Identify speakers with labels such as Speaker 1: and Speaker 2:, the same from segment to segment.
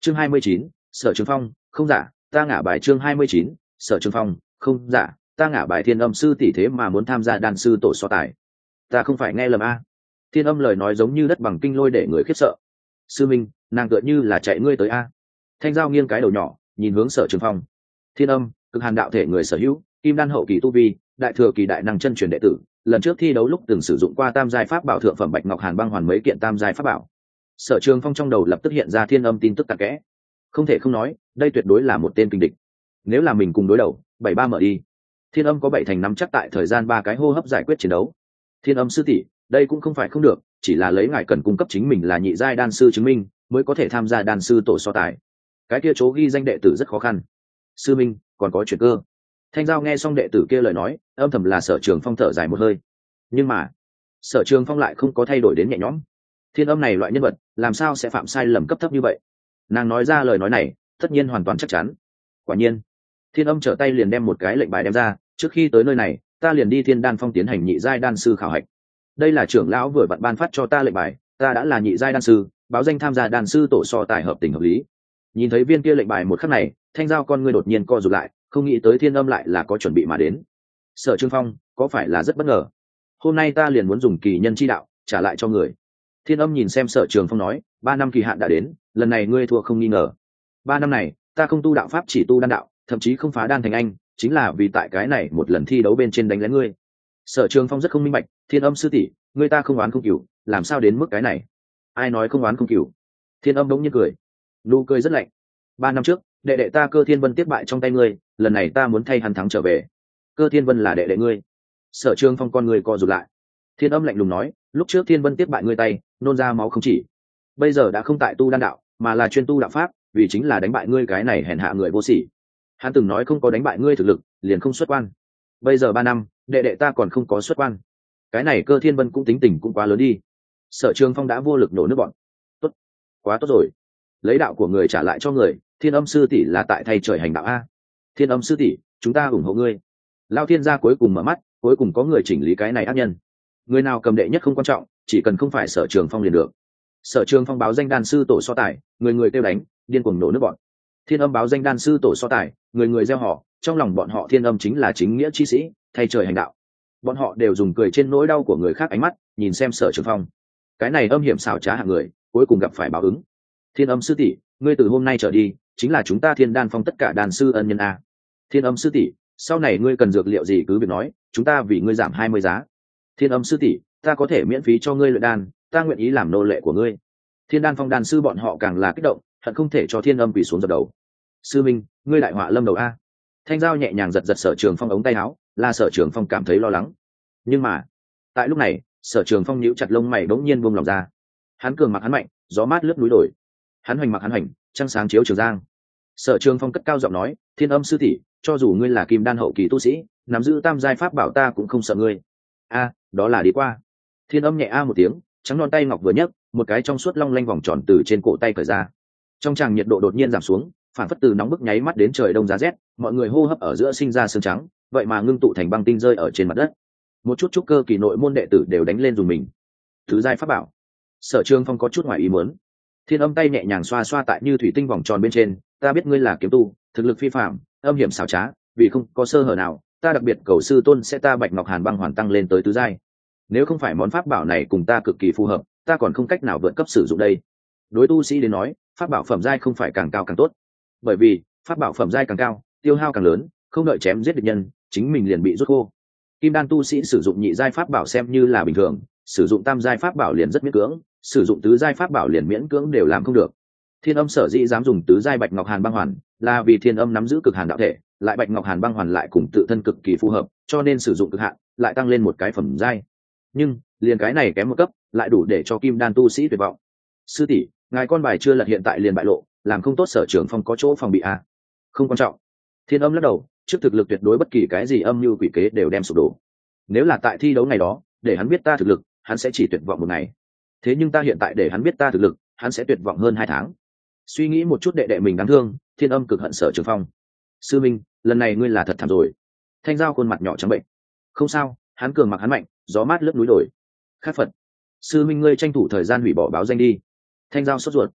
Speaker 1: Chương 29, Sở Trường Phong, không giả, ta ngả bài. Chương 29, Sở Trường Phong, không giả, ta ngả bài. Thiên Âm sư tỷ thế mà muốn tham gia đan sư tổ so tài. Ta không phải nghe lầm a? Thiên Âm lời nói giống như đất bằng kinh lôi để người khiếp sợ. Sư minh, nàng tựa như là chạy ngươi tới a. Thanh Giao nghiêng cái đầu nhỏ, nhìn hướng Sở Trường Phong. Thiên Âm, cực hàn đạo thể người sở hữu, kim đan hậu kỳ tu vi, đại thừa kỳ đại năng chân truyền đệ tử, lần trước thi đấu lúc từng sử dụng qua tam giai pháp bảo thượng phẩm bạch ngọc hàn băng hoàn mấy kiện tam giai pháp bảo. Sở Trường Phong trong đầu lập tức hiện ra Thiên Âm tin tức cặn kẽ. Không thể không nói, đây tuyệt đối là một tên kinh địch. Nếu là mình cùng đối đầu, 7-3 mở đi. Thiên Âm có 7 thành nắm chắc tại thời gian 3 cái hô hấp giải quyết chiến đấu. Thiên Âm sư tỷ, đây cũng không phải không được, chỉ là lấy ngài cần cung cấp chính mình là nhị giai đan sư chứng minh, mới có thể tham gia đan sư tổ so tài. Cái kia chỗ ghi danh đệ tử rất khó khăn. Sư minh, còn có chuyện cơ. Thanh Giao nghe xong đệ tử kia lời nói, âm thầm là Sở Trường Phong thở dài một hơi. Nhưng mà, Sở Trường Phong lại không có thay đổi đến nhẹ nhõm. Thiên Âm này loại nhân vật, làm sao sẽ phạm sai lầm cấp thấp như vậy? Nàng nói ra lời nói này, tất nhiên hoàn toàn chắc chắn. Quả nhiên, Thiên Âm trở tay liền đem một cái lệnh bài đem ra, trước khi tới nơi này, ta liền đi Thiên Đan Phong tiến hành nhị giai đan sư khảo hạch. Đây là trưởng lão vừa vặn ban phát cho ta lệnh bài, ta đã là nhị giai đan sư, báo danh tham gia đan sư tổ so tài hợp tình hợp lý. Nhìn thấy viên kia lệnh bài một khắc này, Thanh Giao con ngươi đột nhiên co rụt lại, không nghĩ tới Thiên Âm lại là có chuẩn bị mà đến. Sở Trường Phong, có phải là rất bất ngờ? Hôm nay ta liền muốn dùng kỳ nhân chi đạo trả lại cho người. Thiên Âm nhìn xem Sở Trường Phong nói, 3 năm kỳ hạn đã đến, lần này ngươi thua không nghi ngờ. 3 năm này, ta không tu đạo pháp, chỉ tu đan đạo, thậm chí không phá đan thành anh, chính là vì tại cái này một lần thi đấu bên trên đánh lén ngươi. Sở Trường Phong rất không minh bạch, Thiên Âm sư tỷ, ngươi ta không oán không cừu, làm sao đến mức cái này? Ai nói không oán không cừu? Thiên Âm đống nhiên cười, nụ cười rất lạnh. 3 năm trước, đệ đệ ta Cơ Thiên Vân tiếp bại trong tay ngươi, lần này ta muốn thay hắn thắng trở về. Cơ Thiên Vân là đệ đệ ngươi? Sở Trường Phong con người co rụt lại. Thiên Âm lạnh lùng nói, lúc trước Thiên Vân tiếp bại ngươi tay, nôn ra máu không chỉ. Bây giờ đã không tại tu đan đạo, mà là chuyên tu đạo pháp, vì chính là đánh bại ngươi cái này hèn hạ người vô sỉ. Hắn từng nói không có đánh bại ngươi thực lực, liền không xuất quan. Bây giờ 3 năm, đệ đệ ta còn không có xuất quan. Cái này Cơ Thiên Vân cũng tính tình cũng quá lớn đi. Sở Trường Phong đã vô lực nổ nước bọn. Tốt, quá tốt rồi. Lấy đạo của người trả lại cho người, Thiên Âm sư tỷ là tại thay trời hành đạo a. Thiên Âm sư tỷ, chúng ta ủng hộ ngươi. Lao Thiên gia cuối cùng mở mắt, cuối cùng có người chỉnh lý cái này ác nhân. Người nào cầm đệ nhất không quan trọng, chỉ cần không phải Sở Trường Phong liền được. Sở Trường Phong báo danh đan sư tổ so tài, người người kêu đánh, điên cuồng nổ nước bọn. Thiên Âm báo danh đan sư tổ so tài, người người gieo họ, trong lòng bọn họ Thiên Âm chính là chính nghĩa chi sĩ, thay trời hành đạo. Bọn họ đều dùng cười trên nỗi đau của người khác ánh mắt nhìn xem Sở Trường Phong. Cái này âm hiểm xảo trá hạng người, cuối cùng gặp phải báo ứng. Thiên Âm sư tỷ, ngươi từ hôm nay trở đi chính là chúng ta Thiên Đan Phong tất cả đan sư ân nhân a. Thiên Âm sư tỷ, sau này ngươi cần dược liệu gì cứ việc nói, chúng ta vì ngươi giảm 20 giá. Thiên Âm sư tỷ, ta có thể miễn phí cho ngươi luyện đan, ta nguyện ý làm nô lệ của ngươi. Thiên Đan Phong đan sư bọn họ càng là kích động, hận không thể cho Thiên Âm quỳ xuống dập đầu. Sư minh, ngươi đại họa lâm đầu a. Thanh Giao nhẹ nhàng giật giật Sở Trường Phong ống tay áo, là Sở Trường Phong cảm thấy lo lắng. Nhưng mà, tại lúc này, Sở Trường Phong nhíu chặt lông mày bỗng nhiên buông lòng ra. Hắn cường mặc hắn mạnh, gió mát lướt núi đồi. Hắn hoành mặc hắn hoành, trăng sáng chiếu Trường Giang. Sở Trường Phong cất cao giọng nói, Thiên Âm sư tỷ, cho dù ngươi là kim đan hậu kỳ tu sĩ, nắm giữ tam giai pháp bảo ta cũng không sợ ngươi. A, đó là đi qua. Thiên Âm nhẹ a một tiếng, trắng non tay ngọc vừa nhấc, một cái trong suốt long lanh vòng tròn từ trên cổ tay cởi ra. Trong tràng nhiệt độ đột nhiên giảm xuống, phản phất từ nóng bức nháy mắt đến trời đông giá rét, mọi người hô hấp ở giữa sinh ra sương trắng, vậy mà ngưng tụ thành băng tinh rơi ở trên mặt đất. Một chút trúc cơ kỳ nội môn đệ tử đều đánh lên dùng mình. Thứ giai pháp bảo. Sở Trường Phong có chút ngoài ý muốn. Thiên Âm tay nhẹ nhàng xoa xoa tại như thủy tinh vòng tròn bên trên, ta biết ngươi là kiếm tu, thực lực phi phàm, âm hiểm xảo trá, vì không có sơ hở nào, ta đặc biệt cầu sư tôn sẽ ta Bạch Ngọc Hàn băng hoàn tăng lên tới tứ giai. Nếu không phải món pháp bảo này cùng ta cực kỳ phù hợp, ta còn không cách nào vượt cấp sử dụng đây. Đối tu sĩ đến nói, pháp bảo phẩm giai không phải càng cao càng tốt, bởi vì pháp bảo phẩm giai càng cao, tiêu hao càng lớn, không đợi chém giết địch nhân, chính mình liền bị rút khô. Kim đan tu sĩ sử dụng nhị giai pháp bảo xem như là bình thường, sử dụng tam giai pháp bảo liền rất miễn cưỡng, sử dụng tứ giai pháp bảo liền miễn cưỡng đều làm không được. Thiên Âm sở dĩ dám dùng tứ giai Bạch Ngọc Hàn băng hoàn, là vì Thiên Âm nắm giữ cực hàn đạo thể, lại Bạch Ngọc Hàn băng hoàn lại cùng tự thân cực kỳ phù hợp, cho nên sử dụng cực hạn, lại tăng lên một cái phẩm giai. Nhưng liền cái này kém một cấp, lại đủ để cho kim đan tu sĩ tuyệt vọng. Sư tỷ, ngài con bài chưa lật hiện tại liền bại lộ, làm không tốt Sở Trường Phong có chỗ phòng bị à? Không quan trọng. Thiên Âm lắc đầu, trước thực lực tuyệt đối bất kỳ cái gì âm mưu quỷ kế đều đem sụp đổ. Nếu là tại thi đấu ngày đó, để hắn biết ta thực lực, hắn sẽ chỉ tuyệt vọng một ngày. Thế nhưng ta hiện tại để hắn biết ta thực lực, hắn sẽ tuyệt vọng hơn 2 tháng. Suy nghĩ một chút đệ đệ mình đáng thương, Thiên Âm cực hận Sở Trường Phong. Sư minh, lần này ngươi là thật thảm rồi. Thanh Giao khuôn mặt nhỏ trắng bệnh. Không sao, hắn cường mặc hắn mạnh, gió mát lướt núi đồi. Khát Phật, sư minh ngươi tranh thủ thời gian hủy bỏ báo danh đi. Thanh Giao sốt ruột.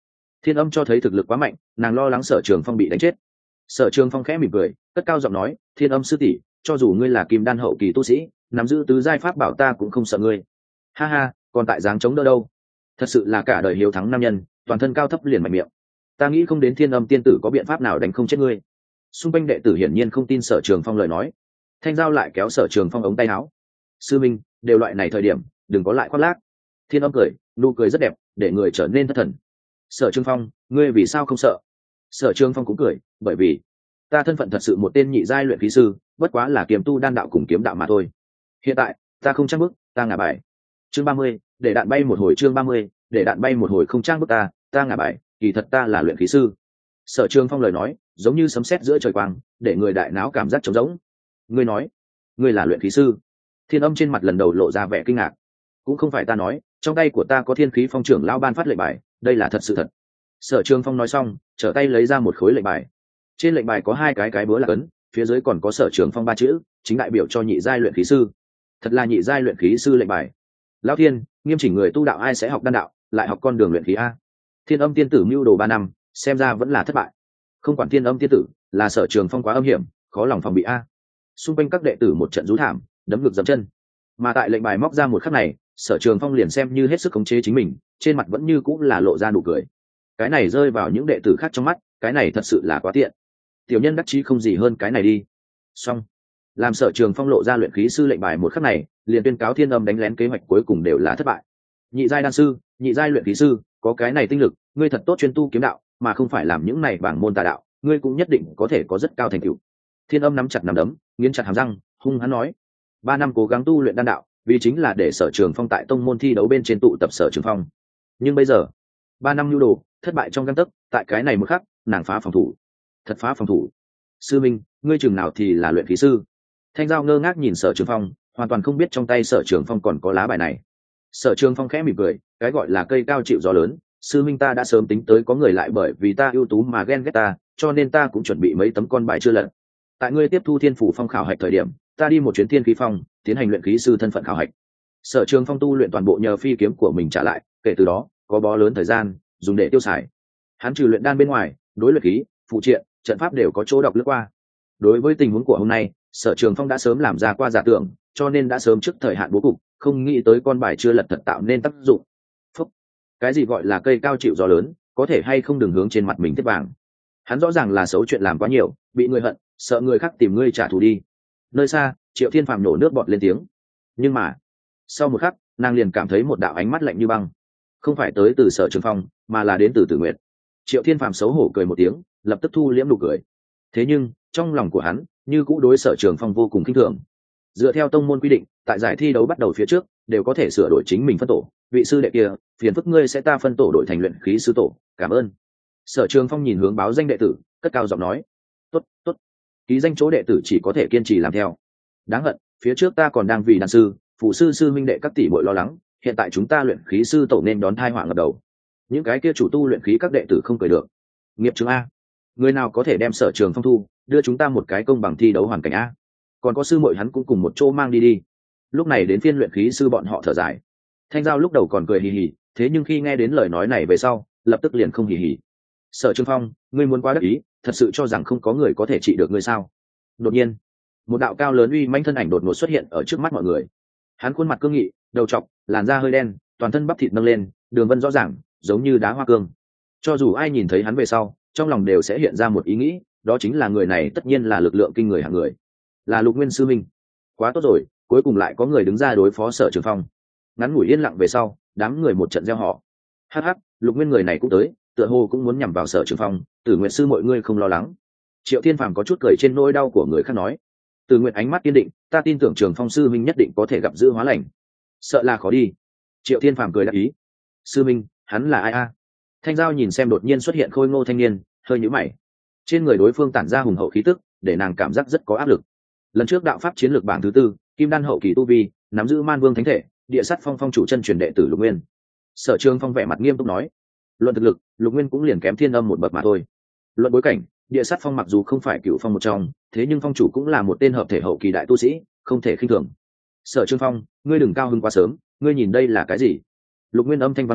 Speaker 1: Thiên Âm cho thấy thực lực quá mạnh, nàng lo lắng Sở Trường Phong bị đánh chết. Sở Trường Phong khẽ mỉm cười, cất cao giọng nói, Thiên Âm sư tỷ, cho dù ngươi là kim đan hậu kỳ tu sĩ, nắm giữ tứ giai pháp bảo ta cũng không sợ ngươi. Ha ha, còn tại dáng chống đỡ đâu. Thật sự là cả đời hiếu thắng nam nhân, toàn thân cao thấp liền mạnh miệng. Ta nghĩ không đến Thiên Âm tiên tử có biện pháp nào đánh không chết ngươi. Xung quanh đệ tử hiển nhiên không tin Sở Trường Phong lời nói. Thanh Giao lại kéo Sở Trường Phong ống tay áo. Sư minh, đều loại này thời điểm, đừng có lại khoác lác. Thiên Âm cười, nụ cười rất đẹp, để người trở nên thất thần. Sở Trường Phong, ngươi vì sao không sợ? Sở Trường Phong cũng cười, bởi vì ta thân phận thật sự một tên nhị giai luyện khí sư, bất quá là kiếm tu đan đạo cùng kiếm đạo mà thôi. Hiện tại ta không trang bức, ta ngả bài. Chương 30, để đạn bay một hồi. Chương 30, để đạn bay một hồi không trang bức ta ngả bài, kỳ thật ta là luyện khí sư. Sở Trường Phong lời nói giống như sấm sét giữa trời quang, để người đại náo cảm giác trống rỗng. Ngươi nói ngươi là luyện khí sư? Thiên Âm trên mặt lần đầu lộ ra vẻ kinh ngạc. Cũng không phải ta nói, trong tay của ta có Thiên Khí Phong trưởng lão ban phát lệnh bài, đây là thật sự thật. Sở Trường Phong nói xong, trở tay lấy ra một khối lệnh bài. Trên lệnh bài có hai cái búa lạc ấn, phía dưới còn có Sở Trường Phong ba chữ, chính đại biểu cho nhị giai luyện khí sư. Thật là nhị giai luyện khí sư lệnh bài. Lão Thiên, nghiêm chỉnh người tu đạo ai sẽ học đan đạo, lại học con đường luyện khí a? Thiên Âm tiên tử mưu đồ 3 năm, xem ra vẫn là thất bại. Không quản Thiên Âm tiên tử, là Sở Trường Phong quá âm hiểm, khó lòng phòng bị a. Xung quanh các đệ tử một trận rú thảm, đấm ngực dậm chân. Mà tại lệnh bài móc ra một khắc này, Sở Trường Phong liền xem như hết sức khống chế chính mình, trên mặt vẫn như cũng là lộ ra nụ cười. Cái này rơi vào những đệ tử khác trong mắt, cái này thật sự là quá tiện. Tiểu nhân đắc chí không gì hơn cái này đi. Xong, làm Sở Trường Phong lộ ra luyện khí sư lệnh bài một khắc này, liền tuyên cáo Thiên Âm đánh lén kế hoạch cuối cùng đều là thất bại. Nhị giai đan sư, nhị giai luyện khí sư, có cái này tinh lực, ngươi thật tốt chuyên tu kiếm đạo, mà không phải làm những này bảng môn tà đạo, ngươi cũng nhất định có thể có rất cao thành tựu. Thiên Âm nắm chặt nắm đấm, nghiến chặt hàm răng, hung hăng nói: 3 năm cố gắng tu luyện đan đạo, vì chính là để Sở Trường Phong tại tông môn thi đấu bên trên tụ tập Sở Trường Phong. Nhưng bây giờ, 3 năm nhu đồ, thất bại trong gang tấc, tại cái này một khắc, nàng phá phòng thủ. Thật phá phòng thủ. Sư minh, ngươi chừng nào thì là luyện khí sư? Thanh Giao ngơ ngác nhìn Sở Trường Phong, hoàn toàn không biết trong tay Sở Trường Phong còn có lá bài này. Sở Trường Phong khẽ mỉm cười, cái gọi là cây cao chịu gió lớn, sư minh ta đã sớm tính tới có người lại bởi vì ta ưu tú mà ghen ghét ta, cho nên ta cũng chuẩn bị mấy tấm con bài chưa lật. Tại ngươi tiếp thu Thiên Phủ Phong khảo hạch thời điểm, ta đi một chuyến Thiên Khí Phong, tiến hành luyện khí sư thân phận khảo hạch. Sở Trường Phong tu luyện toàn bộ nhờ phi kiếm của mình trả lại, kể từ đó có bó lớn thời gian dùng để tiêu xài. Hắn trừ luyện đan bên ngoài, đối luyện khí, phụ triện, trận pháp đều có chỗ đọc lướt qua. Đối với tình huống của hôm nay, Sở Trường Phong đã sớm làm ra qua giả tưởng, cho nên đã sớm trước thời hạn bố cục, không nghĩ tới con bài chưa lật thật tạo nên tác dụng. Phúc. Cái gì gọi là cây cao chịu gió lớn, có thể hay không đừng hướng trên mặt mình tiếp vàng. Hắn rõ ràng là xấu chuyện làm quá nhiều, bị người hận, sợ người khác tìm ngươi trả thù đi. Nơi xa, Triệu Thiên Phàm nổ nước bọt lên tiếng. Nhưng mà, sau một khắc, nàng liền cảm thấy một đạo ánh mắt lạnh như băng, không phải tới từ Sở Trường Phong, mà là đến từ Tử Nguyệt. Triệu Thiên Phàm xấu hổ cười một tiếng, lập tức thu liễm nụ cười. Thế nhưng, trong lòng của hắn, như cũ đối Sở Trường Phong vô cùng khinh thường. Dựa theo tông môn quy định, tại giải thi đấu bắt đầu phía trước, đều có thể sửa đổi chính mình phân tổ. Vị sư đệ kia, phiền phức ngươi sẽ ta phân tổ đổi thành luyện khí sư tổ, cảm ơn. Sở Trường Phong nhìn hướng báo danh đệ tử, cất cao giọng nói: tốt, tốt. Ký danh chỗ đệ tử chỉ có thể kiên trì làm theo. Đáng hận, phía trước ta còn đang vì đan sư, phụ sư sư minh đệ các tỷ muội lo lắng, hiện tại chúng ta luyện khí sư tổ nên đón tai họa ngập đầu. Những cái kia chủ tu luyện khí các đệ tử không cười được. Nghiệp chứng a, người nào có thể đem Sở Trường Phong thu, đưa chúng ta một cái công bằng thi đấu hoàn cảnh a. Còn có sư muội hắn cũng cùng một chỗ mang đi đi. Lúc này đến phiên luyện khí sư bọn họ thở dài. Thanh Giao lúc đầu còn cười hì hì, thế nhưng khi nghe đến lời nói này về sau, lập tức liền không hì hì. Sở Trường Phong, ngươi muốn quá đắc ý, thật sự cho rằng không có người có thể trị được ngươi sao? Đột nhiên, một đạo cao lớn uy mãnh thân ảnh đột ngột xuất hiện ở trước mắt mọi người. Hắn khuôn mặt cương nghị, đầu trọc, làn da hơi đen, toàn thân bắp thịt nâng lên, đường vân rõ ràng, giống như đá hoa cương. Cho dù ai nhìn thấy hắn về sau, trong lòng đều sẽ hiện ra một ý nghĩ, đó chính là người này tất nhiên là lực lượng kinh người hạng người, là Lục Nguyên sư minh. Quá tốt rồi, cuối cùng lại có người đứng ra đối phó Sở Trường Phong. Ngắn ngủi yên lặng về sau, đám người một trận reo hò. Hắc hắc, Lục Nguyên người này cũng tới, tựa hồ cũng muốn nhằm vào Sở Trường Phong. Tử Nguyệt sư mọi ngươi không lo lắng. Triệu Thiên Phàm có chút cười trên nỗi đau của người khác nói. Tử Nguyệt ánh mắt kiên định, ta tin tưởng Trường Phong sư minh nhất định có thể gặp dữ hóa lành. Sợ là khó đi. Triệu Thiên Phàm cười đáp ý. Sư minh, hắn là ai a? Thanh Giao nhìn xem đột nhiên xuất hiện khôi ngô thanh niên, hơi nhíu mày. Trên người đối phương tản ra hùng hậu khí tức, để nàng cảm giác rất có áp lực. Lần trước đạo pháp chiến lược bảng thứ 4, kim đan hậu kỳ tu vi, nắm giữ man vương thánh thể, địa sắt phong phong chủ chân truyền đệ tử Lục Nguyên. Sở Trường Phong vẻ mặt nghiêm túc nói, luận thực lực, Lục Nguyên cũng liền kém Thiên Âm một bậc mà thôi. Luận bối cảnh, địa sắt phong mặc dù không phải cựu phong một trong, thế nhưng phong chủ cũng là một tên hợp thể hậu kỳ đại tu sĩ, không thể khinh thường. Sở Trường Phong, ngươi đừng cao hứng quá sớm, ngươi nhìn đây là cái gì? Lục Nguyên âm thanh vang lên,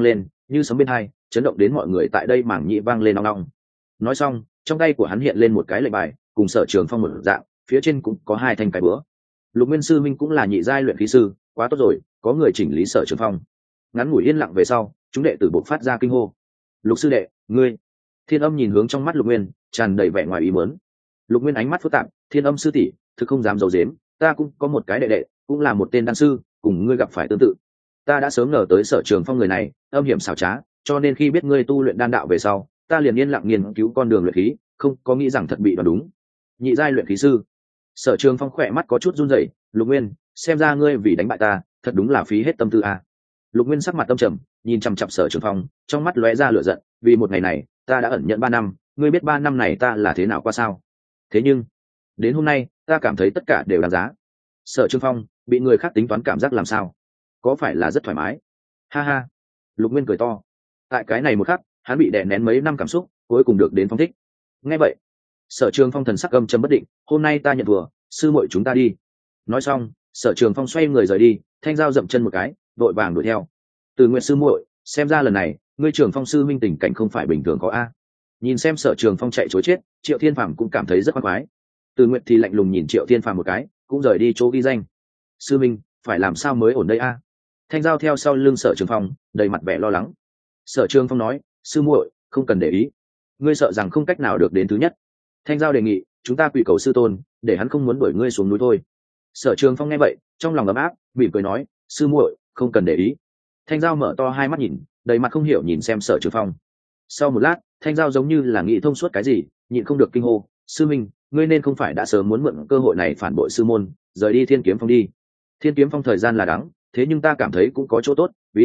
Speaker 1: như sấm bên hai, chấn động đến mọi người tại đây mảng nhị vang lên nong nong. Nói xong, trong tay của hắn hiện lên một cái lệnh bài, cùng Sở Trường Phong một dạng, phía trên cũng có hai thanh cái búa. Lục Nguyên sư minh cũng là nhị giai luyện khí sư, quá tốt rồi, có người chỉnh lý Sở Trường Phong. Ngắn ngủi yên lặng về sau, chúng đệ tử bộc phát ra kinh hô. Lục sư đệ, ngươi. Thiên Âm nhìn hướng trong mắt Lục Nguyên, tràn đầy vẻ ngoài ý muốn. Lục Nguyên ánh mắt phức tạp, Thiên Âm sư tỷ, thực không dám giấu giếm, ta cũng có một cái đệ đệ, cũng là một tên đan sư, cùng ngươi gặp phải tương tự. Ta đã sớm ngờ tới Sở Trường Phong người này âm hiểm xảo trá, cho nên khi biết ngươi tu luyện đan đạo về sau, ta liền yên lặng nghiên cứu con đường luyện khí, không có nghĩ rằng thật bị đoán đúng. Nhị giai luyện khí sư. Sở Trường Phong khỏe mắt có chút run rẩy, Lục Nguyên, xem ra ngươi vì đánh bại ta, thật đúng là phí hết tâm tư a. Lục Nguyên sắc mặt tâm trầm, nhìn chằm chằm Sở Trường Phong, trong mắt lóe ra lửa giận, vì một ngày này, ta đã ẩn nhẫn 3 năm, ngươi biết 3 năm này ta là thế nào qua sao? Thế nhưng, đến hôm nay, ta cảm thấy tất cả đều đáng giá. Sở Trường Phong, bị người khác tính toán cảm giác làm sao? Có phải là rất thoải mái? Ha ha. Lục Nguyên cười to. Tại cái này một khắc, hắn bị đè nén mấy năm cảm xúc, cuối cùng được đến phong thích. Nghe vậy, Sở Trường Phong thần sắc âm trầm bất định, hôm nay ta nhận thua, sư muội chúng ta đi. Nói xong, Sở Trường Phong xoay người rời đi, Thanh Giao dậm chân một cái, vội vàng đuổi theo. Từ Nguyệt sư muội, xem ra lần này, ngươi Trường Phong sư minh tình cảnh không phải bình thường có a. Nhìn xem Sở Trường Phong chạy trối chết, Triệu Thiên Phàm cũng cảm thấy rất khoái khoái. Từ Nguyệt thì lạnh lùng nhìn Triệu Thiên Phàm một cái, cũng rời đi chỗ ghi danh. Sư minh, phải làm sao mới ổn đây a? Thanh Giao theo sau lưng Sở Trường Phong, đầy mặt vẻ lo lắng. Sở Trường Phong nói, sư muội, không cần để ý, ngươi sợ rằng không cách nào được đến thứ nhất. Thanh Giao đề nghị, chúng ta quỳ cầu sư tôn, để hắn không muốn đuổi ngươi xuống núi thôi. Sở Trường Phong nghe vậy, trong lòng ấm áp, mỉm cười nói, sư muội, không cần để ý. Thanh Giao mở to hai mắt nhìn, đầy mặt không hiểu nhìn xem Sở Trường Phong. Sau một lát, Thanh Giao giống như là nghĩ thông suốt cái gì, nhịn không được kinh hô, sư minh, ngươi nên không phải đã sớm muốn mượn cơ hội này phản bội sư môn, rời đi Thiên Kiếm Phong đi. Thiên Kiếm Phong thời gian là đắng, thế nhưng ta cảm thấy cũng có chỗ tốt, ví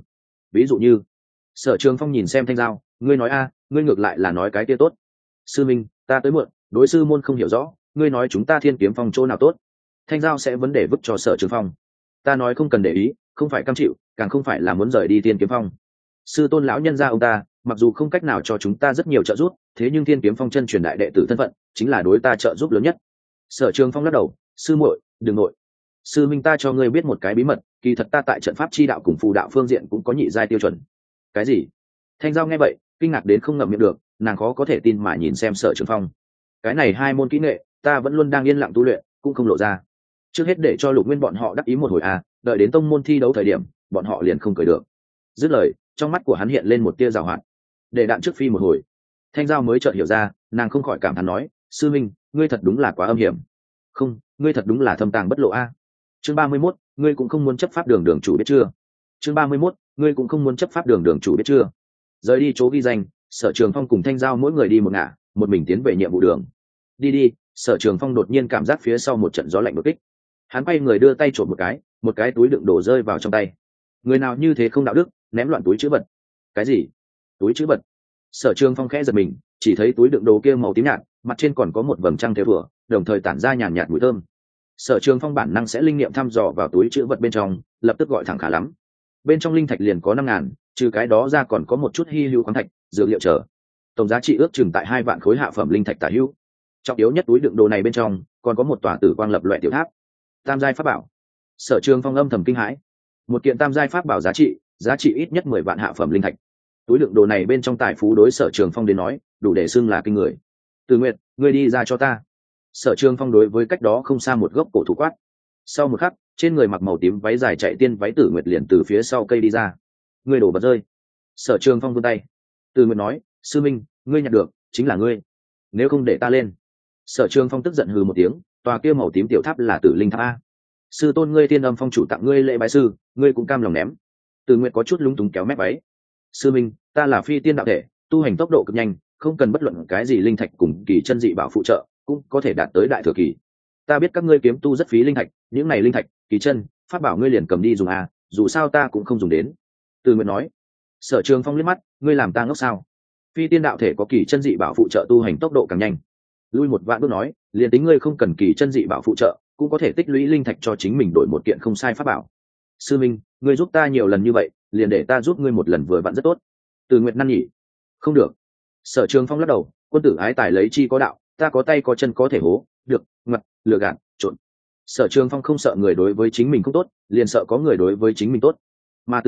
Speaker 1: dụ như. Sở Trường Phong nhìn xem Thanh Giao, ngươi nói a, ngươi ngược lại là nói cái kia tốt. Sư minh, ta tới muộn, đối sư môn không hiểu rõ, ngươi nói chúng ta Thiên Kiếm Phong chỗ nào tốt? Thanh Giao sẽ vấn đề vứt cho Sở Trường Phong. Ta nói không cần để ý, không phải cam chịu, càng không phải là muốn rời đi Thiên Kiếm Phong. Sư tôn lão nhân gia ông ta, mặc dù không cách nào cho chúng ta rất nhiều trợ giúp, thế nhưng Thiên Kiếm Phong chân truyền đại đệ tử thân phận, chính là đối ta trợ giúp lớn nhất. Sở Trường Phong lắc đầu, sư muội, đừng nội. Sư minh, ta cho ngươi biết một cái bí mật, kỳ thật ta tại trận pháp chi đạo cùng phù đạo phương diện cũng có nhị giai tiêu chuẩn. Cái gì? Thanh Giao nghe vậy, kinh ngạc đến không ngậm miệng được, nàng khó có thể tin mà nhìn xem Sở Trường Phong. Cái này hai môn kỹ nghệ, ta vẫn luôn đang yên lặng tu luyện, cũng không lộ ra. Trước hết để cho Lục Nguyên bọn họ đắc ý một hồi à, đợi đến tông môn thi đấu thời điểm, bọn họ liền không cười được. Dứt lời, trong mắt của hắn hiện lên một tia giảo hoạt. Để đạn trước phi một hồi. Thanh Giao mới chợt hiểu ra, nàng không khỏi cảm thán nói, sư minh, ngươi thật đúng là quá âm hiểm. Không, ngươi thật đúng là thâm tàng bất lộ a. Chương 31, ngươi cũng không muốn chấp pháp đường đường chủ biết chưa? Chương 31, ngươi cũng không muốn chấp pháp đường đường chủ biết chưa? Rời đi chỗ ghi danh, Sở Trường Phong cùng Thanh Giao mỗi người đi một ngả, một mình tiến về nhiệm vụ đường. Đi, Sở Trường Phong đột nhiên cảm giác phía sau một trận gió lạnh đột kích. Hắn quay người đưa tay trộm một cái túi đựng đồ rơi vào trong tay. Người nào như thế không đạo đức, ném loạn túi trữ vật. Cái gì? Túi trữ vật? Sở Trường Phong khẽ giật mình, chỉ thấy túi đựng đồ kia màu tím nhạt, mặt trên còn có một vầng trăng theo thủa, đồng thời tản ra nhàn nhạt mùi thơm. Sở Trường Phong bản năng sẽ linh nghiệm thăm dò vào túi trữ vật bên trong, lập tức gọi thẳng khá lắm. Bên trong linh thạch liền có 5.000, trừ cái đó ra còn có một chút hy hữu khoáng thạch, dược liệu trở. Tổng giá trị ước chừng tại 2 vạn khối hạ phẩm linh thạch tả hữu. Trọng yếu nhất túi đựng đồ này bên trong còn có một tòa tử quang lập loại tiểu tháp. Tam giai pháp bảo. Sở Trường Phong âm thầm kinh hãi. Một kiện tam giai pháp bảo giá trị ít nhất 10 vạn hạ phẩm linh thạch. Túi đựng đồ này bên trong tài phú đối Sở Trường Phong đến nói, đủ để xưng là kinh người. Từ Nguyệt, ngươi đi ra cho ta. Sở Trường Phong đối với cách đó không xa một gốc cổ thụ quát. Sau một khắc, trên người mặc màu tím váy dài chạy tiên váy Tử Nguyệt liền từ phía sau cây đi ra. Ngươi đổ vật rơi. Sở Trường Phong vươn tay. Tử Nguyệt nói, sư minh, ngươi nhặt được, chính là ngươi. Nếu không để ta lên. Sở Trường Phong tức giận hừ một tiếng, tòa kia màu tím tiểu tháp là Tử Linh Tháp a. Sư tôn ngươi Thiên Âm Phong chủ tặng ngươi lễ bái sư, ngươi cũng cam lòng ném. Tử Nguyệt có chút lúng túng kéo mép váy. Sư minh, ta là phi tiên đạo thể, tu hành tốc độ cực nhanh, không cần bất luận cái gì linh thạch cùng kỳ chân dị bảo phụ trợ, cũng có thể đạt tới đại thừa kỳ. Ta biết các ngươi kiếm tu rất phí linh thạch, những này linh thạch, kỳ chân, pháp bảo ngươi liền cầm đi dùng à, dù sao ta cũng không dùng đến. Từ Nguyệt nói. Sở Trường Phong liếc mắt, ngươi làm ta ngốc sao? Phi tiên đạo thể có kỳ chân dị bảo phụ trợ tu hành tốc độ càng nhanh. Lui một vạn bước nói, liền tính ngươi không cần kỳ chân dị bảo phụ trợ, cũng có thể tích lũy linh thạch cho chính mình đổi một kiện không sai pháp bảo. Sư minh, ngươi giúp ta nhiều lần như vậy, liền để ta giúp ngươi một lần vừa vặn rất tốt. Từ Nguyệt năn nỉ. Không được. Sở Trường Phong lắc đầu, quân tử ái tài lấy chi có đạo, ta có tay có chân có thể hố, được, ngặt, lừa gạt, trộn. Sở Trường Phong không sợ người đối với chính mình không tốt, liền sợ có người đối với chính mình tốt. Mà Từ Nguyệt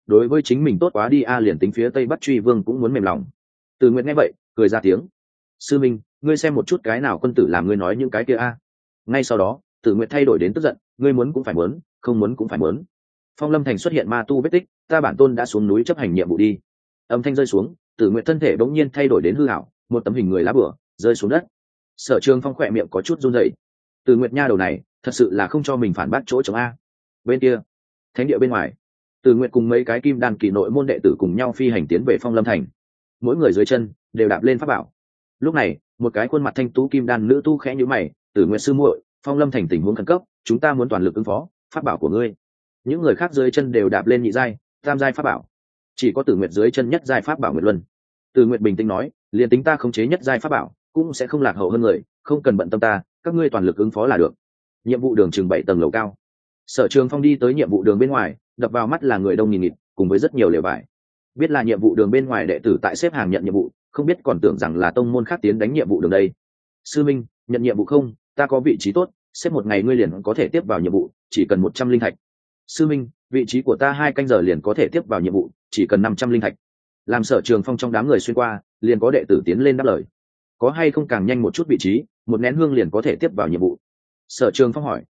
Speaker 1: đối với chính mình tốt quá đi a, liền tính phía tây bắc truy vương cũng muốn mềm lòng. Từ Nguyệt nghe vậy cười ra tiếng: sư minh, ngươi xem một chút cái nào quân tử làm ngươi nói những cái kia a. Ngay sau đó Từ Nguyệt thay đổi đến tức giận: ngươi muốn cũng phải muốn, không muốn cũng phải muốn. Phong Lâm Thành xuất hiện ma tu vết tích, ta bản tôn đã xuống núi chấp hành nhiệm vụ đi. Âm thanh rơi xuống, Tử Nguyệt thân thể bỗng nhiên thay đổi đến hư ảo, một tấm hình người lá bửa rơi xuống đất. Sở Trường Phong khỏe miệng có chút run rẩy. Tử Nguyệt nha đầu này thật sự là không cho mình phản bác chỗ chống a. Bên kia, thánh địa bên ngoài, Tử Nguyệt cùng mấy cái kim đan kỳ nội môn đệ tử cùng nhau phi hành tiến về Phong Lâm Thành. Mỗi người dưới chân đều đạp lên pháp bảo. Lúc này, một cái khuôn mặt thanh tú kim đan nữ tu khẽ nhíu mày: Tử Nguyệt sư muội, Phong Lâm Thành tình huống khẩn cấp, chúng ta muốn toàn lực ứng phó, pháp bảo của ngươi. Những người khác dưới chân đều đạp lên nhị giai, tam giai pháp bảo, chỉ có Tử Nguyệt dưới chân nhất giai pháp bảo Nguyệt Luân. Tử Nguyệt bình tĩnh nói: liền tính ta khống chế nhất giai pháp bảo cũng sẽ không lạc hậu hơn người, không cần bận tâm ta, các ngươi toàn lực ứng phó là được. Nhiệm vụ đường chừng 7 tầng lầu cao. Sở Trường Phong đi tới nhiệm vụ đường bên ngoài, đập vào mắt là người đông nghìn nghịt, cùng với rất nhiều lều vải. Biết là nhiệm vụ đường bên ngoài đệ tử tại xếp hàng nhận nhiệm vụ, không biết còn tưởng rằng là tông môn khác tiến đánh nhiệm vụ đường đây. Sư minh, nhận nhiệm vụ không? Ta có vị trí tốt, xếp một ngày ngươi liền có thể tiếp vào nhiệm vụ, chỉ cần 100 linh thạch. Sư minh, vị trí của ta 2 canh giờ liền có thể tiếp vào nhiệm vụ, chỉ cần 500 linh thạch. Làm Sở Trường Phong trong đám người xuyên qua, liền có đệ tử tiến lên đáp lời: có hay không càng nhanh một chút vị trí, một nén hương liền có thể tiếp vào nhiệm vụ. Sở Trường Phong hỏi: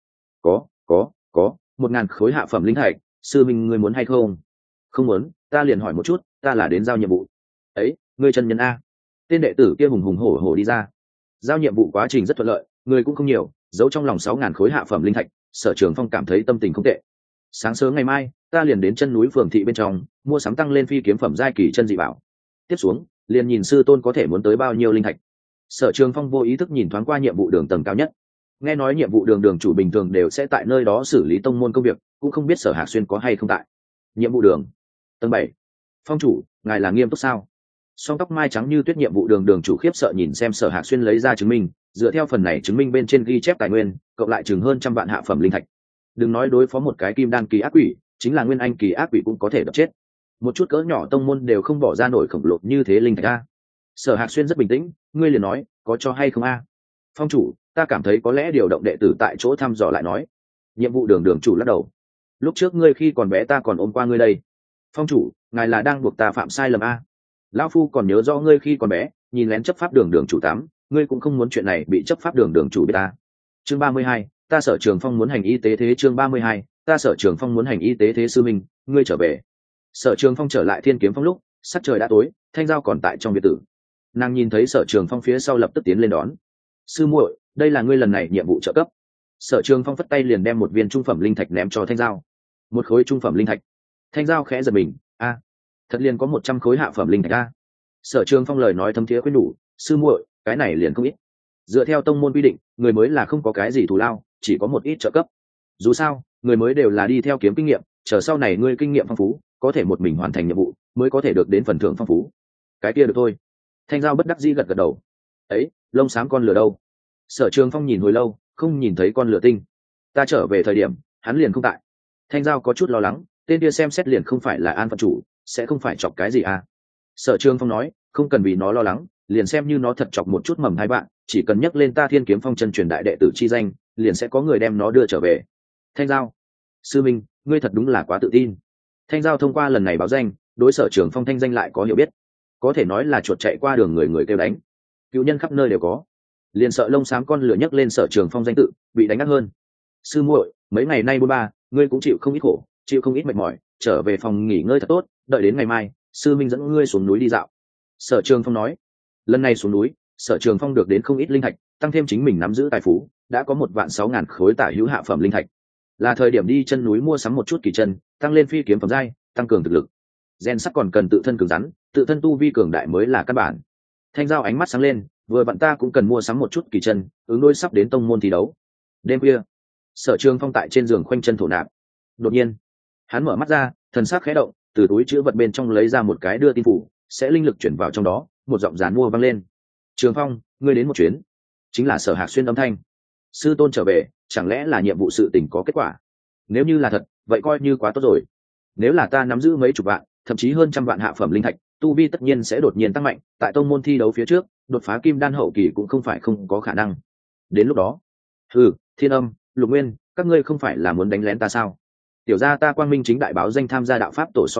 Speaker 1: có 1000 khối hạ phẩm linh thạch, sư minh ngươi muốn hay không? Không muốn, ta liền hỏi một chút, ta là đến giao nhiệm vụ. Ấy, ngươi chân nhân a. Tên đệ tử kia hùng hùng hổ hổ đi ra. Giao nhiệm vụ quá trình rất thuận lợi, người cũng không nhiều, giấu trong lòng 6000 khối hạ phẩm linh thạch. Sở Trường Phong cảm thấy tâm tình không tệ. Sáng sớm ngày mai ta liền đến chân núi phường thị bên trong mua sắm tăng lên phi kiếm phẩm giai kỳ chân dị bảo, tiếp xuống liền nhìn sư tôn có thể muốn tới bao nhiêu linh thạch. Sở Trường Phong vô ý thức nhìn thoáng qua nhiệm vụ đường tầng cao nhất. Nghe nói nhiệm vụ đường đường chủ bình thường đều sẽ tại nơi đó xử lý tông môn công việc, cũng không biết Sở Hạc Xuyên có hay không tại. Nhiệm vụ đường tầng 7. Phong chủ, ngài là nghiêm túc sao? Song tóc mai trắng như tuyết nhiệm vụ đường đường chủ khiếp sợ nhìn xem Sở Hạc Xuyên lấy ra chứng minh, dựa theo phần này chứng minh bên trên ghi chép tài nguyên cộng lại chừng hơn 100 vạn hạ phẩm linh thạch. Đừng nói đối phó một cái kim đan kỳ ác quỷ, chính là nguyên anh kỳ ác quỷ cũng có thể đập chết. Một chút cỡ nhỏ tông môn đều không bỏ ra nổi khổng lồ như thế linh thạch a. Sở Hạc Xuyên rất bình tĩnh: ngươi liền nói, có cho hay không a? Phong chủ, ta cảm thấy có lẽ điều động đệ tử tại chỗ thăm dò lại nói. Nhiệm vụ đường đường chủ lắc đầu: lúc trước ngươi khi còn bé ta còn ôm qua ngươi đây. Phong chủ, ngài là đang buộc ta phạm sai lầm a? Lão phu còn nhớ rõ ngươi khi còn bé nhìn lén chấp pháp đường đường chủ 8, ngươi cũng không muốn chuyện này bị chấp pháp đường đường chủ biết ta. Chương 32, ta Sở Trường Phong muốn hành y tế thế. Chương 32, ta Sở Trường Phong muốn hành y tế thế. Sư minh, ngươi trở về. Sở Trường Phong trở lại Thiên Kiếm Phong lúc sắc trời đã tối, Thanh Giao còn tại trong biệt tử. Nàng nhìn thấy Sở Trường Phong phía sau lập tức tiến lên đón: sư muội, đây là ngươi lần này nhiệm vụ trợ cấp. Sở Trường Phong phất tay liền đem một viên trung phẩm linh thạch ném cho Thanh Giao. Một khối trung phẩm linh thạch. Thanh Giao khẽ giật mình: a, thật liền có 100 khối hạ phẩm linh thạch a. Sở Trường Phong lời nói thấm thiế khuyên đủ: sư muội, cái này liền không ít. Dựa theo tông môn quy định, người mới là không có cái gì thù lao, chỉ có một ít trợ cấp. Dù sao người mới đều là đi theo kiếm kinh nghiệm, chờ sau này ngươi kinh nghiệm phong phú, có thể một mình hoàn thành nhiệm vụ mới có thể được đến phần thưởng phong phú. Cái kia được thôi. Thanh Giao bất đắc dĩ gật gật đầu. Ấy, lông xám con lửa đâu? Sở Trường Phong nhìn hồi lâu không nhìn thấy con lửa tinh. Ta trở về thời điểm hắn liền không tại. Thanh Giao có chút lo lắng, tên kia xem xét liền không phải là an phận chủ, sẽ không phải chọc cái gì à? Sở Trường Phong nói: không cần vì nó lo lắng, liền xem như nó thật chọc một chút mầm hai bạn, chỉ cần nhắc lên ta Thiên Kiếm Phong chân truyền đại đệ tử chi danh, liền sẽ có người đem nó đưa trở về. Thanh Giao, sư minh, ngươi thật đúng là quá tự tin. Thanh Giao thông qua lần này báo danh, đối Sở Trường Phong thanh danh lại có hiểu biết, có thể nói là chuột chạy qua đường người người kêu đánh, cựu nhân khắp nơi đều có, liền sợ lông xám con lửa nhấc lên Sở Trường Phong danh tự bị đánh ngắt hơn. Sư muội, mấy ngày nay 43, ngươi cũng chịu không ít khổ, chịu không ít mệt mỏi, trở về phòng nghỉ ngơi thật tốt, đợi đến ngày mai sư minh dẫn ngươi xuống núi đi dạo. Sở Trường Phong nói. Lần này xuống núi, Sở Trường Phong được đến không ít linh thạch, tăng thêm chính mình nắm giữ tài phú, đã có 1.600.000 khối tả hữu hạ phẩm linh thạch. Là thời điểm đi chân núi mua sắm một chút kỳ chân, tăng lên phi kiếm phẩm giai, tăng cường thực lực. Gen sắc còn cần tự thân cứng rắn, tự thân tu vi cường đại mới là căn bản. Thanh Giao ánh mắt sáng lên, vừa vặn ta cũng cần mua sắm một chút kỳ chân, ứng đối sắp đến tông môn thi đấu. Đêm khuya, Sở Trường Phong tại trên giường khoanh chân thổ nạp. Đột nhiên, hắn mở mắt ra, thần sắc khẽ động, từ túi chứa vật bên trong lấy ra một cái đưa tin phủ, sẽ linh lực chuyển vào trong đó, một giọng giàn mua vang lên: Trường Phong, ngươi đến một chuyến. Chính là Sở Hạc Xuyên âm thanh. Sư tôn trở về, chẳng lẽ là nhiệm vụ sự tình có kết quả? Nếu như là thật, vậy coi như quá tốt rồi. Nếu là ta nắm giữ mấy chục vạn, thậm chí hơn trăm vạn hạ phẩm linh thạch, tu vi tất nhiên sẽ đột nhiên tăng mạnh, tại tông môn thi đấu phía trước, đột phá kim đan hậu kỳ cũng không phải không có khả năng. Đến lúc đó, Thiên Âm, Lục Nguyên, các ngươi không phải là muốn đánh lén ta sao? Tiểu gia ta quang minh chính đại báo danh tham gia đạo pháp tổ so tài,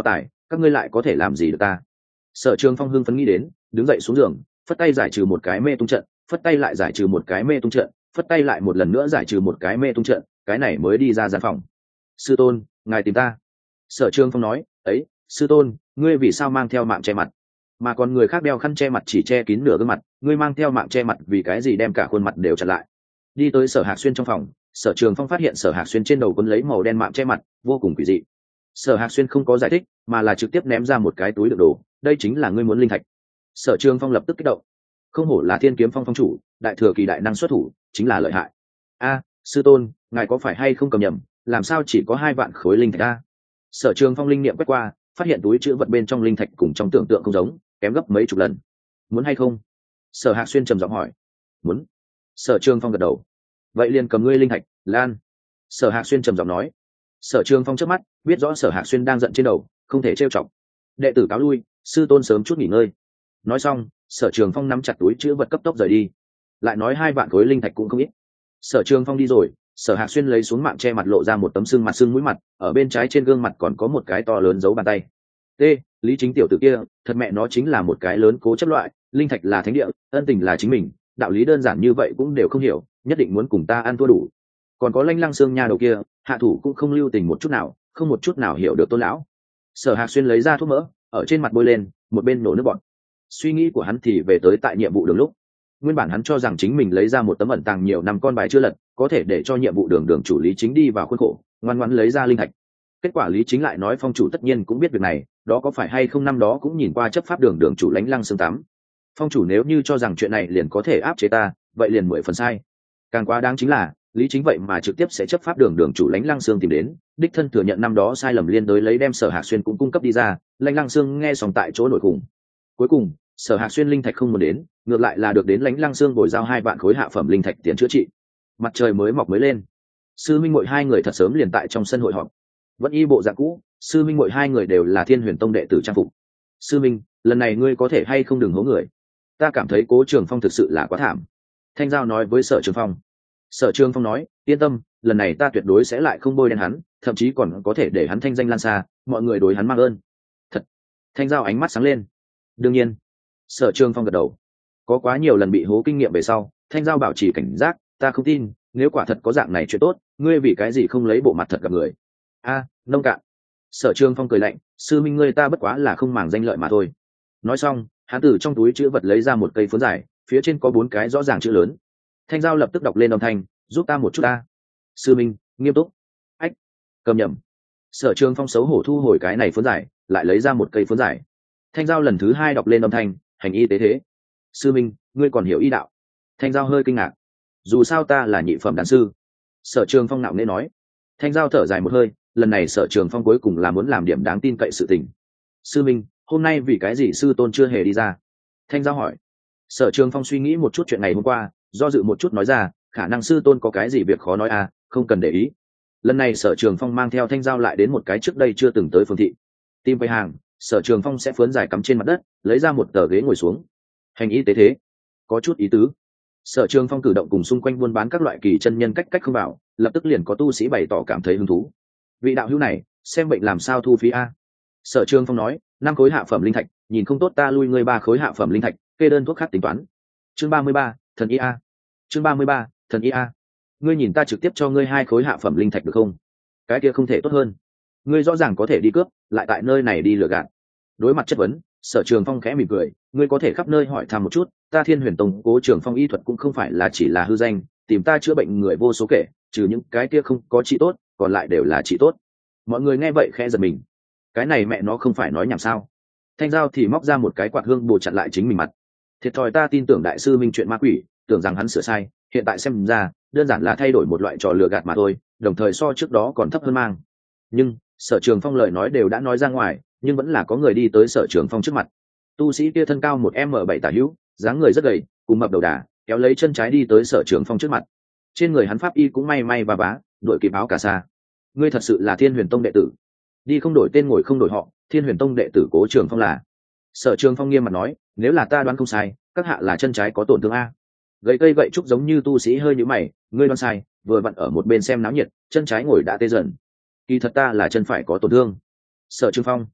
Speaker 1: các ngươi lại có thể làm gì được ta? Sở Trường Phong hưng phấn nghĩ đến, đứng dậy xuống giường, phất tay giải trừ một cái mê tung trận, phất tay lại giải trừ một cái mê tung trận, phất tay lại một lần nữa giải trừ một cái mê tung trận, cái này mới đi ra gian phòng. Sư tôn, ngài tìm ta. Sở Trường Phong nói, ấy, sư tôn, ngươi vì sao mang theo mạng che mặt, mà còn người khác đeo khăn che mặt chỉ che kín nửa gương mặt, ngươi mang theo mạng che mặt vì cái gì đem cả khuôn mặt đều chặn lại? Đi tới Sở Hạc Xuyên trong phòng, Sở Trường Phong phát hiện Sở Hạc Xuyên trên đầu quấn lấy màu đen mạng che mặt, vô cùng quỷ dị. Sở Hạc Xuyên không có giải thích, mà là trực tiếp ném ra một cái túi đựng đồ, đây chính là ngươi muốn linh thạch. Sở Trường Phong lập tức kích động, không hổ là Thiên Kiếm Phong phong chủ, đại thừa kỳ đại năng xuất thủ, chính là lợi hại. A, sư tôn, ngài có phải hay không cầm nhầm, làm sao chỉ có 2 vạn khối linh thạch a? Sở Trường Phong linh niệm quét qua, phát hiện túi chứa vật bên trong linh thạch cùng trong tưởng tượng không giống, kém gấp mấy chục lần. Muốn hay không? Sở Hạc Xuyên trầm giọng hỏi. Muốn. Sở Trường Phong gật đầu. Vậy liền cầm ngươi linh thạch, lan. Sở Hạc Xuyên trầm giọng nói. Sở Trường Phong chớp mắt, biết rõ Sở Hạc Xuyên đang giận trên đầu, không thể trêu chọc. Đệ tử cáo lui, sư tôn sớm chút nghỉ ngơi. Nói xong, Sở Trường Phong nắm chặt túi chứa vật cấp tốc rời đi. Lại nói 2 vạn khối linh thạch cũng không ít. Sở Trường Phong đi rồi, Sở Hạc Xuyên lấy xuống mạng che mặt lộ ra một tấm xương mặt xương mũi mặt, ở bên trái trên gương mặt còn có một cái to lớn dấu bàn tay. T, Lý Chính tiểu tử kia, thật mẹ nó chính là một cái lớn cố chấp loại, linh thạch là thánh địa, ân tình là chính mình, đạo lý đơn giản như vậy cũng đều không hiểu, nhất định muốn cùng ta ăn thua đủ. Còn có Lanh Lăng Xương nha đầu kia, hạ thủ cũng không lưu tình một chút nào, không một chút nào hiểu được Tôn lão. Sở Hạc Xuyên lấy ra thuốc mỡ, ở trên mặt bôi lên, một bên nổ nước bọt. Suy nghĩ của hắn thì về tới tại nhiệm vụ đường lúc. Nguyên bản hắn cho rằng chính mình lấy ra một tấm ẩn tàng nhiều năm con bài chưa lật, có thể để cho nhiệm vụ đường đường chủ Lý Chính đi vào khuôn khổ, ngoan ngoãn lấy ra linh thạch. Kết quả Lý Chính lại nói phong chủ tất nhiên cũng biết việc này, đó có phải hay không năm đó cũng nhìn qua chấp pháp đường đường chủ Lánh Lăng Xương tắm. Phong chủ nếu như cho rằng chuyện này liền có thể áp chế ta, vậy liền 10 phần sai. Càng quá đáng chính là Lý Chính vậy mà trực tiếp sẽ chấp pháp đường đường chủ Lánh Lăng Xương tìm đến, đích thân thừa nhận năm đó sai lầm liên đối lấy đem Sở Hạc Xuyên cũng cung cấp đi ra. Lánh Lăng Xương nghe xong tại chỗ nổi khủng. Cuối cùng Sở Hạc Xuyên linh thạch không muốn đến, ngược lại là được đến Lánh Lăng Xương bồi giao 2 vạn khối hạ phẩm linh thạch tiền chữa trị. Mặt trời mới mọc mới lên, sư minh muội 2 người thật sớm liền tại trong sân hội họp. Vẫn y bộ dạng cũ, sư minh muội 2 người đều là Thiên Huyền Tông đệ tử trang phục. Sư minh, lần này ngươi có thể hay không đừng hố người, ta cảm thấy Cố Trường Phong thực sự là quá thảm. Thanh Giao nói với Sở Trường Phong. Sở Trường Phong nói, yên tâm, lần này ta tuyệt đối sẽ lại không bôi đen hắn, thậm chí còn có thể để hắn thanh danh lan xa, mọi người đối hắn mang ơn. Thật. Thanh Giao ánh mắt sáng lên. Đương nhiên. Sở Trường Phong gật đầu. Có quá nhiều lần bị hố kinh nghiệm về sau, Thanh Giao bảo trì cảnh giác, ta không tin, nếu quả thật có dạng này chuyện tốt, ngươi vì cái gì không lấy bộ mặt thật gặp người? A, nông cạn. Sở Trường Phong cười lạnh, sư minh ngươi ta bất quá là không màng danh lợi mà thôi. Nói xong, hắn từ trong túi chữ vật lấy ra một cây phấn dài, phía trên có 4 cái rõ ràng chữ lớn. Thanh Giao lập tức đọc lên âm thanh, giúp ta một chút ta. Sư minh, nghiêm túc. Ách, cầm nhầm. Sở Trường Phong xấu hổ thu hồi cái này phấn dài, lại lấy ra một cây phấn dài. Thanh Giao lần thứ 2 đọc lên âm thanh, hành y tế thế. Sư minh, ngươi còn hiểu y đạo? Thanh Giao hơi kinh ngạc. Dù sao ta là nhị phẩm đan sư. Sở Trường Phong nạo nễ nói. Thanh Giao thở dài một hơi, lần này Sở Trường Phong cuối cùng là muốn làm điểm đáng tin cậy sự tình. Sư minh, hôm nay vì cái gì sư tôn chưa hề đi ra? Thanh Giao hỏi. Sở Trường Phong suy nghĩ một chút chuyện ngày hôm qua, do dự một chút nói ra, khả năng sư tôn có cái gì việc khó nói à, không cần để ý. Lần này Sở Trường Phong mang theo Thanh Giao lại đến một cái trước đây chưa từng tới phương thị. Tìm quầy hàng, Sở Trường Phong sẽ phướn dài cắm trên mặt đất, lấy ra một tờ ghế ngồi xuống. Hành y tế thế, có chút ý tứ. Sở Trường Phong cử động cùng xung quanh buôn bán các loại kỳ chân nhân cách không vào, lập tức liền có tu sĩ bày tỏ cảm thấy hứng thú. Vị đạo hữu này, xem bệnh làm sao thu phí a? Sở Trường Phong nói, 5 khối hạ phẩm linh thạch, nhìn không tốt ta lui ngươi 3 khối hạ phẩm linh thạch, kê đơn thuốc khác tính toán. Chương 33, thần y a. Chương 33, thần y a. Ngươi nhìn ta trực tiếp cho ngươi 2 khối hạ phẩm linh thạch được không? Cái kia không thể tốt hơn. Ngươi rõ ràng có thể đi cướp, lại tại nơi này đi lừa gạt. Đối mặt chất vấn, Sở Trường Phong khẽ mỉm cười, ngươi có thể khắp nơi hỏi thăm một chút, ta Thiên Huyền Tông Cố Trường Phong y thuật cũng không phải là chỉ là hư danh, tìm ta chữa bệnh người vô số kể, trừ những cái kia không có trị tốt, còn lại đều là trị tốt. Mọi người nghe vậy khẽ giật mình. Cái này mẹ nó không phải nói nhảm sao? Thanh Giao thì móc ra một cái quạt hương bổ chặn lại chính mình mặt. Thiệt thòi ta tin tưởng đại sư minh chuyện ma quỷ, tưởng rằng hắn sửa sai, hiện tại xem ra, đơn giản là thay đổi một loại trò lừa gạt mà thôi, đồng thời so trước đó còn thấp hơn mang. Nhưng Sở Trường Phong lời nói đều đã nói ra ngoài, nhưng vẫn là có người đi tới Sở Trường Phong trước mặt. Tu sĩ kia thân cao 1m7 tả hữu, dáng người rất gầy, cùng mập đầu đà, kéo lấy chân trái đi tới Sở Trường Phong trước mặt. Trên người hắn pháp y cũng may may và vá, đội kịp áo cà sa. Ngươi thật sự là Thiên Huyền Tông đệ tử? Đi không đổi tên ngồi không đổi họ, Thiên Huyền Tông đệ tử Cố Trường Phong là. Sở Trường Phong nghiêm mặt nói, nếu là ta đoán không sai, các hạ là chân trái có tổn thương a. Gậy cây gậy trúc giống như tu sĩ hơi nhíu mày, ngươi đoán sai, vừa vặn ở một bên xem náo nhiệt, chân trái ngồi đã tê dần. Kỳ thật ta là chân phải có tổn thương. Sở Trường Phong.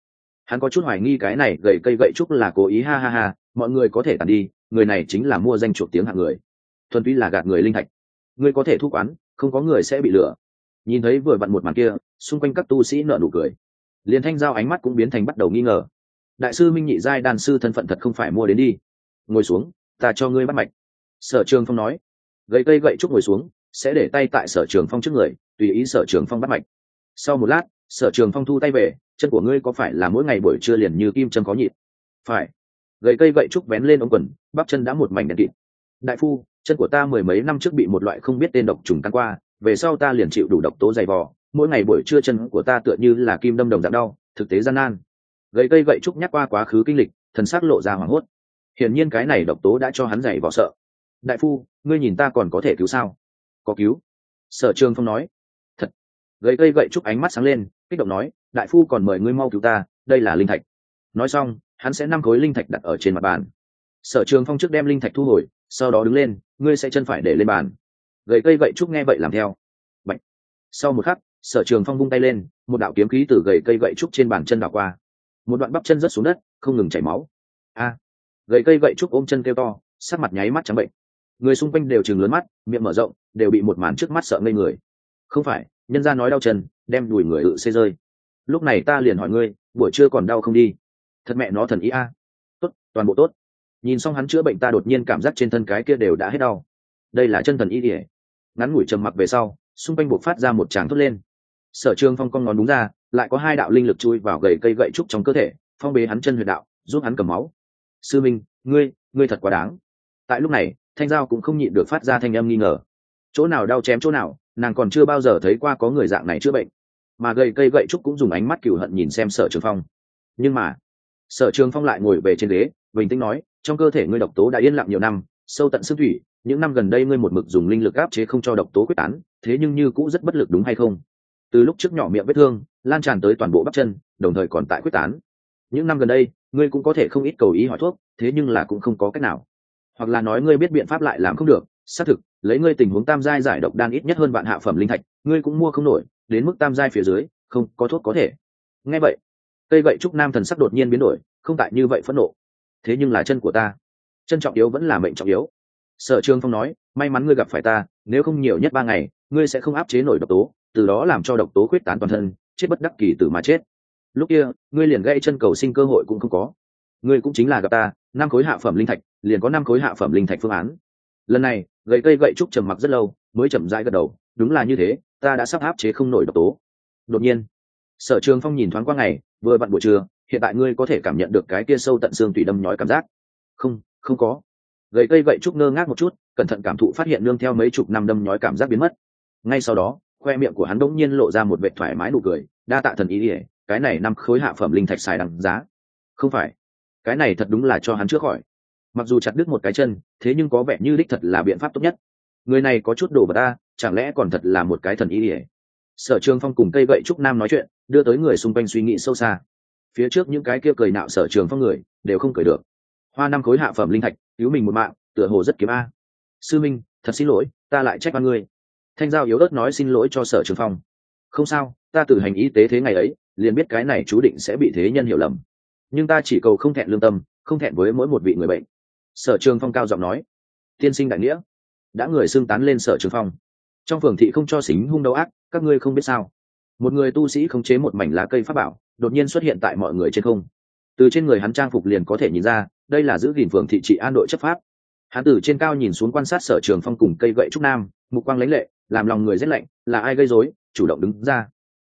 Speaker 1: Hắn có chút hoài nghi cái này gậy cây gậy trúc là cố ý, ha ha ha, mọi người có thể tàn đi, người này chính là mua danh chuộc tiếng hạng người, thuần túy là gạt người linh thạch. Ngươi có thể thu quán, không có người sẽ bị lừa. Nhìn thấy vừa vặn một màn kia, xung quanh các tu sĩ nở nụ cười. Liên Thanh Giao ánh mắt cũng biến thành bắt đầu nghi ngờ. Đại sư Minh Nhị giai đan sư thân phận thật không phải mua đến đi. Ngồi xuống, ta cho ngươi bắt mạch. Sở Trường Phong nói. Gậy cây gậy trúc ngồi xuống, sẽ để tay tại Sở Trường Phong trước người, tùy ý Sở Trường Phong bắt mạch. Sau một lát, Sở Trường Phong thu tay về, chân của ngươi có phải là mỗi ngày buổi trưa liền như kim châm có nhịp? Phải. Gậy cây gậy trúc vén lên ống quần, bắp chân đã một mảnh đen kịt. Đại phu, chân của ta mười mấy năm trước bị một loại không biết tên độc trùng căn qua, về sau ta liền chịu đủ độc tố dày vò, mỗi ngày buổi trưa chân của ta tựa như là kim đâm đồng dạng đau, thực tế gian nan. Gậy cây gậy trúc nhắc qua quá khứ kinh lịch, thần sắc lộ ra hoảng hốt. Hiển nhiên cái này độc tố đã cho hắn dày vò sợ. Đại phu, ngươi nhìn ta còn có thể cứu sao? Có cứu. Sở Trường Phong nói. Thật. Gậy cây gậy trúc ánh mắt sáng lên, kích động nói, đại phu còn mời ngươi mau cứu ta, đây là linh thạch. Nói xong, hắn sẽ 5 khối linh thạch đặt ở trên mặt bàn. Sở Trường Phong trước đem linh thạch thu hồi, sau đó đứng lên, ngươi sẽ chân phải để lên bàn. Gậy cây gậy trúc nghe vậy làm theo. Bạch. Sau một khắc, Sở Trường Phong vung tay lên, một đạo kiếm khí từ gậy cây gậy trúc trên bàn chân đảo qua, một đoạn bắp chân rớt xuống đất, không ngừng chảy máu. A! Gậy cây gậy trúc ôm chân kêu to, sắc mặt nháy mắt trắng bệnh. Người xung quanh đều trừng lớn mắt, miệng mở rộng, đều bị một màn trước mắt sợ ngây người. Không phải, nhân gia nói đau chân, đem đùi người xê rơi. Lúc này ta liền hỏi ngươi, buổi trưa còn đau không đi? Thật mẹ nó thần ý a! Tốt, toàn bộ tốt. Nhìn xong hắn chữa bệnh, ta đột nhiên cảm giác trên thân cái kia đều đã hết đau. Đây là chân thần y ỉa. Ngắn ngủi trầm mặc về sau, xung quanh buộc phát ra một tràng thốt lên. Sở Trường Phong cong ngón đúng ra, lại có 2 đạo linh lực chui vào gậy cây gậy trúc trong cơ thể, phong bế hắn chân huyệt đạo, giúp hắn cầm máu. Sư Minh, ngươi thật quá đáng. Tại lúc này, Thanh Giao cũng không nhịn được phát ra thanh âm nghi ngờ. Chỗ nào đau chém chỗ nào, nàng còn chưa bao giờ thấy qua có người dạng này chữa bệnh. Mà gậy cây gậy trúc cũng dùng ánh mắt cừu hận nhìn xem Sở Trường Phong. Nhưng mà, Sở Trường Phong lại ngồi về trên ghế, bình tĩnh nói, trong cơ thể ngươi độc tố đã yên lặng nhiều năm, sâu tận xương thủy, những năm gần đây ngươi một mực dùng linh lực áp chế không cho độc tố quyết tán, thế nhưng như cũ rất bất lực đúng hay không? Từ lúc trước nhỏ miệng vết thương lan tràn tới toàn bộ bắp chân, đồng thời còn tại quyết tán. Những năm gần đây, ngươi cũng có thể không ít cầu ý hỏi thuốc, thế nhưng là cũng không có cách nào. Hoặc là nói ngươi biết biện pháp lại làm không được, xác thực, lấy ngươi tình huống tam giai giải độc đan ít nhất hơn vạn hạ phẩm linh thạch, ngươi cũng mua không nổi, đến mức tam giai phía dưới, không có thuốc có thể. Nghe vậy, cây gậy trúc nam thần sắc đột nhiên biến đổi, không tại như vậy phẫn nộ. Thế nhưng là chân của ta, chân trọng yếu vẫn là mệnh trọng yếu. Sở Trường Phong nói, may mắn ngươi gặp phải ta, nếu không nhiều nhất 3 ngày, ngươi sẽ không áp chế nổi độc tố, từ đó làm cho độc tố khuyết tán toàn thân, chết bất đắc kỳ tử mà chết. Lúc kia, ngươi liền gãy chân cầu sinh cơ hội cũng không có. Ngươi cũng chính là gặp ta, 5 khối hạ phẩm linh thạch, liền có 5 khối hạ phẩm linh thạch phương án. Lần này, gậy cây gậy trúc trầm mặc rất lâu, mới chậm rãi gật đầu, đúng là như thế, ta đã sắp áp chế không nổi độc tố. Đột nhiên, Sở Trường Phong nhìn thoáng qua ngày, vừa vặn buổi trưa, hiện tại ngươi có thể cảm nhận được cái kia sâu tận xương tủy đâm nhói cảm giác. Không có. Gậy cây gậy trúc ngơ ngác một chút, cẩn thận cảm thụ phát hiện nương theo mấy chục năm đâm nhói cảm giác biến mất. Ngay sau đó, khoe miệng của hắn đống nhiên lộ ra một vệt thoải mái nụ cười, đa tạ thần ý ỉa, cái này 5 khối hạ phẩm linh thạch xài đằng giá. Không phải, cái này thật đúng là cho hắn chữa khỏi. Mặc dù chặt đứt một cái chân, thế nhưng có vẻ như đích thật là biện pháp tốt nhất. Người này có chút đồ vật ta, chẳng lẽ còn thật là một cái thần ý ỉa? Sở Trường Phong cùng cây gậy trúc nam nói chuyện, đưa tới người xung quanh suy nghĩ sâu xa. Phía trước những cái kia cười nạo Sở Trường Phong người, đều không cười được. Hoa 5 khối hạ phẩm linh thạch, cứu mình một mạng, tựa hồ rất kiếm a. Sư Minh, thật xin lỗi, ta lại trách oan ngươi. Thanh Giao yếu ớt nói xin lỗi cho Sở Trường Phong. Không sao, ta tự hành y tế thế ngày ấy, liền biết cái này chú định sẽ bị thế nhân hiểu lầm. Nhưng ta chỉ cầu không thẹn lương tâm, không thẹn với mỗi một vị người bệnh. Sở Trường Phong cao giọng nói. Tiên sinh đại nghĩa. Đã người xưng tán lên Sở Trường Phong. Trong phường thị không cho xính hung đấu ác, các ngươi không biết sao? Một người tu sĩ khống chế một mảnh lá cây pháp bảo, đột nhiên xuất hiện tại mọi người trên không. Từ trên người hắn trang phục liền có thể nhìn ra, đây là giữ gìn phường thị trị an đội chấp pháp. Hắn từ trên cao nhìn xuống quan sát Sở Trường Phong cùng cây gậy trúc nam, mục quang lãnh lệ, làm lòng người rét lạnh, là ai gây rối, chủ động đứng ra.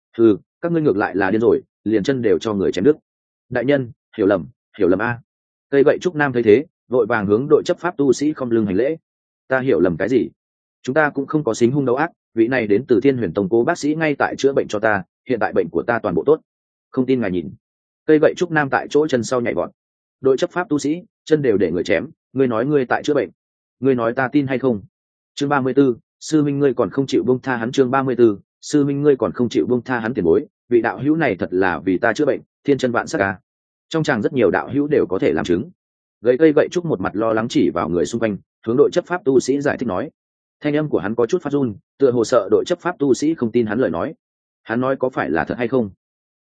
Speaker 1: Các ngươi ngược lại là điên rồi, liền chân đều cho người chém đứt. Đại nhân, hiểu lầm a. Cây gậy trúc nam thấy thế, vội vàng hướng đội chấp pháp tu sĩ không lưng hành lễ. Ta hiểu lầm cái gì? Chúng ta cũng không có xính hung đấu ác, vị này đến từ Thiên Huyền Tông cố bác sĩ ngay tại chữa bệnh cho ta, hiện tại bệnh của ta toàn bộ tốt. Không tin ngài nhìn. Cây gậy trúc nam tại chỗ chân sau nhảy vọt. Đội chấp pháp tu sĩ, chân đều để người chém, ngươi nói ngươi tại chữa bệnh, ngươi nói ta tin hay không? Chương 34, sư minh ngươi còn không chịu buông tha hắn. Chương 34, sư minh ngươi còn không chịu buông tha hắn. Tiền bối, vị đạo hữu này thật là vì ta chữa bệnh, thiên chân vạn sắc ca. Trong tràng rất nhiều đạo hữu đều có thể làm chứng. Gậy cây gậy trúc một mặt lo lắng chỉ vào người xung quanh, hướng đội chấp pháp tu sĩ giải thích nói. Thanh âm của hắn có chút phát run, tựa hồ sợ đội chấp pháp tu sĩ không tin hắn lời nói. Hắn nói có phải là thật hay không?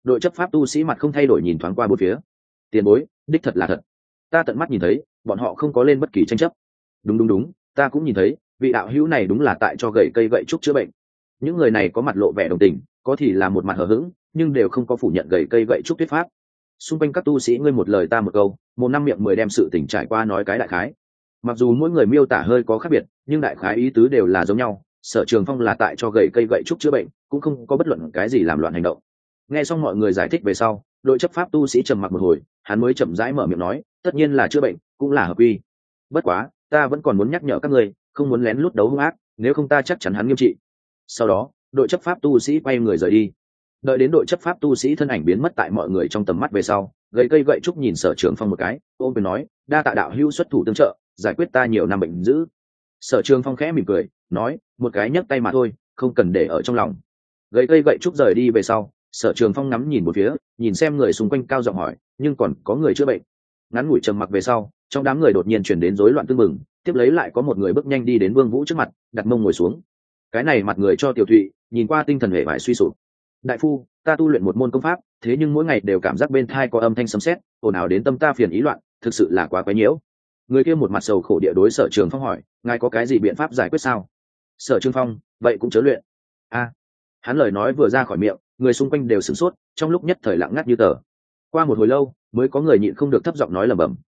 Speaker 1: Đội chấp pháp tu sĩ mặt không thay đổi nhìn thoáng qua bốn phía. Tiền bối, đích thật là thật, ta tận mắt nhìn thấy bọn họ không có lên bất kỳ tranh chấp. Đúng, ta cũng nhìn thấy vị đạo hữu này đúng là tại cho gậy cây gậy trúc chữa bệnh. Những người này có mặt lộ vẻ đồng tình, có thì là một mặt hờ hững, nhưng đều không có phủ nhận gậy cây gậy trúc thuyết pháp. Xung quanh các tu sĩ ngươi một lời ta một câu, một năm miệng mười đem sự tình trải qua nói cái đại khái. Mặc dù mỗi người miêu tả hơi có khác biệt, nhưng đại khái ý tứ đều là giống nhau. Sở Trường Phong là tại cho gậy cây gậy trúc chữa bệnh, cũng không có bất luận cái gì làm loạn hành động. Nghe xong mọi người giải thích về sau, đội chấp pháp tu sĩ trầm mặc một hồi, hắn mới chậm rãi mở miệng nói, tất nhiên là chữa bệnh, cũng là hợp quy. Bất quá, ta vẫn còn muốn nhắc nhở các ngươi, không muốn lén lút đấu hung ác, nếu không ta chắc chắn hắn nghiêm trị. Sau đó, đội chấp pháp tu sĩ quay người rời đi. Đợi đến đội chấp pháp tu sĩ thân ảnh biến mất tại mọi người trong tầm mắt về sau, gậy cây gậy trúc nhìn Sở Trường Phong một cái, ôm quyền nói, đa tạ đạo hữu xuất thủ tương trợ, giải quyết ta nhiều năm bệnh dữ. Sở Trường Phong khẽ mỉm cười, nói, một cái nhấc tay mà thôi, không cần để ở trong lòng. Gậy cây gậy trúc rời đi về sau, Sở Trường Phong ngắm nhìn một phía, nhìn xem người xung quanh cao giọng hỏi, nhưng còn có người chữa bệnh. Ngắn ngủi trầm mặc về sau, trong đám người đột nhiên chuyển đến rối loạn tương mừng, tiếp lấy lại có một người bước nhanh đi đến Vương Vũ trước mặt, đặt mông ngồi xuống. Cái này mặt người cho Tiểu Thụy, nhìn qua tinh thần hệ vải suy sụp. Đại phu, ta tu luyện một môn công pháp, thế nhưng mỗi ngày đều cảm giác bên tai có âm thanh sấm sét, ồn ào đến tâm ta phiền ý loạn, thực sự là quá quấy nhiễu. Người kia một mặt sầu khổ địa đối Sở Trường Phong hỏi, ngài có cái gì biện pháp giải quyết sao? Sở Trường Phong, vậy cũng chớ luyện. A, hắn lời nói vừa ra khỏi miệng, người xung quanh đều sửng sốt, trong lúc nhất thời lặng ngắt như tờ. Qua một hồi lâu, mới có người nhịn không được thấp giọng nói lẩm bẩm,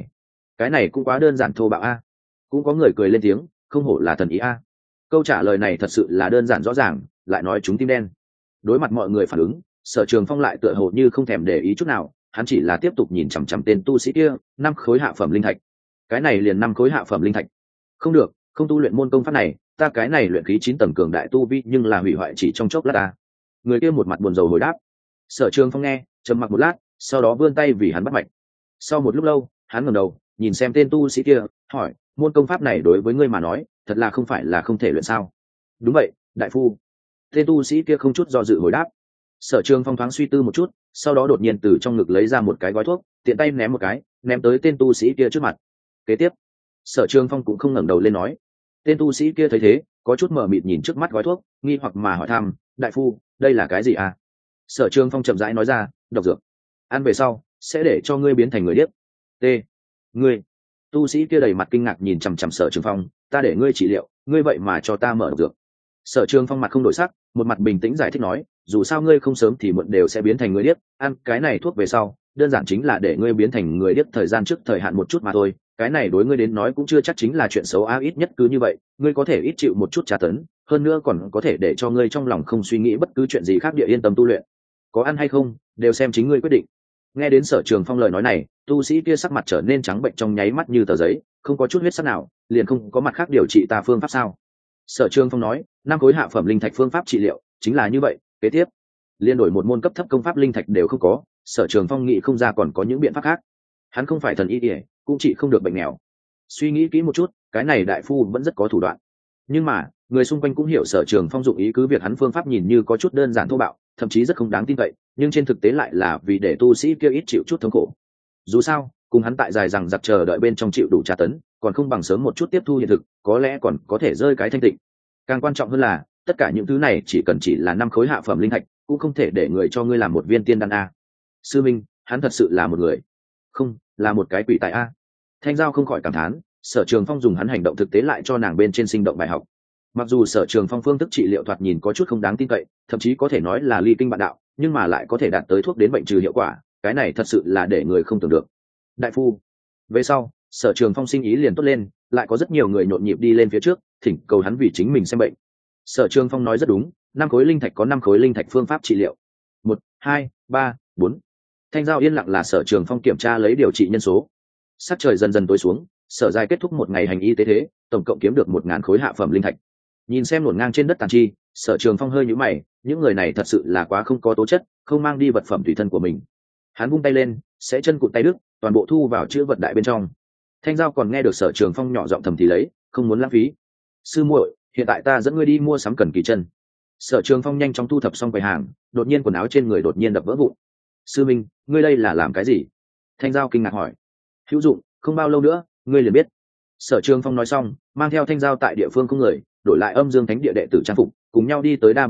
Speaker 1: cái này cũng quá đơn giản thô bạo a. Cũng có người cười lên tiếng, không hổ là thần ý a. Câu trả lời này thật sự là đơn giản rõ ràng, lại nói chúng tim đen. Đối mặt mọi người phản ứng, Sở Trường Phong lại tựa hồ như không thèm để ý chút nào, hắn chỉ là tiếp tục nhìn chằm chằm tên tu sĩ kia, 5 khối hạ phẩm linh thạch. Cái này liền 5 khối hạ phẩm linh thạch. Không được, không tu luyện môn công pháp này, ta cái này luyện khí 9 tầng cường đại tu vi nhưng là hủy hoại chỉ trong chốc lát ta. Người kia một mặt buồn rầu hồi đáp. Sở Trường Phong nghe, trầm mặc một lát, sau đó vươn tay vì hắn bắt mạch. Sau một lúc lâu, hắn ngẩng đầu, nhìn xem tên tu sĩ kia, hỏi, môn công pháp này đối với ngươi mà nói, thật là không phải là không thể luyện sao? Đúng vậy, đại phu. Tên tu sĩ kia không chút do dự hồi đáp. Sở Trường Phong thoáng suy tư một chút, sau đó đột nhiên từ trong ngực lấy ra một cái gói thuốc, tiện tay ném một cái, ném tới tên tu sĩ kia trước mặt. Kế tiếp, Sở Trường Phong cũng không ngẩng đầu lên nói. Tên tu sĩ kia thấy thế, có chút mờ mịt nhìn trước mắt gói thuốc, nghi hoặc mà hỏi thăm, đại phu, đây là cái gì à? Sở Trường Phong chậm rãi nói ra, độc dược. Ăn về sau, sẽ để cho ngươi biến thành người điếc. T. Ngươi. Tu sĩ kia đầy mặt kinh ngạc nhìn chằm chằm Sở Trường Phong, ta để ngươi trị liệu, ngươi vậy mà cho ta mở độc dược. Sở Trường Phong mặt không đổi sắc, một mặt bình tĩnh giải thích nói, dù sao ngươi không sớm thì muộn đều sẽ biến thành người điếc, ăn cái này thuốc về sau, đơn giản chính là để ngươi biến thành người điếc thời gian trước thời hạn một chút mà thôi, cái này đối ngươi đến nói cũng chưa chắc chính là chuyện xấu a, ít nhất cứ như vậy, ngươi có thể ít chịu một chút tra tấn, hơn nữa còn có thể để cho ngươi trong lòng không suy nghĩ bất cứ chuyện gì khác, địa yên tâm tu luyện. Có ăn hay không, đều xem chính ngươi quyết định. Nghe đến Sở Trường Phong lời nói này, tu sĩ kia sắc mặt trở nên trắng bệnh trong nháy mắt như tờ giấy, không có chút huyết sắc nào, liền không có mặt khác điều trị ta phương pháp sao? Sở Trường Phong nói, 5 khối hạ phẩm linh thạch phương pháp trị liệu, chính là như vậy. Kế tiếp, liên đổi một môn cấp thấp công pháp linh thạch đều không có, Sở Trường Phong nghĩ không ra còn có những biện pháp khác. Hắn không phải thần y y, cũng trị không được bệnh nghèo. Suy nghĩ kỹ một chút, cái này đại phu vẫn rất có thủ đoạn. Nhưng mà, người xung quanh cũng hiểu Sở Trường Phong dụng ý, cứ việc hắn phương pháp nhìn như có chút đơn giản thô bạo, thậm chí rất không đáng tin cậy, nhưng trên thực tế lại là vì để tu sĩ kia ít chịu chút thống khổ. Dù sao, cùng hắn tại dài rằng giặc chờ đợi bên trong chịu đủ tra tấn, còn không bằng sớm một chút tiếp thu hiện thực, có lẽ còn có thể rơi cái thanh tịnh. Càng quan trọng hơn là, tất cả những thứ này chỉ là 5 khối hạ phẩm linh thạch, cũng không thể để người cho ngươi làm một viên tiên đan a. Sư minh, hắn thật sự là một người, không, là một cái quỷ tài a. Thanh Giao không khỏi cảm thán, Sở Trường Phong dùng hắn hành động thực tế lại cho nàng bên trên sinh động bài học. Mặc dù Sở Trường Phong phương thức trị liệu thoạt nhìn có chút không đáng tin cậy, thậm chí có thể nói là ly kinh bạn đạo, nhưng mà lại có thể đạt tới thuốc đến bệnh trừ hiệu quả, cái này thật sự là để người không tưởng được. Đại phu. Về sau, Sở Trường Phong sinh ý liền tốt lên, lại có rất nhiều người nhộn nhịp đi lên phía trước, thỉnh cầu hắn vì chính mình xem bệnh. Sở Trường Phong nói rất đúng, 5 khối linh thạch có 5 khối linh thạch phương pháp trị liệu. 1, 2, 3, 4. Thanh Giao yên lặng là Sở Trường Phong kiểm tra lấy điều trị nhân số. Sắc trời dần dần tối xuống, Sở Giai kết thúc một ngày hành y tế thế, tổng cộng kiếm được 1000 khối hạ phẩm linh thạch. Nhìn xem luồn ngang trên đất tàn chi, Sở Trường Phong hơi nhíu mày, những người này thật sự là quá không có tố chất, không mang đi vật phẩm tùy thân của mình. Hắn vung tay lên, sẽ chân cụt tay đứt, toàn bộ thu vào chữ vật đại bên trong. Thanh Giao còn nghe được Sở Trường Phong nhỏ giọng thầm thì lấy, không muốn lãng phí. Sư muội, hiện tại ta dẫn ngươi đi mua sắm cần kỳ chân. Sở Trường Phong nhanh chóng thu thập xong quầy hàng, đột nhiên quần áo trên người đột nhiên đập vỡ vụn. Sư minh, ngươi đây là làm cái gì? Thanh Giao kinh ngạc hỏi. Hữu dụng, không bao lâu nữa ngươi liền biết. Sở Trường Phong nói xong, mang theo Thanh Giao tại địa phương không người, đổi lại Âm Dương Thánh Địa đệ tử trang phục, cùng nhau đi tới Đa Bảo Cát,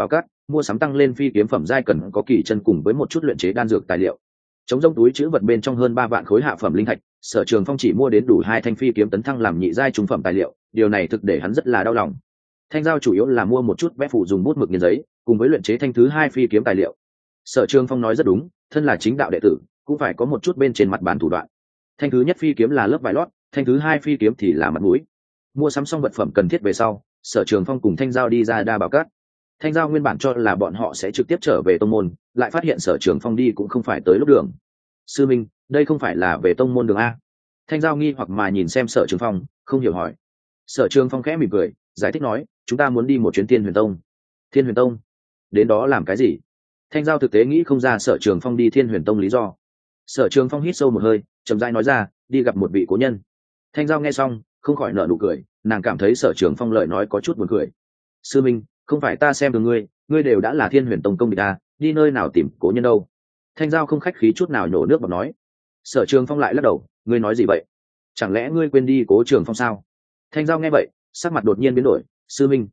Speaker 1: mua sắm tăng lên phi kiếm phẩm giai cần có kỳ chân cùng với một chút luyện chế đan dược tài liệu. Chống rông túi chữ vật bên trong hơn 3 vạn khối hạ phẩm linh thạch, Sở Trường Phong chỉ mua đến đủ 2 thanh phi kiếm tấn thăng làm nhị giai trung phẩm tài liệu, điều này thực để hắn rất là đau lòng. Thanh giao chủ yếu là mua một chút vẽ phụ dùng bút mực nghiền giấy, cùng với luyện chế thanh thứ 2 phi kiếm tài liệu. Sở Trường Phong nói rất đúng, thân là chính đạo đệ tử, cũng phải có một chút bên trên mặt bàn thủ đoạn. Thanh thứ nhất phi kiếm là lớp vải lót, thanh thứ 2 phi kiếm thì là mặt mũi. Mua sắm xong vật phẩm cần thiết về sau, Sở Trường Phong cùng Thanh giao đi ra Đa Bảo Cát. Thanh giao nguyên bản cho là bọn họ sẽ trực tiếp trở về tông môn, lại phát hiện Sở Trường Phong đi cũng không phải tới lúc đường. Sư minh, đây không phải là về tông môn đường a? Thanh giao nghi hoặc mà nhìn xem Sở Trường Phong, không hiểu hỏi. Sở Trường Phong khẽ mỉm cười, giải thích nói, chúng ta muốn đi một chuyến Thiên Huyền Tông. Thiên Huyền Tông? Đến đó làm cái gì? Thanh giao thực tế nghĩ không ra Sở Trường Phong đi Thiên Huyền Tông lý do. Sở Trường Phong hít sâu một hơi, chậm rãi nói ra, đi gặp một vị cố nhân. Thanh giao nghe xong, không khỏi nở nụ cười, nàng cảm thấy Sở Trường Phong lời nói có chút buồn cười. Sư minh, không phải ta xem thường ngươi, ngươi đều đã là Thiên Huyền Tông công địch ta, đi nơi nào tìm cố nhân đâu? Thanh giao không khách khí chút nào nhổ nước vào nói. Sở Trường Phong lại lắc đầu, ngươi nói gì vậy? Chẳng lẽ ngươi quên đi Cố Trường Phong sao? Thanh giao nghe vậy, sắc mặt đột nhiên biến đổi. Sư minh,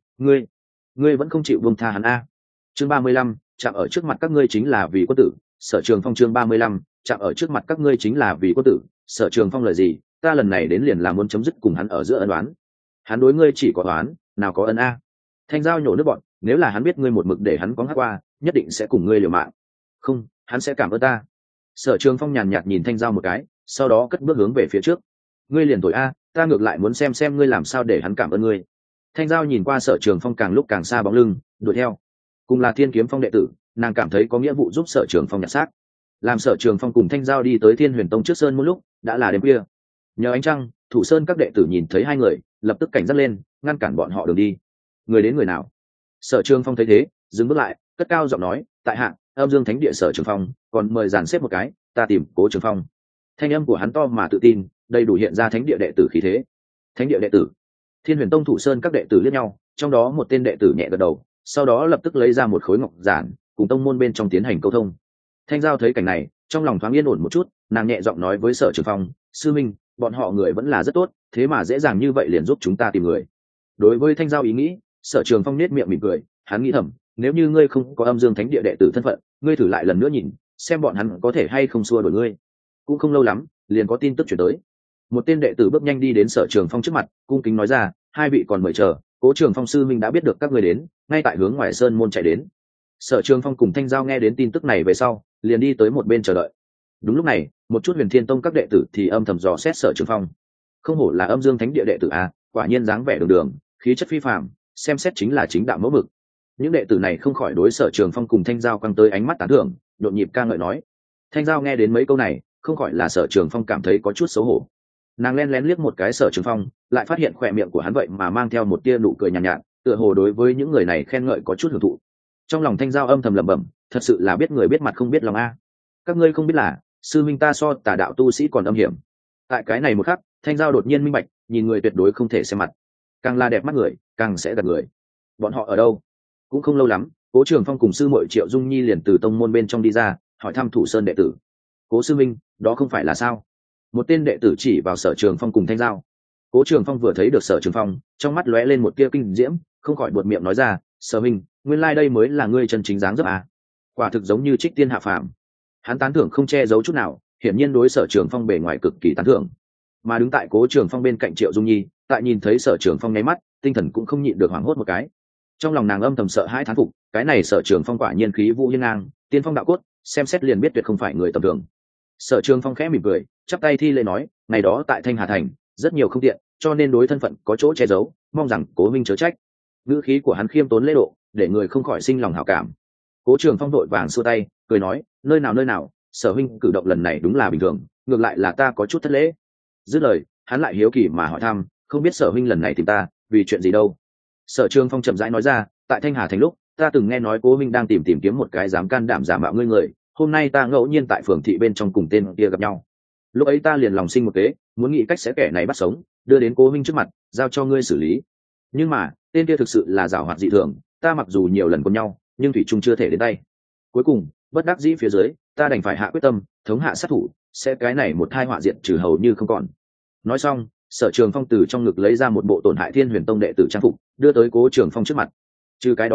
Speaker 1: ngươi vẫn không chịu buông tha hắn a? Chương 35, chạm ở trước mặt các ngươi chính là vì quân tử. Sở Trường Phong chương 35, chạm ở trước mặt các ngươi chính là vì quân tử. Sở Trường Phong lời gì? Ta lần này đến liền là muốn chấm dứt cùng hắn ở giữa ân oán. Hắn đối ngươi chỉ có oán, nào có ân a? Thanh giao nhổ nước bọn, nếu là hắn biết ngươi một mực để hắn có hát qua, nhất định sẽ cùng ngươi liều mạng. Không, hắn sẽ cảm ơn ta. Sở Trường Phong nhàn nhạt nhìn Thanh giao một cái, sau đó cất bước hướng về phía trước. Ngươi liền tội a, ta ngược lại muốn xem ngươi làm sao để hắn cảm ơn ngươi. Thanh giao nhìn qua Sở Trường Phong càng lúc càng xa bóng lưng, đuổi theo. Cùng là Thiên Kiếm Phong đệ tử, nàng cảm thấy có nghĩa vụ giúp Sở Trường Phong nhặt xác. Làm Sở Trường Phong cùng Thanh giao đi tới Thiên Huyền Tông trước sơn một lúc, đã là đêm khuya. Nhờ ánh trăng, thủ sơn các đệ tử nhìn thấy hai người, lập tức cảnh giác lên, ngăn cản bọn họ đường đi. Người đến người nào? Sở Trường Phong thấy thế, dừng bước lại, cất cao giọng nói, tại hạ Âm Dương Thánh Địa Sở Trường Phong, còn mời dàn xếp một cái, ta tìm Cố Trường Phong. Thanh âm của hắn to mà tự tin, đầy đủ hiện ra thánh địa đệ tử khí thế. Thánh địa đệ tử? Thiên Huyền Tông thủ sơn các đệ tử liếc nhau, trong đó một tên đệ tử nhẹ gật đầu, sau đó lập tức lấy ra một khối ngọc giản, cùng tông môn bên trong tiến hành câu thông. Thanh giao thấy cảnh này, trong lòng thoáng yên ổn một chút, nàng nhẹ giọng nói với Sở Trường Phong, sư minh, bọn họ người vẫn là rất tốt, thế mà dễ dàng như vậy liền giúp chúng ta tìm người. Đối với Thanh giao ý nghĩ, Sở Trường Phong nết miệng mỉm cười, hắn nghĩ thầm, nếu như ngươi không có Âm Dương Thánh Địa đệ tử thân phận, ngươi thử lại lần nữa nhìn, xem bọn hắn có thể hay không xua đuổi ngươi. Cũng không lâu lắm, liền có tin tức chuyển tới. Một tên đệ tử bước nhanh đi đến Sở Trường Phong trước mặt, cung kính nói ra, hai vị còn mời chờ, Cố Trường Phong sư minh đã biết được các ngươi đến, ngay tại hướng ngoài sơn môn chạy đến. Sở Trường Phong cùng Thanh giao nghe đến tin tức này về sau, liền đi tới một bên chờ đợi. Đúng lúc này, một chút Huyền Thiên Tông các đệ tử thì âm thầm dò xét Sở Trường Phong. Không hổ là Âm Dương Thánh Địa đệ tử a, quả nhiên dáng vẻ đường đường, khí chất phi phàm, xem xét chính là chính đạo mẫu mực. Những đệ tử này không khỏi đối Sở Trường Phong cùng Thanh giao quăng tới ánh mắt tán thưởng, nhộn nhịp ca ngợi nói. Thanh giao nghe đến mấy câu này, không khỏi là Sở Trường Phong cảm thấy có chút xấu hổ. Nàng len lén liếc một cái Sở Trường Phong, lại phát hiện khỏe miệng của hắn vậy mà mang theo một tia nụ cười nhàn nhạt, tựa hồ đối với những người này khen ngợi có chút hưởng thụ. Trong lòng Thanh giao âm thầm lẩm bẩm, thật sự là biết người biết mặt không biết lòng a. Các ngươi không biết là, sư minh ta so tà đạo tu sĩ còn âm hiểm. Tại cái này một khắc, Thanh giao đột nhiên minh bạch, nhìn người tuyệt đối không thể xem mặt. Càng là đẹp mắt người, càng sẽ gạt người. Bọn họ ở đâu? Cũng không lâu lắm, Cố Trường Phong cùng sư muội Triệu Dung Nhi liền từ tông môn bên trong đi ra, hỏi thăm thủ sơn đệ tử. Cố sư minh, đó không phải là sao? Một tên đệ tử chỉ vào Sở Trường Phong cùng Thanh giao. Cố Trường Phong vừa thấy được Sở Trường Phong, trong mắt lóe lên một tia kinh diễm, không khỏi buột miệng nói ra, Sở minh, nguyên lai đây mới là ngươi chân chính dáng dấp à? Quả thực giống như trích tiên hạ phàm. Hắn tán thưởng không che giấu chút nào, hiển nhiên đối Sở Trường Phong bề ngoài cực kỳ tán thưởng. Mà đứng tại Cố Trường Phong bên cạnh Triệu Dung Nhi, tại nhìn thấy Sở Trường Phong nháy mắt, tinh thần cũng không nhịn được hoảng hốt một cái. Trong lòng nàng âm thầm sợ hãi thán phục, cái này Sở Trường Phong quả nhiên khí vũ hiên ngang, tiên phong đạo cốt, xem xét liền biết tuyệt không phải người tầm thường. Sở Trường Phong khẽ mỉm cười, chắp tay thi lễ nói, ngày đó tại Thanh Hà Thành, rất nhiều không tiện, cho nên đối thân phận có chỗ che giấu, mong rằng Cố minh chớ trách. Ngữ khí của hắn khiêm tốn lễ độ, để người không khỏi sinh lòng hảo cảm. Cố Trường Phong đội vàng xua tay, cười nói, nơi nào, Sở huynh cử động lần này đúng là bình thường, ngược lại là ta có chút thất lễ. Dứt lời, hắn lại hiếu kỳ mà hỏi thăm, không biết Sở huynh lần này tìm ta, vì chuyện gì đâu? Sở Trường Phong chậm rãi nói ra, tại Thanh Hà Thành lúc, ta từng nghe nói Cố huynh đang tìm kiếm một cái dám can đảm giả mạo ngươi người, hôm nay ta ngẫu nhiên tại phường thị bên trong cùng tên kia gặp nhau. Lúc ấy ta liền lòng sinh một kế, muốn nghĩ cách sẽ kẻ này bắt sống, đưa đến Cố huynh trước mặt, giao cho ngươi xử lý. Nhưng mà, tên kia thực sự là giảo hoạt dị thường, ta mặc dù nhiều lần cùng nhau, nhưng thủy chung chưa thể đến tay. Cuối cùng, bất đắc dĩ phía dưới, ta đành phải hạ quyết tâm, thống hạ sát thủ, sẽ cái này một thai họa diệt trừ hầu như không còn. Nói xong, Sở Trường Phong từ trong ngực lấy ra một bộ tổn hại Thiên Huyền Tông đệ tử trang phục, đưa tới Cố Trường Phong trước mặt. Trừ cái đó ra,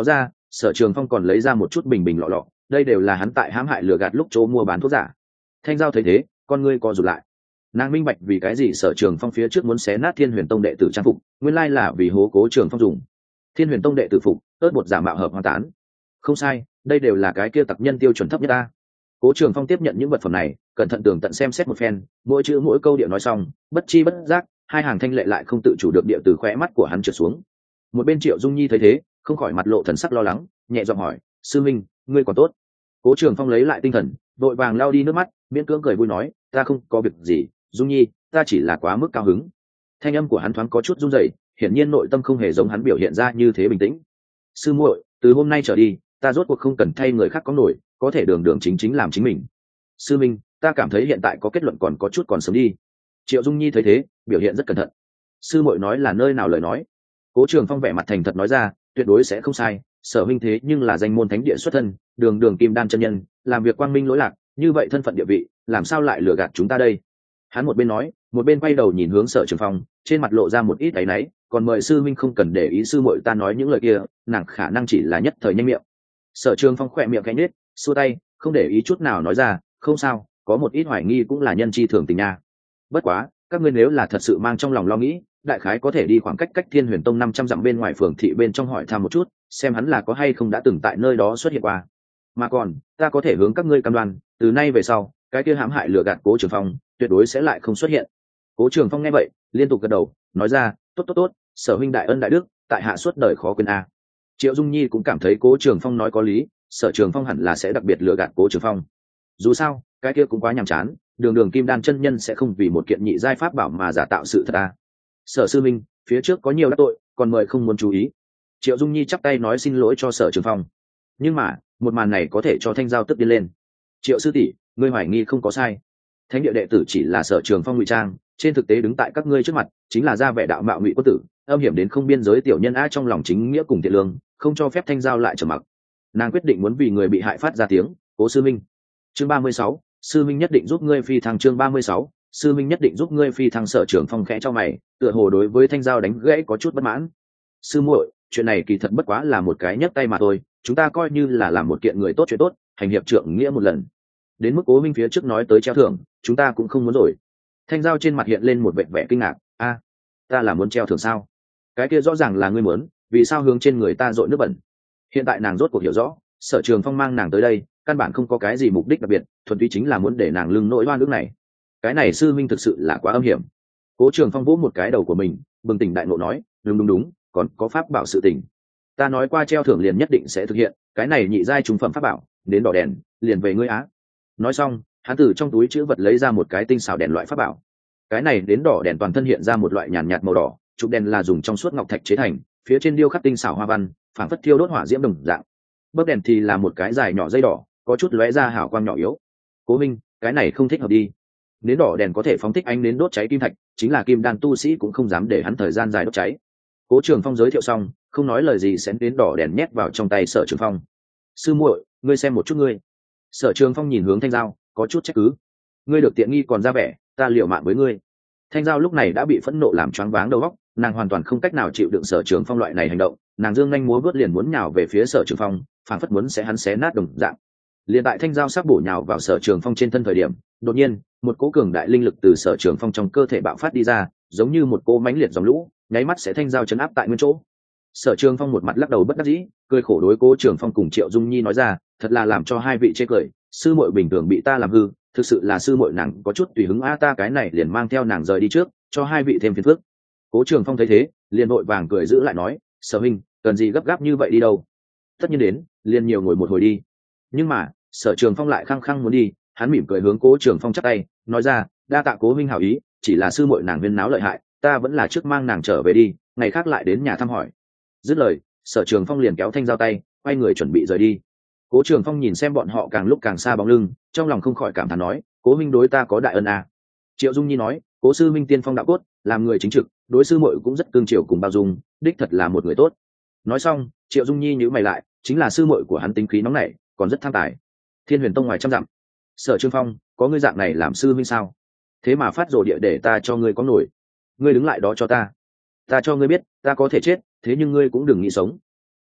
Speaker 1: Sở Trường Phong còn lấy ra một chút bình bình lọ lọ, đây đều là hắn tại hãm hại lừa gạt lúc chỗ mua bán thuốc giả. Thanh Giao thấy thế, con ngươi co rụt lại. Nàng minh bạch vì cái gì Sở Trường Phong phía trước muốn xé nát Thiên Huyền Tông đệ tử trang phục, nguyên lai là vì hố Cố Trường Phong dùng. Thiên Huyền Tông đệ tử phục, ớt bột giả mạo hợp hoàn tán. Không sai, đây đều là cái kia tặc nhân tiêu chuẩn thấp nhất ta. Cố Trường Phong tiếp nhận những vật phẩm này, cẩn thận tường tận xem xét một phen, mỗi chữ mỗi câu điệu nói xong, bất chi bất giác, hai hàng thanh lệ lại không tự chủ được điệu từ khóe mắt của hắn trượt xuống. Một bên Triệu Dung Nhi thấy thế, không khỏi mặt lộ thần sắc lo lắng, nhẹ giọng hỏi, sư minh, ngươi còn tốt? Cố Trường Phong lấy lại tinh thần, vội vàng lau đi nước mắt, miễn cưỡng cười vui nói, ta không có việc gì, Dung Nhi, ta chỉ là quá mức cao hứng. Thanh âm của hắn thoáng có chút run rẩy, hiển nhiên nội tâm không hề giống hắn biểu hiện ra như thế bình tĩnh. Sư muội, từ hôm nay trở đi, ta rốt cuộc không cần thay người khác có nổi, có thể đường đường chính chính làm chính mình. Sư minh, ta cảm thấy hiện tại có kết luận còn có chút còn sớm đi. Triệu Dung Nhi thấy thế, biểu hiện rất cẩn thận. Sư muội nói là nơi nào lời nói? Cố Trường Phong vẻ mặt thành thật nói ra, tuyệt đối sẽ không sai, Sở huynh thế nhưng là danh môn thánh địa xuất thân, đường đường kim đan chân nhân, làm việc quang minh lỗi lạc, như vậy thân phận địa vị, làm sao lại lừa gạt chúng ta đây? Hắn một bên nói, một bên quay đầu nhìn hướng Sở Trường Phong, trên mặt lộ ra một ít áy náy, còn mời sư huynh không cần để ý sư muội ta nói những lời kia, nàng khả năng chỉ là nhất thời nhanh miệng. Sở Trường Phong khẽ miệng khẽ nhếch, xua tay, không để ý chút nào nói ra, không sao, có một ít hoài nghi cũng là nhân chi thường tình nha. Bất quá, các ngươi nếu là thật sự mang trong lòng lo nghĩ, đại khái có thể đi khoảng cách Thiên Huyền Tông 500 dặm bên ngoài phường thị bên trong hỏi thăm một chút, xem hắn là có hay không đã từng tại nơi đó xuất hiện qua. Mà còn, ta có thể hướng các ngươi cam đoan, từ nay về sau, cái kia hãm hại lừa gạt Cố Trường Phong, tuyệt đối sẽ lại không xuất hiện. Cố Trường Phong nghe vậy, liên tục gật đầu, nói ra, tốt tốt tốt, Sở huynh đại ân đại đức, tại hạ suốt đời khó quên a. Triệu Dung Nhi cũng cảm thấy Cố Trường Phong nói có lý, Sở Trường Phong hẳn là sẽ đặc biệt lừa gạt Cố Trường Phong. Dù sao, cái kia cũng quá nhàm chán, đường đường kim đan chân nhân sẽ không vì một kiện nhị giai pháp bảo mà giả tạo sự thật a. Sở sư minh, phía trước có nhiều đắc tội, còn mời không muốn chú ý. Triệu Dung Nhi chắp tay nói xin lỗi cho Sở Trường Phong. Nhưng mà, một màn này có thể cho Thanh Giao tức điên lên. Triệu sư tỷ, ngươi hoài nghi không có sai. Thánh địa đệ tử chỉ là Sở Trường Phong ngụy trang, trên thực tế đứng tại các ngươi trước mặt, chính là ra vẻ đạo mạo ngụy quân tử, âm hiểm đến không biên giới tiểu nhân a trong lòng chính nghĩa cùng thiện lương, không cho phép Thanh Giao lại trầm mặc. Nàng quyết định muốn vì người bị hại phát ra tiếng, Cố sư minh. Chương 36, sư minh nhất định giúp ngươi phi thăng. Chương 36, sư minh nhất định giúp ngươi phi thăng. Sở Trường Phong khẽ cho mày, tựa hồ đối với Thanh Giao đánh gãy có chút bất mãn. Sư muội, chuyện này kỳ thật bất quá là một cái nhấc tay mà thôi, chúng ta coi như là làm một kiện người tốt chuyện tốt, hành hiệp trượng nghĩa một lần. Đến mức Cố minh phía trước nói tới treo thưởng, chúng ta cũng không muốn rồi. Thanh Giao trên mặt hiện lên một vẻ vẻ kinh ngạc, a, ta là muốn treo thưởng sao? Cái kia rõ ràng là ngươi muốn, vì sao hướng trên người ta dội nước bẩn? Hiện tại nàng rốt cuộc hiểu rõ, Sở Trường Phong mang nàng tới đây, căn bản không có cái gì mục đích đặc biệt, thuần túy chính là muốn để nàng lưng nỗi oan ức này. Cái này sư minh thực sự là quá âm hiểm. Cố Trường Phong vỗ một cái đầu của mình, bừng tỉnh đại ngộ nói, đúng, còn có pháp bảo sự tình. Ta nói qua treo thưởng liền nhất định sẽ thực hiện, cái này nhị giai trung phẩm pháp bảo, đến đỏ đèn, liền về ngươi á. Nói xong, hắn từ trong túi chữ vật lấy ra một cái tinh xảo đèn loại pháp bảo. Cái này đến đỏ đèn toàn thân hiện ra một loại nhàn nhạt màu đỏ, trục đèn là dùng trong suốt ngọc thạch chế thành, phía trên điêu khắc tinh xảo hoa văn, phảng phất thiêu đốt hỏa diễm đồng dạng. Bấc đèn thì là một cái dài nhỏ dây đỏ, có chút lóe ra hào quang nhỏ yếu. Cố minh, cái này không thích hợp đi. Nến đỏ đèn có thể phóng thích ánh đến đốt cháy kim thạch, chính là kim đan tu sĩ cũng không dám để hắn thời gian dài đốt cháy. Cố Trường Phong giới thiệu xong, không nói lời gì xén đến đỏ đèn nhét vào trong tay Sở Trường Phong. Sư muội, ngươi xem một chút ngươi. Sở Trường Phong nhìn hướng Thanh Giao, có chút trách cứ. Ngươi được tiện nghi còn ra vẻ, ta liều mạng với ngươi. Thanh Giao lúc này đã bị phẫn nộ làm choáng váng đầu óc, nàng hoàn toàn không cách nào chịu đựng Sở Trường Phong loại này hành động, nàng dương nhanh múa vớt liền muốn nhào về phía Sở Trường Phong, phản phất muốn hắn xé nát đồng dạng. Liền tại Thanh Giao sắp bổ nhào vào Sở Trường Phong trên thân thời điểm, đột nhiên, một cỗ cường đại linh lực từ Sở Trường Phong trong cơ thể bạo phát đi ra, giống như một cỗ mãnh liệt dòng lũ, nháy mắt sẽ Thanh Giao chấn áp tại nguyên chỗ. Sở Trường Phong một mặt lắc đầu bất đắc dĩ, cười khổ đối Cố Trường Phong cùng Triệu Dung Nhi nói ra, thật là làm cho hai vị chê cười, sư muội bình thường bị ta làm hư, thực sự là sư muội nàng có chút tùy hứng a, ta cái này liền mang theo nàng rời đi trước, cho hai vị thêm phiền phức. Cố Trường Phong thấy thế, liền vội vàng cười giữ lại nói, Sở huynh, cần gì gấp gáp như vậy đi đâu? Tất nhiên đến, liền nhiều ngồi một hồi đi. Nhưng mà, Sở Trường Phong lại khăng khăng muốn đi, hắn mỉm cười hướng Cố Trường Phong chắp tay, nói ra, đa tạ Cố huynh hảo ý, chỉ là sư muội nàng huyên náo lợi hại, ta vẫn là trước mang nàng trở về đi, ngày khác lại đến nhà thăm hỏi. Dứt lời, Sở Trường Phong liền kéo Thanh Giao tay, quay người chuẩn bị rời đi. Cố Trường Phong nhìn xem bọn họ càng lúc càng xa bóng lưng, trong lòng không khỏi cảm thán nói, Cố huynh đối ta có đại ân à. Triệu Dung Nhi nói, Cố sư minh tiên phong đạo cốt, làm người chính trực, đối sư muội cũng rất cương triều cùng bao dung, đích thật là một người tốt. Nói xong, Triệu Dung Nhi nhíu mày lại, chính là sư muội của hắn tính khí nóng nảy, còn rất tham tài. Thiên Huyền Tông ngoài trăm dặm, Sở Trường Phong, có ngươi dạng này làm sư minh sao? Thế mà phát rồ địa để ta cho ngươi có nổi. Ngươi đứng lại đó cho ta. Ta cho ngươi biết, ta có thể chết, thế nhưng ngươi cũng đừng nghĩ sống.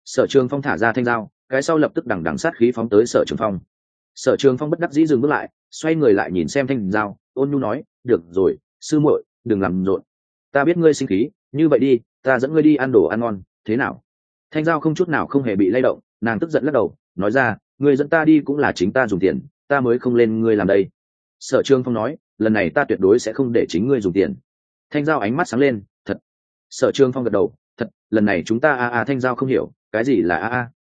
Speaker 1: Sở Trường Phong thả ra thanh dao, cái sau lập tức đằng đằng sát khí phóng tới Sở Trường Phong. Sở Trường Phong bất đắc dĩ dừng bước lại, xoay người lại nhìn xem thanh dao, ôn nhu nói, được rồi, sư muội, đừng làm rộn. Ta biết ngươi sinh khí, như vậy đi, ta dẫn ngươi đi ăn đồ ăn ngon, thế nào? Thanh dao không chút nào không hề bị lay động, nàng tức giận lắc đầu, nói ra, ngươi dẫn ta đi cũng là chính ta dùng tiền, ta mới không lên ngươi làm đây. Sở Trường Phong nói, lần này ta tuyệt đối sẽ không để chính ngươi dùng tiền. Thanh dao ánh mắt sáng lên, thật. Sở Trường Phong gật đầu, thật, lần này chúng ta Thanh dao không hiểu, cái gì là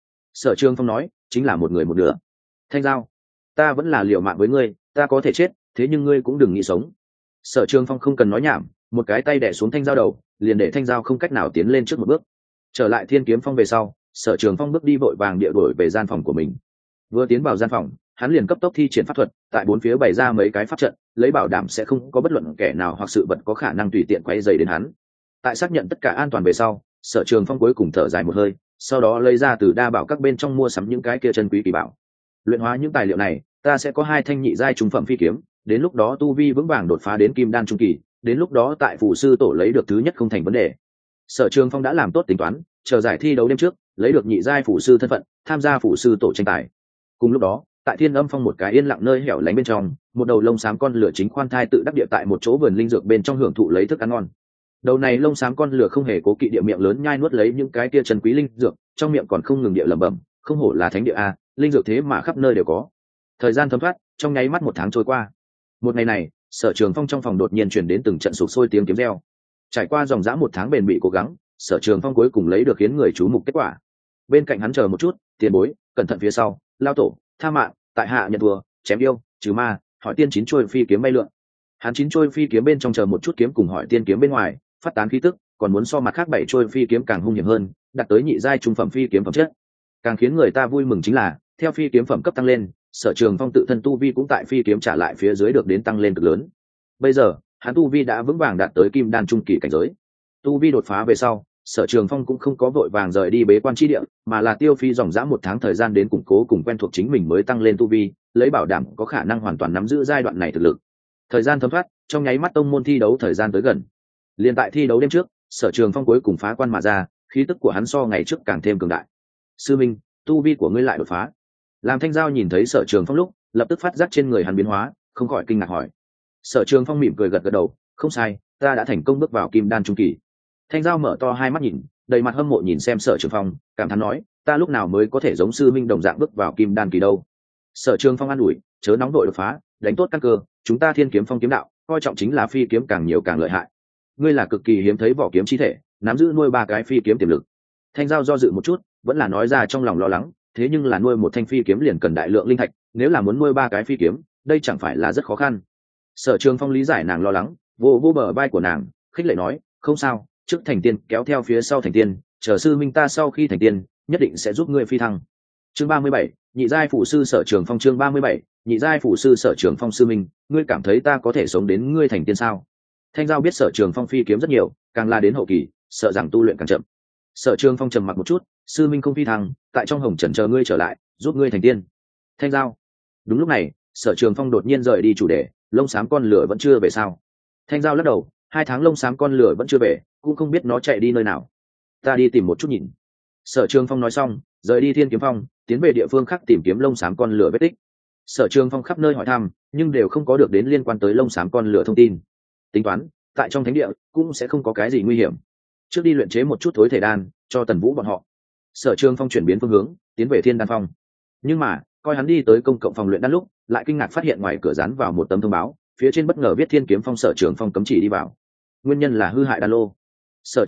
Speaker 1: Sở Trường Phong nói, chính là một người một nửa. Thanh dao, ta vẫn là liều mạng với ngươi, ta có thể chết, thế nhưng ngươi cũng đừng nghĩ sống. Sở Trường Phong không cần nói nhảm, một cái tay đè xuống thanh dao đầu, liền để thanh dao không cách nào tiến lên trước một bước. Trở lại Thiên Kiếm Phong về sau, Sở Trường Phong bước đi vội vàng địa đổi về gian phòng của mình. Vừa tiến vào gian phòng, hắn liền cấp tốc thi triển pháp thuật, tại bốn phía bày ra mấy cái pháp trận, lấy bảo đảm sẽ không có bất luận kẻ nào hoặc sự vật có khả năng tùy tiện quay dày đến hắn. Tại xác nhận tất cả an toàn về sau, Sở Trường Phong cuối cùng thở dài một hơi, sau đó lấy ra từ đa bảo các bên trong mua sắm những cái kia chân quý kỳ bảo. Luyện hóa những tài liệu này, ta sẽ có 2 thanh nhị giai trung phẩm phi kiếm, đến lúc đó tu vi vững vàng đột phá đến kim đan trung kỳ, đến lúc đó tại phù sư tổ lấy được thứ nhất không thành vấn đề. Sở Trường Phong đã làm tốt tính toán, chờ giải thi đấu đêm trước, lấy được nhị giai phù sư thân phận, tham gia phù sư tổ tranh tài. Cùng lúc đó, tại Thiên Âm Phong một cái yên lặng nơi hẻo lánh bên trong, một đầu lông xám con lửa chính khoan thai tự đắc địa tại một chỗ vườn linh dược bên trong hưởng thụ lấy thức ăn ngon. Đầu này lông xám con lửa không hề cố kỵ địa miệng lớn nhai nuốt lấy những cái kia chân quý linh dược, trong miệng còn không ngừng địa lẩm bẩm, không hổ là thánh địa a, linh dược thế mà khắp nơi đều có. Thời gian thấm thoát, trong nháy mắt 1 tháng trôi qua. Một ngày này, Sở Trường Phong trong phòng đột nhiên truyền đến từng trận sục sôi tiếng kiếm reo. Trải qua dòng dã 1 tháng bền bỉ cố gắng, Sở Trường Phong cuối cùng lấy được khiến người chú mục kết quả. Bên cạnh hắn chờ một chút, tiền bối, cẩn thận phía sau, lao tổ, tha mạng, tại hạ nhận thua, chém yêu, trừ ma, hỏi tiên 9 trôi phi kiếm bay lượn. Hắn 9 trôi phi kiếm bên trong chờ một chút kiếm cùng hỏi tiên kiếm bên ngoài, phát tán khí tức, còn muốn so mặt khác 7 trôi phi kiếm càng hung hiểm hơn, đạt tới nhị giai trung phẩm phi kiếm phẩm chất. Càng khiến người ta vui mừng chính là, theo phi kiếm phẩm cấp tăng lên, Sở Trường Phong tự thân tu vi cũng tại phi kiếm trả lại phía dưới được đến tăng lên cực lớn. Bây giờ, hắn tu vi đã vững vàng đạt tới kim đan trung kỳ cảnh giới. Tu vi đột phá về sau, Sở Trường Phong cũng không có vội vàng rời đi bế quan chi địa, mà là tiêu phi dòng dã 1 tháng thời gian đến củng cố cùng quen thuộc chính mình mới tăng lên tu vi, lấy bảo đảm có khả năng hoàn toàn nắm giữ giai đoạn này thực lực. Thời gian thấm thoát, trong nháy mắt tông môn thi đấu thời gian tới gần. Liên tại thi đấu đêm trước, Sở Trường Phong cuối cùng phá quan mà ra, khí tức của hắn so ngày trước càng thêm cường đại. Sư minh, tu vi của ngươi lại đột phá. Làm Thanh Giao nhìn thấy Sở Trường Phong lúc, lập tức phát giác trên người hắn biến hóa, không khỏi kinh ngạc hỏi. Sở Trường Phong mỉm cười gật gật đầu, không sai, ta đã thành công bước vào kim đan trung kỳ. Thanh Giao mở to hai mắt nhìn, đầy mặt hâm mộ nhìn xem Sở Trường Phong, cảm thán nói, ta lúc nào mới có thể giống sư minh đồng dạng bước vào kim đan kỳ đâu. Sở Trường Phong an ủi, chớ nóng đội đột phá, đánh tốt căn cơ, chúng ta Thiên Kiếm Phong kiếm đạo, coi trọng chính là phi kiếm càng nhiều càng lợi hại. Ngươi là cực kỳ hiếm thấy vỏ kiếm chi thể, nắm giữ nuôi 3 cái phi kiếm tiềm lực. Thanh Giao do dự một chút, vẫn là nói ra trong lòng lo lắng, thế nhưng là nuôi một thanh phi kiếm liền cần đại lượng linh thạch, nếu là muốn nuôi 3 cái phi kiếm, đây chẳng phải là rất khó khăn. Sở Trường Phong lý giải nàng lo lắng, vô bờ vai của nàng, khích lệ nói, không sao, trước thành tiên kéo theo phía sau thành tiên, chờ sư minh ta sau khi thành tiên, nhất định sẽ giúp ngươi phi thăng. Chương 37, nhị giai phủ sư Sở Trường Phong. Chương 37, nhị giai phủ sư Sở Trường Phong. Sư minh, ngươi cảm thấy ta có thể sống đến ngươi thành tiên sao? Thanh Giao biết Sở Trường Phong phi kiếm rất nhiều, càng là đến hậu kỳ, sợ rằng tu luyện càng chậm. Sở Trường Phong trầm mặc một chút, sư minh không phi thăng, tại trong hồng trần chờ ngươi trở lại, giúp ngươi thành tiên. Thanh Giao. Đúng lúc này, Sở Trường Phong đột nhiên rời đi chủ đề, lông xám con lửa vẫn chưa về sao? Thanh Giao lắc đầu, 2 tháng lông xám con lửa vẫn chưa về, cũng không biết nó chạy đi nơi nào. Ta đi tìm một chút nhìn. Sở Trường Phong nói xong, rời đi Thiên Kiếm Phong, tiến về địa phương khác tìm kiếm lông xám con lửa vết tích. Sở Trường Phong khắp nơi hỏi thăm, nhưng đều không có được đến liên quan tới lông xám con lửa thông tin. Tính toán, tại trong thánh địa cũng sẽ không có cái gì nguy hiểm. Trước đi luyện chế một chút thối thể đan cho Tần Vũ bọn họ. Sở Trường Phong chuyển biến phương hướng, tiến về Thiên Đan Phong. Nhưng mà, coi hắn đi tới công cộng phòng luyện đan lúc, lại kinh ngạc phát hiện ngoài cửa dán vào một tấm thông báo, phía trên bất ngờ viết Thiên Kiếm Phong Sở Trường Phong cấm chỉ đi vào. Nguyên nhân là hư hại đan lô. Sở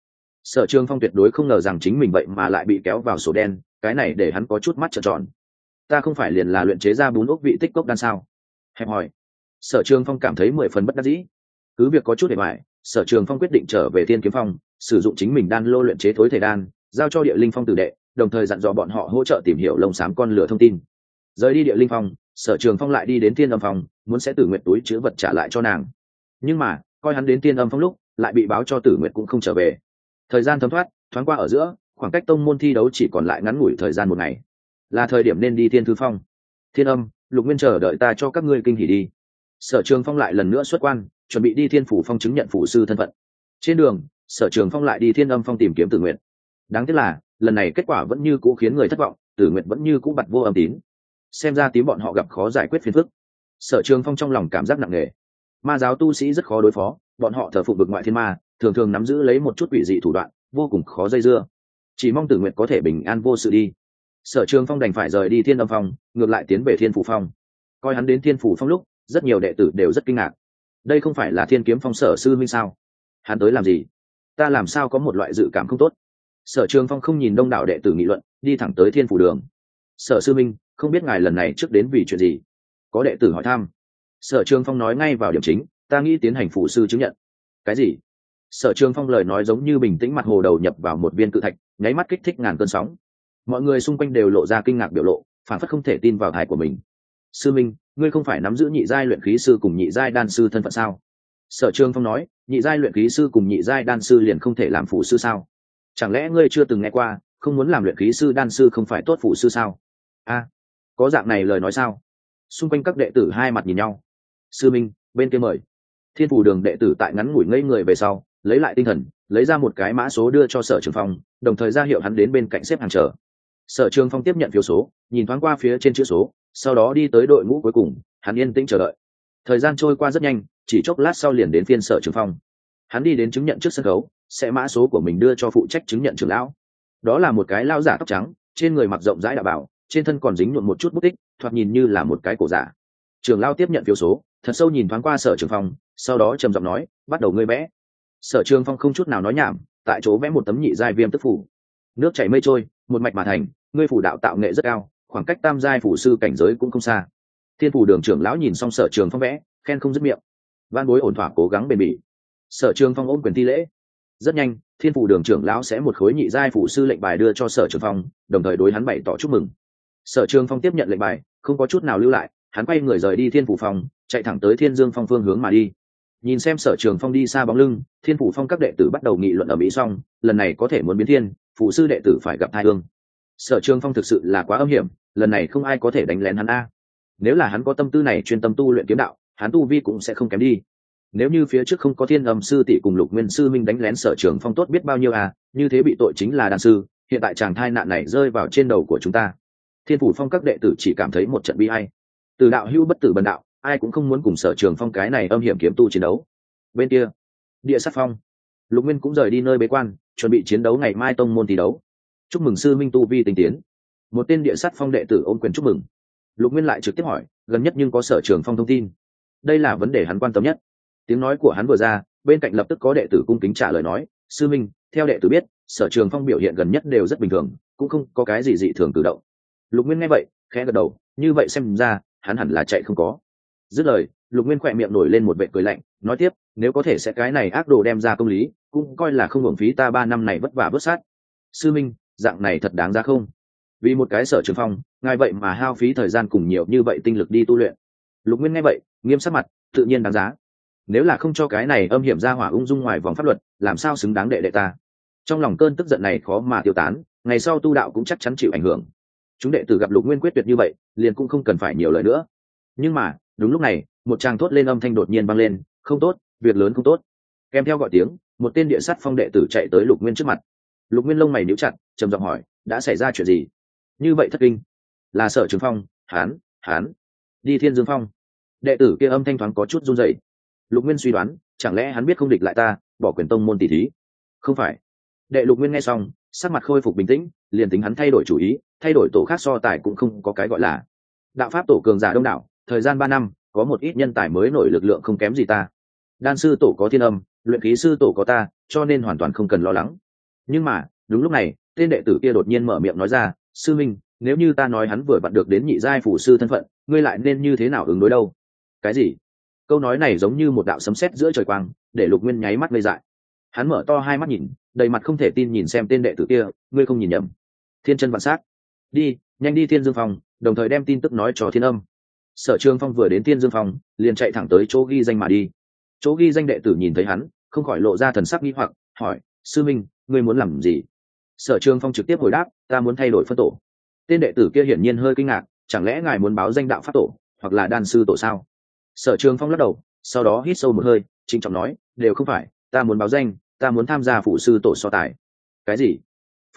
Speaker 1: Trường Phong tuyệt đối không ngờ rằng chính mình vậy mà lại bị kéo vào sổ đen, cái này để hắn có chút mắt trợn tròn. Ta không phải liền là luyện chế ra 4 ốc vị tích cốc đan sao? Hẹp hỏi. Sở Trường Phong cảm thấy 10 phần bất đắc dĩ. Cứ việc có chút để bại, Sở Trường Phong quyết định trở về Thiên Kiếm Phong, sử dụng chính mình đan lô luyện chế thối thể đan, giao cho Địa Linh Phong tử đệ, đồng thời dặn dò bọn họ hỗ trợ tìm hiểu lông xám con lửa thông tin. Rời đi Địa Linh Phong, Sở Trường Phong lại đi đến Thiên Âm Phong, muốn sẽ Tử Nguyệt túi chứa vật trả lại cho nàng. Nhưng mà, coi hắn đến Thiên Âm Phong lúc, lại bị báo cho Tử Nguyệt cũng không trở về. Thời gian thấm thoát, thoáng qua ở giữa, khoảng cách tông môn thi đấu chỉ còn lại ngắn ngủi thời gian 1 ngày. Là thời điểm nên đi Thiên Thư Phong. Thiên Âm, Lục Nguyên chờ đợi ta cho các ngươi kinh hỉ đi. Sở Trường Phong lại lần nữa xuất quan, chuẩn bị đi Thiên Phủ Phong chứng nhận phủ sư thân phận. Trên đường, Sở Trường Phong lại đi Thiên Âm Phong tìm kiếm Tử Nguyệt. Đáng tiếc là, lần này kết quả vẫn như cũ khiến người thất vọng, Tử Nguyệt vẫn như cũ bặt vô âm tín. Xem ra tím bọn họ gặp khó giải quyết phiền phức. Sở Trường Phong trong lòng cảm giác nặng nề. Ma giáo tu sĩ rất khó đối phó, bọn họ thờ phụng vực ngoại thiên ma, thường thường nắm giữ lấy một chút quỷ dị thủ đoạn, vô cùng khó dây dưa. Chỉ mong Tử Nguyệt có thể bình an vô sự đi. Sở Trường Phong đành phải rời đi Thiên Âm Phong, ngược lại tiến về Thiên Phủ Phong. Coi hắn đến Thiên Phủ Phong lúc, rất nhiều đệ tử đều rất kinh ngạc. Đây không phải là Thiên Kiếm Phong Sở sư minh sao? Hắn tới làm gì? Ta làm sao có một loại dự cảm không tốt? Sở Trường Phong không nhìn đông đảo đệ tử nghị luận, đi thẳng tới Thiên Phủ đường. Sở sư minh, không biết ngài lần này trước đến vì chuyện gì? Có đệ tử hỏi thăm. Sở Trường Phong nói ngay vào điểm chính, ta nghĩ tiến hành phủ sư chứng nhận. Cái gì? Sở Trường Phong lời nói giống như bình tĩnh mặt hồ đầu nhập vào một viên cự thạch, nháy mắt kích thích ngàn cơn sóng. Mọi người xung quanh đều lộ ra kinh ngạc biểu lộ, phản phất không thể tin vào thải của mình. Sư minh, ngươi không phải nắm giữ nhị giai luyện khí sư cùng nhị giai đan sư thân phận sao? Sở Trường Phong nói, nhị giai luyện khí sư cùng nhị giai đan sư liền không thể làm phụ sư sao? Chẳng lẽ ngươi chưa từng nghe qua, không muốn làm luyện khí sư đan sư không phải tốt phụ sư sao? A, có dạng này lời nói sao? Xung quanh các đệ tử hai mặt nhìn nhau. Sư minh, bên kia mời. Thiên Phủ đường đệ tử tại ngắn ngủi ngây người về sau, lấy lại tinh thần, lấy ra một cái mã số đưa cho Sở Trường Phong, đồng thời ra hiệu hắn đến bên cạnh xếp hàng chờ. Sở Trường Phong tiếp nhận phiếu số, nhìn thoáng qua phía trên chữ số, sau đó đi tới đội ngũ cuối cùng, hắn yên tĩnh chờ đợi. Thời gian trôi qua rất nhanh, chỉ chốc lát sau liền đến phiên Sở Trường Phong. Hắn đi đến chứng nhận trước sân khấu, sẽ mã số của mình đưa cho phụ trách chứng nhận trưởng lão. Đó là một cái lão giả tóc trắng, trên người mặc rộng rãi đạo bào, trên thân còn dính nhuộm một chút bút tích, thoạt nhìn như là một cái cổ giả. Trưởng lão tiếp nhận phiếu số, thật sâu nhìn thoáng qua Sở Trường Phong, sau đó trầm giọng nói, bắt đầu ngươi vẽ. Sở Trường Phong không chút nào nói nhảm, tại chỗ vẽ một tấm nhị giai viêm tức phủ. Nước chảy mây trôi, một mạch mà thành, ngươi phủ đạo tạo nghệ rất cao, khoảng cách tam giai phủ sư cảnh giới cũng không xa. Thiên Phủ đường trưởng lão nhìn xong Sở Trường Phong vẽ, khen không dứt miệng. Van bối ổn thỏa cố gắng bền bỉ. Sở Trường Phong ôm quyền thi lễ. Rất nhanh, Thiên Phủ đường trưởng lão sẽ một khối nhị giai phủ sư lệnh bài đưa cho Sở Trường Phong, đồng thời đối hắn bày tỏ chúc mừng. Sở Trường Phong tiếp nhận lệnh bài, không có chút nào lưu lại, hắn quay người rời đi Thiên Phủ Phong, chạy thẳng tới Thiên Dương Phong phương hướng mà đi. Nhìn xem Sở Trường Phong đi xa bóng lưng, Thiên Phủ Phong các đệ tử bắt đầu nghị luận ở mỹ xong, lần này có thể muốn biến thiên, phụ sư đệ tử phải gặp tai ương. Sở Trường Phong thực sự là quá âm hiểm, lần này không ai có thể đánh lén hắn a. Nếu là hắn có tâm tư này chuyên tâm tu luyện kiếm đạo, hắn tu vi cũng sẽ không kém đi. Nếu như phía trước không có Thiên Âm sư tỷ cùng Lục Nguyên sư minh đánh lén Sở Trường Phong tốt biết bao nhiêu à, như thế bị tội chính là đan sư, hiện tại chàng thai nạn này rơi vào trên đầu của chúng ta. Thiên Phủ Phong các đệ tử chỉ cảm thấy một trận bi ai. Từ đạo hữu bất tử bần đạo, ai cũng không muốn cùng Sở Trường Phong cái này âm hiểm kiếm tu chiến đấu. Bên kia, Địa Sát Phong, Lục Nguyên cũng rời đi nơi bế quan, chuẩn bị chiến đấu ngày mai tông môn thi đấu. Chúc mừng sư minh tu vi tinh tiến. Một tên Địa Sát Phong đệ tử ôm quyền chúc mừng. Lục Nguyên lại trực tiếp hỏi, gần nhất nhưng có Sở Trường Phong thông tin. Đây là vấn đề hắn quan tâm nhất. Tiếng nói của hắn vừa ra, bên cạnh lập tức có đệ tử cung kính trả lời nói, sư minh, theo đệ tử biết, Sở Trường Phong biểu hiện gần nhất đều rất bình thường, cũng không có cái gì dị thường tự động. Lục Nguyên nghe vậy, khẽ gật đầu, như vậy xem ra, hắn hẳn là chạy không có. Dứt lời, Lục Nguyên khỏe miệng nổi lên một vệt cười lạnh, nói tiếp, nếu có thể sẽ cái này ác đồ đem ra công lý, cũng coi là không hưởng phí ta 3 năm này vất vả vớt sát. Sư minh, dạng này thật đáng ra không? Vì một cái Sở Trường Phong, ngài vậy mà hao phí thời gian cùng nhiều như vậy tinh lực đi tu luyện. Lục Nguyên nghe vậy, nghiêm sắc mặt, tự nhiên đáng giá. Nếu là không cho cái này âm hiểm ra hỏa ung dung ngoài vòng pháp luật, làm sao xứng đáng đệ đệ ta? Trong lòng cơn tức giận này khó mà tiêu tán, ngày sau tu đạo cũng chắc chắn chịu ảnh hưởng. Chúng đệ tử gặp Lục Nguyên quyết tuyệt như vậy, liền cũng không cần phải nhiều lời nữa. Nhưng mà, đúng lúc này, một tràng thốt lên âm thanh đột nhiên vang lên, không tốt, việc lớn không tốt. Kèm theo gọi tiếng, một tên Địa Sát Phong đệ tử chạy tới Lục Nguyên trước mặt. Lục Nguyên lông mày nhíu chặt, trầm giọng hỏi, đã xảy ra chuyện gì? Như vậy thất kinh, là Sở Trường Phong, hắn đi Thiên Dương Phong. Đệ tử kia âm thanh thoáng có chút run rẩy. Lục Nguyên suy đoán, chẳng lẽ hắn biết không địch lại ta, bỏ quyền tông môn tỷ thí? Không phải. Đệ Lục Nguyên nghe xong, sắc mặt khôi phục bình tĩnh, liền tính hắn thay đổi chủ ý, thay đổi tổ khác so tài cũng không có cái gọi là. Đạo pháp tổ cường giả đông đảo, thời gian 3 năm, có một ít nhân tài mới nổi lực lượng không kém gì ta. Đan sư tổ có Thiên Âm, luyện khí sư tổ có ta, cho nên hoàn toàn không cần lo lắng. Nhưng mà, đúng lúc này, tên đệ tử kia đột nhiên mở miệng nói ra, sư minh, nếu như ta nói hắn vừa vặn được đến nhị giai phủ sư thân phận, ngươi lại nên như thế nào ứng đối đâu? Cái gì? Câu nói này giống như một đạo sấm sét giữa trời quang, để Lục Nguyên nháy mắt ngây dại. Hắn mở to hai mắt nhìn, đầy mặt không thể tin nhìn xem tên đệ tử kia, ngươi không nhìn nhầm. Thiên chân vạn sát. Đi, nhanh đi Thiên Dương Phong, đồng thời đem tin tức nói cho Thiên Âm. Sở Trường Phong vừa đến Thiên Dương Phong, liền chạy thẳng tới chỗ ghi danh mà đi. Chỗ ghi danh đệ tử nhìn thấy hắn, không khỏi lộ ra thần sắc nghi hoặc, hỏi, sư minh, ngươi muốn làm gì? Sở Trường Phong trực tiếp hồi đáp, ta muốn thay đổi phân tổ. Tên đệ tử kia hiển nhiên hơi kinh ngạc, chẳng lẽ ngài muốn báo danh đạo pháp tổ, hoặc là đan sư tổ sao? Sở Trường Phong lắc đầu, sau đó hít sâu một hơi, trịnh trọng nói, đều không phải, ta muốn báo danh, ta muốn tham gia phụ sư tổ so tài. Cái gì?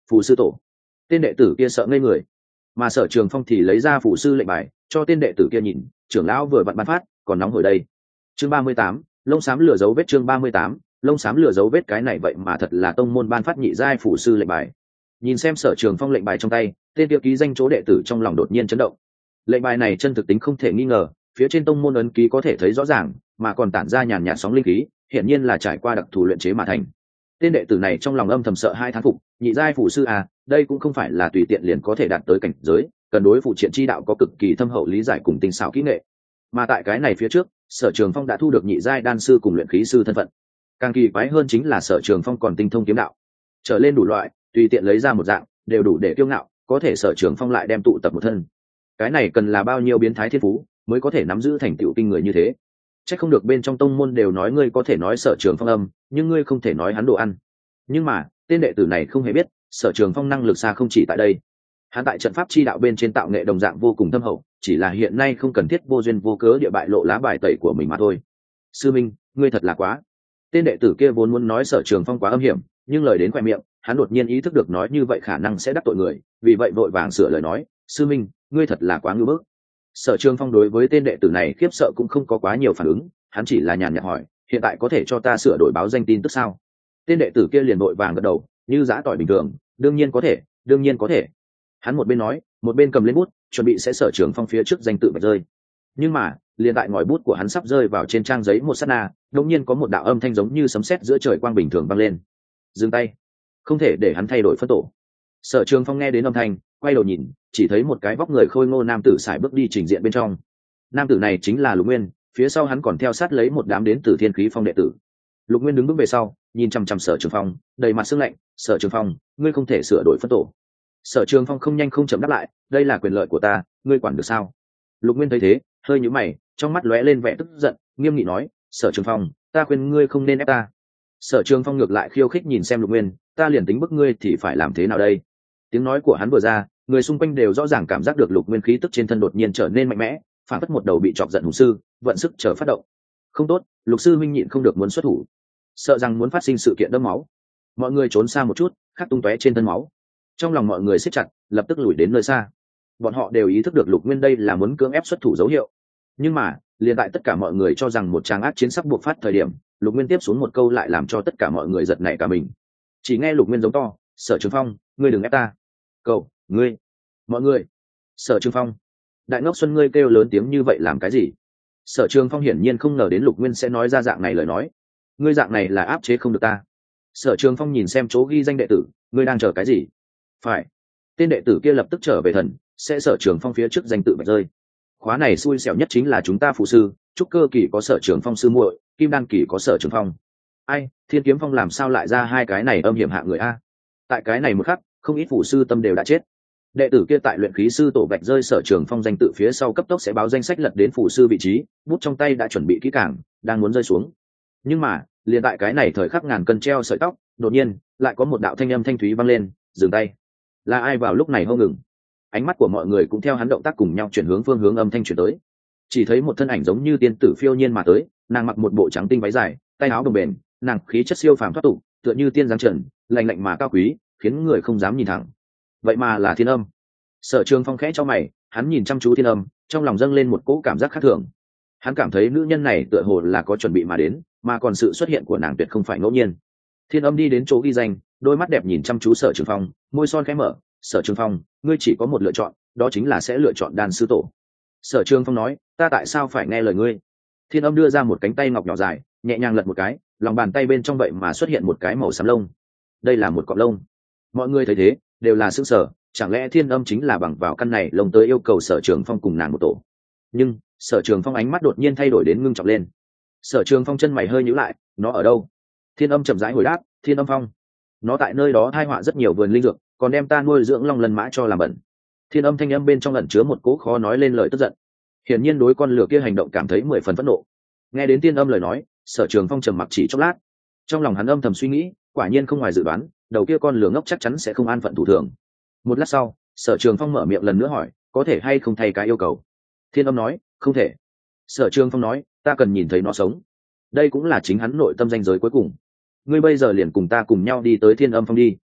Speaker 1: Phù sư tổ. Tên đệ tử kia sợ ngây người, mà Sở Trường Phong thì lấy ra phù sư lệnh bài cho tên đệ tử kia nhìn. Trưởng lão vừa vặn ban phát, còn nóng hồi đây. Chương 38, lông xám lửa dấu vết. Chương 38, lông xám lửa dấu vết. Cái này vậy mà thật là tông môn ban phát nhị giai phù sư lệnh bài. Nhìn xem Sở Trường Phong lệnh bài trong tay, tên kia ký danh chỗ đệ tử trong lòng đột nhiên chấn động. Lệnh bài này chân thực tính không thể nghi ngờ, phía trên tông môn ấn ký có thể thấy rõ ràng, mà còn tản ra nhàn nhạt sóng linh khí, hiển nhiên là trải qua đặc thù luyện chế mà thành. Tên đệ tử này trong lòng âm thầm sợ hai thán phục, nhị giai phù sư à, đây cũng không phải là tùy tiện liền có thể đạt tới cảnh giới, cần đối phụ triện chi đạo có cực kỳ thâm hậu lý giải cùng tinh xảo kỹ nghệ. Mà tại cái này phía trước, Sở Trường Phong đã thu được nhị giai đan sư cùng luyện khí sư thân phận. Càng kỳ quái hơn chính là Sở Trường Phong còn tinh thông kiếm đạo, trở lên đủ loại, tùy tiện lấy ra một dạng, đều đủ để kiêu ngạo, có thể Sở Trường Phong lại đem tụ tập một thân. Cái này cần là bao nhiêu biến thái thiên phú mới có thể nắm giữ thành tựu kinh người như thế. Chắc không được bên trong tông môn đều nói ngươi có thể nói Sở Trường Phong âm, nhưng ngươi không thể nói hắn đồ ăn. Nhưng mà tên đệ tử này không hề biết, Sở Trường Phong năng lực xa không chỉ tại đây. Hắn tại trận pháp chi đạo bên trên tạo nghệ đồng dạng vô cùng thâm hậu, chỉ là hiện nay không cần thiết vô duyên vô cớ địa bại lộ lá bài tẩy của mình mà thôi. Sư minh, ngươi thật là quá. Tên đệ tử kia vốn muốn nói Sở Trường Phong quá âm hiểm, nhưng lời đến khoe miệng, hắn đột nhiên ý thức được nói như vậy khả năng sẽ đắc tội người, vì vậy vội vàng sửa lời nói, sư minh, ngươi thật là quá ngưu bức. Sở Trường Phong đối với tên đệ tử này khiếp sợ cũng không có quá nhiều phản ứng, hắn chỉ là nhàn nhạt hỏi, hiện tại có thể cho ta sửa đổi báo danh tin tức sao? Tên đệ tử kia liền vội vàng gật đầu, như giã tỏi bình thường, đương nhiên có thể, đương nhiên có thể. Hắn một bên nói, một bên cầm lên bút, chuẩn bị sẽ Sở Trường Phong phía trước danh tự vạch rơi. Nhưng mà liền tại ngòi bút của hắn sắp rơi vào trên trang giấy một sát na, đột nhiên có một đạo âm thanh giống như sấm sét giữa trời quang bình thường vang lên. Dừng tay, không thể để hắn thay đổi phân tổ. Sở Trường Phong nghe đến âm thanh, quay đầu nhìn, chỉ thấy một cái vóc người khôi ngô nam tử sải bước đi trình diện bên trong. Nam tử này chính là Lục Nguyên, phía sau hắn còn theo sát lấy một đám đến từ Thiên Khí Phong đệ tử. Lục Nguyên đứng bước về sau, nhìn chăm chăm Sở Trường Phong, đầy mặt sương lạnh. Sở Trường Phong, ngươi không thể sửa đổi phân tổ. Sở Trường Phong không nhanh không chậm đáp lại, đây là quyền lợi của ta, ngươi quản được sao? Lục Nguyên thấy thế, hơi nhíu mày, trong mắt lóe lên vẻ tức giận, nghiêm nghị nói, Sở Trường Phong, ta khuyên ngươi không nên ép ta. Sở Trường Phong ngược lại khiêu khích nhìn xem Lục Nguyên, ta liền tính bức ngươi thì phải làm thế nào đây? Tiếng nói của hắn vừa ra, người xung quanh đều rõ ràng cảm giác được Lục Nguyên khí tức trên thân đột nhiên trở nên mạnh mẽ, phản phất một đầu bị chọc giận hùng sư, vận sức chờ phát động. Không tốt, Lục sư minh nhịn không được muốn xuất thủ, sợ rằng muốn phát sinh sự kiện đẫm máu. Mọi người trốn xa một chút, khắc tung tóe trên thân máu. Trong lòng mọi người siết chặt, lập tức lùi đến nơi xa. Bọn họ đều ý thức được Lục Nguyên đây là muốn cưỡng ép xuất thủ dấu hiệu. Nhưng mà liền tại tất cả mọi người cho rằng một tràng ác chiến sắp buộc phát thời điểm, Lục Nguyên tiếp xuống một câu lại làm cho tất cả mọi người giật nảy cả mình. Chỉ nghe Lục Nguyên giống to, Sở Trường Phong, ngươi đừng ép ta. Cậu, ngươi, mọi người. Sở Trường Phong, đại ngốc xuân, ngươi kêu lớn tiếng như vậy làm cái gì? Sở Trường Phong hiển nhiên không ngờ đến Lục Nguyên sẽ nói ra dạng này lời nói. Ngươi dạng này là áp chế không được ta. Sở Trường Phong nhìn xem chỗ ghi danh đệ tử, ngươi đang chờ cái gì? Phải. Tên đệ tử kia lập tức trở về thần, sẽ Sở Trường Phong phía trước danh tự bạch rơi. Khóa này xui xẻo nhất chính là chúng ta phụ sư, trúc cơ kỳ có Sở Trường Phong sư muội, kim đan kỳ có Sở Trường Phong. Ai, Thiên Kiếm Phong làm sao lại ra hai cái này âm hiểm hạ người a? Tại cái này một khắc, không ít phụ sư tâm đều đã chết. Đệ tử kia tại luyện khí sư tổ bạch rơi Sở Trường Phong danh tự phía sau cấp tốc sẽ báo danh sách lật đến phụ sư vị trí, bút trong tay đã chuẩn bị kỹ càng, đang muốn rơi xuống. Nhưng mà liền tại cái này thời khắc ngàn cân treo sợi tóc, đột nhiên lại có một đạo thanh âm thanh thúy vang lên, dừng tay. Là ai vào lúc này hô ngừng? Ánh mắt của mọi người cũng theo hắn động tác cùng nhau chuyển hướng phương hướng âm thanh chuyển tới. Chỉ thấy một thân ảnh giống như tiên tử phiêu nhiên mà tới, nàng mặc một bộ trắng tinh váy dài, tay áo đồng bền, nàng khí chất siêu phàm thoát tục, tựa như tiên giáng trần, lạnh lạnh mà cao quý, khiến người không dám nhìn thẳng. Vậy mà là Thiên Âm. Sở Trường Phong khẽ cho mày, hắn nhìn chăm chú Thiên Âm, trong lòng dâng lên một cỗ cảm giác khác thường. Hắn cảm thấy nữ nhân này tựa hồ là có chuẩn bị mà đến, mà còn sự xuất hiện của nàng tuyệt không phải ngẫu nhiên. Thiên Âm đi đến chỗ ghi danh, đôi mắt đẹp nhìn chăm chú Sở Trường Phong, môi son khẽ mở, Sở Trường Phong, ngươi chỉ có một lựa chọn, đó chính là sẽ lựa chọn đan sư tổ. Sở Trường Phong nói, ta tại sao phải nghe lời ngươi? Thiên Âm đưa ra một cánh tay ngọc nhỏ dài, nhẹ nhàng lật một cái, lòng bàn tay bên trong vậy mà xuất hiện một cái màu xám lông. Đây là một cọng lông. Mọi người thấy thế đều là sững sờ, chẳng lẽ Thiên Âm chính là bằng vào căn này lông tới yêu cầu Sở Trường Phong cùng nàng một tổ? Nhưng Sở Trường Phong ánh mắt đột nhiên thay đổi đến ngưng trọng lên. Sở Trường Phong chân mày hơi nhíu lại, nó ở đâu? Thiên Âm chậm rãi hồi đáp, Thiên Âm Phong. Nó tại nơi đó thai họa rất nhiều vườn linh dược, còn đem ta nuôi dưỡng long lân mã cho làm bẩn. Thiên Âm thanh âm bên trong ẩn chứa một cỗ khó nói lên lời tức giận. Hiển nhiên đối con lừa kia hành động cảm thấy 10 phần phẫn nộ. Nghe đến Thiên Âm lời nói, Sở Trường Phong trầm mặc chỉ chốc lát. Trong lòng hắn âm thầm suy nghĩ, quả nhiên không ngoài dự đoán, đầu kia con lừa ngốc chắc chắn sẽ không an phận thủ thường. Một lát sau, Sở Trường Phong mở miệng lần nữa hỏi, có thể hay không thay cái yêu cầu? Thiên Âm nói, không thể. Sở Trường Phong nói, ta cần nhìn thấy nó sống. Đây cũng là chính hắn nội tâm danh giới cuối cùng. Ngươi bây giờ liền cùng ta cùng nhau đi tới Thiên Âm Phong đi.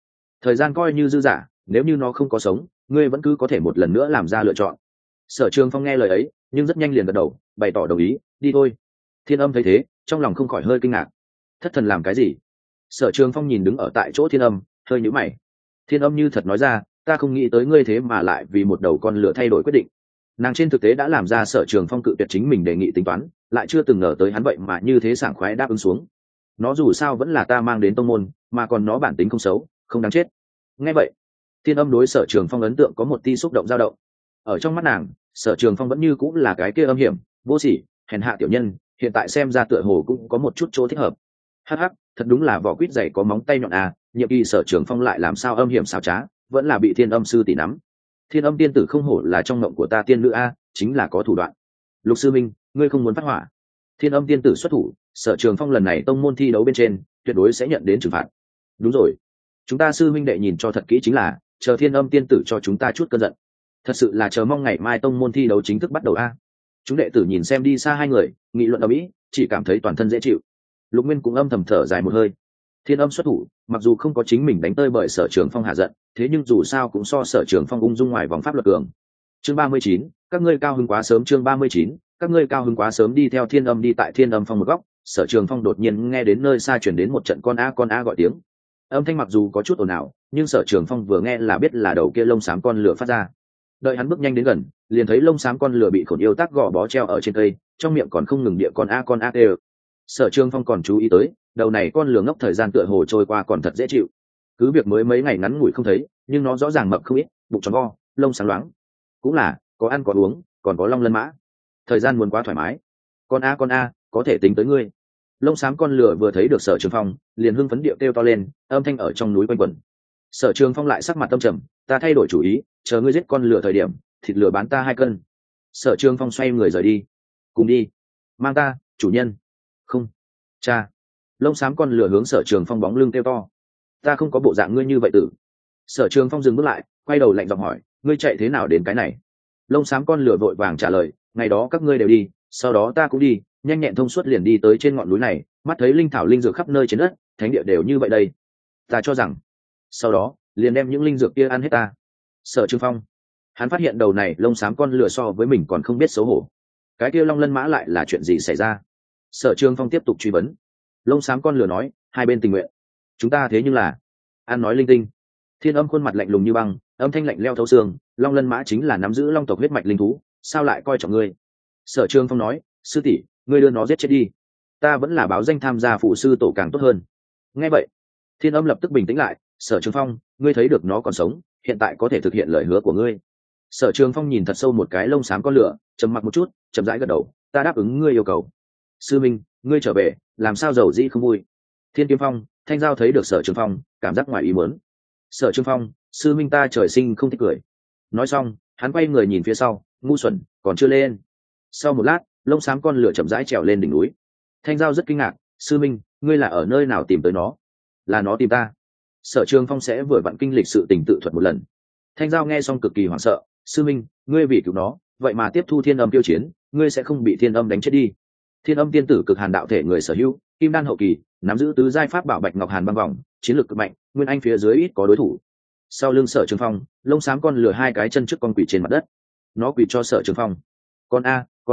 Speaker 1: thời gian coi như dư dả, nếu như nó không có sống ngươi vẫn cứ có thể một lần nữa làm ra lựa chọn. Sở Trường Phong nghe lời ấy nhưng rất nhanh liền gật đầu bày tỏ đồng ý, đi thôi. Thiên Âm thấy thế trong lòng không khỏi hơi kinh ngạc, thất thần làm cái gì? Sở Trường Phong nhìn đứng ở tại chỗ Thiên Âm hơi nhíu mày. Thiên Âm như thật nói ra, ta không nghĩ tới ngươi thế mà lại vì một đầu con lửa thay đổi quyết định. Nàng trên thực tế đã làm ra Sở Trường Phong cự tuyệt chính mình đề nghị tính toán, lại chưa từng ngờ tới hắn vậy mà như thế sảng khoái đáp ứng xuống. Nó dù sao vẫn là ta mang đến tông môn, mà còn nó bản tính không xấu, không đáng chết. Nghe vậy, Thiên Âm đối Sở Trường Phong ấn tượng có một tia xúc động dao động. Ở trong mắt nàng, Sở Trường Phong vẫn như cũng là cái kia âm hiểm, vô sỉ, hèn hạ tiểu nhân, hiện tại xem ra tựa hồ cũng có một chút chỗ thích hợp. Hắc hắc, thật đúng là vỏ quýt dày có móng tay nhọn à, nhiệm kỳ Sở Trường Phong lại làm sao âm hiểm xảo trá, vẫn là bị Thiên Âm sư tỷ nắm. Thiên Âm tiên tử không hổ là trong mộng của ta tiên nữ a, chính là có thủ đoạn. Lục sư minh, ngươi không muốn phát hỏa. Thiên Âm tiên tử xuất thủ, Sở Trường Phong lần này tông môn thi đấu bên trên tuyệt đối sẽ nhận đến trừng phạt. Đúng rồi, chúng ta sư minh đệ nhìn cho thật kỹ chính là chờ Thiên Âm tiên tử cho chúng ta chút cơn giận. Thật sự là chờ mong ngày mai tông môn thi đấu chính thức bắt đầu a. Chúng đệ tử nhìn xem đi xa hai người nghị luận ở mỹ, chỉ cảm thấy toàn thân dễ chịu. Lục Nguyên cũng âm thầm thở dài một hơi. Thiên Âm xuất thủ, mặc dù không có chính mình đánh tơi bởi Sở Trường Phong hạ giận, thế nhưng dù sao cũng so Sở Trường Phong ung dung ngoài vòng pháp luật cường. Chương 39, các ngươi cao hứng quá sớm. Chương 39, các ngươi cao hứng quá sớm. Đi theo Thiên Âm đi tại Thiên Âm phong một góc, Sở Trường Phong đột nhiên nghe đến nơi xa truyền đến một trận con a gọi tiếng. Âm thanh mặc dù có chút ồn ào, nhưng Sở Trường Phong vừa nghe là biết là đầu kia lông xám con lửa phát ra. Đợi hắn bước nhanh đến gần, liền thấy lông xám con lửa bị khổn yêu tác gò bó treo ở trên cây, trong miệng còn không ngừng địa con a kêu. Sở Trường Phong còn chú ý tới, đầu này con lửa ngốc thời gian tựa hồ trôi qua còn thật dễ chịu. Cứ việc mới mấy ngày ngắn ngủi không thấy, nhưng nó rõ ràng mập không ít, bụng tròn vo, lông sáng loáng. Cũng là có ăn có uống, còn có long lân mã. Thời gian muốn quá thoải mái. Con a, có thể tính tới ngươi. Lông xám con lửa vừa thấy được Sở Trường Phong, liền hưng phấn điệu kêu to lên, âm thanh ở trong núi quanh quẩn. Sở Trường Phong lại sắc mặt tâm trầm, ta thay đổi chủ ý, chờ ngươi giết con lửa thời điểm, thịt lửa bán ta 2 cân. Sở Trường Phong xoay người rời đi. Cùng đi. Mang ta, chủ nhân. Không. Cha. Lông xám con lửa hướng Sở Trường Phong bóng lưng kêu to. Ta không có bộ dạng ngươi như vậy tử. Sở Trường Phong dừng bước lại, quay đầu lạnh giọng hỏi, ngươi chạy thế nào đến cái này? Lông xám con lửa vội vàng trả lời, ngày đó các ngươi đều đi, sau đó ta cũng đi, nhanh nhẹn thông suốt liền đi tới trên ngọn núi này, mắt thấy linh thảo linh dược khắp nơi trên đất, thánh địa đều như vậy đây. Ta cho rằng, sau đó liền đem những linh dược kia ăn hết ta. Sở Trường Phong, hắn phát hiện đầu này lông xám con lửa so với mình còn không biết xấu hổ. Cái kia long lân mã lại là chuyện gì xảy ra? Sở Trường Phong tiếp tục truy vấn. Lông xám con lửa nói, hai bên tình nguyện. Chúng ta thế nhưng là an nói linh tinh. Thiên Âm khuôn mặt lạnh lùng như băng, âm thanh lạnh leo thấu xương, long lân mã chính là nắm giữ long tộc huyết mạch linh thú, sao lại coi trọng ngươi? Sở Trường Phong nói, sư tỷ, ngươi đưa nó giết chết đi, ta vẫn là báo danh tham gia phụ sư tổ càng tốt hơn. Nghe vậy, Thiên Âm lập tức bình tĩnh lại, Sở Trường Phong, ngươi thấy được nó còn sống, hiện tại có thể thực hiện lời hứa của ngươi. Sở Trường Phong nhìn thật sâu một cái lông xám con lửa, trầm mặc một chút, chậm rãi gật đầu, ta đáp ứng ngươi yêu cầu. Sư minh, ngươi trở về, làm sao giàu dĩ không vui? Thiên Kiếm Phong, Thanh Giao thấy được Sở Trường Phong, cảm giác ngoài ý muốn. Sở Trường Phong, sư minh ta trời sinh không thích cười. Nói xong, hắn quay người nhìn phía sau, ngu xuẩn, còn chưa lên. Sau một lát, lông xám con lửa chậm rãi trèo lên đỉnh núi. Thanh Giao rất kinh ngạc, sư minh, ngươi là ở nơi nào tìm tới nó? Là nó tìm ta. Sở Trường Phong sẽ vừa vặn kinh lịch sự tình tự thuật một lần. Thanh Giao nghe xong cực kỳ hoảng sợ, sư minh, ngươi vì cứu nó, vậy mà tiếp thu Thiên Âm tiêu chiến, ngươi sẽ không bị Thiên Âm đánh chết đi. Thiên Âm tiên tử cực hàn đạo thể người sở hữu, kim đan hậu kỳ, nắm giữ tứ giai pháp bảo bạch ngọc hàn băng vòng, chiến lược cực mạnh, nguyên anh phía dưới ít có đối thủ. Sau lưng Sở Trường Phong, lông xám con lửa 2 cái chân trước con quỷ trên mặt đất. Nó quỳ cho Sở Trường Phong. Con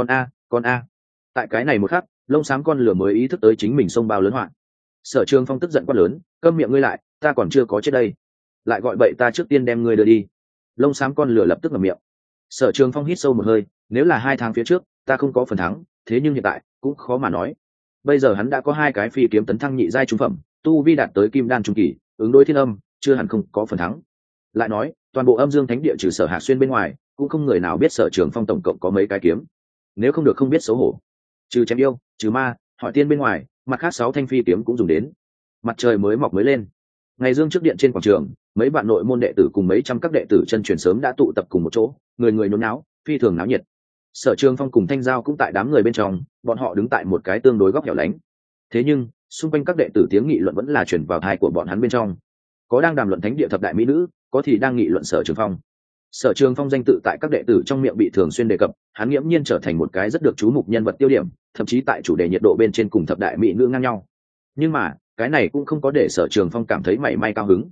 Speaker 1: a. Tại cái này một khắc, lông xám con lửa mới ý thức tới chính mình xông bao lớn hoạn. Sở Trường Phong tức giận quát lớn, câm miệng ngươi lại, ta còn chưa có chết đây. Lại gọi bậy ta trước tiên đem ngươi đưa đi. Lông xám con lửa lập tức ngậm miệng. Sở Trường Phong hít sâu một hơi, nếu là 2 tháng phía trước, ta không có phần thắng, thế nhưng hiện tại, cũng khó mà nói. Bây giờ hắn đã có 2 cái phi kiếm tấn thăng nhị giai trung phẩm, tu vi đạt tới kim đan trung kỳ, ứng đối Thiên Âm, chưa hẳn không có phần thắng. Lại nói, toàn bộ Âm Dương Thánh Địa trừ Sở Hạc Xuyên bên ngoài, cũng không người nào biết Sở Trường Phong tổng cộng có mấy cái kiếm. Nếu không được không biết xấu hổ. Trừ chém yêu, trừ ma, hỏi tiên bên ngoài, mặt khác 6 thanh phi kiếm cũng dùng đến. Mặt trời mới mọc mới lên. Ngày dương trước điện trên quảng trường, mấy bạn nội môn đệ tử cùng mấy trăm các đệ tử chân truyền sớm đã tụ tập cùng một chỗ, người người nhốn náo, phi thường náo nhiệt. Sở Trường Phong cùng Thanh Giao cũng tại đám người bên trong, bọn họ đứng tại một cái tương đối góc hẻo lánh. Thế nhưng, xung quanh các đệ tử tiếng nghị luận vẫn là truyền vào tai của bọn hắn bên trong. Có đang đàm luận thánh địa thập đại mỹ nữ, có thì đang nghị luận Sở Trường Phong. Sở Trường Phong danh tự tại các đệ tử trong miệng bị thường xuyên đề cập, hắn nghiễm nhiên trở thành một cái rất được chú mục nhân vật tiêu điểm, thậm chí tại chủ đề nhiệt độ bên trên cùng thập đại mỹ nữ ngang nhau. Nhưng mà, cái này cũng không có để Sở Trường Phong cảm thấy mảy may cao hứng.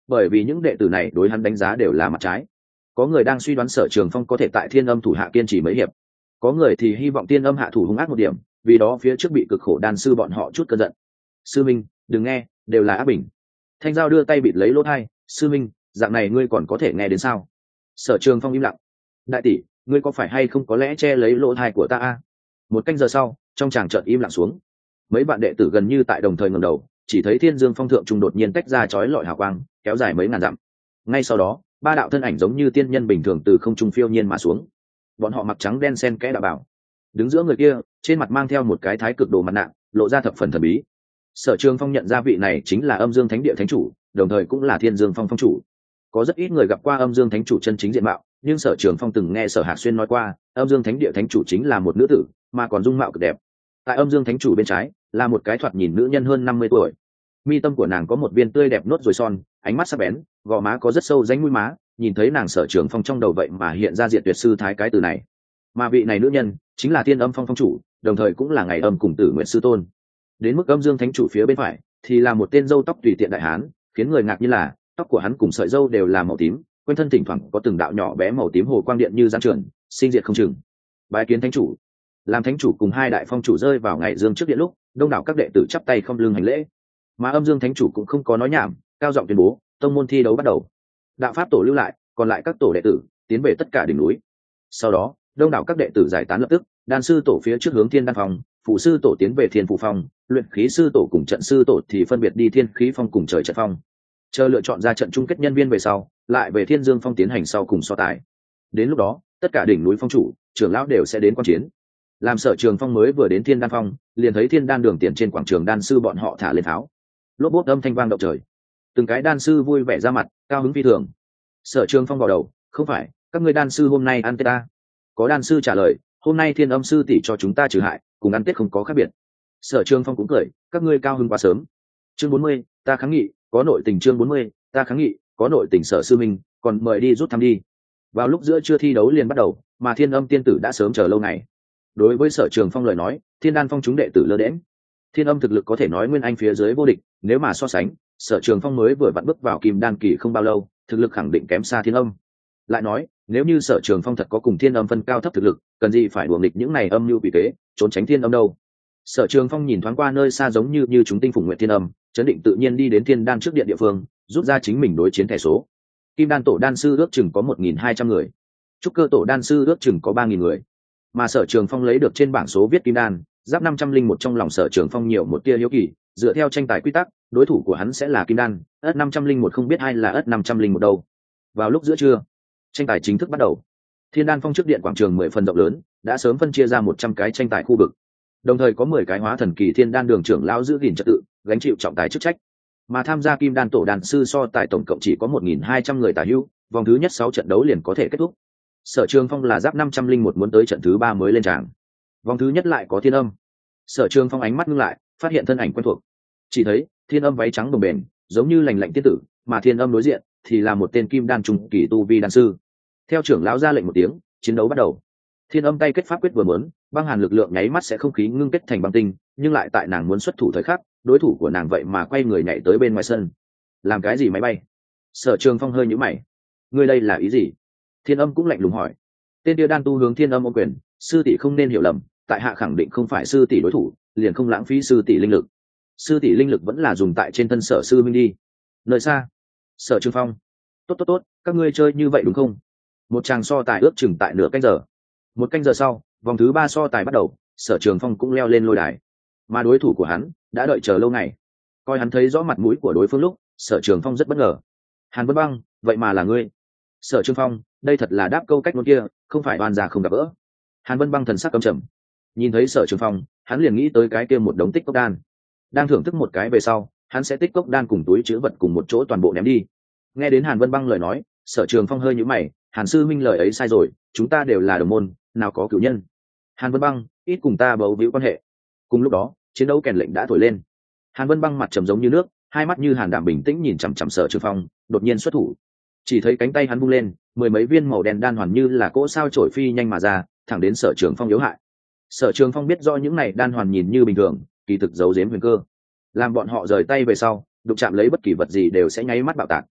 Speaker 1: bởi vì những đệ tử này đối hắn đánh giá đều là mặt trái. Có người đang suy đoán Sở Trường Phong có thể tại Thiên Âm thủ hạ kiên trì mấy hiệp, có người thì hy vọng Thiên Âm hạ thủ hung ác một điểm, vì đó phía trước bị cực khổ đan sư bọn họ chút cơn giận. Sư minh, đừng nghe, đều là ác bình. Thanh Giao đưa tay bịt lấy lỗ tai. Sư minh, dạng này ngươi còn có thể nghe đến sao? Sở Trường Phong im lặng. Đại tỷ, ngươi có phải hay không có lẽ che lấy lỗ tai của ta a? Một canh giờ sau, trong tràng chợt im lặng xuống. Mấy bạn đệ tử gần như tại đồng thời ngẩng đầu, chỉ thấy Thiên Dương Phong thượng trung đột nhiên tách ra chói lọi hào quang, kéo dài mấy ngàn dặm. Ngay sau đó, ba đạo thân ảnh giống như tiên nhân bình thường từ không trung phiêu nhiên mà xuống. Bọn họ mặc trắng đen xen kẽ đạo bảo, đứng giữa người kia, trên mặt mang theo một cái thái cực đồ mặt nạ, lộ ra thập phần thần bí. Sở Trường Phong nhận ra vị này chính là Âm Dương Thánh Địa Thánh chủ, đồng thời cũng là Thiên Dương Phong phong chủ. Có rất ít người gặp qua Âm Dương Thánh chủ chân chính diện mạo, nhưng Sở Trường Phong từng nghe Sở Hạc Xuyên nói qua, Âm Dương Thánh Địa Thánh chủ chính là một nữ tử, mà còn dung mạo cực đẹp. Tại Âm Dương Thánh chủ bên trái, là một cái thoạt nhìn nữ nhân hơn 50 tuổi. Mi tâm của nàng có một viên tươi đẹp nốt ruồi son, ánh mắt sắc bén, gò má có rất sâu rãnh mũi má, nhìn thấy nàng Sở Trường Phong trong đầu vậy mà hiện ra diện tuyệt sư thái cái từ này. Mà vị này nữ nhân chính là Thiên Âm Phong phong chủ, đồng thời cũng là Ngày Âm cùng Tử Nguyện sư tôn. Đến mức Âm Dương Thánh chủ phía bên phải thì là một tên râu tóc tùy tiện đại hán, khiến người ngạc nhiên là tóc của hắn cùng sợi râu đều là màu tím, quanh thân thỉnh thoảng có từng đạo nhỏ bé màu tím hồ quang điện như giáng trườn, sinh diệt không chừng. Bái kiến thánh chủ. Làm thánh chủ cùng hai đại phong chủ rơi vào ngày dương trước điện lúc, đông đảo các đệ tử chắp tay không lưng hành lễ. Mà Âm Dương Thánh chủ cũng không có nói nhảm, cao giọng tuyên bố, tông môn thi đấu bắt đầu. Đạo pháp tổ lưu lại, còn lại các tổ đệ tử tiến về tất cả đỉnh núi. Sau đó, đông đảo các đệ tử giải tán lập tức, đan sư tổ phía trước hướng Thiên Đan Phong, phụ sư tổ tiến về Thiên Phụ Phong, luyện khí sư tổ cùng trận sư tổ thì phân biệt đi Thiên Khí Phong cùng Trời Trận Phong. Chờ lựa chọn ra trận chung kết nhân viên về sau, lại về Thiên Dương Phong tiến hành sau cùng so tài. Đến lúc đó, tất cả đỉnh núi phong chủ, trưởng lão đều sẽ đến quan chiến. Làm Sở Trường Phong mới vừa đến Thiên Đan Phong, liền thấy Thiên Đan đường tiền trên quảng trường đan sư bọn họ thả lên tháo. Lốp bốp âm thanh vang động trời. Từng cái đan sư vui vẻ ra mặt, cao hứng phi thường. Sở Trường Phong vào đầu, không phải, các ngươi đan sư hôm nay ăn tết ta. Có đan sư trả lời, hôm nay Thiên Âm sư tỷ cho chúng ta trừ hại, cùng ăn tết không có khác biệt. Sở Trường Phong cũng cười, các ngươi cao hứng quá sớm. Chương 40, ta kháng nghị, có nội tình. Chương 40, ta kháng nghị, có nội tình. Sở sư minh, còn mời đi rút thăm đi. Vào lúc giữa trưa thi đấu liền bắt đầu, mà Thiên Âm tiên tử đã sớm chờ lâu ngày. Đối với Sở Trường Phong lời nói, Thiên Đan Phong chúng đệ tử lơ đễnh. Thiên Âm thực lực có thể nói nguyên anh phía dưới vô địch, nếu mà so sánh, Sở Trường Phong mới vừa vặn bước vào Kim Đan kỳ không bao lâu, thực lực khẳng định kém xa Thiên Âm. Lại nói, nếu như Sở Trường Phong thật có cùng Thiên Âm phân cao thấp thực lực, cần gì phải đuổi nghịch những này âm mưu quỷ kế, trốn tránh Thiên Âm đâu. Sở Trường Phong nhìn thoáng qua nơi xa giống như chúng tinh phùng nguyện Thiên Âm, chấn định tự nhiên đi đến Thiên Đan trước điện địa phương, rút ra chính mình đối chiến thẻ số. Kim Đan tổ đan sư ước chừng có 1.200 người, trúc cơ tổ đan sư ước chừng có 3.000 người, mà Sở Trường Phong lấy được trên bảng số viết Kim Đan giáp 501. Trong lòng Sở Trường Phong nhiều một tia hiếu kỳ, dựa theo tranh tài quy tắc, đối thủ của hắn sẽ là Kim Đan ất 501, không biết ai là ất 501 đâu. Vào lúc giữa trưa, tranh tài chính thức bắt đầu. Thiên Đan Phong trước điện quảng trường 10 phần rộng lớn, đã sớm phân chia ra 100 cái tranh tài khu vực, đồng thời có 10 cái hóa thần kỳ Thiên Đan đường trưởng lão giữ gìn trật tự, gánh chịu trọng tài chức trách. Mà tham gia Kim Đan tổ đan sư so tài tổng cộng chỉ có 1.200 người tả hữu, vòng thứ nhất 6 trận đấu liền có thể kết thúc. Sở Trường Phong là giáp 501, muốn tới trận thứ 3 mới lên tràng. Vòng thứ nhất lại có Thiên Âm. Sở Trường Phong ánh mắt ngưng lại, phát hiện thân ảnh quen thuộc. Chỉ thấy Thiên Âm váy trắng bồng bềnh, giống như lành lạnh tiên tử, mà Thiên Âm đối diện thì là một tên Kim Đan trung kỳ tu vi đan sư. Theo trưởng lão ra lệnh một tiếng, chiến đấu bắt đầu. Thiên Âm tay kết pháp quyết vừa muốn, băng hàn lực lượng nháy mắt sẽ không khí ngưng kết thành băng tinh, nhưng lại tại nàng muốn xuất thủ thời khắc, đối thủ của nàng vậy mà quay người nhảy tới bên ngoài sân. Làm cái gì máy bay? Sở Trường Phong hơi nhíu mày. Ngươi đây là ý gì? Thiên Âm cũng lạnh lùng hỏi. Tên kia đan tu hướng Thiên Âm ôm quyền, sư tỷ không nên hiểu lầm, tại hạ khẳng định không phải sư tỷ đối thủ, liền không lãng phí sư tỷ linh lực. Sư tỷ linh lực vẫn là dùng tại trên thân Sở sư minh đi. Nơi xa, Sở Trường Phong. Tốt, các ngươi chơi như vậy đúng không? Một tràng so tài ước chừng tại nửa canh giờ. Một canh giờ sau, vòng thứ 3 so tài bắt đầu, Sở Trường Phong cũng leo lên lôi đài. Mà đối thủ của hắn đã đợi chờ lâu ngày. Coi hắn thấy rõ mặt mũi của đối phương lúc, Sở Trường Phong rất bất ngờ. Hàn Vân Băng, vậy mà là ngươi? Sở Trường Phong, đây thật là đáp câu cách ngôn kia, không phải oan gia không gặp gỡ. Hàn Vân Băng thần sắc căm trầm. Nhìn thấy Sở Trường Phong, hắn liền nghĩ tới cái kia một đống tích cốc đan. Đang thưởng thức một cái về sau, hắn sẽ tích cốc đan cùng túi trữ vật cùng một chỗ toàn bộ ném đi. Nghe đến Hàn Vân Băng lời nói, Sở Trường Phong hơi nhíu mày, Hàn sư minh lời ấy sai rồi, chúng ta đều là đồng môn, nào có cửu nhân. Hàn Vân Băng, ít cùng ta bấu víu quan hệ. Cùng lúc đó, chiến đấu kèn lệnh đã thổi lên. Hàn Vân Băng mặt trầm giống như nước, hai mắt như hàn đảm bình tĩnh nhìn chằm chằm Sở Trường Phong, đột nhiên xuất thủ. Chỉ thấy cánh tay hắn vung lên, 10 mấy viên màu đen đan hoàn như là cỗ sao chổi phi nhanh mà ra, thẳng đến Sở Trường Phong yếu hại. Sở Trường Phong biết rõ những này đan hoàn nhìn như bình thường, kỳ thực giấu giếm huyền cơ. Làm bọn họ rời tay về sau, đụng chạm lấy bất kỳ vật gì đều sẽ nháy mắt bạo tạc.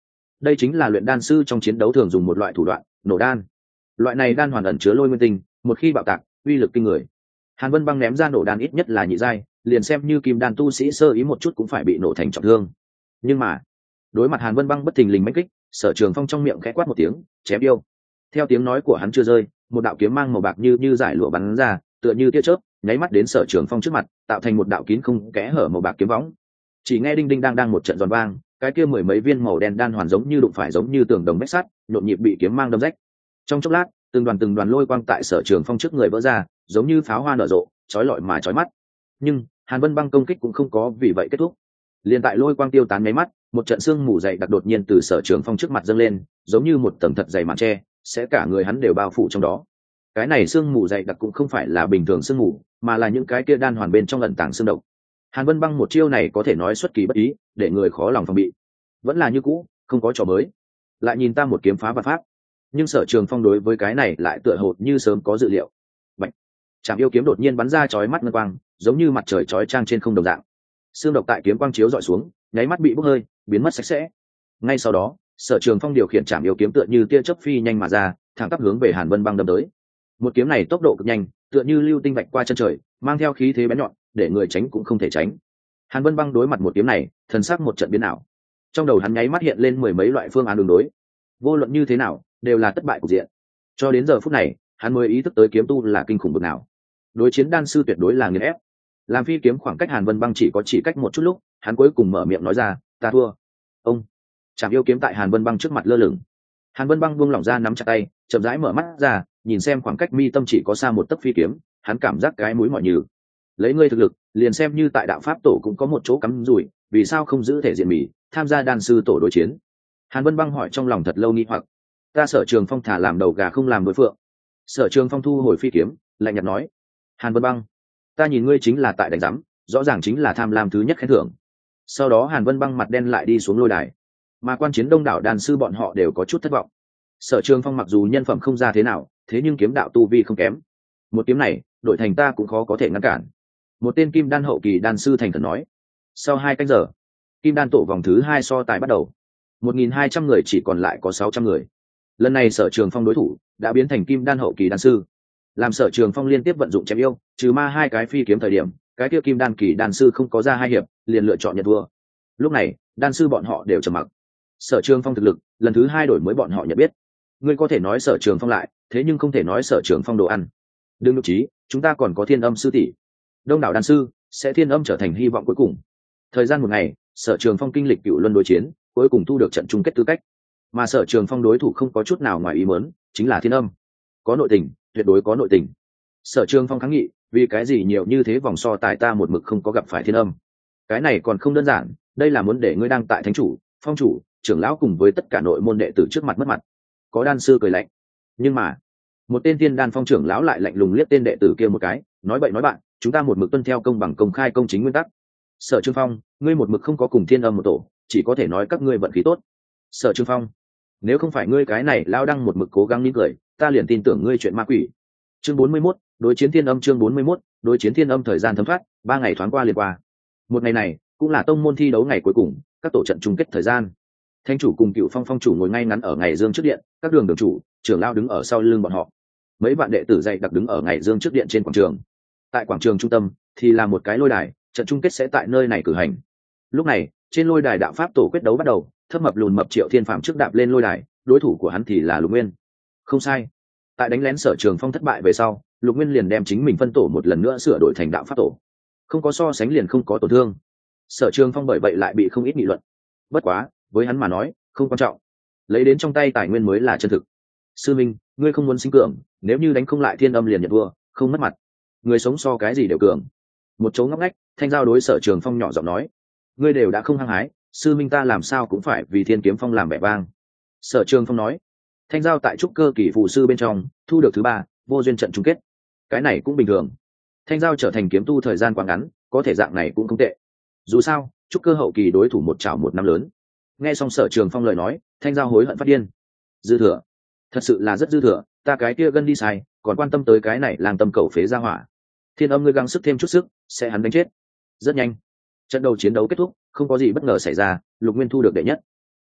Speaker 1: đây chính là luyện đan sư trong chiến đấu thường dùng một loại thủ đoạn, nổ đan. Loại này đan hoàn ẩn chứa lôi nguyên tinh, một khi bạo tạc uy lực kinh người. Hàn Vân Băng ném ra nổ đan ít nhất là nhị giai, liền xem như kim đan tu sĩ sơ ý một chút cũng phải bị nổ thành trọng thương. Nhưng mà đối mặt Hàn Vân Băng bất thình lình mãnh kích, Sở Trường Phong trong miệng khẽ quát một tiếng, chém yêu. Theo tiếng nói của hắn chưa rơi, một đạo kiếm mang màu bạc như giải lụa bắn ra, tựa như tia chớp, nháy mắt đến Sở Trường Phong trước mặt, tạo thành một đạo kín không kẽ hở màu bạc kiếm võng. Chỉ nghe đinh đinh đang một trận giòn vang, cái kia mười mấy viên màu đen đan hoàn giống như đụng phải giống như tường đồng bách sắt, nhộn nhịp bị kiếm mang đâm rách. Trong chốc lát, từng đoàn lôi quang tại Sở Trường Phong trước người vỡ ra, giống như pháo hoa nở rộ, chói lọi mà chói mắt. Nhưng Hàn Vân Băng công kích cũng không có vì vậy kết thúc. Liên tại lôi quang tiêu tán mấy mắt, một trận sương mù dày đặc đột nhiên từ Sở Trường Phong trước mặt dâng lên, giống như một tầng thật dày màn che, sẽ cả người hắn đều bao phủ trong đó. Cái này sương mù dày đặc cũng không phải là bình thường sương mù, mà là những cái kia đan hoàn bên trong ẩn tàng xương độc. Hàn Vân Băng một chiêu này có thể nói xuất kỳ bất ý, để người khó lòng phòng bị. Vẫn là như cũ, không có trò mới. Lại nhìn ta một kiếm phá vạn pháp. Nhưng Sở Trường Phong đối với cái này lại tựa hồ như sớm có dự liệu. Bạch. Trảm yêu kiếm đột nhiên bắn ra chói mắt ngân quang, giống như mặt trời chói chang trên không đồng dạng. Xương độc tại kiếm quang chiếu dọi xuống, nháy mắt bị bốc hơi, biến mất sạch sẽ. Ngay sau đó, Sở Trường Phong điều khiển trảm yêu kiếm tựa như tia chớp phi nhanh mà ra, thẳng tắp hướng về Hàn Vân Băng đâm tới. Một kiếm này tốc độ cực nhanh, tựa như lưu tinh vạch qua chân trời, mang theo khí thế bén nhọn, để người tránh cũng không thể tránh. Hàn Vân Băng đối mặt một kiếm này, thần sắc một trận biến ảo. Trong đầu hắn nháy mắt hiện lên mười mấy loại phương án đường đối. Vô luận như thế nào, đều là thất bại cục diện. Cho đến giờ phút này, hắn mới ý thức tới kiếm tu là kinh khủng bực nào. Đối chiến đan sư tuyệt đối là nghiền ép. Làm phi kiếm khoảng cách Hàn Vân Băng chỉ cách một chút lúc, hắn cuối cùng mở miệng nói ra, ta thua. Ông. Trảm yêu kiếm tại Hàn Vân Băng trước mặt lơ lửng. Hàn Vân Băng buông lỏng ra nắm chặt tay, chậm rãi mở mắt ra, nhìn xem khoảng cách mi tâm chỉ có xa một tấc phi kiếm, hắn cảm giác cái mũi mỏi nhừ. Lấy ngươi thực lực, liền xem như tại đạo pháp tổ cũng có một chỗ cắm rủi, vì sao không giữ thể diện mỉ, tham gia đan sư tổ đối chiến? Hàn Vân Băng hỏi trong lòng thật lâu nghi hoặc. Ta Sở Trường Phong thả làm đầu gà không làm đối phượng. Sở Trường Phong thu hồi phi kiếm, lạnh nhạt nói. Hàn Vân Băng, ta nhìn ngươi chính là tại đánh giám, rõ ràng chính là tham lam thứ nhất khen thưởng. Sau đó Hàn Vân Băng mặt đen lại đi xuống lôi đài, mà quan chiến đông đảo đàn sư bọn họ đều có chút thất vọng. Sở Trường Phong mặc dù nhân phẩm không ra thế nào, thế nhưng kiếm đạo tu vi không kém. Một kiếm này, đội thành ta cũng khó có thể ngăn cản. Một tên kim đan hậu kỳ đan sư thành khẩn nói. Sau 2 canh giờ, kim đan tổ vòng thứ 2 so tài bắt đầu. 1.200 người chỉ còn lại có 600 người. Lần này Sở Trường Phong đối thủ đã biến thành kim đan hậu kỳ đan sư. Làm Sở Trường Phong liên tiếp vận dụng chém yêu, trừ ma 2 cái phi kiếm thời điểm, cái kia kim đan kỳ đan sư không có ra 2 hiệp, liền lựa chọn nhận thua. Lúc này, đan sư bọn họ đều trầm mặc. Sở Trường Phong thực lực, lần thứ 2 đổi mới bọn họ nhận biết. Ngươi có thể nói Sở Trường Phong lại, thế nhưng không thể nói Sở Trường Phong đồ ăn. Đừng nhục trí, chúng ta còn có Thiên Âm sư tỷ. Đông đảo đan sư sẽ Thiên Âm trở thành hy vọng cuối cùng. Thời gian một ngày, Sở Trường Phong kinh lịch cựu luân đối chiến, cuối cùng thu được trận chung kết tư cách. Mà Sở Trường Phong đối thủ không có chút nào ngoài ý muốn, chính là Thiên Âm. Có nội tình, tuyệt đối có nội tình. Sở Trường Phong kháng nghị, vì cái gì nhiều như thế vòng so tài ta một mực không có gặp phải Thiên Âm. Cái này còn không đơn giản, đây là muốn để ngươi đang tại thánh chủ, phong chủ, trưởng lão cùng với tất cả nội môn đệ tử trước mặt mất mặt. Có đan sư cười lạnh. Nhưng mà, một tên Tiên Đan Phong trưởng lão lại lạnh lùng liếc tên đệ tử kia một cái, nói bậy nói bạn, chúng ta một mực tuân theo công bằng công khai công chính nguyên tắc. Sở Trường Phong, ngươi một mực không có cùng Thiên Âm một tổ, chỉ có thể nói các ngươi vận khí tốt. Sở Trường Phong, nếu không phải ngươi cái này lao đăng một mực cố gắng nín cười, ta liền tin tưởng ngươi chuyện ma quỷ. Chương 41, đối chiến Thiên Âm. Chương 41, đối chiến Thiên Âm. Thời gian thấm thoát, 3 ngày thoáng qua liền qua. Một ngày này cũng là tông môn thi đấu ngày cuối cùng, các tổ trận chung kết thời gian. Thánh chủ cùng Cựu Phong phong chủ ngồi ngay ngắn ở ngày dương trước điện, các đường chủ, trưởng lao đứng ở sau lưng bọn họ. Mấy bạn đệ tử dày đặc đứng ở ngày dương trước điện trên quảng trường. Tại quảng trường trung tâm thì là một cái lôi đài, trận chung kết sẽ tại nơi này cử hành. Lúc này, trên lôi đài đạo pháp tổ quyết đấu bắt đầu, Thấp Mập Lùn Mập Triệu Thiên Phạm trước đạp lên lôi đài, đối thủ của hắn thì là Lục Nguyên. Không sai, tại đánh lén Sở Trường Phong thất bại về sau, Lục Nguyên liền đem chính mình phân tổ một lần nữa sửa đổi thành đạo pháp tổ. Không có so sánh liền không có tổn thương. Sở Trường Phong bởi vậy lại bị không ít nghị luận. Bất quá, với hắn mà nói, không quan trọng. Lấy đến trong tay tài nguyên mới là chân thực. Sư Minh, ngươi không muốn sinh cường, nếu như đánh không lại Thiên Âm liền nhận thua, không mất mặt. Người sống so cái gì đều cường. Một chỗ ngóc ngách, Thanh Giao đối Sở Trường Phong nhỏ giọng nói, ngươi đều đã không hăng hái, sư minh ta làm sao cũng phải vì Thiên Kiếm Phong làm vẻ vang. Sở Trường Phong nói. Thanh Giao tại trúc cơ kỳ phù sư bên trong thu được thứ 3, vô duyên trận chung kết. Cái này cũng bình thường. Thanh Giao trở thành kiếm tu thời gian quá ngắn, có thể dạng này cũng không tệ. Dù sao, trúc cơ hậu kỳ đối thủ một chảo một năm lớn. Nghe xong Sở Trường Phong lời nói, Thanh Giao hối hận phát điên. Dư thừa, thật sự là rất dư thừa, ta cái kia gân đi sai, còn quan tâm tới cái này làng tâm cầu phế ra hỏa. Thiên Âm ngươi gắng sức thêm chút sức, sẽ hắn đánh chết. Rất nhanh, trận đầu chiến đấu kết thúc, không có gì bất ngờ xảy ra, Lục Nguyên thu được đệ nhất.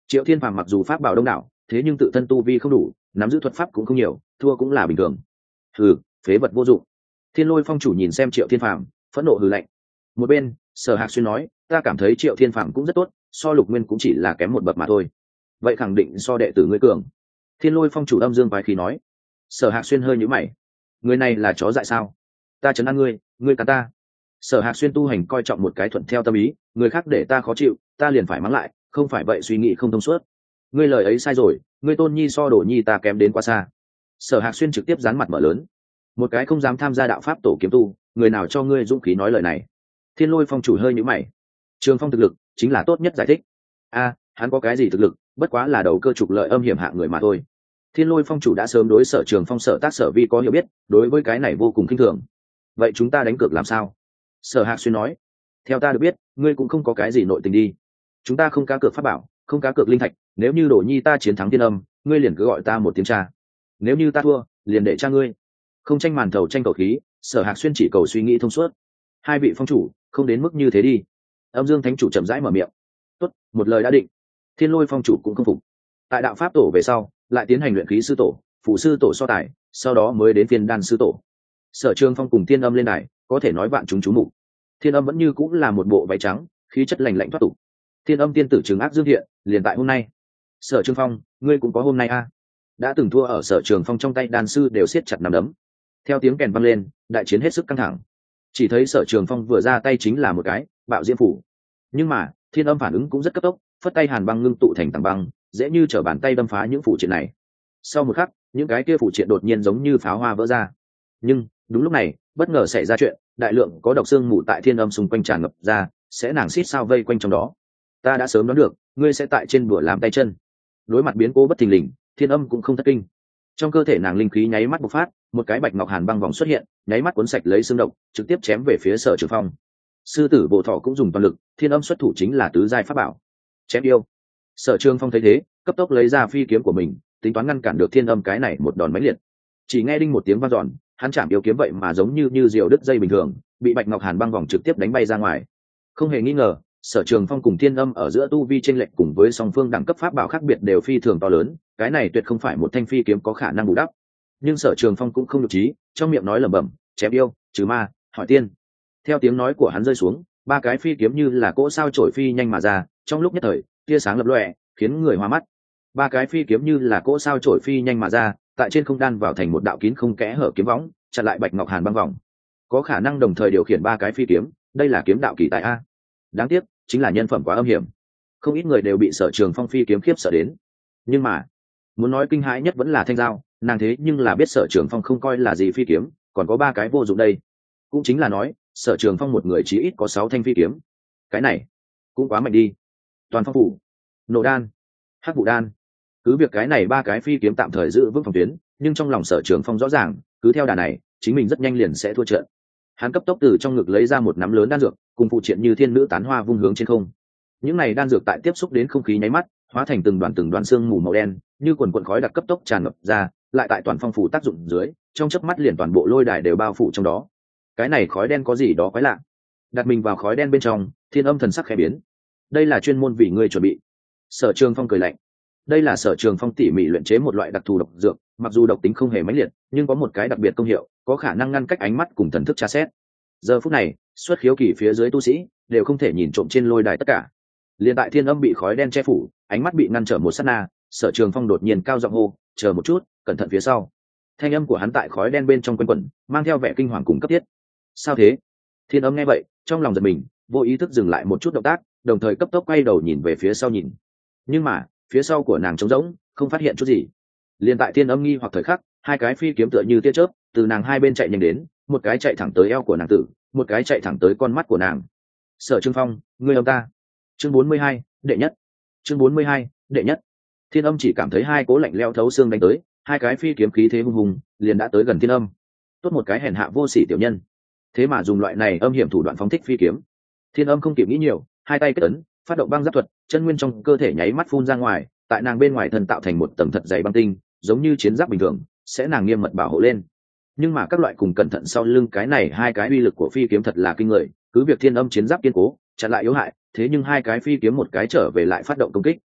Speaker 1: Triệu Thiên Phàm mặc dù pháp bảo đông đảo, thế nhưng tự thân tu vi không đủ, nắm giữ thuật pháp cũng không nhiều, thua cũng là bình thường. Hừ, phế vật vô dụng. Thiên Lôi Phong chủ nhìn xem Triệu Thiên Phàm, phẫn nộ hừ lạnh. Một bên, Sở Hạc Xuyên nói, ta cảm thấy Triệu Thiên Phàm cũng rất tốt, so Lục Nguyên cũng chỉ là kém một bậc mà thôi. Vậy khẳng định so đệ tử ngươi cường. Thiên Lôi Phong chủ âm dương vài khí nói. Sở Hạc Xuyên hơi nhíu mày, người này là chó dại sao? Ta trấn an ngươi, ngươi cắn ta. Sở Hạc Xuyên tu hành coi trọng một cái thuận theo tâm ý, người khác để ta khó chịu, ta liền phải mắng lại, không phải vậy suy nghĩ không thông suốt. Ngươi lời ấy sai rồi, ngươi Tôn Nhi so Đồ Nhi ta kém đến quá xa. Sở Hạc Xuyên trực tiếp dán mặt mở lớn. Một cái không dám tham gia đạo pháp tổ kiếm tu, người nào cho ngươi dũng khí nói lời này? Thiên Lôi Phong chủ hơi nhíu mày. Trường Phong thực lực chính là tốt nhất giải thích. Hắn có cái gì thực lực, bất quá là đầu cơ trục lợi âm hiểm hạng người mà thôi. Thiên Lôi Phong chủ đã sớm đối Sở Trường Phong Sở Tác Sở Vi có hiểu biết, đối với cái này vô cùng khinh thường. Vậy chúng ta đánh cược làm sao? Sở Hạc Xuyên nói. Theo ta được biết, ngươi cũng không có cái gì nội tình đi. Chúng ta không cá cược pháp bảo, không cá cược linh thạch, nếu như Đồ Nhi ta chiến thắng Thiên Âm, ngươi liền cứ gọi ta một tiếng cha. Nếu như ta thua, liền để cha ngươi. Không tranh màn thầu tranh cầu khí, Sở Hạc Xuyên chỉ cầu suy nghĩ thông suốt. Hai vị phong chủ, không đến mức như thế đi. Âm Dương Thánh chủ chậm rãi mở miệng. Tốt, một lời đã định. Thiên Lôi Phong chủ cũng không phục. Tại đạo pháp tổ về sau, lại tiến hành luyện khí sư tổ, phụ sư tổ so tài, sau đó mới đến phiên đan sư tổ. Sở Trường Phong cùng Thiên Âm lên đài, có thể nói vạn chúng chú mục. Thiên Âm vẫn như cũng là một bộ váy trắng, khí chất lành lạnh thoát tục. Thiên Âm tiên tử trừng ác dương thiện, liền tại hôm nay. Sở Trường Phong, ngươi cũng có hôm nay a? Đã từng thua ở Sở Trường Phong trong tay đan sư đều siết chặt nắm đấm. Theo tiếng kèn vang lên, đại chiến hết sức căng thẳng. Chỉ thấy Sở Trường Phong vừa ra tay chính là một cái bạo diễm phủ, nhưng mà Thiên Âm phản ứng cũng rất cấp tốc, phất tay hàn băng ngưng tụ thành tảng băng, dễ như trở bàn tay đâm phá những phủ triện này. Sau một khắc, những cái kia phủ triện đột nhiên giống như pháo hoa vỡ ra. Nhưng đúng lúc này, bất ngờ xảy ra chuyện, đại lượng có độc xương mù tại Thiên Âm xung quanh tràn ngập ra, sẽ nàng xít sao vây quanh trong đó. Ta đã sớm đoán được, ngươi sẽ tại trên bùa làm tay chân. Đối mặt biến cố bất thình lình, Thiên Âm cũng không thất kinh. Trong cơ thể nàng linh khí nháy mắt bộc phát, một cái bạch ngọc hàn băng vòng xuất hiện, nháy mắt cuốn sạch lấy xương độc, trực tiếp chém về phía Sở Trường Phong. Sư tử Bộ Thọ cũng dùng toàn lực, Thiên Âm xuất thủ chính là tứ giai pháp bảo, chém yêu. Sở Trường Phong thấy thế, cấp tốc lấy ra phi kiếm của mình, tính toán ngăn cản được Thiên Âm cái này một đòn mãnh liệt. Chỉ nghe đinh một tiếng vang dọn, hắn chạm yêu kiếm vậy mà giống như diều đứt dây bình thường, bị bạch ngọc hàn băng vòng trực tiếp đánh bay ra ngoài. Không hề nghi ngờ, Sở Trường Phong cùng Thiên Âm ở giữa tu vi chênh lệch cùng với song phương đẳng cấp pháp bảo khác biệt đều phi thường to lớn, cái này tuyệt không phải một thanh phi kiếm có khả năng bù đắp. Nhưng Sở Trường Phong cũng không nhục trí, trong miệng nói lẩm bẩm, chém yêu, trừ ma, hỏi tiên. Theo tiếng nói của hắn rơi xuống, ba cái phi kiếm như là cỗ sao chổi phi nhanh mà ra, trong lúc nhất thời, tia sáng lập lòe, khiến người hoa mắt. Ba cái phi kiếm như là cỗ sao chổi phi nhanh mà ra, tại trên không đan vào thành một đạo kín không kẽ hở kiếm võng, chặn lại bạch ngọc hàn băng vòng. Có khả năng đồng thời điều khiển ba cái phi kiếm, đây là kiếm đạo kỳ tài a. Đáng tiếc, chính là nhân phẩm quá âm hiểm. Không ít người đều bị Sở Trường Phong phi kiếm khiếp sợ đến. Nhưng mà, muốn nói kinh hãi nhất vẫn là thanh dao, nàng thế nhưng là biết Sở Trường Phong không coi là gì phi kiếm, còn có ba cái vô dụng đây. Cũng chính là nói, Sở Trường Phong một người chí ít có 6 thanh phi kiếm. Cái này cũng quá mạnh đi. Toàn phong phủ, nổ đan, hắc vụ đan. Cứ việc cái này ba cái phi kiếm tạm thời giữ vững phòng tuyến, nhưng trong lòng Sở Trường Phong rõ ràng, cứ theo đà này, chính mình rất nhanh liền sẽ thua trận. Hắn cấp tốc từ trong ngực lấy ra một nắm lớn đan dược, cùng phụ triện như thiên nữ tán hoa vung hướng trên không. Những này đan dược tại tiếp xúc đến không khí nháy mắt, hóa thành từng đoàn xương mù màu đen, như quần quần khói đặc cấp tốc tràn ngập ra, lại tại toàn phong phủ tác dụng dưới, trong chớp mắt liền toàn bộ lôi đài đều bao phủ trong đó. Cái này khói đen có gì đó quái lạ. Đặt mình vào khói đen bên trong, Thiên Âm thần sắc khẽ biến. Đây là chuyên môn vì ngươi chuẩn bị. Sở Trường Phong cười lạnh. Đây là Sở Trường Phong tỉ mỉ luyện chế một loại đặc thù độc dược, mặc dù độc tính không hề mãnh liệt, nhưng có một cái đặc biệt công hiệu, có khả năng ngăn cách ánh mắt cùng thần thức tra xét. Giờ phút này, xuất khiếu kỳ phía dưới tu sĩ đều không thể nhìn trộm trên lôi đài tất cả. Liên tại Thiên Âm bị khói đen che phủ, ánh mắt bị ngăn trở một sát na, Sở Trường Phong đột nhiên cao giọng hô, chờ một chút, cẩn thận phía sau. Thanh âm của hắn tại khói đen bên trong quanh quẩn, mang theo vẻ kinh hoàng cùng cấp thiết. Sao thế? Thiên Âm nghe vậy, trong lòng giật mình, vô ý thức dừng lại một chút động tác, đồng thời cấp tốc quay đầu nhìn về phía sau nhìn. Nhưng mà, phía sau của nàng trống rỗng, không phát hiện chút gì. Liên tại Thiên Âm nghi hoặc thời khắc, hai cái phi kiếm tựa như tia chớp, từ nàng hai bên chạy nhanh đến, một cái chạy thẳng tới eo của nàng tử, một cái chạy thẳng tới con mắt của nàng. Sở Trường Phong, ngươi âm ta. Chương 42, đệ nhất. Chương 42, đệ nhất. Thiên Âm chỉ cảm thấy hai cố lạnh lẽo thấu xương đánh tới, hai cái phi kiếm khí thế hung hùng, liền đã tới gần Thiên Âm. Tốt một cái hèn hạ vô sỉ tiểu nhân, thế mà dùng loại này âm hiểm thủ đoạn phóng thích phi kiếm. Thiên Âm không kịp nghĩ nhiều, hai tay kết ấn, phát động băng giáp thuật, chân nguyên trong cơ thể nháy mắt phun ra ngoài, tại nàng bên ngoài thân tạo thành một tầng thật dày băng tinh, giống như chiến giáp bình thường, sẽ nàng nghiêm mật bảo hộ lên. Nhưng mà các loại cùng cẩn thận sau lưng cái này hai cái uy lực của phi kiếm thật là kinh người, cứ việc Thiên Âm chiến giáp kiên cố, chặn lại yếu hại, thế nhưng hai cái phi kiếm một cái trở về lại phát động công kích.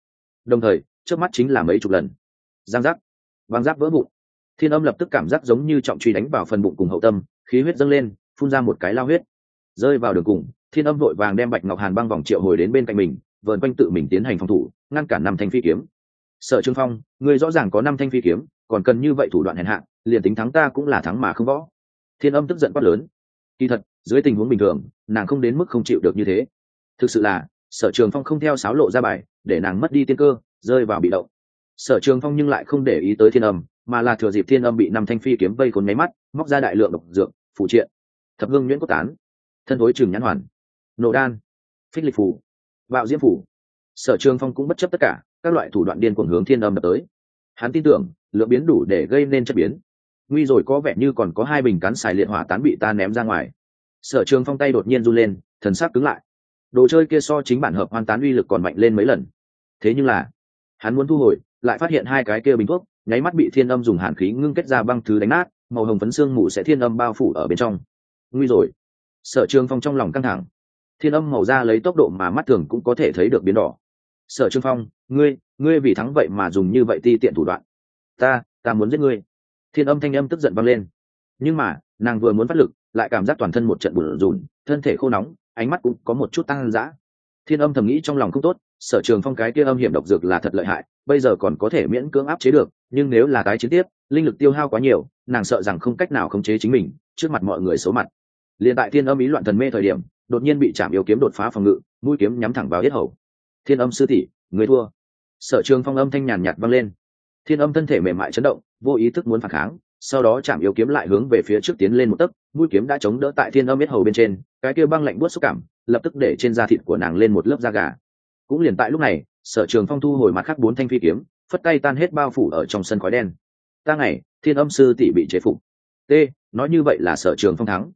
Speaker 1: đồng thời trước mắt chính là mấy chục lần. Giang giác, băng giáp vỡ vụn. Thiên Âm lập tức cảm giác giống như trọng truy đánh vào phần bụng cùng hậu tâm, khí huyết dâng lên, phun ra một cái lao huyết. Rơi vào đường cùng, Thiên Âm vội vàng đem Bạch Ngọc Hàn băng vòng triệu hồi đến bên cạnh mình, vờn quanh tự mình tiến hành phòng thủ, ngăn cản 5 thanh phi kiếm. Sở Trường Phong, ngươi rõ ràng có 5 thanh phi kiếm, còn cần như vậy thủ đoạn hèn hạ, liền tính thắng ta cũng là thắng mà không võ. Thiên Âm tức giận quát lớn. Kỳ thật, dưới tình huống bình thường, nàng không đến mức không chịu được như thế. Thực sự là, Sở Trường Phong không theo sáo lộ ra bài, để nàng mất đi tiên cơ, rơi vào bị động. Sở Trường Phong nhưng lại không để ý tới Thiên Âm, mà là thừa dịp Thiên Âm bị 5 thanh phi kiếm vây khốn mấy mắt, móc ra đại lượng độc dược, phụ triện, thập hương nhuyễn cốt tán, thân thối trừng nhãn hoàn, nổ đan, phích lịch phủ, bạo diễm phủ. Sở Trường Phong cũng bất chấp tất cả các loại thủ đoạn điên cuồng hướng Thiên Âm đập tới. Hắn tin tưởng lượng biến đủ để gây nên chất biến. Nguy rồi, có vẻ như còn có 2 bình cán xài liệt hỏa tán bị ta ném ra ngoài. Sở Trường Phong tay đột nhiên run lên, thần sắc cứng lại. Đồ chơi kia so chính bản hợp hoan tán uy lực còn mạnh lên mấy lần. Thế nhưng là hắn muốn thu hồi, lại phát hiện 2 cái kia bình thuốc nháy mắt bị Thiên Âm dùng hàn khí ngưng kết ra băng thứ đánh nát, màu hồng phấn xương mù sẽ Thiên Âm bao phủ ở bên trong. Nguy rồi. Sở Trường Phong trong lòng căng thẳng. Thiên Âm màu da lấy tốc độ mà mắt thường cũng có thể thấy được biến đỏ. Sở Trường Phong, ngươi vì thắng vậy mà dùng như vậy ti tiện thủ đoạn. Ta muốn giết ngươi. Thiên Âm thanh âm tức giận vang lên. Nhưng mà nàng vừa muốn phát lực, lại cảm giác toàn thân một trận bủn rủn, thân thể khô nóng, ánh mắt cũng có một chút tăng dã. Thiên Âm thầm nghĩ trong lòng không tốt, Sở Trường Phong cái kia âm hiểm độc dược là thật lợi hại, bây giờ còn có thể miễn cưỡng áp chế được, nhưng nếu là tái chiến tiếp, linh lực tiêu hao quá nhiều, nàng sợ rằng không cách nào khống chế chính mình, trước mặt mọi người xấu mặt. Liên tại Thiên Âm ý loạn thần mê thời điểm, đột nhiên bị chạm yếu kiếm đột phá phòng ngự, mũi kiếm nhắm thẳng vào yết hầu. Thiên Âm sư tỷ, người thua. Sở Trường Phong âm thanh nhàn nhạt vang lên. Thiên Âm thân thể mềm mại chấn động, vô ý thức muốn phản kháng, sau đó chạm yếu kiếm lại hướng về phía trước tiến lên một tấc, mũi kiếm đã chống đỡ tại Thiên Âm yết hầu bên trên, cái kia băng lạnh buốt xúc cảm, lập tức để trên da thịt của nàng lên một lớp da gà. Cũng liền tại lúc này, Sở Trường Phong thu hồi mặt khác 4 thanh phi kiếm, phất tay tan hết bao phủ ở trong sân khói đen. Ta ngày, Thiên Âm sư tỷ bị chế phục. T, nói như vậy là Sở Trường Phong thắng.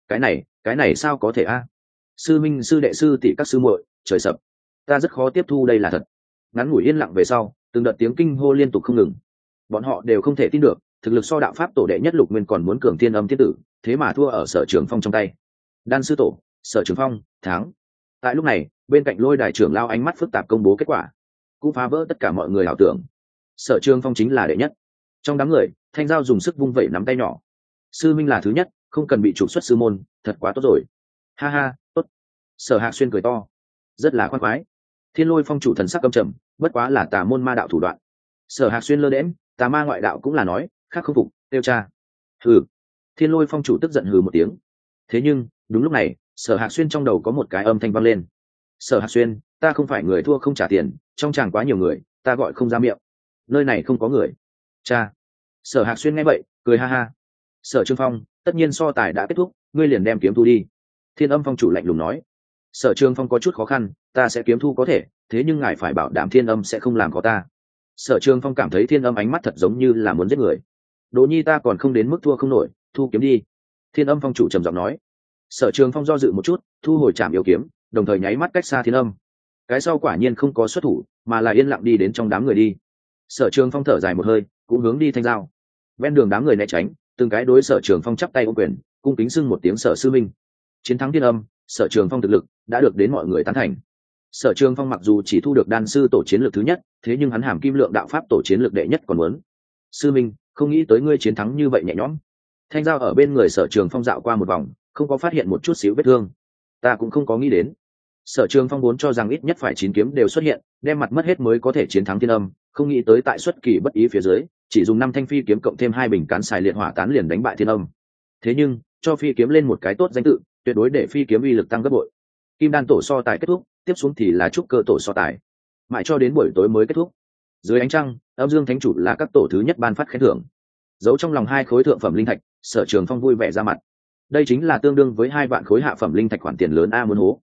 Speaker 1: Cái này sao có thể a? Sư minh sư đệ sư tỷ các sư muội, trời sập. Ta rất khó tiếp thu đây là thật. Ngắn ngủi yên lặng về sau, từng đợt tiếng kinh hô liên tục không ngừng. Bọn họ đều không thể tin được, thực lực so đạo pháp tổ đệ nhất Lục Nguyên còn muốn cường Thiên Âm thiên tử, thế mà thua ở Sở Trường Phong trong tay. Đan sư tổ, Sở Trường Phong thắng. Tại lúc này, bên cạnh Lôi Đài trưởng lao ánh mắt phức tạp công bố kết quả, cũng phá vỡ tất cả mọi người ảo tưởng. Sở Trường Phong chính là đệ nhất. Trong đám người, Thanh Giao dùng sức vung vẩy nắm tay nhỏ. Sư minh là thứ nhất, không cần bị trục xuất sư môn, thật quá tốt rồi. Ha ha, tốt. Sở Hạc Xuyên cười to, rất là khoan khoái. Thiên Lôi Phong chủ thần sắc căm trầm, bất quá là tà môn ma đạo thủ đoạn. Sở Hạc Xuyên lơ đễm, tà ma ngoại đạo cũng là nói, khác không phục, tiêu tra. Hừ. Thiên Lôi Phong chủ tức giận hừ một tiếng. Thế nhưng đúng lúc này, Sở Hạc Xuyên trong đầu có một cái âm thanh vang lên. Sở Hạc Xuyên, ta không phải người thua không trả tiền, trong tràng quá nhiều người, ta gọi không ra miệng. Nơi này không có người. Cha. Sở Hạc Xuyên nghe vậy, cười ha ha. Sở Trường Phong, tất nhiên so tài đã kết thúc, ngươi liền đem kiếm thu đi. Thiên Âm Phong chủ lạnh lùng nói. Sở Trường Phong có chút khó khăn, ta sẽ kiếm thu có thể, thế nhưng ngài phải bảo đảm Thiên Âm sẽ không làm có ta. Sở Trường Phong cảm thấy Thiên Âm ánh mắt thật giống như là muốn giết người. Đỗ Nhi ta còn không đến mức thua không nổi, thu kiếm đi. Thiên Âm Phong chủ trầm giọng nói. Sở Trường Phong do dự một chút, thu hồi trảm yêu kiếm, đồng thời nháy mắt cách xa Thiên Âm. Cái sau quả nhiên không có xuất thủ, mà là yên lặng đi đến trong đám người đi. Sở Trường Phong thở dài một hơi, cũng hướng đi Thanh Giao. Ven đường đám người né tránh, từng cái đối Sở Trường Phong chắp tay ôm quyền, cung kính xưng một tiếng Sở sư minh. Chiến thắng Thiên Âm, Sở Trường Phong thực lực đã được đến mọi người tán thành. Sở Trường Phong mặc dù chỉ thu được đan sư tổ chiến lược thứ nhất, thế nhưng hắn hàm kim lượng đạo pháp tổ chiến lược đệ nhất còn muốn. Sư minh, không nghĩ tới ngươi chiến thắng như vậy nhẹ nhõm. Thanh Giao ở bên người Sở Trường Phong dạo qua một vòng, không có phát hiện một chút xíu vết thương. Ta cũng không có nghĩ đến. Sở Trường Phong vốn cho rằng ít nhất phải 9 kiếm đều xuất hiện, đem mặt mất hết mới có thể chiến thắng Thiên Âm, không nghĩ tới tại xuất kỳ bất ý phía dưới, chỉ dùng 5 thanh phi kiếm cộng thêm 2 bình cán xài liệt hỏa tán liền đánh bại Thiên Âm. Thế nhưng, cho phi kiếm lên một cái tốt danh tự, tuyệt đối để phi kiếm uy lực tăng gấp bội. Kim đan tổ so tài kết thúc, tiếp xuống thì là trúc cơ tổ so tài. Mãi cho đến buổi tối mới kết thúc. Dưới ánh trăng, Âm Dương Thánh chủ là các tổ thứ nhất ban phát khen thưởng. Giấu trong lòng 2 khối thượng phẩm linh thạch, Sở Trường Phong vui vẻ ra mặt. Đây chính là tương đương với 2 vạn khối hạ phẩm linh thạch, khoản tiền lớn a muốn hố.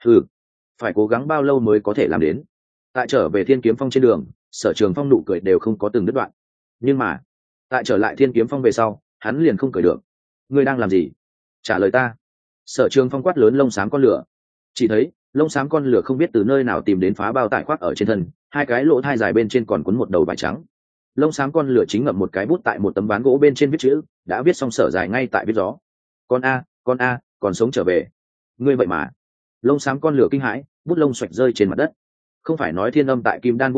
Speaker 1: Phải cố gắng bao lâu mới có thể làm đến. Tại trở về Thiên Kiếm Phong trên đường, Sở Trường Phong nụ cười đều không có từng đứt đoạn. Nhưng mà tại trở lại Thiên Kiếm Phong về sau, hắn liền không cười được. Ngươi đang làm gì? Trả lời ta. Sở Trường Phong quát lớn lông xám con lửa. Chỉ thấy lông xám con lửa không biết từ nơi nào tìm đến phá bao tải khoác ở trên thân, 2 cái lỗ thai dài bên trên còn quấn một đầu vải trắng. Lông xám con lửa chính ngậm một cái bút tại một tấm ván gỗ bên trên viết chữ, đã viết xong sở dài ngay tại viết gió. Con a, còn sống trở về. Ngươi vậy mà. Lông xám con lửa kinh hãi, bút lông xoạch rơi trên mặt đất. Không phải nói Thiên Âm tại Kim Đan vô địch,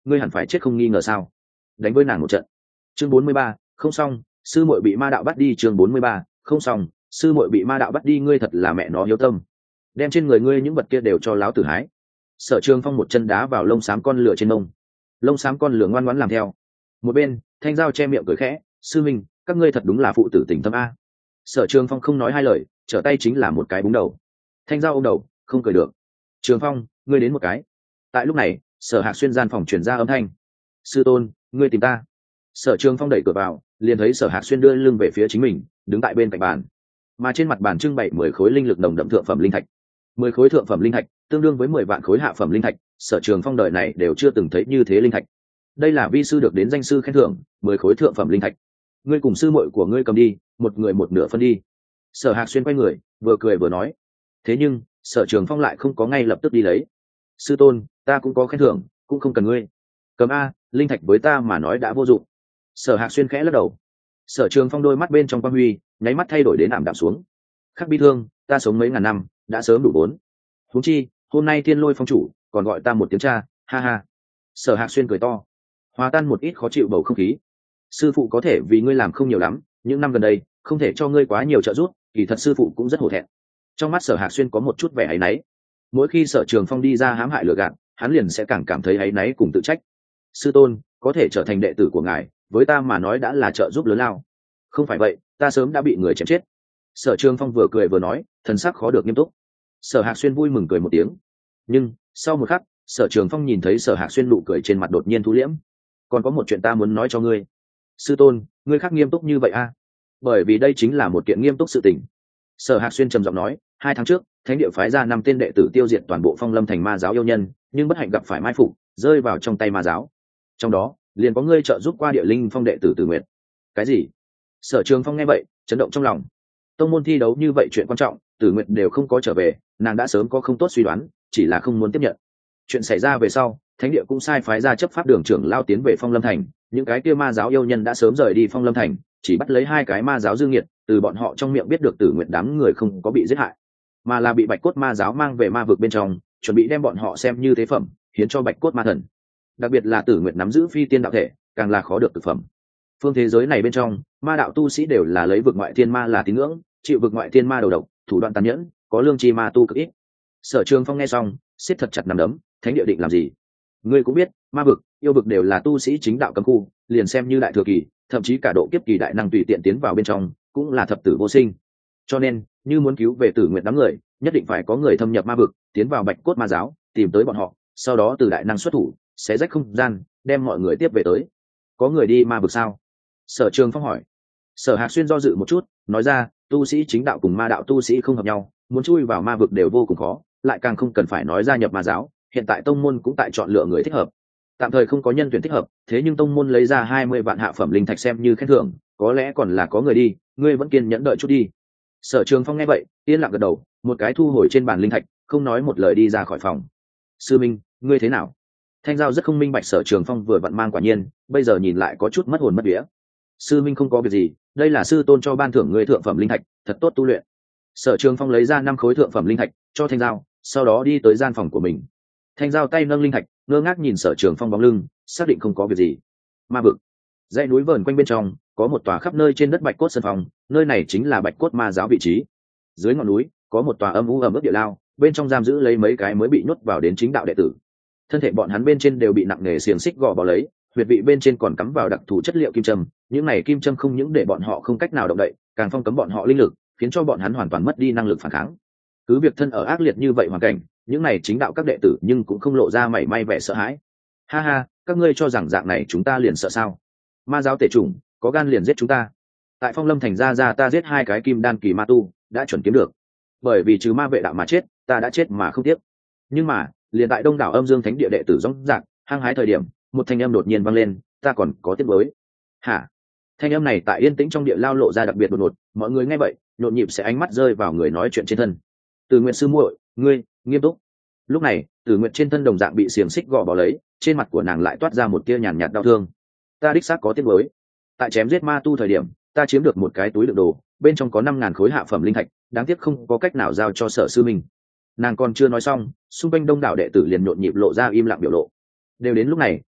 Speaker 1: ngươi hẳn phải chết không nghi ngờ sao? Đánh với nàng một trận. Chương 43, không xong, sư muội bị ma đạo bắt đi. Chương 43, không xong, sư muội bị ma đạo bắt đi. Ngươi thật là mẹ nó hiếu tâm, đem trên người ngươi những vật kia đều cho láo tử hái. Sở Trường Phong một chân đá vào lông xám con lửa trên mông, lông xám con lửa ngoan ngoãn làm theo. Một bên Thanh Giao che miệng cười khẽ, sư minh, các ngươi thật đúng là phụ tử tình thâm a. Sở Trường Phong không nói hai lời, trở tay chính là một cái búng đầu. Thanh Giao ôm đầu không cười được. Trường Phong, ngươi đến một cái. Tại lúc này Sở Hạc Xuyên gian phòng truyền ra âm thanh, sư tôn, ngươi tìm ta. Sở Trường Phong đẩy cửa vào, liền thấy Sở Hạc Xuyên đưa lưng về phía chính mình, đứng tại bên cạnh bàn, mà trên mặt bàn trưng bày 10 khối linh lực nồng đậm thượng phẩm linh thạch. 10 khối thượng phẩm linh thạch tương đương với 10 vạn khối hạ phẩm linh thạch, Sở Trường Phong đời này đều chưa từng thấy như thế linh thạch. Đây là vi sư được đến danh sư khen thưởng, 10 khối thượng phẩm linh thạch. Ngươi cùng sư muội của ngươi cầm đi, một người một nửa phân đi. Sở Hạc Xuyên quay người, vừa cười vừa nói. Thế nhưng Sở Trường Phong lại không có ngay lập tức đi lấy. Sư tôn, ta cũng có khen thưởng, cũng không cần ngươi. Cầm a, linh thạch với ta mà nói đã vô dụng. Sở Hạc Xuyên khẽ lắc đầu. Sở Trường Phong đôi mắt bên trong quang huy nháy mắt thay đổi đến ảm đạm xuống. Khắc bi thương, ta sống mấy ngàn năm đã sớm đủ vốn. Huống chi hôm nay Thiên Lôi Phong chủ còn gọi ta một tiếng cha, ha ha. Sở Hạc Xuyên cười to, hòa tan một ít khó chịu bầu không khí. Sư phụ có thể vì ngươi làm không nhiều lắm, những năm gần đây không thể cho ngươi quá nhiều trợ giúp, kỳ thật sư phụ cũng rất hổ thẹn. Trong mắt Sở Hạc Xuyên có một chút vẻ áy náy. Mỗi khi Sở Trường Phong đi ra hãm hại lừa gạt, hắn liền sẽ càng cảm thấy áy náy cùng tự trách. Sư tôn, có thể trở thành đệ tử của ngài với ta mà nói đã là trợ giúp lớn lao. Không phải vậy ta sớm đã bị người chém chết. Sở Trường Phong vừa cười vừa nói, thần sắc khó được nghiêm túc. Sở Hạc Xuyên vui mừng cười một tiếng, nhưng sau một khắc Sở Trường Phong nhìn thấy Sở Hạc Xuyên nụ cười trên mặt đột nhiên thu liễm. Còn có một chuyện ta muốn nói cho ngươi. Sư tôn, ngươi khắc nghiêm túc như vậy a? Bởi vì đây chính là một kiện nghiêm túc sự tình. Sở Hạc Xuyên trầm giọng nói, 2 tháng trước thánh địa phái ra 5 tên đệ tử tiêu diệt toàn bộ Phong Lâm thành ma giáo yêu nhân, nhưng bất hạnh gặp phải mai phục, rơi vào trong tay ma giáo. Trong đó liền có ngươi trợ giúp qua địa linh phong đệ tử Tử Nguyệt. Cái gì? Sở Trường Phong nghe vậy chấn động trong lòng. Tông môn thi đấu như vậy chuyện quan trọng, Tử Nguyệt đều không có trở về, nàng đã sớm có không tốt suy đoán, chỉ là không muốn tiếp nhận. Chuyện xảy ra về sau, thánh địa cũng sai phái ra chấp pháp đường trưởng lao tiến về Phong Lâm thành, những cái kia ma giáo yêu nhân đã sớm rời đi Phong Lâm thành, chỉ bắt lấy 2 cái ma giáo dương nghiệt, từ bọn họ trong miệng biết được Tử Nguyệt đám người không có bị giết hại, mà là bị Bạch Cốt ma giáo mang về ma vực bên trong, chuẩn bị đem bọn họ xem như tế phẩm, hiến cho Bạch Cốt ma thần. Đặc biệt là Tử Nguyệt nắm giữ phi tiên đạo thể, càng là khó được thực phẩm. Phương thế giới này bên trong, ma đạo tu sĩ đều là lấy vực ngoại thiên ma là tín ngưỡng, chịu vực ngoại thiên ma đầu độc, thủ đoạn tàn nhẫn, có lương tri ma tu cực ít. Sở Trường Phong nghe xong siết thật chặt nắm đấm, thánh địa định làm gì? Ngươi cũng biết, ma vực, yêu vực đều là tu sĩ chính đạo cấm khu, liền xem như đại thừa kỳ, thậm chí cả độ kiếp kỳ đại năng tùy tiện tiến vào bên trong, cũng là thập tử vô sinh. Cho nên, như muốn cứu về Tử Nguyệt đám người, nhất định phải có người thâm nhập ma vực, tiến vào Bạch Cốt ma giáo, tìm tới bọn họ, sau đó từ đại năng xuất thủ, xé rách không gian, đem mọi người tiếp về tới. Có người đi ma vực sao? Sở Trường Phong hỏi. Sở Hạc Xuyên do dự một chút, nói ra, tu sĩ chính đạo cùng ma đạo tu sĩ không hợp nhau, muốn chui vào ma vực đều vô cùng khó, lại càng không cần phải nói gia nhập ma giáo. Hiện tại tông môn cũng tại chọn lựa người thích hợp, tạm thời không có nhân tuyển thích hợp, thế nhưng tông môn lấy ra 20 vạn hạ phẩm linh thạch xem như khen thưởng, có lẽ còn là có người đi, ngươi vẫn kiên nhẫn đợi chút đi. Sở Trường Phong nghe vậy yên lặng gật đầu, một cái thu hồi trên bàn linh thạch, không nói một lời đi ra khỏi phòng. Sư minh, ngươi thế nào? Thanh Giao rất không minh bạch Sở Trường Phong vừa vặn mang quả nhiên, bây giờ nhìn lại có chút mất hồn mất vía. Sư minh không có việc gì, đây là sư tôn cho ban thưởng ngươi thượng phẩm linh thạch, thật tốt tu luyện. Sở Trường Phong lấy ra 5 khối thượng phẩm linh thạch cho Thanh Giao, sau đó đi tới gian phòng của mình. Thanh Giao tay nâng linh thạch, ngơ ngác nhìn Sở Trường Phong bóng lưng, xác định không có việc gì. Ma vực, dãy núi vờn quanh bên trong, có một tòa khắp nơi trên đất Bạch Cốt sân phòng, nơi này chính là Bạch Cốt ma giáo vị trí. Dưới ngọn núi có một tòa âm u ẩm ướt địa lao, bên trong giam giữ lấy mấy cái mới bị nhốt vào đến chính đạo đệ tử. Thân thể bọn hắn bên trên đều bị nặng nề xiềng xích gò bó lấy, huyệt vị bên trên còn cắm vào đặc thù chất liệu kim châm. Những này kim châm không những để bọn họ không cách nào động đậy, càng phong cấm bọn họ linh lực, khiến cho bọn hắn hoàn toàn mất đi năng lực phản kháng. Cứ việc thân ở ác liệt như vậy hoàn cảnh, những này chính đạo các đệ tử nhưng cũng không lộ ra mảy may vẻ sợ hãi. Ha ha, các ngươi cho rằng dạng này chúng ta liền sợ sao? Ma giáo tể chủng, có gan liền giết chúng ta. Tại Phong Lâm thành ra ta giết 2 cái kim đan kỳ ma tu, đã chuẩn kiếm được. Bởi vì trừ ma vệ đạo mà chết, ta đã chết mà không tiếc. Nhưng mà, liền tại Đông đảo Âm Dương Thánh địa đệ tử rống rạc, hăng hái thời điểm, một thanh âm đột nhiên vang lên, ta còn có tiếc mới. Hả? Thanh âm này tại yên tĩnh trong địa lao lộ ra đặc biệt đột ngột, mọi người nghe vậy, nhộn nhịp sẽ ánh mắt rơi vào người nói chuyện trên thân. Từ Nguyệt sư muội, ngươi, nghiêm túc. Lúc này, Từ Nguyệt trên thân đồng dạng bị xiềng xích gò bó lấy, trên mặt của nàng lại toát ra một tia nhàn nhạt đau thương. Ta đích xác có tiếc mới. Tại chém giết ma tu thời điểm, ta chiếm được một cái túi đựng đồ, bên trong có 5.000 khối hạ phẩm linh thạch, đáng tiếc không có cách nào giao cho Sở sư mình. Nàng còn chưa nói xong, xung quanh đông đảo đệ tử liền nhộn nhịp lộ ra im lặng biểu lộ. Đều đến lúc này,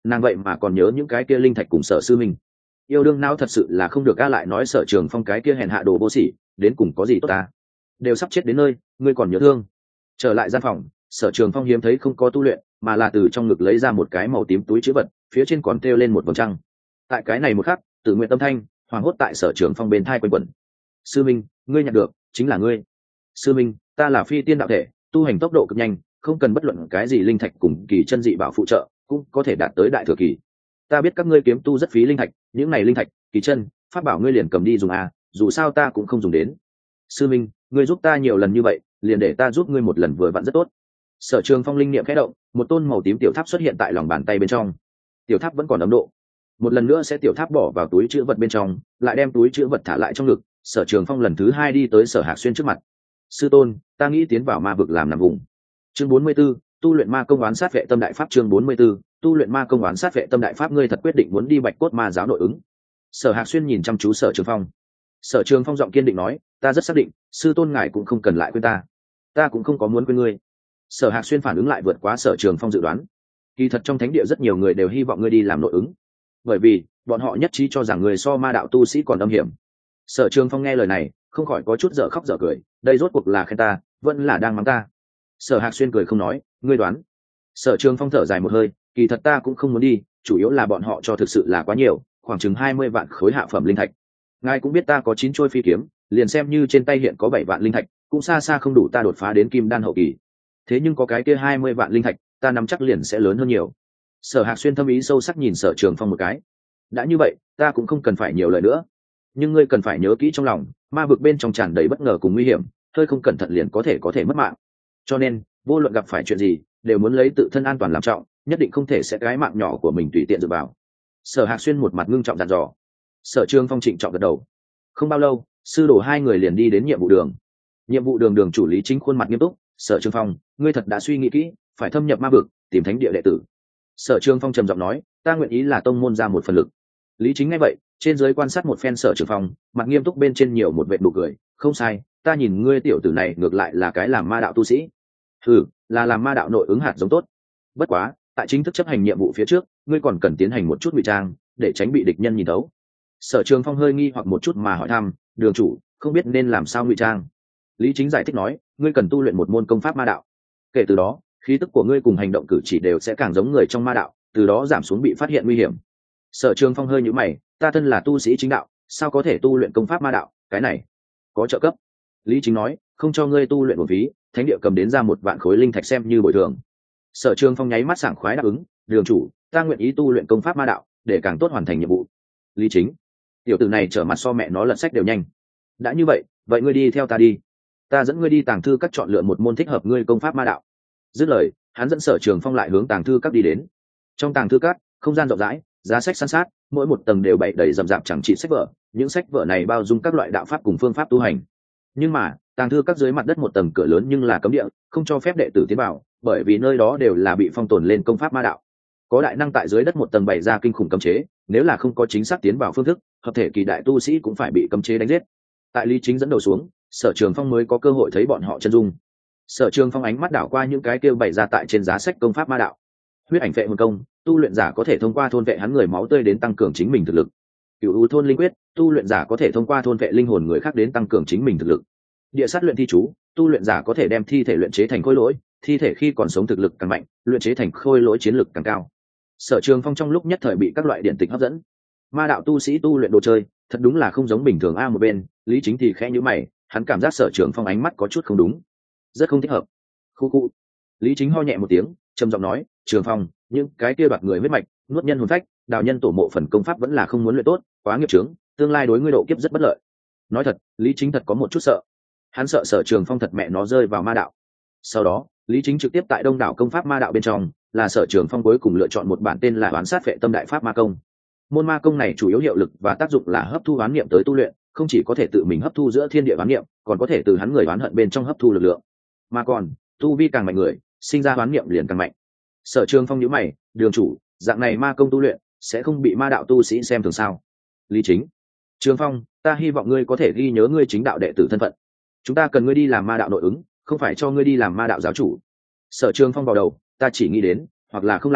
Speaker 1: nàng vậy mà còn nhớ những cái kia linh thạch cùng Sở sư minh. Yêu đương não thật sự là không được a, lại nói Sở Trường Phong cái kia hèn hạ đồ vô sỉ đến cùng có gì tốt ta, đều sắp chết đến nơi ngươi còn nhớ thương. Trở lại gian phòng, Sở Trường Phong hiếm thấy không có tu luyện, mà là từ trong ngực lấy ra một cái màu tím túi chữ vật, phía trên còn treo lên một vầng trăng. Tại cái này một khắc, Tự Nguyện tâm thanh hoàng hốt tại Sở Trường Phong bên thai quanh quẩn. Sư minh, ngươi nhận được chính là ngươi. Sư minh, ta là phi tiên đạo thể, tu hành tốc độ cực nhanh, không cần bất luận cái gì linh thạch cùng kỳ chân dị bảo phụ trợ cũng có thể đạt tới đại thừa kỳ. Ta biết các ngươi kiếm tu rất phí linh thạch, những này linh thạch kỳ chân pháp bảo ngươi liền cầm đi dùng à, dù sao ta cũng không dùng đến. Sư minh, ngươi giúp ta nhiều lần như vậy, liền để ta giúp ngươi một lần vừa vặn rất tốt. Sở Trường Phong linh niệm khẽ động, một tôn màu tím tiểu tháp xuất hiện tại lòng bàn tay bên trong. Tiểu tháp vẫn còn ấm độ, một lần nữa sẽ tiểu tháp bỏ vào túi chữ vật bên trong, lại đem túi chữ vật thả lại trong ngực. Sở Trường Phong lần thứ hai đi tới Sở Hạc Xuyên trước mặt. Sư tôn, ta nghĩ tiến vào ma vực làm nằm vùng. Chương 44, tu luyện ma công oán sát vệ tâm đại pháp. Chương 44, tu luyện ma công oán sát vệ tâm đại pháp. Ngươi thật quyết định muốn đi Bạch Cốt Ma giáo nội ứng? Sở Hạc Xuyên nhìn chăm chú Sở Trường Phong. Sở Trường Phong giọng kiên định nói, ta rất xác định, sư tôn ngài cũng không cần lại quên ta, ta cũng không có muốn quên ngươi. Sở Hạc Xuyên phản ứng lại vượt quá Sở Trường Phong dự đoán. Kỳ thật trong thánh địa rất nhiều người đều hy vọng ngươi đi làm nội ứng, bởi vì bọn họ nhất trí cho rằng người so ma đạo tu sĩ còn âm hiểm. Sở Trường Phong nghe lời này không khỏi có chút dở khóc dở cười, đây rốt cuộc là khen ta vẫn là đang mắng ta? Sở Hạc Xuyên cười không nói, ngươi đoán. Sở Trường Phong thở dài một hơi, kỳ thật ta cũng không muốn đi, chủ yếu là bọn họ cho thực sự là quá nhiều, khoảng chừng 20 vạn khối hạ phẩm linh thạch. Ngài cũng biết ta có 9 trôi phi kiếm, liền xem như trên tay hiện có 7 vạn linh thạch cũng xa xa không đủ ta đột phá đến kim đan hậu kỳ. Thế nhưng có cái kia 20 vạn linh thạch, ta nắm chắc liền sẽ lớn hơn nhiều. Sở Hạc Xuyên thâm ý sâu sắc nhìn Sở Trường Phong một cái. Đã như vậy, ta cũng không cần phải nhiều lời nữa, nhưng ngươi cần phải nhớ kỹ trong lòng, ma vực bên trong tràn đầy bất ngờ cùng nguy hiểm, hơi không cẩn thận liền có thể mất mạng. Cho nên vô luận gặp phải chuyện gì đều muốn lấy tự thân an toàn làm trọng, nhất định không thể sẽ cái mạng nhỏ của mình tùy tiện dựa vào. Sở Hạc Xuyên một mặt ngưng trọng dặn dò. Sở Trường Phong trịnh trọng gật đầu. Không bao lâu, sư đồ hai người liền đi đến nhiệm vụ đường. Nhiệm vụ đường đường chủ Lý Chính khuôn mặt nghiêm túc, Sở Trường Phong, ngươi thật đã suy nghĩ kỹ, phải thâm nhập ma vực, tìm thánh địa đệ tử. Sở Trường Phong trầm giọng nói, ta nguyện ý là tông môn ra một phần lực. Lý Chính nghe vậy, trên dưới quan sát một phen Sở Trường Phong, mặt nghiêm túc bên trên nhiều một vệt nụ cười, không sai, ta nhìn ngươi tiểu tử này ngược lại là cái làm ma đạo tu sĩ. Là làm ma đạo nội ứng hạt giống tốt. Bất quá, tại chính thức chấp hành nhiệm vụ phía trước, ngươi còn cần tiến hành một chút ngụy trang, để tránh bị địch nhân nhìn thấu. Sở Trường Phong hơi nghi hoặc một chút mà hỏi thăm, đường chủ, không biết nên làm sao ngụy trang? Lý Chính giải thích nói, ngươi cần tu luyện một môn công pháp ma đạo. Kể từ đó, khí tức của ngươi cùng hành động cử chỉ đều sẽ càng giống người trong ma đạo, từ đó giảm xuống bị phát hiện nguy hiểm. Sở Trường Phong hơi nhíu mày, ta thân là tu sĩ chính đạo, sao có thể tu luyện công pháp ma đạo, cái này có trợ cấp. Lý Chính nói, không cho ngươi tu luyện một phí, thánh địa cầm đến ra 1 vạn khối linh thạch xem như bồi thường. Sở Trường Phong nháy mắt sảng khoái đáp ứng, đường chủ, ta nguyện ý tu luyện công pháp ma đạo để càng tốt hoàn thành nhiệm vụ. Lý Chính, tiểu tử này trở mặt so mẹ nó lật sách đều nhanh. Đã như vậy, vậy ngươi đi theo ta đi, ta dẫn ngươi đi tàng thư các chọn lựa một môn thích hợp ngươi công pháp ma đạo. Dứt lời, hắn dẫn Sở Trường Phong lại hướng tàng thư các đi đến. Trong tàng thư các, không gian rộng rãi, giá sách san sát, mỗi một tầng đều bày đầy rậm rạp chẳng trị sách vở, những sách vở này bao dung các loại đạo pháp cùng phương pháp tu hành. Nhưng mà, tàng thư các dưới mặt đất một tầng cửa lớn nhưng là cấm địa, không cho phép đệ tử tiến vào, bởi vì nơi đó đều là bị phong tồn lên công pháp ma đạo. Có đại năng tại dưới đất một tầng bày ra kinh khủng cấm chế, nếu là không có chính xác tiến vào phương thức, hợp thể kỳ đại tu sĩ cũng phải bị cấm chế đánh giết. Tại Lý Chính dẫn đầu xuống, Sở Trường Phong mới có cơ hội thấy bọn họ chân dung. Sở Trường Phong ánh mắt đảo qua những cái kêu bày ra tại trên giá sách công pháp ma đạo. Huyết ảnh vệ hồn công, tu luyện giả có thể thông qua thôn vệ hắn người máu tươi đến tăng cường chính mình thực lực. Cửu u thôn linh quyết, tu luyện giả có thể thông qua thôn vệ linh hồn người khác đến tăng cường chính mình thực lực. Địa sát luyện thi chú, tu luyện giả có thể đem thi thể luyện chế thành khối lỗi, thi thể khi còn sống thực lực càng mạnh, luyện chế thành khôi lỗi chiến lực càng cao. Sở Trường Phong trong lúc nhất thời bị các loại điện tịch hấp dẫn. Ma đạo tu sĩ tu luyện đồ chơi, thật đúng là không giống bình thường a. Một bên, Lý Chính thì khẽ nhíu mày, hắn cảm giác Sở Trường Phong ánh mắt có chút không đúng, rất không thích hợp. Khu khu. Lý Chính ho nhẹ một tiếng, trầm giọng nói, Trường Phong, những cái kia đoạt người huyết mạch, nuốt nhân hồn phách, đào nhân tổ mộ phần công pháp vẫn là không muốn luyện tốt, quá nghiệp chướng, tương lai đối ngươi độ kiếp rất bất lợi. Nói thật, Lý Chính thật có một chút sợ, hắn sợ Sở Trường Phong thật mẹ nó rơi vào ma đạo. Sau đó, Lý Chính trực tiếp tại đông đảo công pháp ma đạo bên trong, là Sở Trường Phong cuối cùng lựa chọn một bản tên là oán sát vệ tâm đại pháp ma công. Môn ma công này chủ yếu hiệu lực và tác dụng là hấp thu oán niệm tới tu luyện, không chỉ có thể tự mình hấp thu giữa thiên địa oán niệm, còn có thể từ hắn người oán hận bên trong hấp thu lực lượng. Mà còn, tu vi càng mạnh người, sinh ra oán niệm liền càng mạnh. Sở Trường Phong nhíu mày, đường chủ, dạng này ma công tu luyện sẽ không bị ma đạo tu sĩ xem thường sao? Lý Chính, Trường Phong, ta hy vọng ngươi có thể ghi nhớ ngươi chính đạo đệ tử thân phận. Chúng ta cần ngươi đi làm ma đạo nội ứng, không phải cho ngươi đi làm ma đạo giáo chủ. Sở Trường Phong vào đầu, ta chỉ nghĩ đến, hoặc là không làm,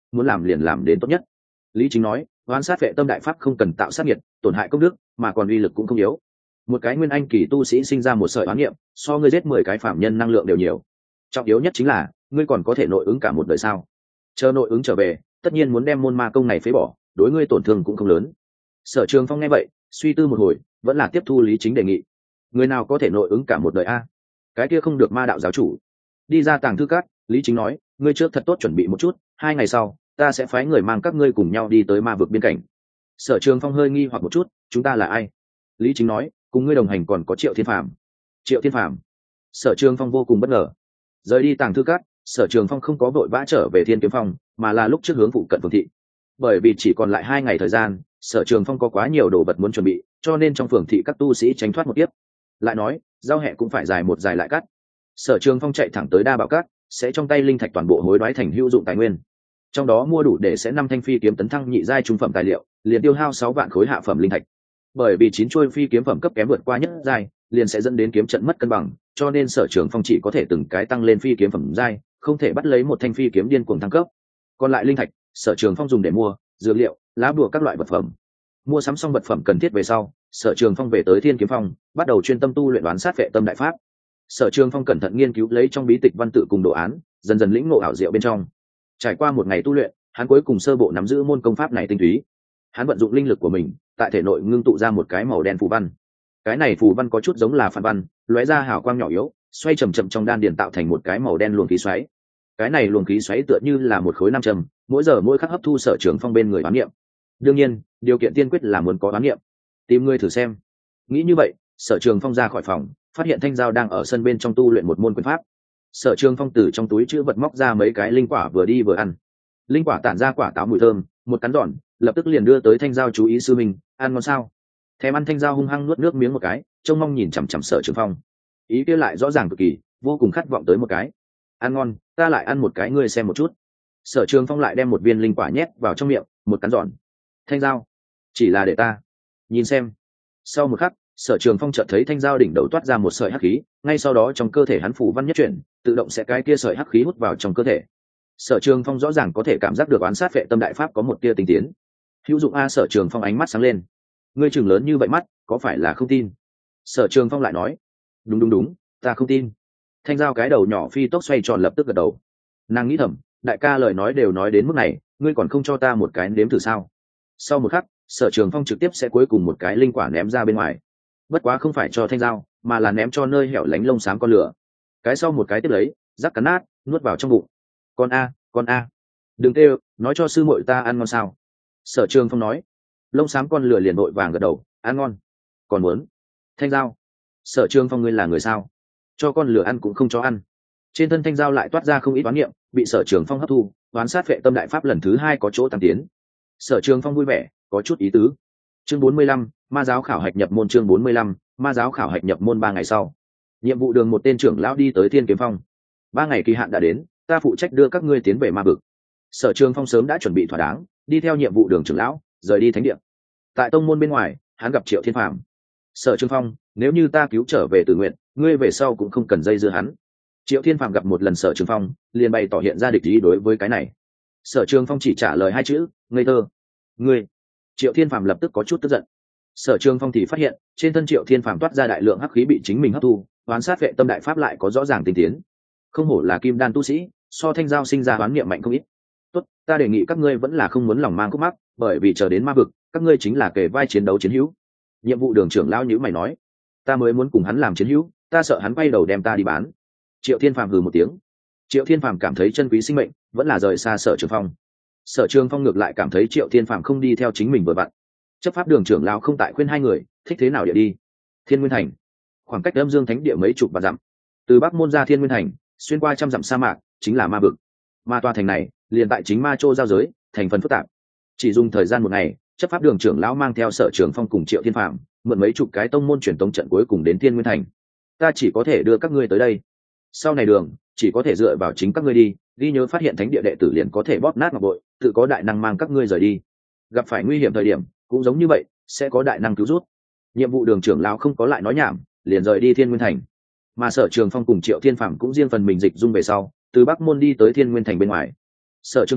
Speaker 1: muốn làm liền làm đến tốt nhất. Lý Chính nói, oán sát vệ tâm đại pháp không cần tạo sát nhiệt, tổn hại công đức, mà còn uy lực cũng không yếu. Một cái nguyên anh kỳ tu sĩ sinh ra một sợi oán niệm, so ngươi giết 10 cái phạm nhân năng lượng đều nhiều. Trọng yếu nhất chính là, ngươi còn có thể nội ứng cả một đời sao? Chờ nội ứng trở về, tất nhiên muốn đem môn ma công này phế bỏ, đối ngươi tổn thương cũng không lớn. Sở Trường Phong nghe vậy, suy tư một hồi, vẫn là tiếp thu Lý Chính đề nghị. Người nào có thể nội ứng cả một đời a? Cái kia không được ma đạo giáo chủ. Đi ra tàng thư các, Lý Chính nói, ngươi trước thật tốt chuẩn bị một chút, 2 ngày sau, ta sẽ phái người mang các ngươi cùng nhau đi tới ma vực biên cảnh. Sở Trường Phong hơi nghi hoặc một chút, chúng ta là ai? Lý Chính nói, cùng ngươi đồng hành còn có Triệu Thiên Phàm. Triệu Thiên Phàm? Sở Trường Phong vô cùng bất ngờ. Rời đi tàng thư các, Sở Trường Phong không có vội vã trở về Thiên Kiếm Phong, mà là lúc trước hướng phụ cận phường thị. Bởi vì chỉ còn lại 2 ngày thời gian, Sở Trường Phong có quá nhiều đồ vật muốn chuẩn bị, cho nên trong phường thị các tu sĩ tránh thoát một tiếp. Lại nói, giao hẹ cũng phải dài một dài lại cắt. Sở Trường Phong chạy thẳng tới Đa Bảo Các, sẽ trong tay linh thạch toàn bộ hối đoái thành hữu dụng tài nguyên. Trong đó mua đủ để sẽ 5 thanh phi kiếm tấn thăng nhị giai trung phẩm tài liệu, liền tiêu hao 6 vạn khối hạ phẩm linh thạch. Bởi vì 9 chuôi phi kiếm phẩm cấp kém vượt qua nhất giai, liền sẽ dẫn đến kiếm trận mất cân bằng, cho nên Sở Trường Phong chỉ có thể từng cái tăng lên phi kiếm phẩm giai, không thể bắt lấy một thanh phi kiếm điên cuồng thăng cấp. Còn lại linh thạch, Sở Trường Phong dùng để mua dược liệu, lá bùa các loại vật phẩm. Mua sắm xong vật phẩm cần thiết về sau, Sở Trường Phong về tới Thiên Kiếm Phong, bắt đầu chuyên tâm tu luyện đoán sát vệ tâm đại pháp. Sở Trường Phong cẩn thận nghiên cứu lấy trong bí tịch văn tự cùng đồ án, dần dần lĩnh ngộ ảo diệu bên trong. Trải qua một ngày tu luyện, hắn cuối cùng sơ bộ nắm giữ môn công pháp này tinh túy. Hắn vận dụng linh lực của mình, tại thể nội ngưng tụ ra một cái màu đen phù văn. Cái này phù văn có chút giống là phản văn, lóe ra hào quang nhỏ yếu, xoay chậm chậm trong đan điền tạo thành một cái màu đen luồng khí xoáy. Cái này luồng khí xoáy tựa như là một khối nam châm, mỗi giờ mỗi khắc hấp thu Sở Trường Phong bên người oán niệm. Đương nhiên, điều kiện tiên quyết là muốn có oán niệm. Tìm người thử xem. Nghĩ như vậy, Sở Trường Phong ra khỏi phòng, phát hiện Thanh Giao đang ở sân bên trong tu luyện một môn quyền pháp. Sở Trường Phong từ trong túi chữ vật móc ra mấy cái linh quả vừa đi vừa ăn. Linh quả tản ra quả táo mùi thơm, một cắn giòn, lập tức liền đưa tới Thanh Giao chú ý sư mình, ăn ngon sao? Thèm ăn Thanh Giao hung hăng nuốt nước miếng một cái, trông mong nhìn chằm chằm Sở Trường Phong. Ý kia lại rõ ràng cực kỳ, vô cùng khát vọng tới một cái. Ăn ngon, ta lại ăn một cái ngươi xem một chút. Sở Trường Phong lại đem một viên linh quả nhét vào trong miệng, một cắn giòn. Thanh Giao, chỉ là để ta nhìn xem. Sau một khắc, Sở Trường Phong chợt thấy Thanh Giao đỉnh đầu toát ra một sợi hắc khí, ngay sau đó trong cơ thể hắn phủ văn nhất chuyển, tự động sẽ cái kia sợi hắc khí hút vào trong cơ thể. Sở Trường Phong rõ ràng có thể cảm giác được oán sát vệ tâm đại pháp có một tia tinh tiến. Hữu dụng a. Sở Trường Phong ánh mắt sáng lên. Ngươi chừng lớn như vậy mắt, có phải là không tin? Sở Trường Phong lại nói, đúng, ta không tin. Thanh Giao cái đầu nhỏ phi tốc xoay tròn lập tức gật đầu. Nàng nghĩ thầm, đại ca lời nói đều nói đến mức này, ngươi còn không cho ta một cái nếm thử sao? Sau một khắc, Sở Trường Phong trực tiếp sẽ cuối cùng một cái linh quả ném ra bên ngoài. Bất quá không phải cho Thanh Giao, mà là ném cho nơi hẻo lánh lông xám con lửa. Cái sau một cái tiếp lấy, rắc cắn nát, nuốt vào trong bụng. Con a, đừng kêu, nói cho sư muội ta ăn ngon sao? Sở Trường Phong nói. Lông xám con lửa liền vội vàng gật đầu, ăn ngon. Còn muốn? Thanh Giao. Sở Trường Phong, ngươi là người sao? Cho con lửa ăn cũng không cho ăn. Trên thân Thanh Giao lại toát ra không ít oán niệm, bị Sở Trường Phong hấp thu, oán sát vệ tâm đại pháp lần thứ 2 có chỗ tăng tiến. Sở Trường Phong vui vẻ, có chút ý tứ. Chương 45, ma giáo khảo hạch nhập môn. Chương 45, ma giáo khảo hạch nhập môn. 3 ngày sau, nhiệm vụ đường một tên trưởng lão đi tới Thiên Kiếm Phong. 3 ngày kỳ hạn đã đến, ta phụ trách đưa các ngươi tiến về ma vực. Sở Trường Phong sớm đã chuẩn bị thỏa đáng, đi theo nhiệm vụ đường trưởng lão rời đi thánh địa. Tại tông môn bên ngoài, hắn gặp Triệu Thiên Phàm. Sở Trường Phong, nếu như ta cứu trở về tự nguyện, ngươi về sau cũng không cần dây dưa hắn. Triệu Thiên Phàm gặp một lần Sở Trường Phong, liền bày tỏ hiện ra địch ý đối với cái này. Sở Trường Phong chỉ trả lời 2 chữ, ngây thơ. Ngươi. Triệu Thiên Phàm lập tức có chút tức giận. Sở Trường Phong thì phát hiện, trên thân Triệu Thiên Phàm toát ra đại lượng hắc khí bị chính mình hấp thu, oán sát vệ tâm đại pháp lại có rõ ràng tinh tiến. Không hổ là kim đan tu sĩ, so Thanh Giao sinh ra oán niệm mạnh không ít. Tốt, ta đề nghị các ngươi vẫn là không muốn lòng mang khúc mắc, bởi vì chờ đến ma vực, các ngươi chính là kề vai chiến đấu chiến hữu. Nhiệm vụ đường trưởng lão nhíu mày nói, ta mới muốn cùng hắn làm chiến hữu, ta sợ hắn quay đầu đem ta đi bán. Triệu Thiên Phàm hừ một tiếng. Triệu Thiên Phàm cảm thấy chân quý sinh mệnh, vẫn là rời xa Sở Trường Phong. Sở Trường Phong ngược lại cảm thấy Triệu Thiên Phàm không đi theo chính mình vừa vặn. Chấp pháp đường trưởng lão không tại khuyên 2 người, thích thế nào địa đi. Thiên Nguyên Thành, khoảng cách Âm Dương Thánh địa mấy chục vạn dặm. Từ Bắc Môn ra Thiên Nguyên Thành, xuyên qua trăm dặm sa mạc, chính là ma vực. Ma tòa thành này, liền tại chính ma châu giao giới, thành phần phức tạp. Chỉ dùng thời gian 1 ngày, chấp pháp đường trưởng lão mang theo Sở Trường Phong cùng Triệu Thiên Phàm, mượn mấy chục cái tông môn truyền tống trận cuối cùng đến Thiên Nguyên Thành. Ta chỉ có thể đưa các ngươi tới đây. Sau này đường, chỉ có thể dựa vào chính các ngươi đi, ghi nhớ phát hiện thánh địa đệ tử liền có thể bóp nát ngọc bội, tự có đại năng mang các ngươi rời đi. Gặp phải nguy hiểm thời điểm, cũng giống như vậy, sẽ có đại năng cứu rút. Nhiệm vụ đường trưởng lão không có lại nói nhảm, liền rời đi Thiên Nguyên Thành. Mà Sở Trường Phong cùng Triệu Thiên Phàm cũng riêng phần mình dịch dung về sau, từ Bắc Môn đi tới Thiên Nguyên Thành bên ngoài. Sở Trường Phong,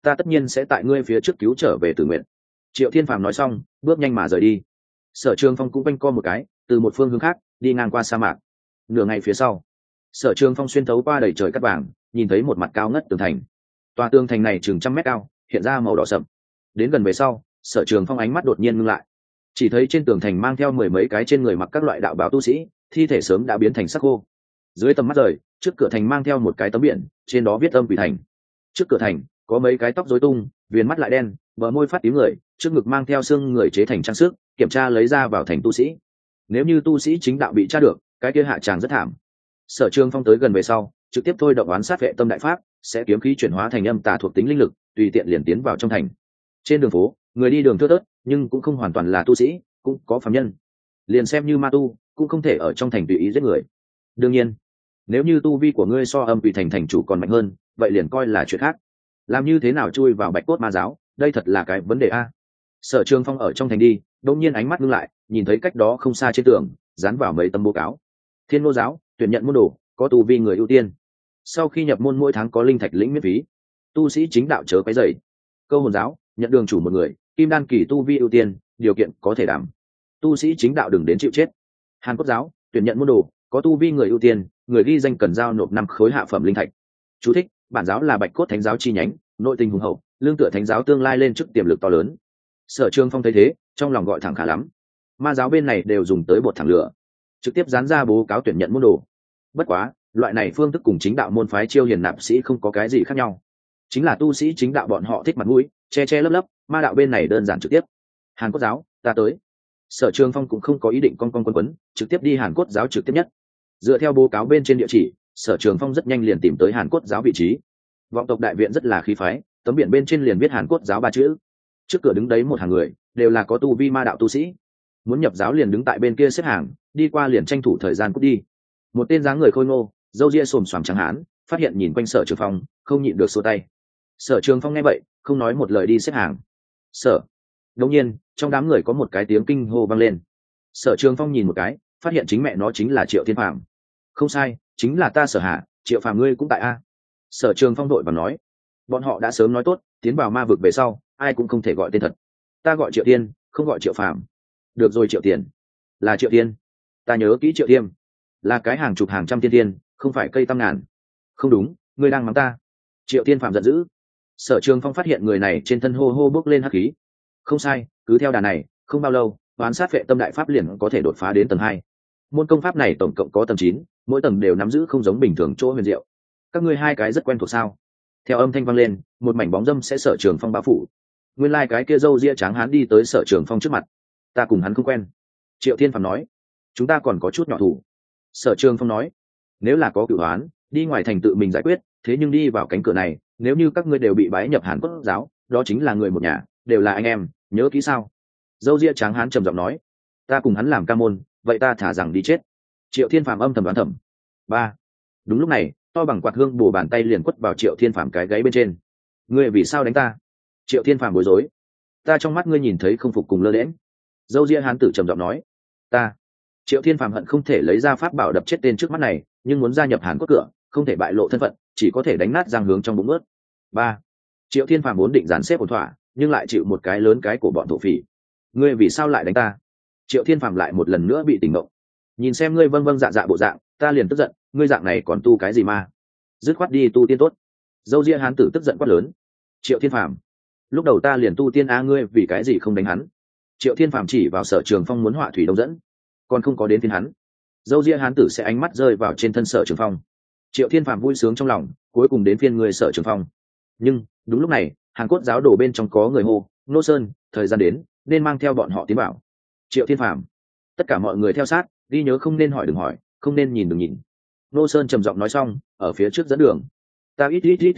Speaker 1: ta tất nhiên sẽ tại ngươi phía trước cứu trở về Tử Nguyện. Triệu Thiên Phàm nói xong bước nhanh mà rời đi. Sở Trường Phong cũng quanh co một cái, từ một phương hướng khác đi ngang qua sa mạc. Nửa ngày phía sau, Sở Trường Phong xuyên thấu qua đầy trời cát vàng, nhìn thấy một mặt cao ngất tường thành. Tòa tường thành này chừng 100 mét cao, hiện ra màu đỏ sậm. Đến gần về sau, Sở Trường Phong ánh mắt đột nhiên ngưng lại, chỉ thấy trên tường thành mang theo 10 mấy cái trên người mặc các loại đạo bào tu sĩ, thi thể sớm đã biến thành xác khô. Dưới tầm mắt rời, trước cửa thành mang theo một cái tấm biển, trên đó viết Âm Quỷ Thành. Trước cửa thành có mấy cái tóc rối tung, viền mắt lại đen, bờ môi phát tím người, trước ngực mang theo xương người chế thành trang sức, kiểm tra lấy ra vào thành tu sĩ. Nếu như tu sĩ chính đạo bị tra được, cái kia hạ tràng rất thảm. Sở Trường Phong tới gần về sau, trực tiếp thôi động oán sát vệ tâm đại pháp, sẽ kiếm khí chuyển hóa thành âm tà thuộc tính linh lực, tùy tiện liền tiến vào trong thành. Trên đường phố, người đi đường thưa thớt, nhưng cũng không hoàn toàn là tu sĩ, cũng có phàm nhân. Liền xem như ma tu, cũng không thể ở trong thành tùy ý giết người. Đương nhiên, nếu như tu vi của ngươi so Âm Quỷ Thành thành chủ còn mạnh hơn, vậy liền coi là chuyện khác. Làm như thế nào chui vào Bạch Cốt Ma giáo, đây thật là cái vấn đề a. Sở Trường Phong ở trong thành đi, đột nhiên ánh mắt ngưng lại, nhìn thấy cách đó không xa trên tường dán vào mấy tấm bố cáo. Thiên Ngô giáo tuyển nhận môn đồ, có tu vi người ưu tiên. Sau khi nhập môn mỗi tháng có linh thạch lĩnh miễn phí. Tu sĩ chính đạo chớ quấy rầy. Câu Hồn giáo nhận đường chủ một người, kim đan kỳ tu vi ưu tiên, điều kiện có thể đảm. Tu sĩ chính đạo đừng đến chịu chết. Hàn Cốt giáo tuyển nhận môn đồ, có tu vi người ưu tiên, người ghi danh cần giao nộp 5 khối hạ phẩm linh thạch. Chú thích: bản giáo là Bạch Cốt Thánh giáo chi nhánh, nội tình hùng hậu, lương tựa Thánh giáo tương lai lên chức tiềm lực to lớn. Sở Trường Phong thấy thế, trong lòng gọi thẳng khả lắm. Ma giáo bên này đều dùng tới bột thẳng lửa, trực tiếp dán ra bố cáo tuyển nhận môn đồ. Bất quá, loại này phương thức cùng chính đạo môn phái chiêu hiền nạp sĩ không có cái gì khác nhau, chính là tu sĩ chính đạo bọn họ thích mặt mũi, che che lấp lấp, ma đạo bên này đơn giản trực tiếp. Hàn Cốt giáo, ta tới. Sở Trường Phong cũng không có ý định con quấn quấn, trực tiếp đi Hàn Cốt giáo trực tiếp nhất. Dựa theo bố cáo bên trên địa chỉ, Sở Trường Phong rất nhanh liền tìm tới Hàn Cốt giáo vị trí. Vọng tộc đại viện rất là khí phái, tấm biển bên trên liền viết Hàn Cốt giáo 3 chữ. Trước cửa đứng đấy một hàng người, đều là có tu vi ma đạo tu sĩ. Muốn nhập giáo liền đứng tại bên kia xếp hàng, đi qua liền tranh thủ thời gian cút đi. Một tên dáng người khôi ngô, râu ria xồm xoàm trắng hán, phát hiện nhìn quanh Sở Trường Phong, không nhịn được xua tay. Sở Trường Phong nghe vậy, không nói một lời đi xếp hàng. Sở. Đột nhiên, trong đám người có một cái tiếng kinh hô vang lên. Sở Trường Phong nhìn một cái, phát hiện chính mẹ nó chính là Triệu Thiên Phàm. Không sai, chính là ta Sở Hạ, Triệu Phàm ngươi cũng tại a. Sở Trường Phong đội và nói, bọn họ đã sớm nói tốt, tiến vào ma vực về sau, ai cũng không thể gọi tên thật. Ta gọi Triệu Tiên, không gọi Triệu Phàm. Được rồi Triệu Tiền. Là Triệu Tiên. Ta nhớ kỹ Triệu Tiêm. Là cái hàng chục hàng trăm tiên tiên, không phải cây tam ngàn. Không đúng, ngươi đang mắng ta. Triệu Tiên Phàm giận dữ. Sở Trường Phong phát hiện người này trên thân hô hô bốc lên hắc khí. Không sai, cứ theo đà này, không bao lâu, oán sát vệ tâm đại pháp liền có thể đột phá đến tầng 2. Môn công pháp này tổng cộng có tầng 9, mỗi tầng đều nắm giữ không giống bình thường chỗ huyền diệu. Các ngươi hai cái rất quen thuộc sao? Theo âm thanh vang lên, một mảnh bóng dâm sẽ Sở Trường Phong bao phủ. Nguyên lai cái kia râu ria trắng hán đi tới Sở Trường Phong trước mặt. Ta cùng hắn không quen. Triệu Thiên Phàm nói. Chúng ta còn có chút nhỏ thủ. Sở Trường Phong nói. Nếu là có cửu oán, đi ngoài thành tự mình giải quyết, thế nhưng đi vào cánh cửa này, nếu như các ngươi đều bị bái nhập Hàn Cốt giáo, đó chính là người một nhà, đều là anh em, nhớ kỹ sao? Dâu ria trắng hán trầm giọng nói. Ta cùng hắn làm ca môn, vậy ta thả rằng đi chết. Triệu Thiên Phàm âm thầm đoán thầm. 3. Đúng lúc này, to bằng quạt hương bổ bàn tay liền quất vào Triệu Thiên Phàm cái gáy bên trên. Ngươi vì sao đánh ta? Triệu Thiên Phàm bối rối. Ta trong mắt ngươi nhìn thấy không phục cùng lơ đễnh. Dâu ria hán tử trầm giọng nói. Ta. Triệu Thiên Phàm hận không thể lấy ra pháp bảo đập chết tên trước mắt này, nhưng muốn gia nhập Hàn Cốt cửa, không thể bại lộ thân phận, chỉ có thể đánh nát răng hướng trong bụng ướt. 3. Triệu Thiên Phàm vốn định dàn xếp ổn thỏa, nhưng lại chịu một cái lớn cái của bọn thổ phỉ. Ngươi vì sao lại đánh ta? Triệu Thiên Phàm lại một lần nữa bị tỉnh ngộ. Nhìn xem ngươi vâng vâng dạ dạ bộ dạng, ta liền tức giận, ngươi dạng này còn tu cái gì ma? Dứt khoát đi tu tiên tốt. Dâu ria hán tử tức giận quát lớn. Triệu Thiên Phàm, lúc đầu ta liền tu tiên a, ngươi vì cái gì không đánh hắn? Triệu Thiên Phàm chỉ vào Sở Trường Phong muốn họa thủy đông dẫn, còn không có đến phiên hắn. Dâu ria hán tử sẽ ánh mắt rơi vào trên thân Sở Trường Phong. Triệu Thiên Phàm vui sướng trong lòng, cuối cùng đến phiên người Sở Trường Phong. Nhưng đúng lúc này, Hàn Cốt giáo đổ bên trong có người hô, Nô Sơn, thời gian đến, nên mang theo bọn họ tiến bảo. Triệu Thiên Phàm, tất cả mọi người theo sát, ghi nhớ không nên hỏi đừng hỏi, không nên nhìn đừng nhìn. Nô Sơn trầm giọng nói xong, ở phía trước dẫn đường. Ta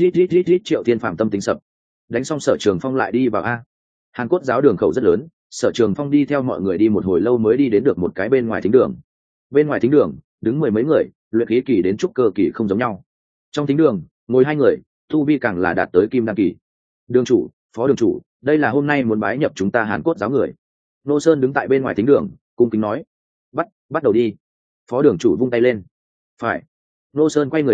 Speaker 1: ít. Triệu Thiên Phàm tâm tính sập. Đánh xong Sở Trường Phong lại đi vào a. Hàn Cốt giáo đường khẩu rất lớn, Sở Trường Phong đi theo mọi người đi một hồi lâu mới đi đến được một cái bên ngoài thính đường. Bên ngoài thính đường, đứng 10 mấy người, luyện khí kỳ đến trúc cơ kỳ không giống nhau. Trong thính đường, ngồi 2 người, tu vi càng là đạt tới kim đan kỳ. Đường chủ, phó đường chủ, đây là hôm nay muốn bái nhập chúng ta Hàn Cốt giáo người. Nô Sơn đứng tại bên ngoài thính đường, cung kính nói. Bắt đầu đi. Phó đường chủ vung tay lên. Phải. Nô Sơn quay người lại,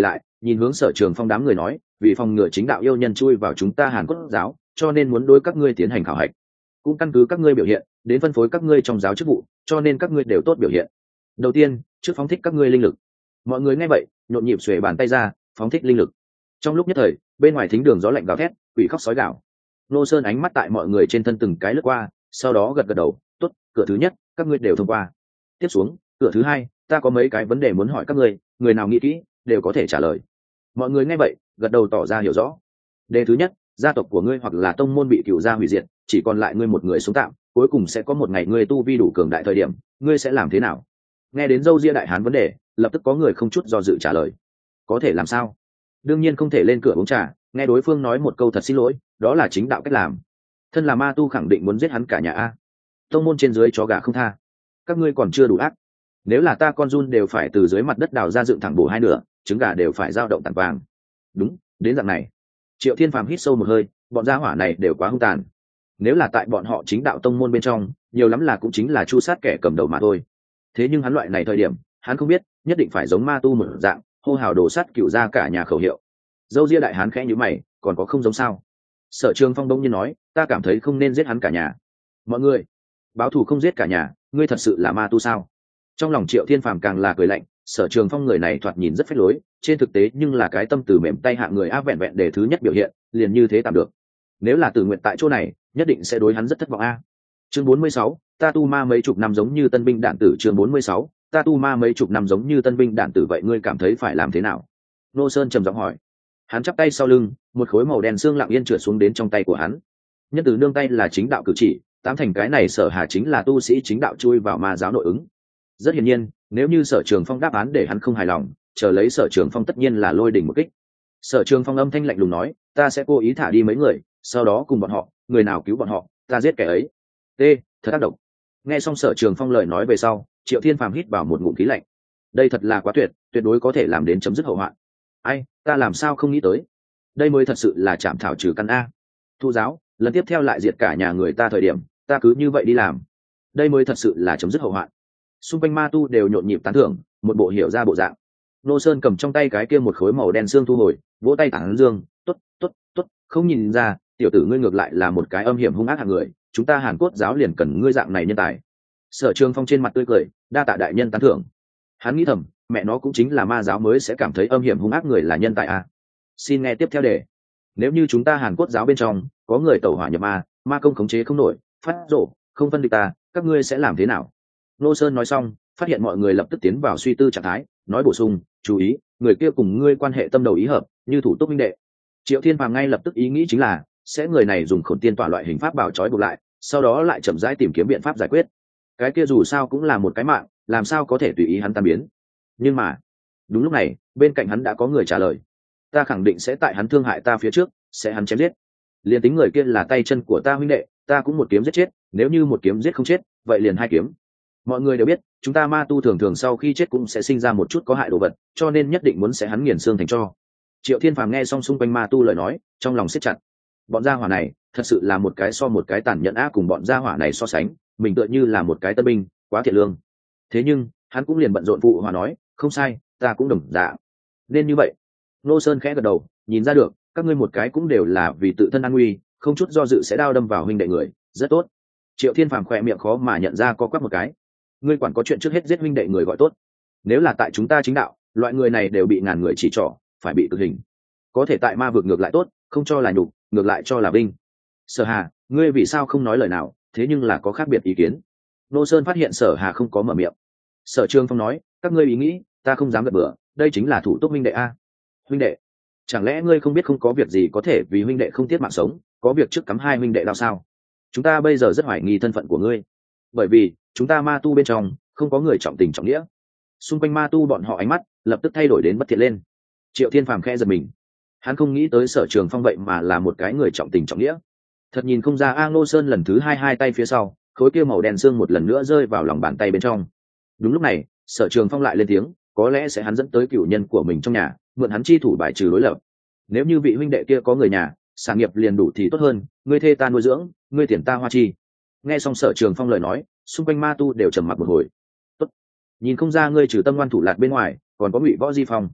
Speaker 1: nhìn hướng Sở Trường Phong đám người nói, vì phòng ngừa chính đạo yêu nhân chui vào chúng ta Hàn Quốc giáo, cho nên muốn đối các ngươi tiến hành khảo hạch, cũng căn cứ các ngươi biểu hiện đến phân phối các ngươi trong giáo chức vụ, cho nên các ngươi đều tốt biểu hiện. Đầu tiên, trước phóng thích các ngươi linh lực. Mọi người nghe vậy nhộn nhịp xuề bàn tay ra, phóng thích linh lực. Trong lúc nhất thời, bên ngoài thính đường gió lạnh gào thét, quỷ khóc sói gào. Nô Sơn ánh mắt tại mọi người trên thân từng cái lướt qua, sau đó gật gật đầu, tốt, cửa thứ nhất các ngươi đều thông qua. Tiếp xuống, cửa thứ hai, ta có mấy cái vấn đề muốn hỏi các ngươi, người nào nghĩ kỹ đều có thể trả lời. Mọi người nghe vậy gật đầu tỏ ra hiểu rõ. Đề thứ nhất, gia tộc của ngươi hoặc là tông môn bị cựu gia hủy diệt, chỉ còn lại ngươi một người sống tạm, cuối cùng sẽ có một ngày ngươi tu vi đủ cường đại thời điểm, ngươi sẽ làm thế nào? Nghe đến dâu ria đại hán vấn đề, lập tức có người không chút do dự trả lời. Có thể làm sao? Đương nhiên không thể lên cửa uống trà, nghe đối phương nói một câu thật xin lỗi, đó là chính đạo cách làm. Thân là ma tu khẳng định muốn giết hắn cả nhà a. Tông môn trên dưới chó gà không tha. Các ngươi còn chưa đủ ác. Nếu là ta con run đều phải từ dưới mặt đất đào ra dựng thẳng bổ hai nửa, trứng gà đều phải dao động tàn vàng. Đúng, đến dạng này. Triệu Thiên Phàm hít sâu một hơi, bọn gia hỏa này đều quá hung tàn. Nếu là tại bọn họ chính đạo tông môn bên trong, nhiều lắm là cũng chính là chu sát kẻ cầm đầu mà thôi. Thế nhưng hắn loại này thời điểm, hắn không biết, nhất định phải giống ma tu một dạng, hô hào đổ sát cựu ra cả nhà khẩu hiệu. Dâu ria đại hán khẽ nhíu mày, còn có không giống sao? Sở Trường Phong đông nhiên nói, ta cảm thấy không nên giết hắn cả nhà. Mọi người, báo thù không giết cả nhà, ngươi thật sự là ma tu sao? Trong lòng Triệu Thiên Phàm càng là cười lạnh, Sở Trường Phong người này thoạt nhìn rất phách lối, trên thực tế nhưng là cái tâm từ mềm tay hạ người vẹn vẹn để thứ nhất biểu hiện, liền như thế tạm được. Nếu là Tử Nguyện tại chỗ này, nhất định sẽ đối hắn rất thất vọng a. Chương 46, ta tu ma mấy chục năm giống như tân binh đạn tử. Chương 46, ta tu ma mấy chục năm giống như tân binh đạn tử, vậy ngươi cảm thấy phải làm thế nào? Nô Sơn trầm giọng hỏi. Hắn chắp tay sau lưng, một khối màu đen xương lặng yên trượt xuống đến trong tay của hắn. Nhân từ nương tay là chính đạo cử chỉ, tám thành cái này Sở Hà chính là tu sĩ chính đạo chui vào ma giáo nội ứng. Rất hiển nhiên, nếu như Sở Trường Phong đáp án để hắn không hài lòng, chờ lấy Sở Trường Phong tất nhiên là lôi đỉnh một kích. Sở Trường Phong âm thanh lạnh lùng nói, ta sẽ cố ý thả đi mấy người, sau đó cùng bọn họ, người nào cứu bọn họ, ta giết kẻ ấy. Thật tác động. Nghe xong Sở Trường Phong lời nói về sau, Triệu Thiên Phàm hít vào một ngụm khí lạnh. Đây thật là quá tuyệt, tuyệt đối có thể làm đến chấm dứt hậu hoạn. Ai, ta làm sao không nghĩ tới? Đây mới thật sự là chạm thảo trừ căn a. Thu giáo, lần tiếp theo lại diệt cả nhà người ta thời điểm, ta cứ như vậy đi làm. Đây mới thật sự là chấm dứt hậu hoạn. Xung quanh ma tu đều nhộn nhịp tán thưởng, một bộ hiểu ra bộ dạng. Nô Sơn cầm trong tay cái kia một khối màu đen xương thu hồi, vỗ tay tán dương, tốt, tốt, tốt, không nhìn ra, tiểu tử ngươi ngược lại là một cái âm hiểm hung ác hạng người, chúng ta Hàn Quốc giáo liền cần ngươi dạng này nhân tài. Sở Trường Phong trên mặt tươi cười, đa tạ đại nhân tán thưởng. Hắn nghĩ thầm, mẹ nó cũng chính là ma giáo mới sẽ cảm thấy âm hiểm hung ác người là nhân tài à. Xin nghe tiếp theo đề. Nếu như chúng ta Hàn Quốc giáo bên trong có người tẩu hỏa nhập ma, ma công khống chế không nổi, phát rổ, không phân địch ta, các ngươi sẽ làm thế nào? Nô Sơn nói xong, phát hiện mọi người lập tức tiến vào suy tư trạng thái, nói bổ sung, chú ý, người kia cùng ngươi quan hệ tâm đầu ý hợp, như thủ túc minh đệ. Triệu Thiên Phàm ngay lập tức ý nghĩ chính là sẽ người này dùng Khổn Tiên tỏa loại hình pháp bảo trói buộc lại, sau đó lại chậm rãi tìm kiếm biện pháp giải quyết. Cái kia dù sao cũng là một cái mạng, làm sao có thể tùy ý hắn tan biến. Nhưng mà đúng lúc này, bên cạnh hắn đã có người trả lời, ta khẳng định sẽ tại hắn thương hại ta phía trước, sẽ hắn chém giết. Liền tính người kia là tay chân của ta huynh đệ, ta cũng một kiếm giết chết, nếu như một kiếm giết không chết, vậy liền hai kiếm. Mọi người đều biết, chúng ta ma tu thường thường sau khi chết cũng sẽ sinh ra một chút có hại đồ vật, cho nên nhất định muốn sẽ hắn nghiền xương thành tro. Triệu Thiên Phàm nghe xong xung quanh ma tu lời nói, trong lòng siết chặt. Bọn gia hỏa này thật sự là một cái so một cái tàn nhẫn ác, cùng bọn gia hỏa này so sánh, mình tựa như là một cái tân binh, quá thiện lương. Thế nhưng hắn cũng liền bận rộn phụ hòa nói, không sai, ta cũng đồng dạ. Nên như vậy. Nô Sơn khẽ gật đầu, nhìn ra được, các ngươi một cái cũng đều là vì tự thân an nguy, không chút do dự sẽ đao đâm vào huynh đệ người, rất tốt. Triệu Thiên Phàm khỏe miệng khó mà nhận ra có quắc một cái. Ngươi quản có chuyện trước hết giết huynh đệ người gọi tốt. Nếu là tại chúng ta chính đạo, loại người này đều bị ngàn người chỉ trỏ, phải bị cực hình. Có thể tại ma vực ngược lại tốt, không cho là nhục, ngược lại cho là vinh. Sở Hà, ngươi vì sao không nói lời nào, thế nhưng là có khác biệt ý kiến. Nô Sơn phát hiện Sở Hà không có mở miệng. Sở Trường Phong nói, các ngươi ý nghĩ, ta không dám gật bừa, đây chính là thủ túc huynh đệ a. Huynh đệ, chẳng lẽ ngươi không biết không có việc gì có thể vì huynh đệ không tiếc mạng sống, có việc trước cắm hai huynh đệ đao sao? Chúng ta bây giờ rất hoài nghi thân phận của ngươi, bởi vì chúng ta ma tu bên trong không có người trọng tình trọng nghĩa. Xung quanh ma tu bọn họ ánh mắt lập tức thay đổi đến bất thiện lên. Triệu Thiên Phàm khẽ giật mình, hắn không nghĩ tới Sở Trường Phong vậy mà là một cái người trọng tình trọng nghĩa. Thật nhìn không ra. A Ngô Sơn lần thứ hai tay phía sau, khối kia màu đen xương một lần nữa rơi vào lòng bàn tay bên trong. Đúng lúc này, Sở Trường Phong lại lên tiếng, có lẽ sẽ hắn dẫn tới cửu nhân của mình trong nhà, mượn hắn chi thủ bài trừ đối lập. Nếu như vị huynh đệ kia có người nhà, sản nghiệp liền đủ thì tốt hơn, ngươi thê ta nuôi dưỡng, ngươi tiền ta hoa chi. Nghe xong Sở Trường Phong lời nói, xung quanh ma tu đều trầm mặc một hồi. Tốt, nhìn không ra ngươi trừ tâm ngoan thủ lạt bên ngoài, còn có Ngụy Võ Di Phong.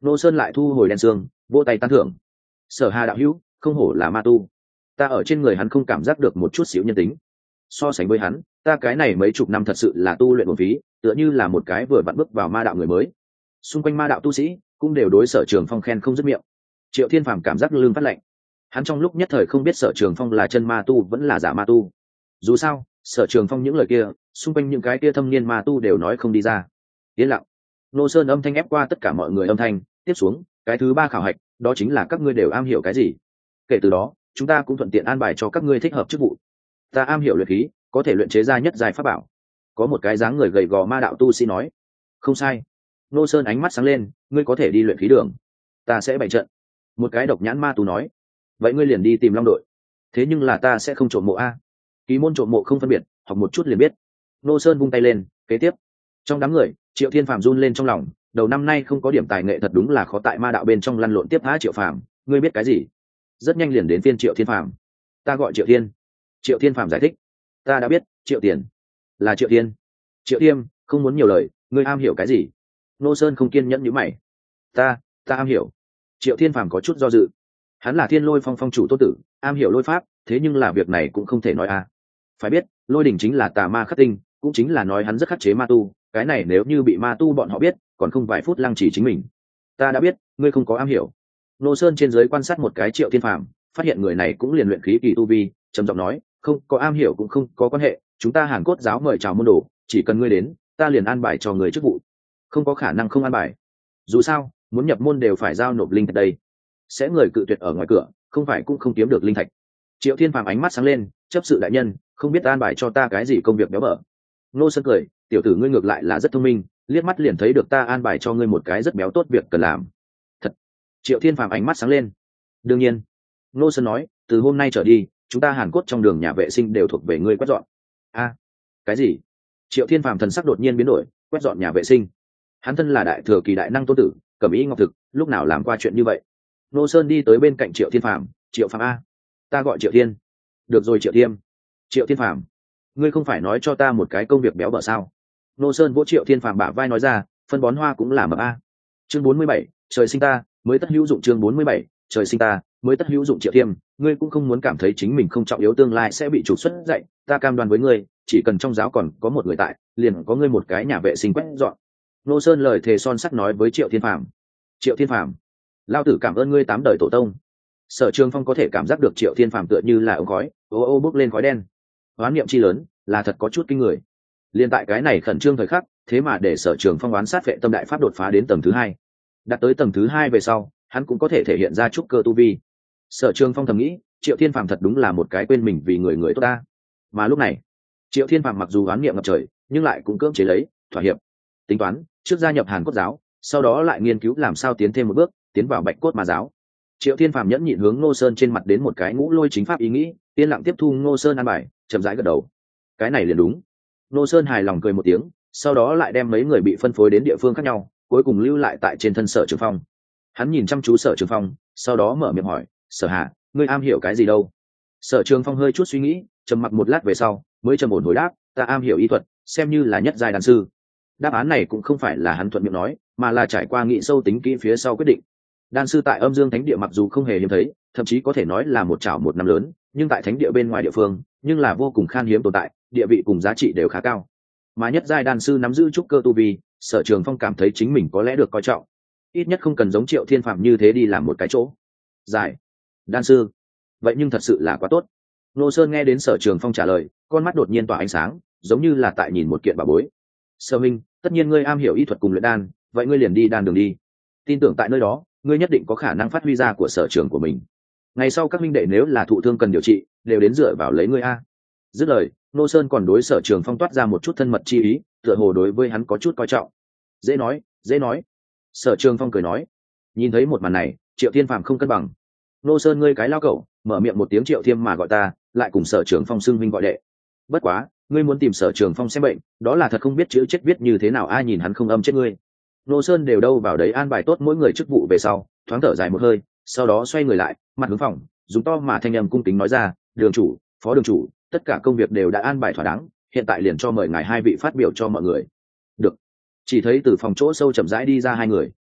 Speaker 1: Nô Sơn lại thu hồi đen xương, vỗ tay tán thưởng. Sở Hà đạo hữu, không hổ là ma tu, ta ở trên người hắn không cảm giác được một chút xíu nhân tính. So sánh với hắn, ta cái này mấy chục năm thật sự là tu luyện một phí, tựa như là một cái vừa vặn bước vào ma đạo người mới. Xung quanh ma đạo tu sĩ cũng đều đối Sở Trường Phong khen không dứt miệng. Triệu Thiên Phàm cảm giác lưng phát lạnh. Hắn trong lúc nhất thời không biết Sở Trường Phong là chân ma tu vẫn là giả ma tu. Dù sao, Sở Trường Phong những lời kia, xung quanh những cái kia thâm niên ma tu đều nói không đi ra. Yên lặng. Nô Sơn âm thanh ép qua tất cả mọi người âm thanh, tiếp xuống, cái thứ ba khảo hạch, đó chính là các ngươi đều am hiểu cái gì. Kể từ đó, chúng ta cũng thuận tiện an bài cho các ngươi thích hợp chức vụ. Ta am hiểu luyện khí, có thể luyện chế ra nhất giai pháp bảo. Có một cái dáng người gầy gò ma đạo tu sĩ nói. Không sai. Nô Sơn ánh mắt sáng lên, ngươi có thể đi luyện khí đường, ta sẽ bày trận. Một cái độc nhãn ma tu nói. Vậy ngươi liền đi tìm Long đội. Thế nhưng là ta sẽ không trộm mộ a. Ký môn trộm mộ không phân biệt, học một chút liền biết. Nô Sơn vung tay lên, kế tiếp. Trong đám người, Triệu Thiên Phàm run lên trong lòng, đầu năm nay không có điểm tài nghệ thật đúng là khó tại ma đạo bên trong lăn lộn tiếp Triệu Phàm, ngươi biết cái gì? Rất nhanh liền đến phiên Triệu Thiên Phàm. Ta gọi Triệu Thiên. Triệu Thiên Phàm giải thích. Ta đã biết, Triệu Tiền. Là Triệu Thiên. Triệu Tiêm, không muốn nhiều lời, ngươi am hiểu cái gì? Nô Sơn không kiên nhẫn như mày. Ta am hiểu. Triệu Thiên Phàm có chút do dự. Hắn là Thiên Lôi Phong phong chủ tô tử, am hiểu lôi pháp, thế nhưng là việc này cũng không thể nói a. Phải biết, lôi đỉnh chính là tà ma khắc tinh, cũng chính là nói hắn rất khắc chế ma tu, cái này nếu như bị ma tu bọn họ biết, còn không vài phút lăng chỉ chính mình. Ta đã biết, ngươi không có am hiểu. Nô Sơn trên dưới quan sát một cái Triệu Thiên Phàm, phát hiện người này cũng liền luyện khí kỳ tu vi, trầm giọng nói, không có am hiểu cũng không có quan hệ, chúng ta Hàn Cốt giáo mời chào môn đồ, chỉ cần ngươi đến, ta liền an bài cho người chức vụ. Không có khả năng không an bài. Dù sao, muốn nhập môn đều phải giao nộp linh thạch đây. Sẽ người cự tuyệt ở ngoài cửa, không phải cũng không kiếm được linh thạch. Triệu Thiên Phàm ánh mắt sáng lên, chấp sự đại nhân, không biết an bài cho ta cái gì công việc béo bở. Nô Sơn cười, tiểu tử ngươi ngược lại là rất thông minh, liếc mắt liền thấy được ta an bài cho ngươi một cái rất béo tốt việc cần làm. Thật. Triệu Thiên Phàm ánh mắt sáng lên. Đương nhiên. Nô Sơn nói, từ hôm nay trở đi, chúng ta Hàn Cốt trong đường nhà vệ sinh đều thuộc về ngươi quét dọn. A, cái gì? Triệu Thiên Phàm thần sắc đột nhiên biến đổi, quét dọn nhà vệ sinh. Hắn thân là đại thừa kỳ đại năng tôn tử, cẩm ý ngọc thực, lúc nào làm qua chuyện như vậy? Nô Sơn đi tới bên cạnh Triệu Thiên Phàm, Triệu Phàm a, ta gọi Triệu Thiên. Được rồi Triệu Thiêm. Triệu Thiên Phàm, ngươi không phải nói cho ta một cái công việc béo bở sao? Nô Sơn vỗ Triệu Thiên Phàm bả vai nói ra, phân bón hoa cũng là mập a. Chương 47, trời sinh ta mới tất hữu dụng. Chương 47, trời sinh ta mới tất hữu dụng. Triệu Thiêm, ngươi cũng không muốn cảm thấy chính mình không trọng yếu tương lai sẽ bị trục xuất dạy, ta cam đoan với ngươi, chỉ cần trong giáo còn có một người tại, liền có ngươi một cái nhà vệ sinh quét dọn. Nô Sơn lời thề son sắt nói với Triệu Thiên Phàm. Triệu Thiên Phàm, lao tử cảm ơn ngươi 8 đời tổ tông. Sở Trường Phong có thể cảm giác được Triệu Thiên Phàm tựa như là ống khói, ô bốc lên khói đen. Oán niệm chi lớn, là thật có chút kinh người. Liên tại cái này khẩn trương thời khắc, thế mà để Sở Trường Phong oán sát vệ tâm đại pháp đột phá đến tầng thứ 2. Đạt tới tầng thứ 2 về sau, hắn cũng có thể thể hiện ra trúc cơ tu vi. Sở Trường Phong thầm nghĩ, Triệu Thiên Phàm thật đúng là một cái quên mình vì người tốt ta. Mà lúc này, Triệu Thiên Phàm mặc dù oán niệm ngập trời, nhưng lại cũng cưỡng chế lấy, thỏa hiệp. Tính toán, trước gia nhập Hàn Cốt giáo, sau đó lại nghiên cứu làm sao tiến thêm một bước, tiến vào Bạch Cốt Ma giáo. Triệu Thiên Phàm nhẫn nhịn hướng Ngô Sơn trên mặt đến một cái ngũ lôi chính pháp ý nghĩ, yên lặng tiếp thu Ngô Sơn an bài, chậm rãi gật đầu. Cái này liền đúng. Ngô Sơn hài lòng cười một tiếng, sau đó lại đem mấy người bị phân phối đến địa phương khác nhau, cuối cùng lưu lại tại trên thân Sở Trường Phong. Hắn nhìn chăm chú Sở Trường Phong, sau đó mở miệng hỏi, Sở Hà, ngươi am hiểu cái gì đâu? Sở Trường Phong hơi chút suy nghĩ, trầm mặc một lát về sau, mới trầm ổn hồi đáp, ta am hiểu y thuật, xem như là nhất giai đan sư. Đáp án này cũng không phải là hắn thuận miệng nói, mà là trải qua nghĩ sâu tính kỹ phía sau quyết định. Đan sư tại Âm Dương Thánh Địa mặc dù không hề hiếm thấy, thậm chí có thể nói là một chảo một năm lớn, nhưng tại Thánh Địa bên ngoài địa phương, nhưng là vô cùng khan hiếm tồn tại, địa vị cùng giá trị đều khá cao. Mà nhất giai đan sư nắm giữ trúc cơ tu vi, Sở Trường Phong cảm thấy chính mình có lẽ được coi trọng, ít nhất không cần giống Triệu Thiên Phạm như thế đi làm một cái chỗ. Giải, đan sư, vậy nhưng thật sự là quá tốt. Nô Sơn nghe đến Sở Trường Phong trả lời, con mắt đột nhiên tỏa ánh sáng, giống như là tại nhìn một kiện bảo bối. Sở Minh, tất nhiên ngươi am hiểu y thuật cùng luyện đan, vậy ngươi liền đi đan đường đi. Tin tưởng tại nơi đó, ngươi nhất định có khả năng phát huy ra của sở trường của mình. Ngày sau các minh đệ nếu là thụ thương cần điều trị, đều đến dựa vào lấy ngươi a. Dứt lời, Nô Sơn còn đối Sở Trường Phong toát ra một chút thân mật chi ý, tựa hồ đối với hắn có chút coi trọng. Dễ nói, dễ nói. Sở Trường Phong cười nói. Nhìn thấy một màn này, Triệu Thiên Phàm không cân bằng. Nô Sơn ngươi cái lao cẩu, mở miệng một tiếng Triệu Thiêm mà gọi ta, lại cùng Sở Trường Phong xưng huynh gọi đệ. Bất quá, ngươi muốn tìm Sở Trường Phong xem bệnh, đó là thật không biết chữ chết viết như thế nào, ai nhìn hắn không âm chết ngươi. Nô Sơn đều đâu vào đấy an bài tốt mỗi người chức vụ về sau, thoáng thở dài một hơi, sau đó xoay người lại, mặt hướng phòng, dùng to mà thanh âm cung kính nói ra, đường chủ, phó đường chủ, tất cả công việc đều đã an bài thỏa đáng, hiện tại liền cho mời ngài hai vị phát biểu cho mọi người. Được. Chỉ thấy từ phòng chỗ sâu chậm rãi đi ra hai người.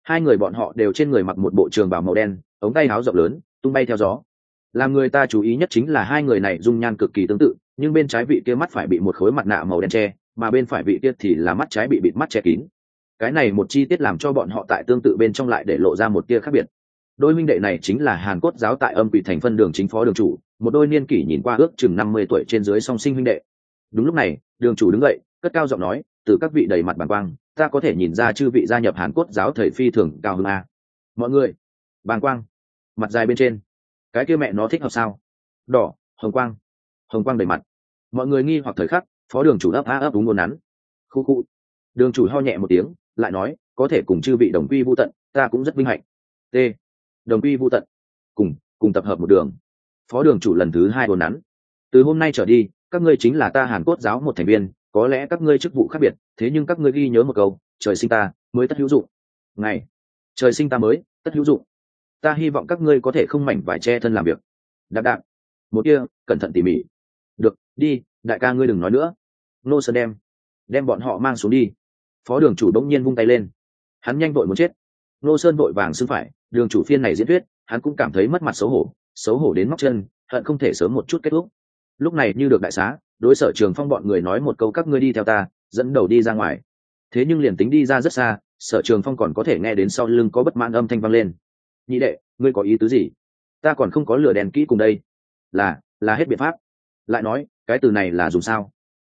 Speaker 1: Hai người bọn họ đều trên người mặc một bộ trường bào màu đen, ống tay áo rộng lớn tung bay theo gió. Làm người ta chú ý nhất chính là hai người này dung nhan cực kỳ tương tự, nhưng bên trái vị kia mắt phải bị một khối mặt nạ màu đen che, mà bên phải vị kia thì là mắt trái bị bịt mắt che kín. Cái này một chi tiết làm cho bọn họ tại tương tự bên trong lại để lộ ra một tia khác biệt. Đôi minh đệ này chính là Hàn Cốt giáo tại Âm Quỷ Thành phân đường chính phó đường chủ, một đôi niên kỷ nhìn qua ước chừng 50 tuổi trên dưới song sinh huynh đệ. Đúng lúc này, đường chủ đứng dậy, cất cao giọng nói, từ các vị đầy mặt bàng quang, ta có thể nhìn ra chư vị gia nhập Hàn Cốt giáo thầy phi thường cao hứng a. Mọi người, bàng quang, mặt dài bên trên, cái kia mẹ nó thích hợp sao? Đỏ, hồng quang đầy mặt. Mọi người nghi hoặc thời khắc, phó đường chủ ấp a ấp đúng ngôn nắn. Khu khu. Đường chủ ho nhẹ một tiếng, lại nói, có thể cùng chư vị đồng quy vu tận, ta cũng rất vinh hạnh. T. Đồng quy vu tận, cùng tập hợp một đường. Phó đường chủ lần thứ hai ngôn nắn. Từ hôm nay trở đi, các ngươi chính là ta Hàn Cốt giáo một thành viên, có lẽ các ngươi chức vụ khác biệt, thế nhưng các ngươi ghi nhớ một câu, trời sinh ta mới tất hữu dụng. Ngày, trời sinh ta mới tất hữu dụng. Ta hy vọng các ngươi có thể không mảnh vải che thân làm việc. Đạp đạp. Một kia, cẩn thận tỉ mỉ. Được, đi, đại ca ngươi đừng nói nữa. Nô Sơn đem bọn họ mang xuống đi. Phó đường chủ đống nhiên vung tay lên. Hắn nhanh vội muốn chết. Nô Sơn vội vàng xưng phải, đường chủ phiên này diễn thuyết, hắn cũng cảm thấy mất mặt xấu hổ đến móc chân, hận không thể sớm một chút kết thúc. Lúc này như được đại xá, đối Sở Trường Phong bọn người nói một câu các ngươi đi theo ta, dẫn đầu đi ra ngoài. Thế nhưng liền tính đi ra rất xa, Sở Trường Phong còn có thể nghe đến sau lưng có bất mãn âm thanh vang lên. Nhị đệ, ngươi có ý tứ gì? Ta còn không có lửa đèn kỹ cùng đây. Là hết biện pháp. Lại nói, cái từ này là dùng sao?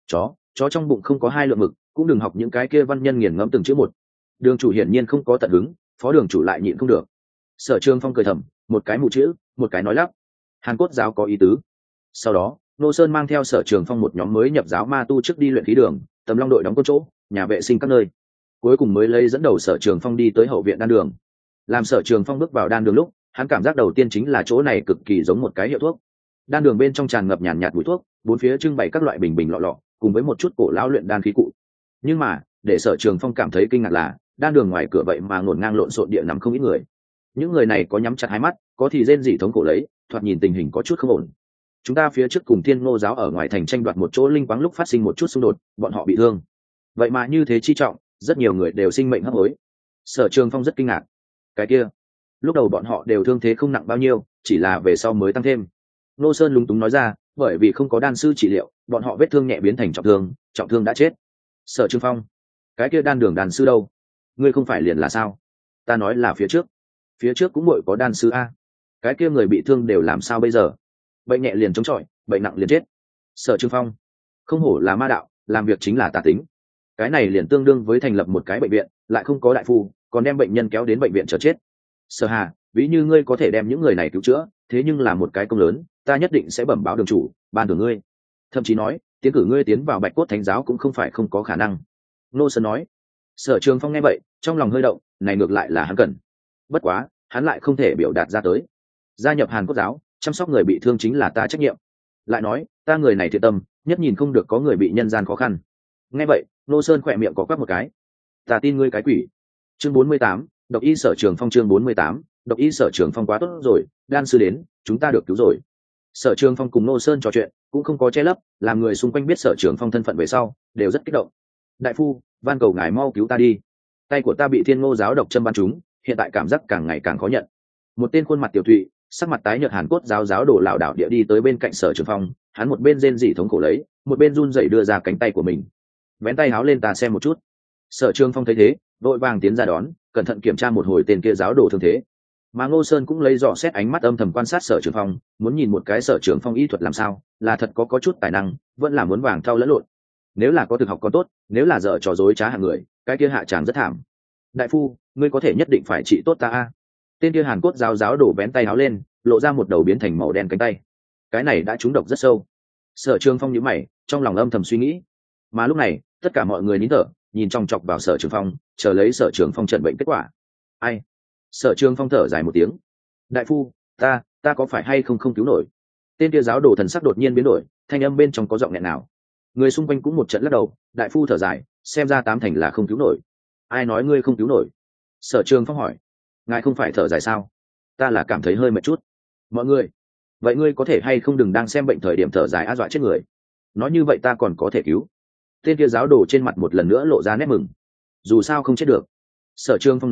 Speaker 1: Chó trong bụng không có hai lượng mực, cũng đừng học những cái kia văn nhân nghiền ngẫm từng chữ một. Đường chủ hiển nhiên không có tận hứng, phó đường chủ lại nhịn không được. Sở Trường Phong cười thầm, một cái mù chữ, một cái nói lắp. Hàn Cốt giáo có ý tứ. Sau đó, Nô Sơn mang theo Sở Trường Phong một nhóm mới nhập giáo ma tu trước đi luyện khí đường, Tầm Long đội đóng cốt chỗ, nhà vệ sinh các nơi. Cuối cùng mới lấy dẫn đầu Sở Trường Phong đi tới hậu viện đan đường. Làm Sở Trường Phong bước vào đan đường lúc, hắn cảm giác đầu tiên chính là chỗ này cực kỳ giống một cái hiệu thuốc. Đan đường bên trong tràn ngập nhàn nhạt mùi thuốc, bốn phía trưng bày các loại bình lọ, cùng với một chút cổ lão luyện đan khí cụ. Nhưng mà, để Sở Trường Phong cảm thấy kinh ngạc là, đan đường ngoài cửa vậy mà ngổn ngang lộn xộn địa nằm không ít người. Những người này có nhắm chặt hai mắt, có thì rên rỉ thống cổ lấy, thoạt nhìn tình hình có chút không ổn. Chúng ta phía trước cùng Thiên Ngô giáo ở ngoài thành tranh đoạt một chỗ linh quáng lúc phát sinh một chút xung đột, bọn họ bị thương. Vậy mà như thế chi trọng, rất nhiều người đều sinh mệnh hấp hối. Sở Trường Phong rất kinh ngạc. Cái kia, lúc đầu bọn họ đều thương thế không nặng bao nhiêu, chỉ là về sau mới tăng thêm. Nô Sơn lúng túng nói ra, bởi vì không có đan sư trị liệu, bọn họ vết thương nhẹ biến thành trọng thương đã chết. Sở Trường Phong, cái kia đan đường đan sư đâu? Ngươi không phải liền là sao? Ta nói là phía trước cũng muội có đan sư a. Cái kia người bị thương đều làm sao bây giờ? Bệnh nhẹ liền chống chọi, bệnh nặng liền chết. Sở Trường Phong, không hổ là ma đạo, làm việc chính là tà tính. Cái này liền tương đương với thành lập một cái bệnh viện, lại không có đại phu, còn đem bệnh nhân kéo đến bệnh viện chờ chết. Sở Hà, ví như ngươi có thể đem những người này cứu chữa, thế nhưng là một cái công lớn, ta nhất định sẽ bẩm báo đường chủ, ban thưởng ngươi. Thậm chí nói, tiến cử ngươi tiến vào Bạch Cốt Thánh giáo cũng không phải không có khả năng. Nô Sơn nói. Sở Trường Phong nghe vậy, trong lòng hơi động, này ngược lại là hắn cần. Bất quá, hắn lại không thể biểu đạt ra tới. Gia nhập Hàn Cốt giáo, chăm sóc người bị thương chính là ta trách nhiệm. Lại nói, ta người này thiện tâm, nhất nhìn không được có người bị nhân gian khó khăn. Nghe vậy, Nô Sơn khỏe miệng có quắc một cái. Ta tin ngươi cái quỷ. Chương 48, độc y Sở Trường Phong chương 48, độc y Sở Trường Phong quá tốt rồi, đan sư đến, chúng ta được cứu rồi. Sở Trường Phong cùng Nô Sơn trò chuyện, cũng không có che lấp, làm người xung quanh biết Sở Trường Phong thân phận về sau, đều rất kích động. Đại phu, van cầu ngài mau cứu ta đi. Tay của ta bị Thiên Ngô giáo độc châm bắn trúng, hiện tại cảm giác càng ngày càng khó nhận. Một tên khuôn mặt tiểu thụy, sắc mặt tái nhợt Hàn Cốt giáo đồ lảo đảo địa đi tới bên cạnh Sở Trường Phong, hắn một bên rên rỉ thống khổ lấy, một bên run rẩy đưa ra cánh tay của mình. Vén tay háo lên ta xem một chút. Sở Trường Phong thấy thế, vội vàng tiến ra đón, cẩn thận kiểm tra một hồi tên kia giáo đồ thương thế. Mà Ngô Sơn cũng lấy dò xét ánh mắt âm thầm quan sát Sở Trường Phong, muốn nhìn một cái Sở Trường Phong y thuật làm sao, là thật có chút tài năng, vẫn là muốn vàng thau lẫn lộn. Nếu là có thực học có tốt, nếu là dở trò dối trá hạng người, cái kia hạ tràng rất thảm. Đại phu, ngươi có thể nhất định phải trị tốt ta a. Tên kia Hàn Cốt giáo đổ vén tay áo lên, lộ ra một đầu biến thành màu đen cánh tay. Cái này đã trúng độc rất sâu. Sở Trường Phong nhíu mày, trong lòng âm thầm suy nghĩ. Mà lúc này, tất cả mọi người nín thở, nhìn chòng chọc vào Sở Trường Phong, chờ lấy Sở Trường Phong chẩn bệnh kết quả. Ai? Sở Trường Phong thở dài một tiếng. Đại phu, ta có phải hay không cứu nổi? Tên kia giáo đồ thần sắc đột nhiên biến đổi, thanh âm bên trong có giọng nghẹn nào. Người xung quanh cũng một trận lắc đầu, đại phu thở dài, xem ra tám thành là không cứu nổi. Ai nói ngươi không cứu nổi? Sở Trường Phong hỏi. Ngài không phải thở dài sao? Ta là cảm thấy hơi mệt chút. Mọi người, vậy ngươi có thể hay không đừng đang xem bệnh thời điểm thở dài á dọa chết người. Nói như vậy ta còn có thể cứu. Tên kia giáo đồ trên mặt một lần nữa lộ ra nét mừng. Dù sao không chết được. Sở Trường Phong nói,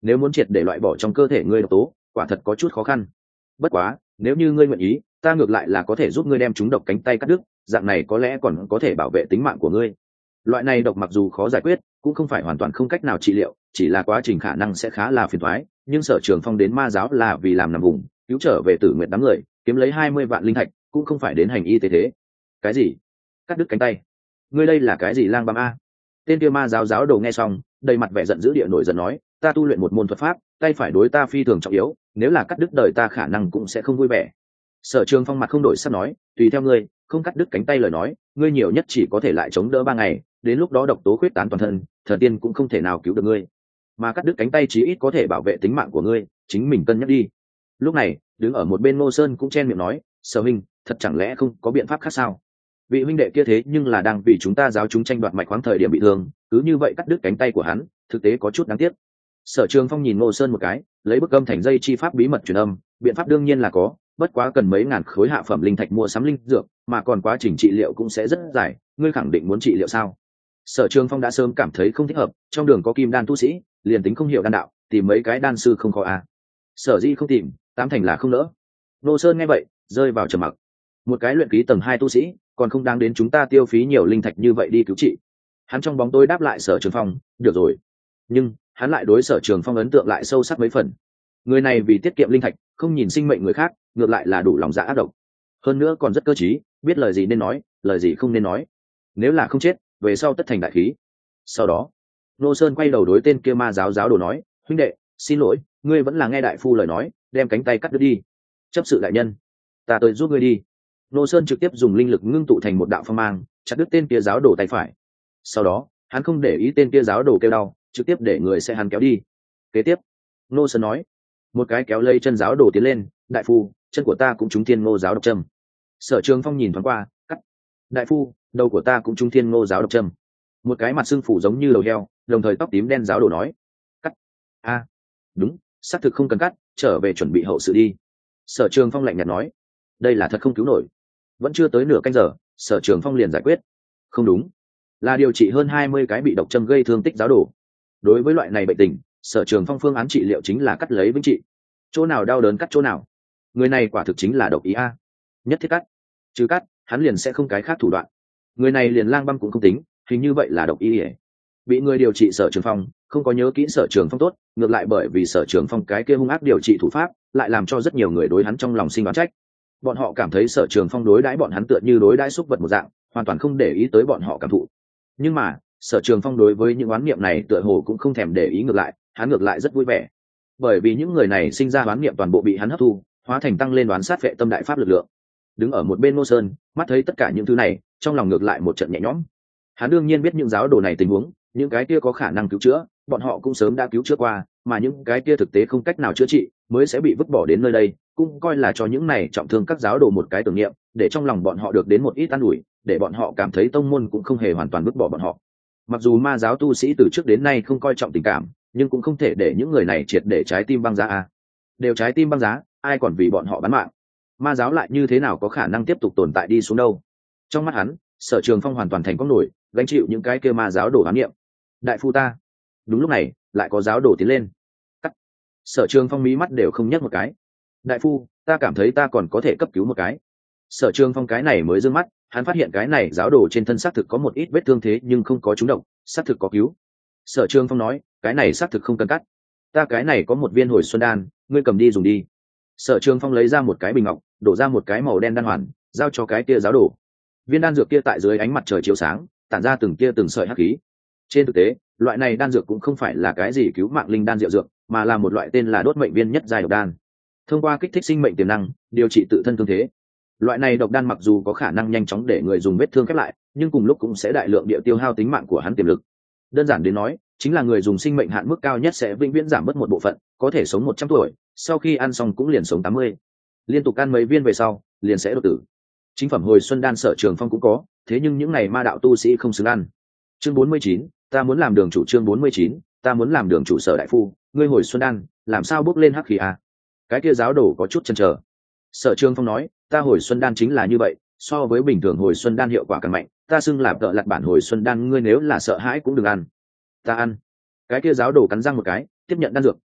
Speaker 1: nếu muốn triệt để loại bỏ trong cơ thể ngươi độc tố quả thật có chút khó khăn. Bất quá nếu như ngươi nguyện ý, ta ngược lại là có thể giúp ngươi đem chúng độc cánh tay cắt đứt, dạng này có lẽ còn có thể bảo vệ tính mạng của ngươi. Loại này độc mặc dù khó giải quyết, cũng không phải hoàn toàn không cách nào trị liệu, chỉ là quá trình khả năng sẽ khá là phiền toái. Nhưng Sở Trường Phong đến ma giáo là vì làm nằm vùng cứu trở về Tử Nguyệt đám người, kiếm lấy 20 vạn linh thạch, cũng không phải đến hành y tế thế. Cái gì? Cắt đứt cánh tay? Ngươi đây là cái gì lang băm a? Tên kia ma giáo giáo đồ nghe xong, đầy mặt vẻ giận dữ địa nổi giận nói, ta tu luyện một môn thuật pháp, tay phải đối ta phi thường trọng yếu, nếu là cắt đứt đời ta khả năng cũng sẽ không vui vẻ. Sở Trường Phong mặt không đổi sắc nói, tùy theo ngươi, không cắt đứt cánh tay lời nói, ngươi nhiều nhất chỉ có thể lại chống đỡ 3 ngày, đến lúc đó độc tố khuyết tán toàn thân, thần tiên cũng không thể nào cứu được ngươi. Mà cắt đứt cánh tay chí ít có thể bảo vệ tính mạng của ngươi, chính mình cân nhắc đi. Lúc này, đứng ở một bên Ngô Sơn cũng chen miệng nói, Sở huynh, thật chẳng lẽ không có biện pháp khác sao? Vị huynh đệ kia thế nhưng là đang vì chúng ta giáo chúng tranh đoạt mạch khoáng thời điểm bị thương, cứ như vậy cắt đứt cánh tay của hắn, thực tế có chút đáng tiếc. Sở Trường Phong nhìn Ngô Sơn một cái, lấy bức âm thành dây chi pháp bí mật truyền âm, biện pháp đương nhiên là có, bất quá cần mấy ngàn khối hạ phẩm linh thạch mua sắm linh dược, mà còn quá trình trị liệu cũng sẽ rất dài, ngươi khẳng định muốn trị liệu sao? Sở Trường Phong đã sớm cảm thấy không thích hợp, trong đường có kim đan tu sĩ, liền tính không hiểu đan đạo, tìm mấy cái đan sư không khó à. Sở Di không tìm, tám thành là không nỡ. Ngô Sơn nghe vậy, rơi vào trầm mặc. Một cái luyện khí tầng 2 tu sĩ, còn không đáng đến chúng ta tiêu phí nhiều linh thạch như vậy đi cứu trị. Hắn trong bóng tối đáp lại Sở Trường Phong, được rồi. Nhưng hắn lại đối Sở Trường Phong ấn tượng lại sâu sắc mấy phần. Người này vì tiết kiệm linh thạch, không nhìn sinh mệnh người khác, ngược lại là đủ lòng dạ ác độc. Hơn nữa còn rất cơ trí, biết lời gì nên nói, lời gì không nên nói. Nếu là không chết, về sau tất thành đại khí. Sau đó, Nô Sơn quay đầu đối tên kia ma giáo giáo đồ nói, huynh đệ, xin lỗi, ngươi vẫn là nghe đại phu lời nói, đem cánh tay cắt đứt đi. Chấp sự đại nhân, ta tới giúp ngươi đi. Nô Sơn trực tiếp dùng linh lực ngưng tụ thành một đạo phong mang, chặt đứt tên kia giáo đồ tay phải. Sau đó, hắn không để ý tên kia giáo đồ kêu đau, trực tiếp để người xe hắn kéo đi. Kế tiếp, Nô Sơn nói, một cái kéo lây chân giáo đồ tiến lên, đại phu, chân của ta cũng trúng thiên ngô giáo độc châm. Sở Trường Phong nhìn thoáng qua, cắt. Đại phu, đầu của ta cũng trúng thiên ngô giáo độc châm. Một cái mặt xương phủ giống như đầu heo, đồng thời tóc tím đen giáo đồ nói, cắt. A, đúng, xác thực không cần cắt, trở về chuẩn bị hậu sự đi. Sở Trường Phong lạnh nhạt nói, đây là thật không cứu nổi. Vẫn chưa tới nửa canh giờ, Sở Trường Phong liền giải quyết. Không đúng, là điều trị hơn 20 cái bị độc châm gây thương tích giáo đồ. Đối với loại này bệnh tình, Sở Trường Phong phương án trị liệu chính là cắt lấy vĩnh trị. Chỗ nào đau đớn cắt chỗ nào. Người này quả thực chính là độc ý a. Nhất thiết cắt. Chứ cắt, hắn liền sẽ không cái khác thủ đoạn. Người này liền lang băm cũng không tính, hình như vậy là độc ý. Bị người điều trị Sở Trường Phong, không có nhớ kỹ Sở Trường Phong tốt, ngược lại bởi vì Sở Trường Phong cái kia hung ác điều trị thủ pháp, lại làm cho rất nhiều người đối hắn trong lòng sinh oán trách. Bọn họ cảm thấy Sở Trường Phong đối đãi bọn hắn tựa như đối đãi súc vật một dạng, hoàn toàn không để ý tới bọn họ cảm thụ. Nhưng mà, Sở Trường Phong đối với những oán niệm này tựa hồ cũng không thèm để ý, ngược lại, hắn ngược lại rất vui vẻ. Bởi vì những người này sinh ra oán niệm toàn bộ bị hắn hấp thu, hóa thành tăng lên đoán sát vệ tâm đại pháp lực lượng. Đứng ở một bên Ngô Sơn, mắt thấy tất cả những thứ này, trong lòng ngược lại một trận nhẹ nhõm. Hắn đương nhiên biết những giáo đồ này tình huống, những cái kia có khả năng cứu chữa, bọn họ cũng sớm đã cứu chữa qua, mà những cái kia thực tế không cách nào chữa trị, mới sẽ bị vứt bỏ đến nơi đây, cũng coi là cho những này trọng thương các giáo đồ một cái tưởng niệm, để trong lòng bọn họ được đến một ít an ủi, để bọn họ cảm thấy tông môn cũng không hề hoàn toàn vứt bỏ bọn họ. Mặc dù ma giáo tu sĩ từ trước đến nay không coi trọng tình cảm, nhưng cũng không thể để những người này triệt để trái tim băng giá a. Đều trái tim băng giá, ai còn vì bọn họ bán mạng. Ma giáo lại như thế nào có khả năng tiếp tục tồn tại đi xuống đâu. Trong mắt hắn, Sở Trường Phong hoàn toàn thành công nổi, gánh chịu những cái kia ma giáo đổ ám niệm. Đại phu ta. Đúng lúc này, lại có giáo đổ tiến lên. Cắt. Sở Trường Phong mí mắt đều không nhấc một cái. Đại phu, ta cảm thấy ta còn có thể cấp cứu một cái. Sở Trường Phong cái này mới dương mắt, hắn phát hiện cái này giáo đồ trên thân xác thực có một ít vết thương thế nhưng không có trúng độc, xác thực có cứu. Sở Trường Phong nói, cái này xác thực không cần cắt. Ta cái này có một viên hồi xuân đan, ngươi cầm đi dùng đi. Sở Trường Phong lấy ra một cái bình ngọc, đổ ra một cái màu đen đan hoàn, giao cho cái kia giáo đồ. Viên đan dược kia tại dưới ánh mặt trời chiếu sáng, tản ra từng sợi hắc khí. Trên thực tế, loại này đan dược cũng không phải là cái gì cứu mạng linh đan diệu dược, mà là một loại tên là đốt mệnh viên nhất giai độc đan. Thông qua kích thích sinh mệnh tiềm năng, điều trị tự thân thương thế. Loại này độc đan mặc dù có khả năng nhanh chóng để người dùng vết thương khép lại, nhưng cùng lúc cũng sẽ đại lượng địa tiêu hao tính mạng của hắn tiềm lực. Đơn giản đến nói, chính là người dùng sinh mệnh hạn mức cao nhất sẽ vĩnh viễn giảm bớt một bộ phận, có thể sống 100 tuổi, sau khi ăn xong cũng liền sống 80. Liên tục ăn mấy viên về sau, liền sẽ đột tử. Chính phẩm hồi xuân đan Sở Trường Phong cũng có, thế nhưng những này ma đạo tu sĩ không xứng ăn. Chương 49, ta muốn làm đường chủ. Chương 49, ta muốn làm đường chủ. Sở đại phu, ngươi hồi xuân đan, làm sao bước lên hắc khí à? Cái kia giáo đồ có chút chần chờ. Sở Trường Phong nói, ta hồi xuân đan chính là như vậy, so với bình thường hồi xuân đan hiệu quả càng mạnh, ta xưng làm tợ lặt bản hồi xuân đan, ngươi nếu là sợ hãi cũng đừng ăn. Ta ăn. Cái kia giáo đồ cắn răng một cái, tiếp nhận đan dược,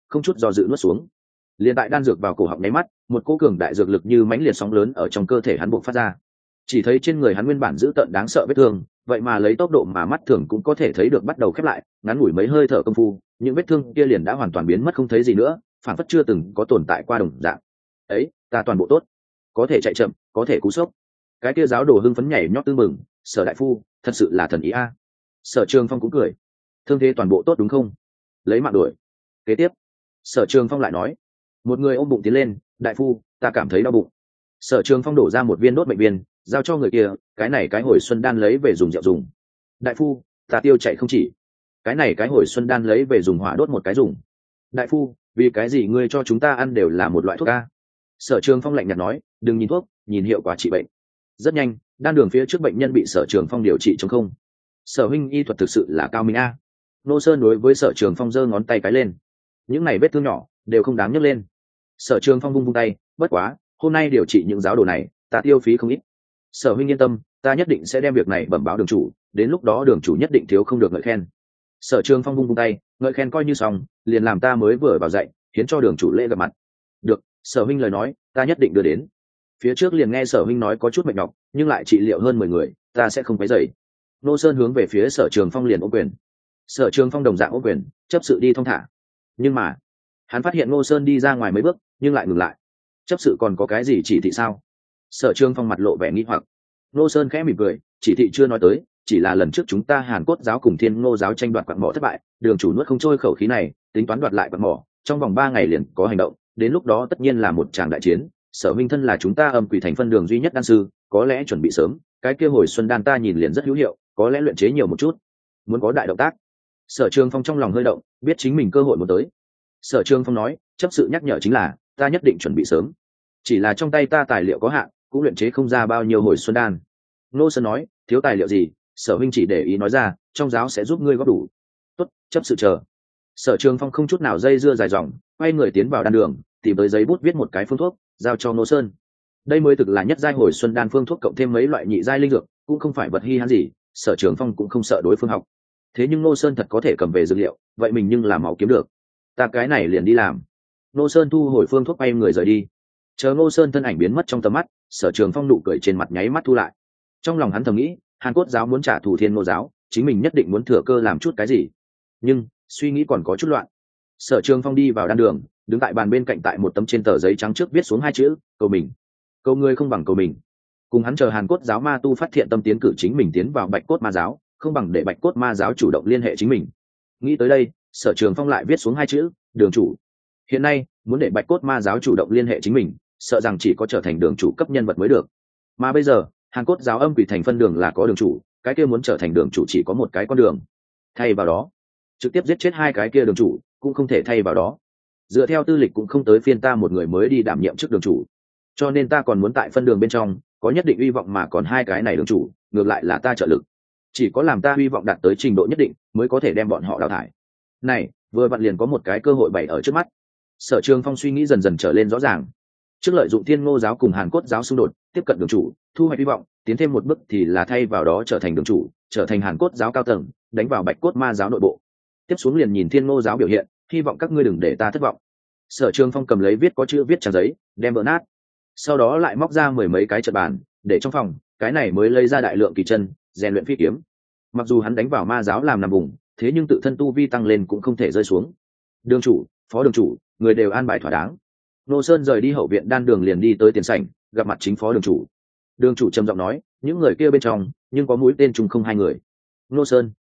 Speaker 1: không chút do dự nuốt xuống. Liên tại đan dược vào cổ họng nháy mắt, một cỗ cường đại dược lực như mãnh liệt sóng lớn ở trong cơ thể hắn bộc phát ra. Chỉ thấy trên người hắn nguyên bản dữ tợn đáng sợ vết thương, vậy mà lấy tốc độ mà mắt thường cũng có thể thấy được bắt đầu khép lại, ngắn ngủi mấy hơi thở công phu, những vết thương kia liền đã hoàn toàn biến mất không thấy gì nữa, phản phất chưa từng có tồn tại qua đồng dạng. Ấy, ta toàn bộ tốt, có thể chạy chậm, có thể cú sốc. Cái kia giáo đồ hưng phấn nhảy nhót tưng mừng, Sở đại phu, thật sự là thần ý a. Sở Trường Phong cũng cười, thương thế toàn bộ tốt đúng không? Lấy mạng đuổi. Kế tiếp, Sở Trường Phong lại nói, một người ôm bụng tiến lên, đại phu, ta cảm thấy đau bụng. Sở Trường Phong đổ ra một viên đốt bệnh viên, giao cho người kia, cái này cái hồi xuân đan lấy về dùng rượu dùng. Đại phu, ta tiêu chạy không chỉ, cái này cái hồi xuân đan lấy về dùng hỏa đốt một cái dùng. Đại phu, vì cái gì ngươi cho chúng ta ăn đều là một loại thuốc a? Sở Trường Phong lạnh nhạt nói, đừng nhìn thuốc, nhìn hiệu quả trị bệnh. Rất nhanh, đan đường phía trước bệnh nhân bị Sở Trường Phong điều trị chống không. Sở huynh y thuật thực sự là cao minh a. Nô Sơn đối với Sở Trường Phong giơ ngón tay cái lên, những này vết thương nhỏ đều không đáng nhấc lên. Sở Trường Phong vung vung tay, bất quá hôm nay điều trị những giáo đồ này ta tiêu phí không ít. Sở huynh yên tâm, ta nhất định sẽ đem việc này bẩm báo đường chủ, đến lúc đó đường chủ nhất định thiếu không được ngợi khen. Sở Trường Phong vung vung tay, ngợi khen coi như xong, liền làm ta mới vừa vào dậy, khiến cho đường chủ lễ gặp mặt. Được, Sở huynh lời nói ta nhất định đưa đến. Phía trước liền nghe Sở huynh nói có chút mệt nhọc, nhưng lại trị liệu hơn 10 người, ta sẽ không quấy rầy. Nô Sơn hướng về phía Sở Trường Phong liền ôm quyền. Sở Trường Phong đồng dạng ôm quyền, chấp sự đi thong thả. Nhưng mà hắn phát hiện Nô Sơn đi ra ngoài mấy bước nhưng lại ngừng lại. Chấp sự còn có cái gì chỉ thị sao? Sở Trường Phong mặt lộ vẻ nghi hoặc. Nô Sơn khẽ mỉm cười, chỉ thị chưa nói tới, chỉ là lần trước chúng ta Hàn Cốt giáo cùng Thiên Ngô giáo tranh đoạt quặng mỏ thất bại, đường chủ nuốt không trôi khẩu khí này, tính toán đoạt lại quặng mỏ, trong vòng 3 ngày liền có hành động, đến lúc đó tất nhiên là một tràng đại chiến. Sở minh thân là chúng ta Âm Quỷ thành phân đường duy nhất đan sư, có lẽ chuẩn bị sớm, cái kia hồi xuân đan ta nhìn liền rất hữu hiệu, có lẽ luyện chế nhiều một chút. Muốn có đại động tác. Sở Trường Phong trong lòng hơi động, biết chính mình cơ hội muốn tới. Sở Trường Phong nói, chấp sự nhắc nhở chính là, ta nhất định chuẩn bị sớm. Chỉ là trong tay ta tài liệu có hạn, cũng luyện chế không ra bao nhiêu hồi xuân đan. Nô Sơn nói, thiếu tài liệu gì, Sở huynh chỉ để ý nói ra, trong giáo sẽ giúp ngươi góp đủ. Tốt, chấp sự chờ. Sở Trường Phong không chút nào dây dưa dài dòng, quay người tiến vào đan đường, tìm tới giấy bút viết một cái phương thuốc, giao cho Nô Sơn. Đây mới thực là nhất giai hồi xuân đan phương thuốc cộng thêm mấy loại nhị giai linh dược, cũng không phải vật hi hán gì, Sở Trường Phong cũng không sợ đối phương học. Thế nhưng Nô Sơn thật có thể cầm về dược liệu, vậy mình nhưng là máu kiếm được. Ta cái này liền đi làm. Nô Sơn thu hồi phương thuốc, bay người rời đi. Chờ Nô Sơn thân ảnh biến mất trong tầm mắt, Sở Trường Phong nụ cười trên mặt nháy mắt thu lại. Trong lòng hắn thầm nghĩ, Hàn Cốt giáo muốn trả thù Thiên Ngô giáo, chính mình nhất định muốn thừa cơ làm chút cái gì. Nhưng suy nghĩ còn có chút loạn. Sở Trường Phong đi vào đan đường, đứng tại bàn bên cạnh, tại một tấm trên tờ giấy trắng trước viết xuống 2 chữ, cầu mình. Cầu người không bằng cầu mình. Cùng hắn chờ Hàn Cốt giáo ma tu phát hiện tâm tiến cử chính mình tiến vào Bạch Cốt ma giáo, không bằng để Bạch Cốt ma giáo chủ động liên hệ chính mình. Nghĩ tới đây, Sở Trường Phong lại viết xuống 2 chữ, đường chủ. Hiện nay muốn để Bạch Cốt ma giáo chủ động liên hệ chính mình, sợ rằng chỉ có trở thành đường chủ cấp nhân vật mới được. Mà bây giờ Hàn Cốt giáo Âm Quỷ thành phân đường là có đường chủ, cái kia muốn trở thành đường chủ chỉ có một cái con đường. Thay vào đó trực tiếp giết chết 2 cái kia đường chủ cũng không thể thay vào đó. Dựa theo tư lịch cũng không tới phiên ta một người mới đi đảm nhiệm chức đường chủ, cho nên ta còn muốn tại phân đường bên trong có nhất định uy vọng, mà còn 2 cái này đường chủ ngược lại là ta trợ lực. Chỉ có làm ta uy vọng đạt tới trình độ nhất định mới có thể đem bọn họ đào thải. Này vừa vặn liền có một cái cơ hội bày ở trước mắt. Sở Trường Phong suy nghĩ dần dần trở lên rõ ràng. Trước lợi dụng Thiên Ngô giáo cùng Hàn Cốt giáo xung đột, tiếp cận đường chủ, thu hoạch hy vọng, tiến thêm một bước thì là thay vào đó trở thành đường chủ, trở thành Hàn Cốt giáo cao tầng, đánh vào Bạch Cốt ma giáo nội bộ. Tiếp xuống liền nhìn Thiên Ngô giáo biểu hiện, hy vọng các ngươi đừng để ta thất vọng. Sở Trường Phong cầm lấy viết có chữ viết trang giấy, đem vỡ nát. Sau đó lại móc ra 10 mấy cái trận bàn, để trong phòng, cái này mới lấy ra đại lượng kỳ chân, rèn luyện phi kiếm. Mặc dù hắn đánh vào ma giáo làm nằm vùng, thế nhưng tự thân tu vi tăng lên cũng không thể rơi xuống. Đường chủ, phó đường chủ, người đều an bài thỏa đáng. Nô Sơn rời đi hậu viện đan đường liền đi tới tiền sảnh, gặp mặt chính phó đường chủ. Đường chủ trầm giọng nói, những người kia bên trong nhưng có mũi tên trùng không 2 người. Nô Sơn,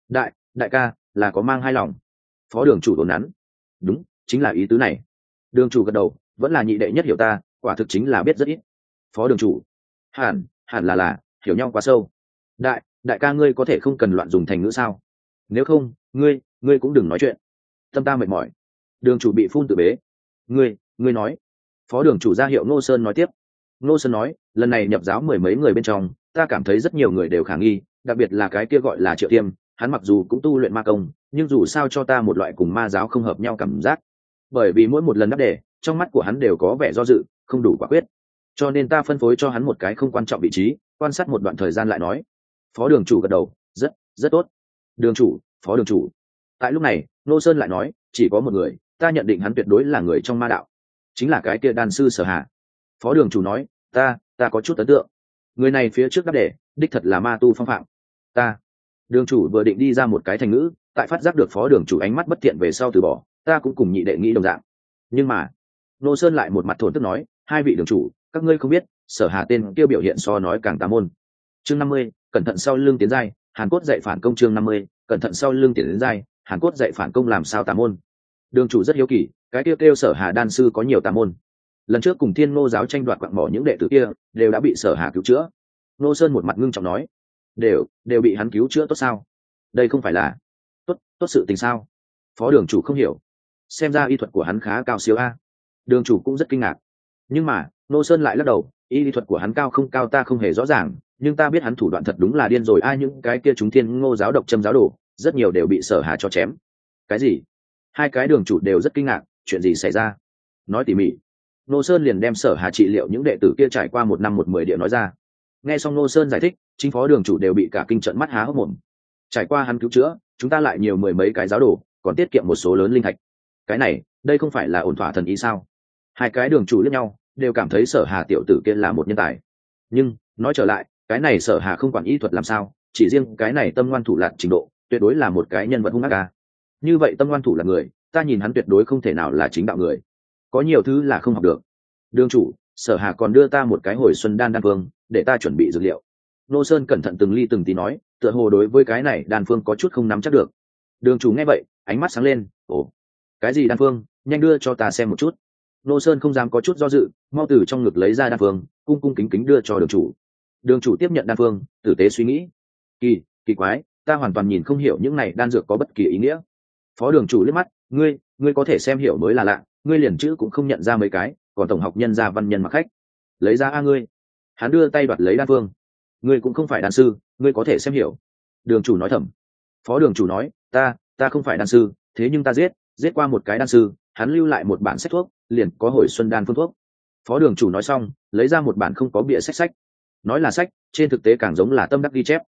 Speaker 1: đại ca là có mang 2 lòng. Phó đường chủ đồn nắn, đúng, chính là ý tứ này. Đường chủ gật đầu, vẫn là nhị đệ nhất hiểu ta, quả thực chính là biết rất ít. Phó đường chủ, hẳn là hiểu nhau quá sâu. Đại ca ngươi có thể không cần loạn dùng thành ngữ sao? Nếu không, ngươi cũng đừng nói chuyện. Tâm ta mệt mỏi. Đường chủ bị phun tự bế. Ngươi nói. Phó đường chủ ra hiệu Ngô Sơn nói tiếp. Ngô Sơn nói, lần này nhập giáo 10 mấy người bên trong, ta cảm thấy rất nhiều người đều khả nghi, đặc biệt là cái kia gọi là Triệu Tiêm, hắn mặc dù cũng tu luyện ma công, nhưng dù sao cho ta một loại cùng ma giáo không hợp nhau cảm giác. Bởi vì mỗi một lần đáp đề, trong mắt của hắn đều có vẻ do dự, không đủ quả quyết. Cho nên ta phân phối cho hắn một cái không quan trọng vị trí, quan sát một đoạn thời gian lại nói. Phó đường chủ gật đầu, rất tốt. Đường chủ, phó đường chủ. Tại lúc này, Ngô Sơn lại nói, chỉ có một người, ta nhận định hắn tuyệt đối là người trong ma đạo, chính là cái kia đan sư Sở Hà. Phó đường chủ nói, ta có chút ấn tượng, người này phía trước đáp đề đích thật là ma tu phong phạm. Ta đường chủ vừa định đi ra một cái thành ngữ, tại phát giác được phó đường chủ ánh mắt bất thiện về sau từ bỏ, ta cũng cùng nhị đệ nghĩ đồng dạng. Nhưng mà Nô Sơn lại một mặt thổn thức nói, hai vị đường chủ, các ngươi không biết Sở Hà tên kia biểu hiện so nói càng tà môn. Chương 50, cẩn thận sau lưng tiến giai, Hàn Cốt dạy phản công. Chương 50, cẩn thận sau lưng tiến giai, Hàn Cốt dạy phản công làm sao tà môn. Đường chủ rất hiếu kỳ, cái kêu Sở Hà đan sư có nhiều tà môn. Lần trước cùng Thiên Ngô giáo tranh đoạt quặng mỏ những đệ tử kia đều đã bị Sở Hà cứu chữa. Nô Sơn một mặt ngưng trọng nói, đều bị hắn cứu chữa tốt sao? Đây không phải là tốt sự tình sao? Phó đường chủ không hiểu, xem ra y thuật của hắn khá cao siêu a. Đường chủ cũng rất kinh ngạc, nhưng mà Nô Sơn lại lắc đầu, y thuật của hắn cao không cao ta không hề rõ ràng, nhưng ta biết hắn thủ đoạn thật đúng là điên rồi a. Những cái kia chúng Thiên Ngô giáo độc châm giáo đồ rất nhiều đều bị Sở Hà cho chém. Cái gì? Hai cái đường chủ đều rất kinh ngạc, chuyện gì xảy ra? Nói tỉ mỉ. Nô Sơn liền đem Sở Hà trị liệu những đệ tử kia trải qua 1 năm 1 10 địa nói ra. Nghe xong Nô Sơn giải thích, chính phó đường chủ đều bị cả kinh trận mắt há hốc mồm. Trải qua hắn cứu chữa, chúng ta lại nhiều 10 mấy cái giáo đồ, còn tiết kiệm một số lớn linh thạch. Cái này, đây không phải là ổn thỏa thần ý sao? Hai cái đường chủ liếc nhau, đều cảm thấy Sở Hà tiểu tử kia là một nhân tài. Nhưng nói trở lại, cái này Sở Hà không quản y thuật làm sao, chỉ riêng cái này tâm ngoan thủ lạn trình độ, tuyệt đối là một cái nhân vật hung ác ca. Như vậy tâm ngoan thủ là người, ta nhìn hắn tuyệt đối không thể nào là chính đạo người. Có nhiều thứ là không học được. Đường chủ, Sở Hà còn đưa ta một cái hồi xuân đan phương, để ta chuẩn bị dược liệu. Nô Sơn cẩn thận từng ly từng tí nói, tựa hồ đối với cái này đan phương có chút không nắm chắc được. Đường chủ nghe vậy, ánh mắt sáng lên, ồ, cái gì đan phương, nhanh đưa cho ta xem một chút. Nô Sơn không dám có chút do dự, mau từ trong ngực lấy ra đan phương, cung cung kính kính đưa cho đường chủ. Đường chủ tiếp nhận đan phương, tử tế suy nghĩ, kỳ quái, ta hoàn toàn nhìn không hiểu những này đan dược có bất kỳ ý nghĩa. Phó đường chủ liếc mắt, ngươi có thể xem hiểu mới là lạ, ngươi liền chữ cũng không nhận ra mấy cái, còn tổng học nhân gia văn nhân mặc khách. Lấy ra a ngươi. Hắn đưa tay đoạt lấy đan phương. Ngươi cũng không phải đan sư, ngươi có thể xem hiểu. Đường chủ nói thầm. Phó đường chủ nói, ta không phải đan sư, thế nhưng ta giết qua một cái đan sư, hắn lưu lại một bản sách thuốc, liền có hồi xuân đan phương thuốc. Phó đường chủ nói xong, lấy ra một bản không có bìa sách. Nói là sách, trên thực tế càng giống là tâm đắc ghi chép.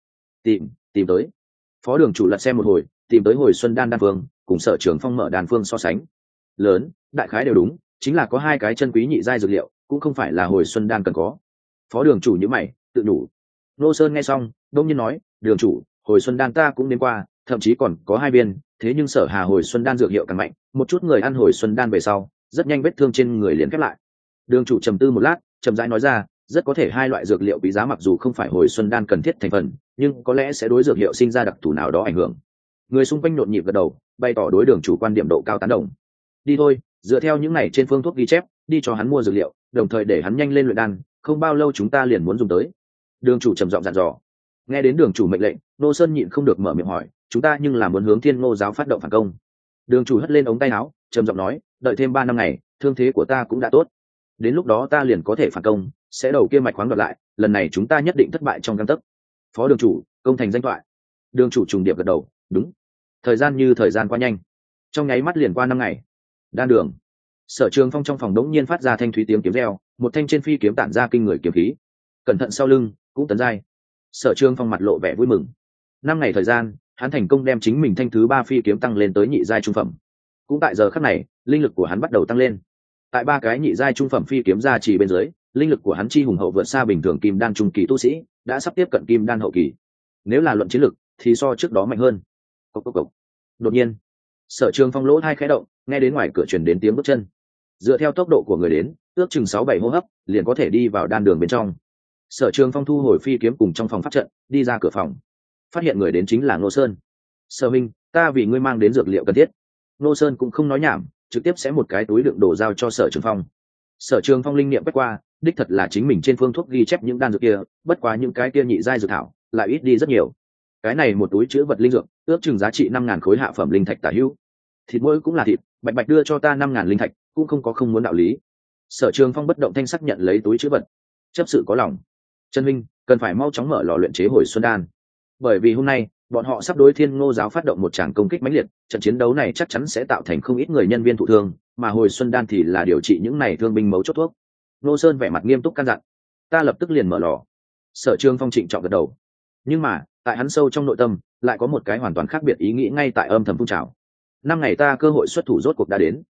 Speaker 1: Tìm tới. Phó đường chủ lật xem một hồi, tìm tới hồi xuân đan phương, cùng Sở Trường Phong mở đan phương so sánh. Lớn, đại khái đều đúng, chính là có 2 cái chân quý nhị giai dược liệu, cũng không phải là hồi xuân đan cần có. Phó đường chủ nhíu mày, tự đủ. Nô Sơn nghe xong, đông nhiên nói, đường chủ, hồi xuân đan ta cũng đến qua, thậm chí còn có 2 viên, thế nhưng Sở Hà hồi xuân đan dược hiệu càng mạnh, một chút người ăn hồi xuân đan về sau, rất nhanh vết thương trên người liền khép lại. Đường chủ trầm tư một lát, chậm rãi nói ra, rất có thể 2 loại dược liệu quý giá mặc dù không phải hồi xuân đan cần thiết thành phần, nhưng có lẽ sẽ đối dược hiệu sinh ra đặc thù nào đó ảnh hưởng. Người xung quanh nhộn nhịp gật đầu, bày tỏ đối đường chủ quan điểm độ cao tán đồng. Đi thôi, dựa theo những này trên phương thuốc ghi chép, đi cho hắn mua dược liệu, đồng thời để hắn nhanh lên luyện đan, không bao lâu chúng ta liền muốn dùng tới. Đường chủ trầm giọng dặn dò. Nghe đến đường chủ mệnh lệnh, Nô Sơn nhịn không được mở miệng hỏi, chúng ta nhưng là muốn hướng Thiên Ngô giáo phát động phản công. Đường chủ hất lên ống tay áo, trầm giọng nói, đợi thêm 3 năm ngày, thương thế của ta cũng đã tốt, đến lúc đó ta liền có thể phản công, sẽ đầu kia mạch khoáng đoạt lại, lần này chúng ta nhất định thất bại trong gang tấc. Phó đường chủ, công thành danh thoại. Đường chủ trùng điệp gật đầu, đúng. Thời gian như thời gian qua nhanh, trong nháy mắt liền qua 5 ngày. Đan đường, Sở Trường Phong trong phòng đống nhiên phát ra thanh thúy tiếng kiếm reo, một thanh trên phi kiếm tản ra kinh người kiếm khí. Cẩn thận sau lưng, cũng tấn giai. Sở Trường Phong mặt lộ vẻ vui mừng. 5 ngày thời gian, hắn thành công đem chính mình thanh thứ 3 phi kiếm tăng lên tới nhị giai trung phẩm. Cũng tại giờ khắc này, linh lực của hắn bắt đầu tăng lên. Tại 3 cái nhị giai trung phẩm phi kiếm gia trì bên dưới, linh lực của hắn chi hùng hậu vượt xa bình thường kim đan trung kỳ tu sĩ, đã sắp tiếp cận kim đan hậu kỳ. Nếu là luận chiến lực, thì so trước đó mạnh hơn. Cốc. Đột nhiên, Sở Trường Phong lỗ tai khẽ động, nghe đến ngoài cửa truyền đến tiếng bước chân. Dựa theo tốc độ của người đến, ước chừng 6-7 hô hấp, liền có thể đi vào đan đường bên trong. Sở Trường Phong thu hồi phi kiếm cùng trong phòng pháp trận, đi ra cửa phòng. Phát hiện người đến chính là Ngô Sơn. Sở Minh, ta vì ngươi mang đến dược liệu cần thiết. Ngô Sơn cũng không nói nhảm, trực tiếp xé một cái túi đựng đồ giao cho Sở Trường Phong. Sở Trường Phong linh niệm quét qua, đích thật là chính mình trên phương thuốc ghi chép những đan dược kia, bất quá những cái kia nhị giai dược thảo lại ít đi rất nhiều. Cái này một túi chứa vật linh dược, ước chừng giá trị 5.000 khối hạ phẩm linh thạch tả hữu. Thịt mỗi cũng là thịt, bạch đưa cho ta 5.000 linh thạch, cũng không có không muốn đạo lý. Sở Trường Phong bất động thanh sắc nhận lấy túi chứa vật, chấp sự có lòng. Trần Minh, cần phải mau chóng mở lò luyện chế hồi xuân đan, bởi vì hôm nay bọn họ sắp đối Thiên Ngô giáo phát động một tràng công kích mãnh liệt, trận chiến đấu này chắc chắn sẽ tạo thành không ít người nhân viên thụ thương, mà hồi xuân đan thì là điều trị những này thương binh mấu chốt thuốc. Ngô Sơn vẻ mặt nghiêm túc căn dặn, ta lập tức liền mở lò. Sở Trường Phong trịnh trọng gật đầu, nhưng mà tại hắn sâu trong nội tâm lại có một cái hoàn toàn khác biệt ý nghĩ ngay tại âm thầm phun trào. 5 ngày ta cơ hội xuất thủ rốt cuộc đã đến,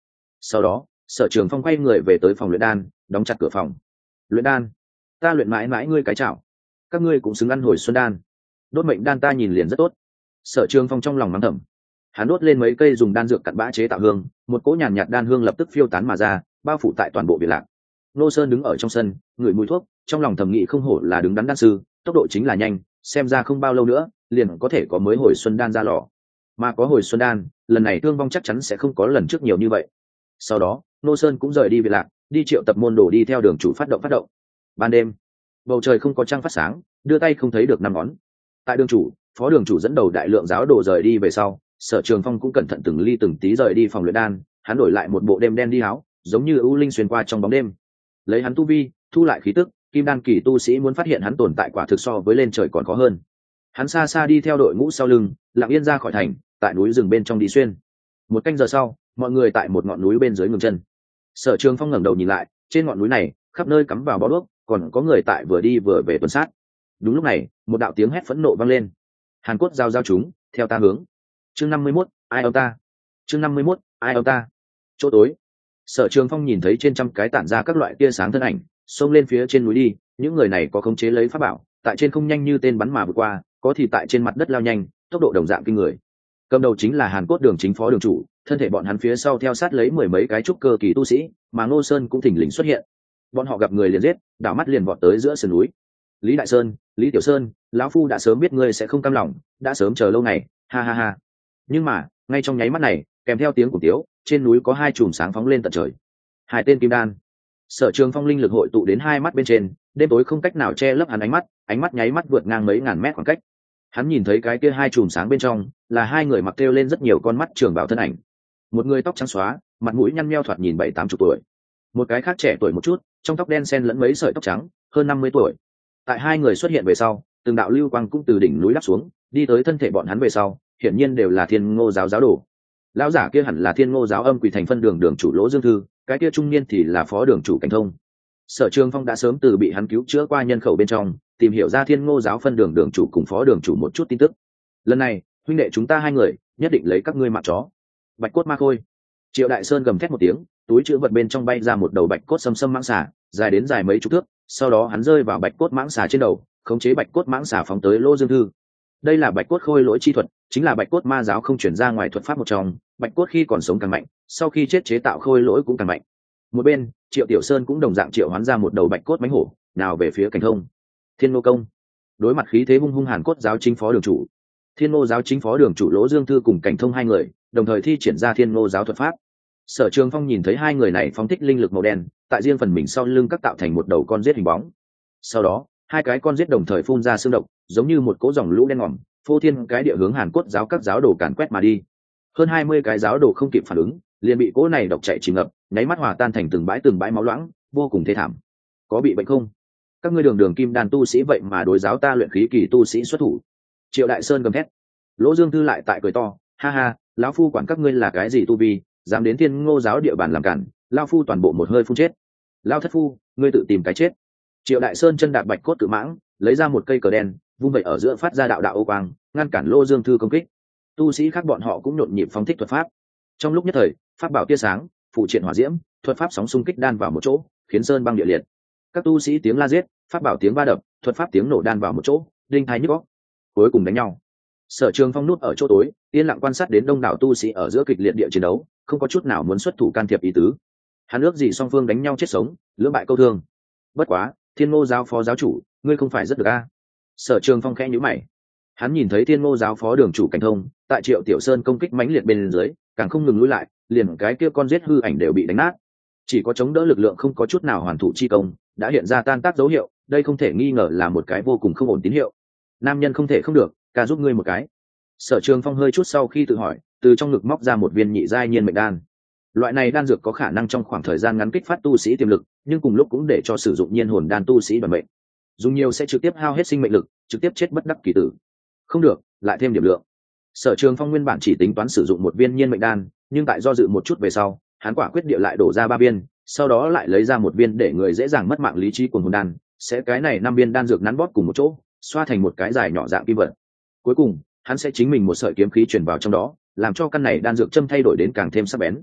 Speaker 1: Sau đó Sở Trường Phong quay người về tới phòng luyện đan, đóng chặt cửa phòng. Luyện đan, ta luyện mãi mãi ngươi cái chảo, các ngươi cũng xứng ăn hồi xuân đan. Đốt mệnh đan ta nhìn liền rất tốt. Sở Trường Phong trong lòng mắng thầm. Hắn đốt lên mấy cây dùng đan dược cặn bã chế tạo hương, một cỗ nhàn nhạt đan hương lập tức phiêu tán mà ra, bao phủ tại toàn bộ biệt lạc. Nô Sơn đứng ở trong sân, ngửi mùi thuốc, trong lòng thầm nghĩ không hổ là đứng đắn đan sư, tốc độ chính là nhanh, xem ra không bao lâu nữa liền có thể có mới hồi xuân đan ra lò. Mà có hồi xuân đan, lần này thương vong chắc chắn sẽ không có lần trước nhiều như vậy. Sau đó Nô Sơn cũng rời đi biệt lạc, đi triệu tập môn đồ đi theo đường chủ phát động. Ban đêm bầu trời không có trăng phát sáng, đưa tay không thấy được năm ngón. Tại đường chủ, phó đường chủ dẫn đầu đại lượng giáo đồ rời đi về sau, Sở Trường Phong cũng cẩn thận từng ly từng tí rời đi phòng luyện đan. Hắn đổi lại một bộ đêm đen đi áo, giống như ưu linh xuyên qua trong bóng đêm. Lấy hắn tu vi, thu lại khí tức, kim đan kỳ tu sĩ muốn phát hiện hắn tồn tại quả thực so với lên trời còn khó hơn. Hắn xa xa đi theo đội ngũ sau lưng, lặng yên ra khỏi thành, tại núi rừng bên trong đi xuyên. Một canh giờ sau, mọi người tại một ngọn núi bên dưới ngừng chân. Sở Trường Phong ngẩng đầu nhìn lại, trên ngọn núi này khắp nơi cắm vào bó đuốc, còn có người tại vừa đi vừa về tuần sát. Đúng lúc này, một đạo tiếng hét phẫn nộ vang lên. Hàn Cốt giao chúng, theo ta hướng. Chương 51, ai ông ta? Chương 51, ai ông ta? Chỗ tối, Sở Trường Phong nhìn thấy trên trăm cái tản ra các loại tia sáng thân ảnh, xông lên phía trên núi đi. Những người này có khống chế lấy pháp bảo, tại trên không nhanh như tên bắn mà vượt qua, có thì tại trên mặt đất lao nhanh, tốc độ đồng dạng kinh người. Cầm đầu chính là Hàn Cốt đường chính phó đường chủ, thân thể bọn hắn phía sau theo sát lấy mười mấy cái trúc cơ kỳ tu sĩ, mà Ngô Sơn cũng thỉnh lình xuất hiện. Bọn họ gặp người liền giết, đảo mắt liền vọt tới giữa sườn núi. Lý Đại Sơn, Lý Tiểu Sơn, lão phu đã sớm biết ngươi sẽ không cam lòng, đã sớm chờ lâu ngày, ha ha ha. Nhưng mà ngay trong nháy mắt này, kèm theo tiếng của tiếu, trên núi có hai chùm sáng phóng lên tận trời. Hai tên kim đan. Sở Trường Phong linh lực hội tụ đến hai mắt bên trên, đêm tối không cách nào che lấp hắn ánh mắt nháy mắt vượt ngang mấy ngàn mét khoảng cách. Hắn nhìn thấy cái kia hai chùm sáng bên trong là hai người mặc thêu lên rất nhiều con mắt trường bảo thân ảnh. Một người tóc trắng xóa, mặt mũi nhăn nheo thoạt nhìn 7-80 tuổi. Một cái khác trẻ tuổi một chút, trong tóc đen xen lẫn mấy sợi tóc trắng, hơn 50 tuổi. Tại hai người xuất hiện về sau, từng đạo lưu quang cũng từ đỉnh núi đáp xuống, đi tới thân thể bọn hắn về sau, hiển nhiên đều là Thiên Ngô giáo giáo đồ. Lão giả kia hẳn là Thiên Ngô giáo Âm Quỷ thành phân đường đường chủ Lỗ Dương Thư, cái kia trung niên thì là phó đường chủ Cảnh Thông. Sở Trường Phong đã sớm từ bị hắn cứu chữa qua nhân khẩu bên trong, tìm hiểu ra Thiên Ngô giáo phân đường đường chủ cùng phó đường chủ một chút tin tức. Lần này, huynh đệ chúng ta hai người, nhất định lấy các ngươi mạng chó. Bạch cốt ma khôi. Triệu Đại Sơn gầm thét một tiếng, túi chứa vật bên trong bay ra một đầu bạch cốt xâm xâm mãng xà, dài đến dài mấy chục thước, sau đó hắn rơi vào bạch cốt mãng xà trên đầu, khống chế bạch cốt mãng xà phóng tới Lô Dương Thư. Đây là bạch cốt khôi lỗi chi thuật, chính là bạch cốt ma giáo không chuyển ra ngoài thuật pháp một trong, bạch cốt khi còn sống càng mạnh, sau khi chết chế tạo khôi lỗi cũng càng mạnh. Một bên, Triệu Tiểu Sơn cũng đồng dạng triệu hoán ra một đầu bạch cốt mãnh hổ, nào về phía Cảnh Thông. Thiên Ngô công. Đối mặt khí thế hung hung Hàn Cốt giáo chính phó đường chủ, Thiên Ngô giáo chính phó đường chủ Lỗ Dương Thư cùng Cảnh Thông hai người, đồng thời thi triển ra Thiên Ngô giáo thuật pháp. Sở Trường Phong nhìn thấy hai người này phóng thích linh lực màu đen, tại riêng phần mình sau lưng các tạo thành một đầu con giết hình bóng. Sau đó, hai cái con giết đồng thời phun ra xương độc, giống như một cỗ dòng lũ đen ngòm, phô thiên cái địa hướng Hàn Cốt giáo các giáo đồ càn quét mà đi. Hơn 20 cái giáo đồ không kịp phản ứng, liền bị cỗ này độc chạy chìm ngập, nháy mắt hòa tan thành từng bãi máu loãng, vô cùng thê thảm. Có bị bệnh không? Các ngươi đường đường kim đan tu sĩ vậy mà đối giáo ta luyện khí kỳ tu sĩ xuất thủ. Triệu Đại Sơn gầm thét. Lỗ Dương Thư lại tại cười to, ha ha, lão phu quản các ngươi là cái gì tu vi, dám đến Thiên Ngô giáo địa bàn làm cản, lão phu toàn bộ một hơi phun chết. Lão thất phu, ngươi tự tìm cái chết. Triệu Đại Sơn chân đạp bạch cốt tự mãng, lấy ra một cây cờ đen, vung vậy ở giữa phát ra đạo đạo ô quang, ngăn cản Lô Dương Thư công kích. Tu sĩ khác bọn họ cũng nhộn nhịp phóng thích thuật pháp. Trong lúc nhất thời, pháp bảo tia sáng, phụ triện hỏa diễm, thuật pháp sóng xung kích đan vào một chỗ, khiến sơn băng địa liệt. Các tu sĩ tiếng la giết, pháp bảo tiếng va đập, thuật pháp tiếng nổ đan vào một chỗ, đinh tai nhức óc. Cuối cùng đánh nhau. Sở Trường Phong núp ở chỗ tối, yên lặng quan sát đến đông đảo tu sĩ ở giữa kịch liệt địa chiến đấu, không có chút nào muốn xuất thủ can thiệp ý tứ. Hắn ước gì song phương đánh nhau chết sống, lưỡng bại câu thương. Bất quá, Thiên Ngô giáo phó giáo chủ, ngươi không phải rất được a? Sở Trường Phong khẽ nhíu mày. Hắn nhìn thấy Thiên Ngô giáo phó đường chủ Cảnh Thông, tại Triệu Tiểu Sơn công kích mãnh liệt bên dưới, càng không ngừng lùi lại, liền cái kia con giết hư ảnh đều bị đánh nát. Chỉ có chống đỡ lực lượng không có chút nào hoàn thủ chi công, đã hiện ra tan tác dấu hiệu, đây không thể nghi ngờ là một cái vô cùng không ổn tín hiệu. Nam nhân không thể không được, ca giúp ngươi một cái. Sở Trường Phong hơi chút sau khi tự hỏi, từ trong ngực móc ra một viên nhị giai nhiên mệnh đan. Loại này đan dược có khả năng trong khoảng thời gian ngắn kích phát tu sĩ tiềm lực, nhưng cùng lúc cũng để cho sử dụng nhiên hồn đan tu sĩ bản mệnh. Dùng nhiều sẽ trực tiếp hao hết sinh mệnh lực, trực tiếp chết bất đắc kỳ tử. Không được, lại thêm điểm lượng. Sở Trường Phong nguyên bản chỉ tính toán sử dụng một viên nhiên mệnh đan, nhưng tại do dự một chút về sau, hắn quả quyết địa lại đổ ra 3 viên, sau đó lại lấy ra một viên để người dễ dàng mất mạng lý trí của hồn đan, sẽ cái này 5 viên đan dược nắn bóp cùng một chỗ, xoa thành một cái dài nhỏ dạng kim vật. Cuối cùng, hắn sẽ chính mình một sợi kiếm khí truyền vào trong đó, làm cho căn này đan dược châm thay đổi đến càng thêm sắc bén.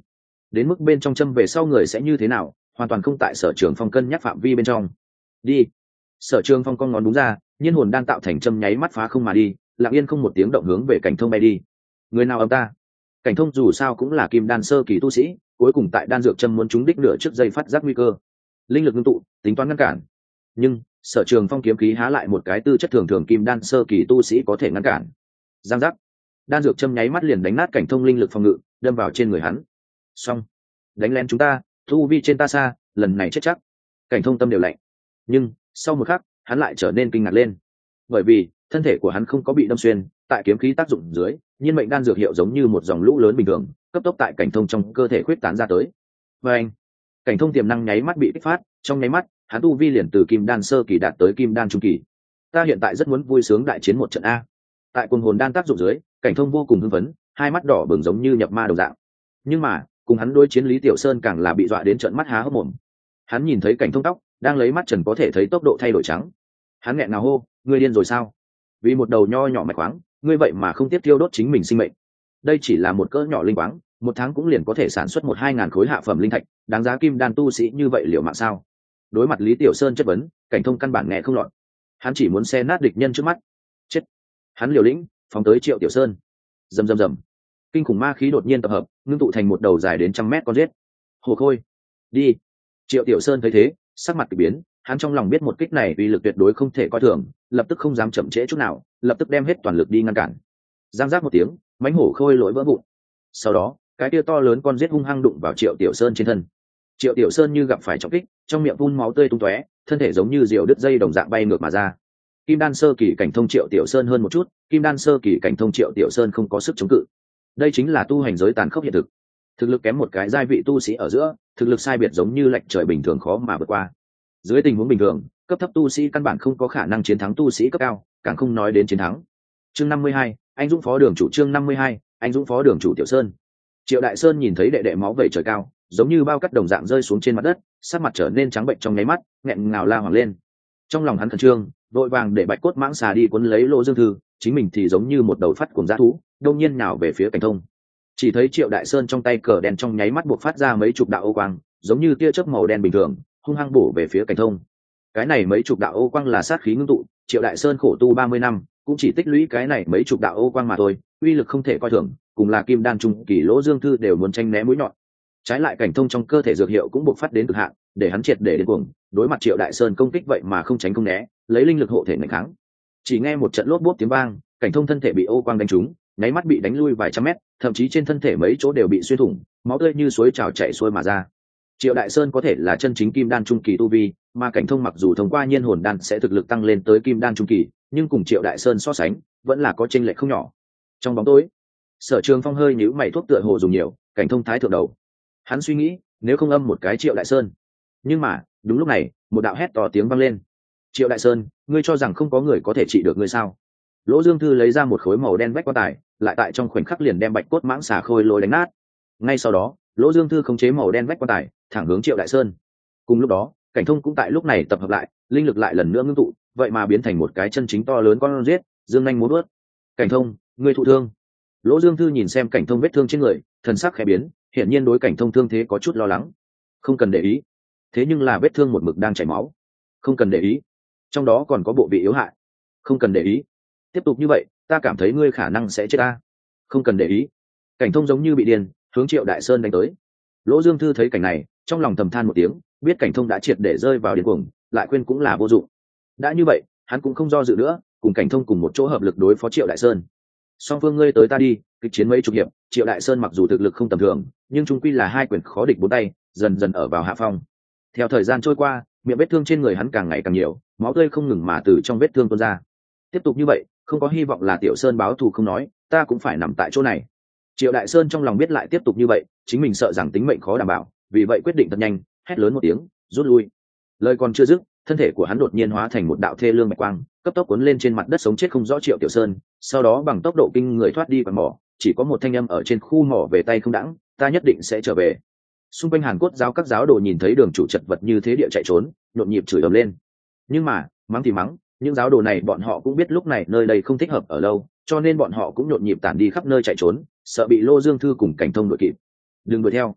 Speaker 1: đến mức bên trong châm về sau người sẽ như thế nào hoàn toàn không tại Sở Trường Phong cân nhắc phạm vi bên trong. Đi. Sở Trường Phong con ngón đúng ra, nhiên hồn đan tạo thành châm nháy mắt phá không mà đi, lặng yên không một tiếng động hướng về Cảnh Thông bay đi. Người nào âm ta? Cảnh Thông dù sao cũng là kim đan sơ kỳ tu sĩ, cuối cùng tại đan dược châm muốn trúng đích nửa trước giây phát giác nguy cơ, linh lực ngưng tụ tính toán ngăn cản, nhưng Sở Trường Phong kiếm khí há lại một cái tư chất thường thường kim đan sơ kỳ tu sĩ có thể ngăn cản. Giang giác, đan dược châm nháy mắt liền đánh nát Cảnh Thông linh lực phòng ngự, đâm vào trên người hắn. Xong, đánh lén chúng ta, thu vi trên ta xa, lần này chết chắc. Cảnh Thông tâm đều lạnh, nhưng sau một khắc hắn lại trở nên kinh ngạc lên, bởi vì thân thể của hắn không có bị đâm xuyên, tại kiếm khí tác dụng dưới, nhiên mệnh đan dược hiệu giống như một dòng lũ lớn bình thường cấp tốc tại Cảnh Thông trong cơ thể khuyết tán ra tới. Và anh, Cảnh Thông tiềm năng nháy mắt bị kích phát, trong nháy mắt hắn tu vi liền từ kim đan sơ kỳ đạt tới kim đan trung kỳ. Ta hiện tại rất muốn vui sướng đại chiến một trận a. Tại cuồng hồn đan tác dụng dưới, Cảnh Thông vô cùng hưng phấn, hai mắt đỏ bừng giống như nhập ma đồng dạng. Nhưng mà cùng hắn đối chiến Lý Tiểu Sơn càng là bị dọa đến trợn mắt há hốc mồm. Hắn nhìn thấy Cảnh Thông tóc đang lấy mắt trần có thể thấy tốc độ thay đổi trắng. Hắn nghẹn ngào hô, ngươi điên rồi sao? Vì một đầu nho nhỏ mạch khoáng, ngươi vậy mà không tiếp tiêu đốt chính mình sinh mệnh. Đây chỉ là một cỡ nhỏ linh khoáng, một tháng cũng liền có thể sản xuất 1-2 ngàn khối hạ phẩm linh thạch, đáng giá kim đan tu sĩ như vậy liệu mạng sao? Đối mặt Lý Tiểu Sơn chất vấn, Cảnh Thông căn bản nghe không lọt. Hắn chỉ muốn xé nát địch nhân trước mắt. Chết. Hắn liều lĩnh phóng tới Triệu Tiểu Sơn. Rầm rầm rầm. Kinh khủng ma khí đột nhiên tập hợp, ngưng tụ thành một đầu dài đến 100 mét con rết. Hồ Khôi, đi. Triệu Tiểu Sơn thấy thế, sắc mặt kỳ biến, hắn trong lòng biết một kích này uy lực tuyệt đối không thể coi thường, lập tức không dám chậm trễ chút nào, lập tức đem hết toàn lực đi ngăn cản. Giang giác một tiếng, mãnh hổ khôi lỗi vỡ vụn. Sau đó, cái kia to lớn con rết hung hăng đụng vào Triệu Tiểu Sơn trên thân. Triệu Tiểu Sơn như gặp phải trọng kích, trong miệng phun máu tươi tung tóe, thân thể giống như diều đứt dây đồng dạng bay ngược mà ra. Kim đan sơ kỳ Cảnh Thông Triệu Tiểu Sơn hơn một chút, kim đan sơ kỳ Cảnh Thông Triệu Tiểu Sơn không có sức chống cự. Đây chính là tu hành giới tàn khốc hiện thực. Thực lực kém một cái giai vị tu sĩ ở giữa, thực lực sai biệt giống như lệch trời bình thường khó mà vượt qua. Dưới tình huống bình thường, cấp thấp tu sĩ căn bản không có khả năng chiến thắng tu sĩ cấp cao, càng không nói đến chiến thắng. Chương 52, anh Dũng phó đường chủ. Chương 52, anh Dũng phó đường chủ Tiểu Sơn. Triệu Đại Sơn nhìn thấy đệ đệ máu vẩy trời cao, giống như bao cát đồng dạng rơi xuống trên mặt đất, sắc mặt trở nên trắng bệnh trong nháy mắt, nghẹn ngào la hoảng lên. Trong lòng hắn khẩn trương, vội vàng để Bạch Cốt Mãng xà đi cuốn lấy Lô Dương Thư, chính mình thì giống như một đầu phát cuồng dã thú, đột nhiên nhào về phía Cảnh Thông. Chỉ thấy Triệu Đại Sơn trong tay cờ đen trong nháy mắt buộc phát ra mấy chục đạo ô quang, giống như tia chớp màu đen bình thường, hung hăng bổ về phía Cảnh Thông. Cái này mấy chục đạo ô quang là sát khí ngưng tụ, Triệu Đại Sơn khổ tu 30 năm, cũng chỉ tích lũy cái này mấy chục đạo ô quang mà thôi, uy lực không thể coi thường, cùng là kim đan trung kỳ Lỗ Dương Thư đều muốn tranh né mũi nhọn. Trái lại Cảnh Thông trong cơ thể dược hiệu cũng bộc phát đến cực hạn, để hắn triệt để điên cuồng, đối mặt Triệu Đại Sơn công kích vậy mà không tránh không né, lấy linh lực hộ thể nghênh kháng. Chỉ nghe một trận lốp bốp tiếng vang, Cảnh Thông thân thể bị ô quang đánh trúng, nháy mắt bị đánh lui vài trăm mét, thậm chí trên thân thể mấy chỗ đều bị xuyên thủng, máu tươi như suối trào chảy xuôi mà ra. Triệu Đại Sơn có thể là chân chính kim đan trung kỳ tu vi, mà Cảnh Thông mặc dù thông qua nhiên hồn đan sẽ thực lực tăng lên tới kim đan trung kỳ, nhưng cùng Triệu Đại Sơn so sánh, vẫn là có chênh lệch không nhỏ. Trong bóng tối, Sở Trường Phong hơi nhíu mày, thuốc tựa hồ dùng nhiều, Cảnh Thông thái thượng đầu. Hắn suy nghĩ, nếu không âm một cái Triệu Đại Sơn. Nhưng mà, đúng lúc này, một đạo hét to tiếng vang lên. Triệu Đại Sơn, ngươi cho rằng không có người có thể trị được ngươi sao? Lỗ Dương Thư lấy ra một khối màu đen vách quan tài, lại tại trong khoảnh khắc liền đem Bạch Cốt Mãng xà khôi lôi đánh nát. Ngay sau đó, Lỗ Dương Thư khống chế màu đen vách quan tài, thẳng hướng Triệu Đại Sơn. Cùng lúc đó, Cảnh Thông cũng tại lúc này tập hợp lại, linh lực lại lần nữa ngưng tụ, vậy mà biến thành một cái chân chính to lớn con rết, dương nhanh múa vớt. Cảnh Thông, ngươi thụ thương. Lỗ Dương Thư nhìn xem Cảnh Thông vết thương trên người, thần sắc khẽ biến, hiển nhiên đối Cảnh Thông thương thế có chút lo lắng. Không cần để ý. Thế nhưng là vết thương một mực đang chảy máu. Không cần để ý. Trong đó còn có bộ vị yếu hại. Không cần để ý. Tiếp tục như vậy, ta cảm thấy ngươi khả năng sẽ chết ta. Không cần để ý. Cảnh Thông giống như bị điên, hướng Triệu Đại Sơn đánh tới. Lỗ Dương Thư thấy cảnh này, trong lòng thầm than một tiếng, biết Cảnh Thông đã triệt để rơi vào điên cuồng, lại khuyên cũng là vô dụng. Đã như vậy, hắn cũng không do dự nữa, cùng Cảnh Thông cùng một chỗ hợp lực đối phó Triệu Đại Sơn. Song phương ngươi tới ta đi, kịch chiến mấy chục hiệp, Triệu Đại Sơn mặc dù thực lực không tầm thường, nhưng chung quy là hai quyền khó địch bốn tay, dần dần ở vào hạ phong. Theo thời gian trôi qua, miệng vết thương trên người hắn càng ngày càng nhiều, máu tươi không ngừng mà từ trong vết thương tuôn ra. Tiếp tục như vậy, không có hy vọng là Tiểu Sơn báo thù không nói, ta cũng phải nằm tại chỗ này. Triệu Đại Sơn trong lòng biết lại tiếp tục như vậy, chính mình sợ rằng tính mệnh khó đảm bảo, vì vậy quyết định thật nhanh, hét lớn một tiếng, rút lui. Lời còn chưa dứt, thân thể của hắn đột nhiên hóa thành một đạo thê lương bạch quang, cấp tốc cuốn lên trên mặt đất sống chết không rõ Triệu Tiểu Sơn, sau đó bằng tốc độ kinh người thoát đi quần mỏ, chỉ có một thanh âm ở trên khu mỏ về tay không đãng, ta nhất định sẽ trở về. Xung quanh Hàn Cốt giáo các giáo đồ nhìn thấy đường chủ chật vật như thế địa chạy trốn, nhộn nhịp chửi ầm lên. Nhưng mà, mắng thì mắng, những giáo đồ này bọn họ cũng biết lúc này nơi đây không thích hợp ở lâu, cho nên bọn họ cũng nhộn nhịp tản đi khắp nơi chạy trốn, sợ bị Lô Dương Thư cùng Cảnh Thông đuổi kịp. Đừng đuổi theo.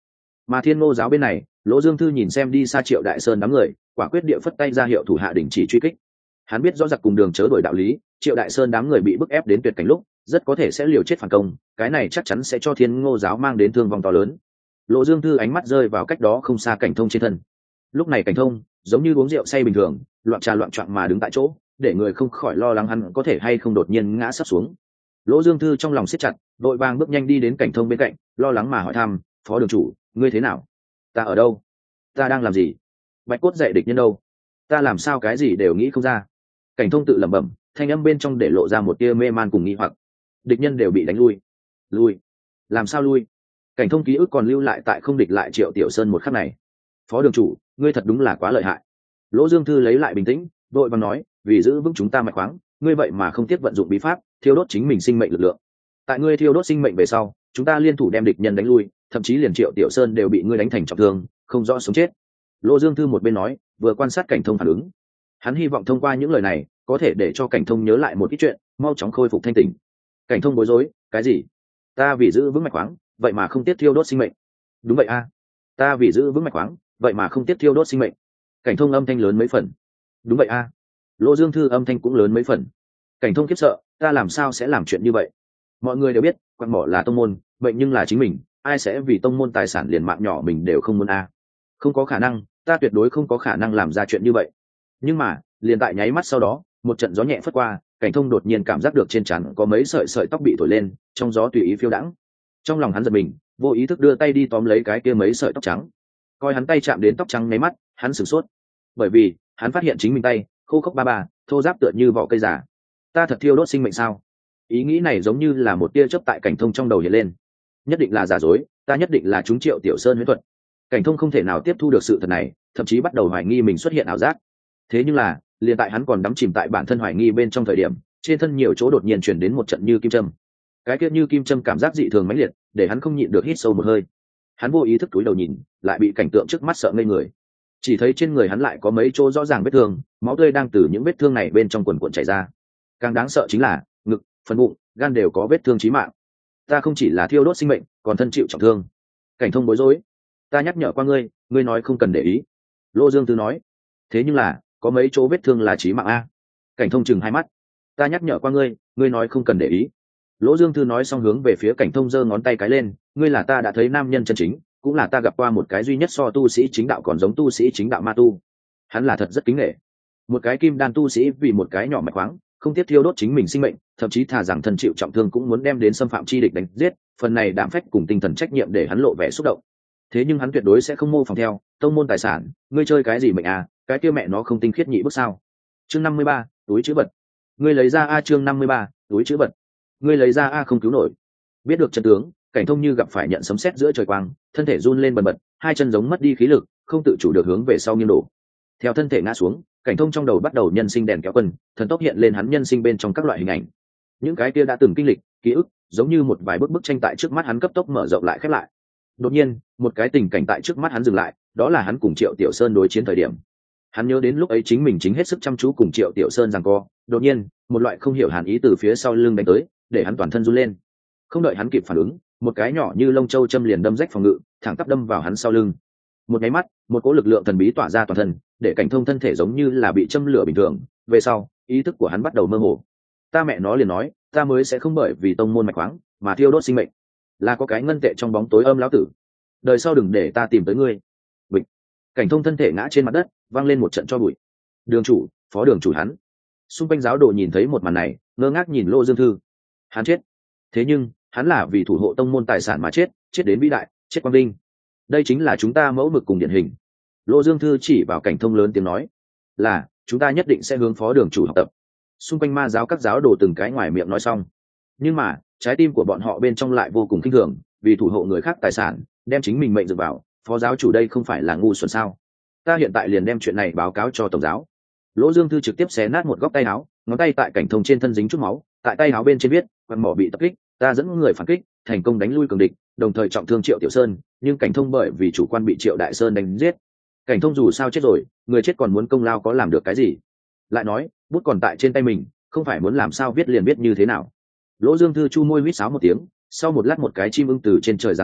Speaker 1: Mà Thiên Ngô giáo bên này, Lỗ Dương Thư nhìn xem đi xa Triệu Đại Sơn đám người, quả quyết địa phất tay ra hiệu thủ hạ đình chỉ truy kích. Hắn biết rõ giặc cùng đường chớ đổi đạo lý, Triệu Đại Sơn đám người bị bức ép đến tuyệt cảnh lúc, rất có thể sẽ liều chết phản công, cái này chắc chắn sẽ cho Thiên Ngô giáo mang đến thương vong to lớn. Lỗ Dương Thư ánh mắt rơi vào cách đó không xa Cảnh Thông trên thân. Lúc này Cảnh Thông giống như uống rượu say bình thường, loạn trà loạn choạng mà đứng tại chỗ, để người không khỏi lo lắng hắn có thể hay không đột nhiên ngã sắp xuống. Lỗ Dương Thư trong lòng siết chặt, vội vàng bước nhanh đi đến Cảnh Thông bên cạnh, lo lắng mà hỏi thăm: "Phó đường chủ, ngươi thế nào? Ta ở đâu? Ta đang làm gì? Bạch cốt dạy địch nhân đâu? Ta làm sao cái gì đều nghĩ không ra." Cảnh Thông tự lẩm bẩm, thanh âm bên trong để lộ ra một tia mê man cùng nghi hoặc. Địch nhân đều bị đánh lui. Lui? Làm sao lui? Cảnh Thông ký ức còn lưu lại tại không địch lại Triệu Tiểu Sơn một khắc này. "Phó đường chủ, ngươi thật đúng là quá lợi hại." Lỗ Dương Thư lấy lại bình tĩnh, vội vàng nói: "Vì giữ vững chúng ta mạch khoáng, ngươi vậy mà không tiếc vận dụng bí pháp, thiêu đốt chính mình sinh mệnh lực lượng. Tại ngươi thiêu đốt sinh mệnh về sau, chúng ta liên thủ đem địch nhân đánh lui, thậm chí liền Triệu Tiểu Sơn đều bị ngươi đánh thành trọng thương, không rõ sống chết." Lỗ Dương Thư một bên nói, vừa quan sát Cảnh Thông phản ứng. Hắn hy vọng thông qua những lời này có thể để cho Cảnh Thông nhớ lại một ít chuyện, mau chóng khôi phục thanh tỉnh. Cảnh Thông bối rối: "Cái gì? Ta vì giữ vững mạch khoáng, vậy mà không tiếc thiêu đốt sinh mệnh?" "Đúng vậy a, ta vì giữ vững mạch khoáng, vậy mà không tiếc thiêu đốt sinh mệnh." Cảnh Thông âm thanh lớn mấy phần. "Đúng vậy a." Lỗ Dương Thư âm thanh cũng lớn mấy phần. Cảnh Thông khiếp sợ: "Ta làm sao sẽ làm chuyện như vậy? Mọi người đều biết quặng mỏ là tông môn, vậy nhưng là chính mình, ai sẽ vì tông môn tài sản liền mạng nhỏ mình đều không muốn a? Không có khả năng, ta tuyệt đối không có khả năng làm ra chuyện như vậy." Nhưng mà liền tại nháy mắt sau đó, một trận gió nhẹ phất qua, Cảnh Thông đột nhiên cảm giác được trên trán có mấy sợi sợi tóc bị thổi lên, trong gió tùy ý phiêu đãng. Trong lòng hắn giật mình, vô ý thức đưa tay đi tóm lấy cái kia mấy sợi tóc trắng. Coi hắn tay chạm đến tóc trắng nháy mắt, hắn sửng sốt, bởi vì hắn phát hiện chính mình tay khô khốc ba thô ráp tựa như vỏ cây giả. Ta thật thiêu đốt sinh mệnh sao? Ý nghĩ này giống như là một tia chớp tại Cảnh Thông trong đầu hiện lên. Nhất định là giả dối, ta nhất định là chúng Triệu Tiểu Sơn huyễn thuật. Cảnh Thông không thể nào tiếp thu được sự thật này, thậm chí bắt đầu hoài nghi mình xuất hiện ảo giác. Thế nhưng là liền tại hắn còn đắm chìm tại bản thân hoài nghi bên trong thời điểm, trên thân nhiều chỗ đột nhiên chuyển đến một trận như kim châm. Cái kia như kim châm cảm giác dị thường mãnh liệt, để hắn không nhịn được hít sâu một hơi. Hắn vô ý thức cúi đầu nhìn, lại bị cảnh tượng trước mắt sợ ngây người. Chỉ thấy trên người hắn lại có mấy chỗ rõ ràng vết thương, máu tươi đang từ những vết thương này bên trong quần cuộn chảy ra. Càng đáng sợ chính là ngực, phần bụng, gan đều có vết thương chí mạng. Ta không chỉ là thiêu đốt sinh mệnh, còn thân chịu trọng thương. Cảnh Thông bối rối: "Ta nhắc nhở qua ngươi, ngươi nói không cần để ý." Lô Dương Tư nói: "Thế nhưng là có mấy chỗ vết thương là chí mạng a." Cảnh Thông chừng hai mắt: "Ta nhắc nhở qua ngươi, ngươi nói không cần để ý." Lỗ Dương Thư nói xong hướng về phía Cảnh Thông giơ ngón tay cái lên: "Ngươi là ta đã thấy nam nhân chân chính, cũng là ta gặp qua một cái duy nhất so tu sĩ chính đạo còn giống tu sĩ chính đạo ma tu." Hắn là thật rất kính nể. Một cái kim đan tu sĩ vì một cái nhỏ mạch khoáng, không tiếc thiêu đốt chính mình sinh mệnh, thậm chí thà rằng thân chịu trọng thương cũng muốn đem đến xâm phạm chi địch đánh giết, phần này đảm phách cùng tinh thần trách nhiệm để hắn lộ vẻ xúc động. Thế nhưng hắn tuyệt đối sẽ không mô phỏng theo tông môn tài sản, ngươi chơi cái gì mệnh à, cái kia mẹ nó không tinh khiết nhị bước sao? Chương 53, túi chữ vật. Ngươi lấy ra a, chương 53, túi chữ vật. Ngươi lấy ra a, không cứu nổi. Biết được chân tướng, Cảnh Thông như gặp phải nhận sấm sét giữa trời quang, thân thể run lên bần bật, hai chân giống mất đi khí lực, không tự chủ được hướng về sau nghiêng đổ. Theo thân thể ngã xuống, Cảnh Thông trong đầu bắt đầu nhân sinh đèn kéo quân, thần tốc hiện lên hắn nhân sinh bên trong các loại hình ảnh. Những cái kia đã từng kinh lịch, ký ức, giống như một vài bức tranh tại trước mắt hắn cấp tốc mở rộng lại khép lại. Đột nhiên, một cái tình cảnh tại trước mắt hắn dừng lại, đó là hắn cùng Triệu Tiểu Sơn đối chiến thời điểm. Hắn nhớ đến lúc ấy chính mình chính hết sức chăm chú cùng Triệu Tiểu Sơn giằng co, đột nhiên, một loại không hiểu hàn ý từ phía sau lưng đánh tới, để hắn toàn thân run lên. Không đợi hắn kịp phản ứng, một cái nhỏ như lông châu châm liền đâm rách phòng ngự, thẳng tắp đâm vào hắn sau lưng. Một nháy mắt, một cỗ lực lượng thần bí tỏa ra toàn thân, để Cảnh Thông thân thể giống như là bị châm lửa bình thường. Về sau, ý thức của hắn bắt đầu mơ hồ. Ta mẹ nó liền nói, ta mới sẽ không bởi vì tông môn mạch khoáng mà thiêu đốt sinh mệnh. Là có cái ngân tệ trong bóng tối âm lão tử. Đời sau đừng để ta tìm tới ngươi. Bịch. Cảnh Thông thân thể ngã trên mặt đất, vang lên một trận cho bụi. Đường chủ, phó đường chủ hắn. Xung quanh giáo đồ nhìn thấy một màn này, ngơ ngác nhìn Lô Dương Thư. Hắn chết. Thế nhưng, hắn là vì thủ hộ tông môn tài sản mà chết, chết đến vĩ đại, chết quang vinh. Đây chính là chúng ta mẫu mực cùng điển hình. Lô Dương Thư chỉ vào Cảnh Thông lớn tiếng nói, là chúng ta nhất định sẽ hướng phó đường chủ học tập. Xung quanh ma giáo các giáo đồ từng cái ngoài miệng nói xong, nhưng mà trái tim của bọn họ bên trong lại vô cùng kinh thường, vì thủ hộ người khác tài sản, đem chính mình mệnh dựa vào. Phó giáo chủ đây không phải là ngu xuẩn sao? Ta hiện tại liền đem chuyện này báo cáo cho tổng giáo. Lỗ Dương Thư trực tiếp xé nát một góc tay áo, ngón tay tại Cảnh Thông trên thân dính chút máu, tại tay áo bên trên viết, quần mỏ bị tập kích, ta dẫn người phản kích, thành công đánh lui cường địch, đồng thời trọng thương Triệu Tiểu Sơn, nhưng Cảnh Thông bởi vì chủ quan bị Triệu Đại Sơn đánh giết. Cảnh Thông dù sao chết rồi, người chết còn muốn công lao có làm được cái gì? Lại nói, bút còn tại trên tay mình, không phải muốn làm sao viết liền viết như thế nào. Lỗ Dương Thư chu môi huýt sáo một tiếng, sau một lát một cái chim ưng từ trên trời giáng xuống,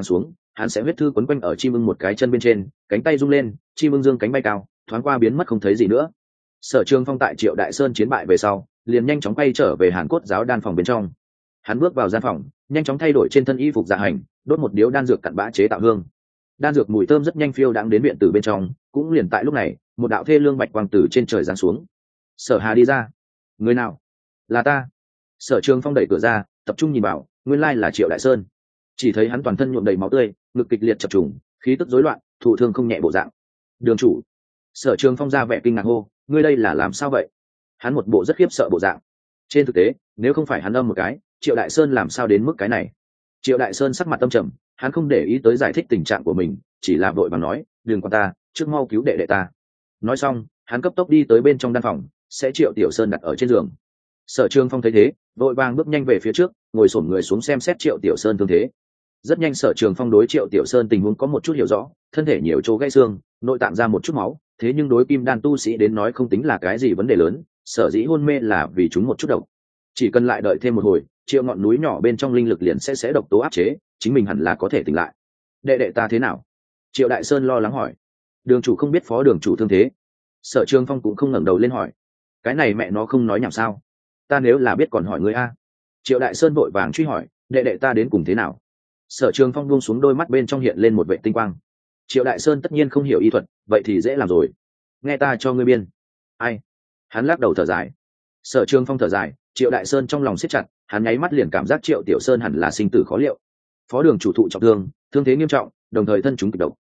Speaker 1: hắn sẽ huyết thư quấn quanh ở chim ưng một cái chân bên trên, cánh tay rung lên, chim ưng dương cánh bay cao, thoáng qua biến mất không thấy gì nữa. Sở Trường Phong tại Triệu Đại Sơn chiến bại về sau, liền nhanh chóng quay trở về Hàn Cốt giáo đan phòng bên trong. Hắn bước vào gian phòng, nhanh chóng thay đổi trên thân y phục dạ hành, đốt một điếu đan dược cặn bã chế tạo hương. Đan dược mùi thơm rất nhanh phiêu đãng đến viện tử bên trong, cũng liền tại lúc này, một đạo thê lương bạch quang từ trên trời giáng xuống. Sở Hà đi ra. Người nào? Là ta. Sở Trường Phong đẩy cửa ra, tập trung nhìn vào, nguyên lai là Triệu Đại Sơn. Chỉ thấy hắn toàn thân nhuộm đầy máu tươi, ngực kịch liệt chập trùng, khí tức rối loạn, thụ thương không nhẹ bộ dạng. Đường chủ. Sở Trường Phong ra vẻ kinh ngạc hô, ngươi đây là làm sao vậy? Hắn một bộ rất khiếp sợ bộ dạng. Trên thực tế, nếu không phải hắn âm một cái, Triệu Đại Sơn làm sao đến mức cái này? Triệu Đại Sơn sắc mặt âm trầm, hắn không để ý tới giải thích tình trạng của mình, chỉ là vội vàng nói, đừng quan ta, trước mau cứu đệ đệ ta. Nói xong, hắn cấp tốc đi tới bên trong đan phòng, sẽ Triệu Tiểu Sơn đặt ở trên giường. Sở Trường Phong thấy thế, vội vàng bước nhanh về phía trước, ngồi xổm người xuống xem xét Triệu Tiểu Sơn thương thế. Rất nhanh Sở Trường Phong đối Triệu Tiểu Sơn tình huống có một chút hiểu rõ, thân thể nhiều chỗ gãy xương, nội tạng ra một chút máu, thế nhưng đối kim đan tu sĩ đến nói không tính là cái gì vấn đề lớn, sở dĩ hôn mê là vì chúng một chút độc. Chỉ cần lại đợi thêm một hồi, Triệu ngọn núi nhỏ bên trong linh lực liền sẽ độc tố áp chế, chính mình hẳn là có thể tỉnh lại. Đệ đệ ta thế nào? Triệu Đại Sơn lo lắng hỏi. Đường chủ không biết phó đường chủ thương thế. Sở Trường Phong cũng không ngẩng đầu lên hỏi. Cái này mẹ nó không nói nhảm sao? Ta nếu là biết còn hỏi ngươi a. Triệu Đại Sơn vội vàng truy hỏi, đệ đệ ta đến cùng thế nào? Sở Trường Phong buông xuống đôi mắt bên trong hiện lên một vệ tinh quang. Triệu Đại Sơn tất nhiên không hiểu y thuật, vậy thì dễ làm rồi. Nghe ta cho ngươi biên. Ai? Hắn lắc đầu thở dài. Sở Trường Phong thở dài, Triệu Đại Sơn trong lòng siết chặt, hắn nháy mắt liền cảm giác Triệu Tiểu Sơn hẳn là sinh tử khó liệu. Phó đường chủ thụ trọng thương, thương thế nghiêm trọng, đồng thời thân chúng kịch độc.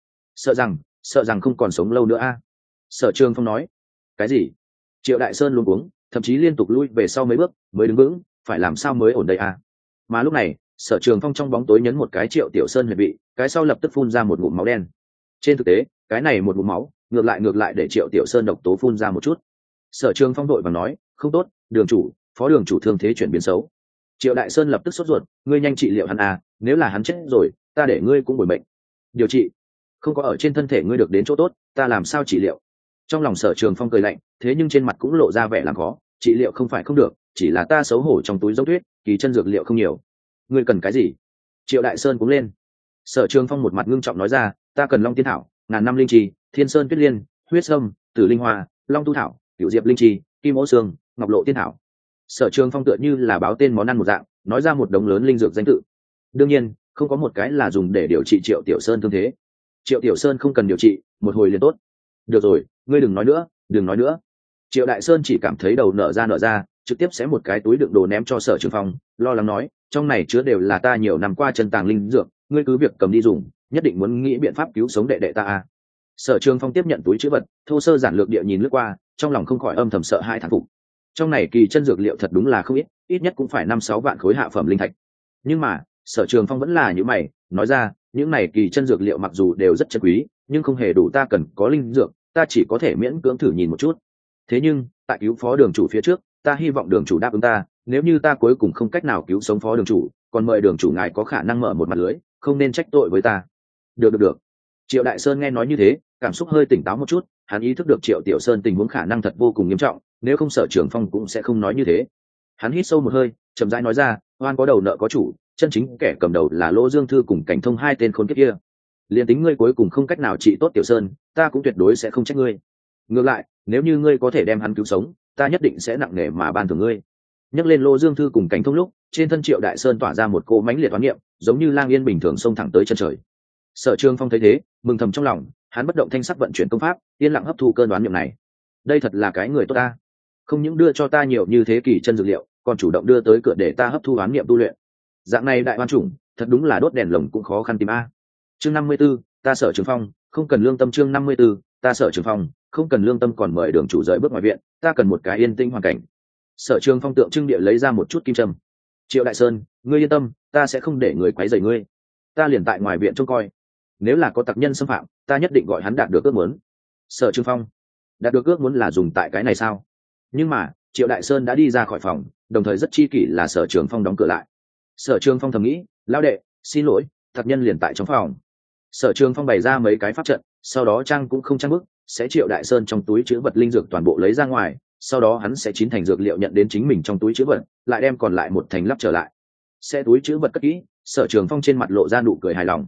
Speaker 1: Sợ rằng không còn sống lâu nữa a. Sở Trường Phong nói. Cái gì? Triệu Đại Sơn luống cuống, thậm chí liên tục lui về sau mấy bước, mới đứng vững, phải làm sao mới ổn đây a? Mà lúc này, Sở Trường Phong trong bóng tối nhấn một cái Triệu Tiểu Sơn huyệt vị, cái sau lập tức phun ra một ngụm máu đen. Trên thực tế, cái này một ngụm máu, ngược lại để Triệu Tiểu Sơn độc tố phun ra một chút. Sở Trường Phong đội và nói, không tốt, đường chủ, phó đường chủ thương thế chuyển biến xấu. Triệu Đại Sơn lập tức sốt ruột, ngươi nhanh trị liệu hắn à, nếu là hắn chết rồi, ta để ngươi cũng bồi bệnh. Điều trị? Không có ở trên thân thể ngươi được đến chỗ tốt, ta làm sao trị liệu? Trong lòng Sở Trường Phong cười lạnh, thế nhưng trên mặt cũng lộ ra vẻ làm khó, trị liệu không phải không được, chỉ là ta xấu hổ trong túi giống tuyết, kỳ chân dược liệu không nhiều. Ngươi cần cái gì? Triệu Đại Sơn cũng lên. Sở Trường Phong một mặt ngưng trọng nói ra, ta cần Long Tiên Thảo, ngàn năm linh trì, Thiên Sơn Tuyết Liên, huyết sâm, tử linh hoa, Long Tu Thảo, Cửu Diệp linh trì, Kim Ô Xương, Ngọc Lộ Tiên Thảo. Sở Trường Phong tựa như là báo tên món ăn một dạng, nói ra một đống lớn linh dược danh tự. Đương nhiên, không có một cái là dùng để điều trị Triệu Tiểu Sơn thương thế. Triệu Tiểu Sơn không cần điều trị, một hồi liền tốt. Được rồi, ngươi đừng nói nữa, đừng nói nữa. Triệu Đại Sơn chỉ cảm thấy đầu nở ra, trực tiếp xé một cái túi đựng đồ ném cho Sở Trường Phong, lo lắng nói, trong này chứa đều là ta nhiều năm qua chân tàng linh dược, ngươi cứ việc cầm đi dùng, nhất định muốn nghĩ biện pháp cứu sống đệ đệ ta a. Sở Trường Phong tiếp nhận túi chữ vật, thô sơ giản lược địa nhìn lướt qua, trong lòng không khỏi âm thầm sợ hãi thán phục. Trong này kỳ chân dược liệu thật đúng là không ít, ít nhất cũng phải 5-6 vạn khối hạ phẩm linh thạch. Nhưng mà, Sở Trường Phong vẫn là như mày, nói ra, những này kỳ chân dược liệu mặc dù đều rất chân quý, nhưng không hề đủ ta cần có linh dược, ta chỉ có thể miễn cưỡng thử nhìn một chút. Thế nhưng, tại cứu phó đường chủ phía trước, ta hy vọng đường chủ đáp ứng ta, nếu như ta cuối cùng không cách nào cứu sống phó đường chủ, còn mời đường chủ ngài có khả năng mở một mặt lưới, không nên trách tội với ta. Được. Triệu Đại Sơn nghe nói như thế, cảm xúc hơi tỉnh táo một chút, hắn ý thức được Triệu Tiểu Sơn tình huống khả năng thật vô cùng nghiêm trọng, nếu không Sở Trường Phong cũng sẽ không nói như thế. Hắn hít sâu một hơi, chậm rãi nói ra, oan có đầu nợ có chủ, chân chính kẻ cầm đầu là Lỗ Dương Thư cùng Cảnh Thông hai tên khốn kiếp kia. Liên tính ngươi cuối cùng không cách nào trị tốt Tiểu Sơn, ta cũng tuyệt đối sẽ không trách ngươi. Ngược lại, nếu như ngươi có thể đem hắn cứu sống, ta nhất định sẽ nặng nề mà ban thưởng ngươi. Nhắc lên Lỗ Dương Thư cùng Cảnh Thông lúc, trên thân Triệu Đại Sơn tỏa ra một cỗ mãnh liệt toán niệm, giống như lang yên bình thường xông thẳng tới chân trời. Sở Trường Phong thấy thế, mừng thầm trong lòng, hắn bất động thanh sắc vận chuyển công pháp, yên lặng hấp thu cơn đoán niệm này. Đây thật là cái người tốt ta, không những đưa cho ta nhiều như thế kỳ chân dược liệu, còn chủ động đưa tới cửa để ta hấp thu đoán niệm tu luyện. Dạng này đại oan chủng, thật đúng là đốt đèn lồng cũng khó khăn tìm a. Chương 54, ta Sở Trường Phong, không cần lương tâm. Chương 54, ta Sở Trường Phong, không cần lương tâm. Còn mời đường chủ rời bước ngoài viện, ta cần một cái yên tĩnh hoàn cảnh. Sở Trường Phong tượng trưng địa lấy ra một chút kim châm. Triệu Đại Sơn, ngươi yên tâm, ta sẽ không để người quấy rầy ngươi. Ta liền tại ngoài viện trông coi, nếu là có tặc nhân xâm phạm, ta nhất định gọi hắn đạt được ước muốn. Sở Trường Phong, đạt được ước muốn là dùng tại cái này sao? Nhưng mà Triệu Đại Sơn đã đi ra khỏi phòng, đồng thời rất chi kỷ là Sở Trường Phong đóng cửa lại. Sở Trường Phong thầm nghĩ, lão đệ, xin lỗi, tặc nhân liền tại trong phòng. Sở Trường Phong bày ra mấy cái pháp trận, sau đó trang cũng không trang bức, sẽ Triệu Đại Sơn trong túi chứa vật linh dược toàn bộ lấy ra ngoài, sau đó hắn sẽ chín thành dược liệu nhận đến chính mình trong túi chứa vật, lại đem còn lại một thành lắp trở lại. Sẽ túi chứa vật cất kỹ, Sở Trường Phong trên mặt lộ ra nụ cười hài lòng.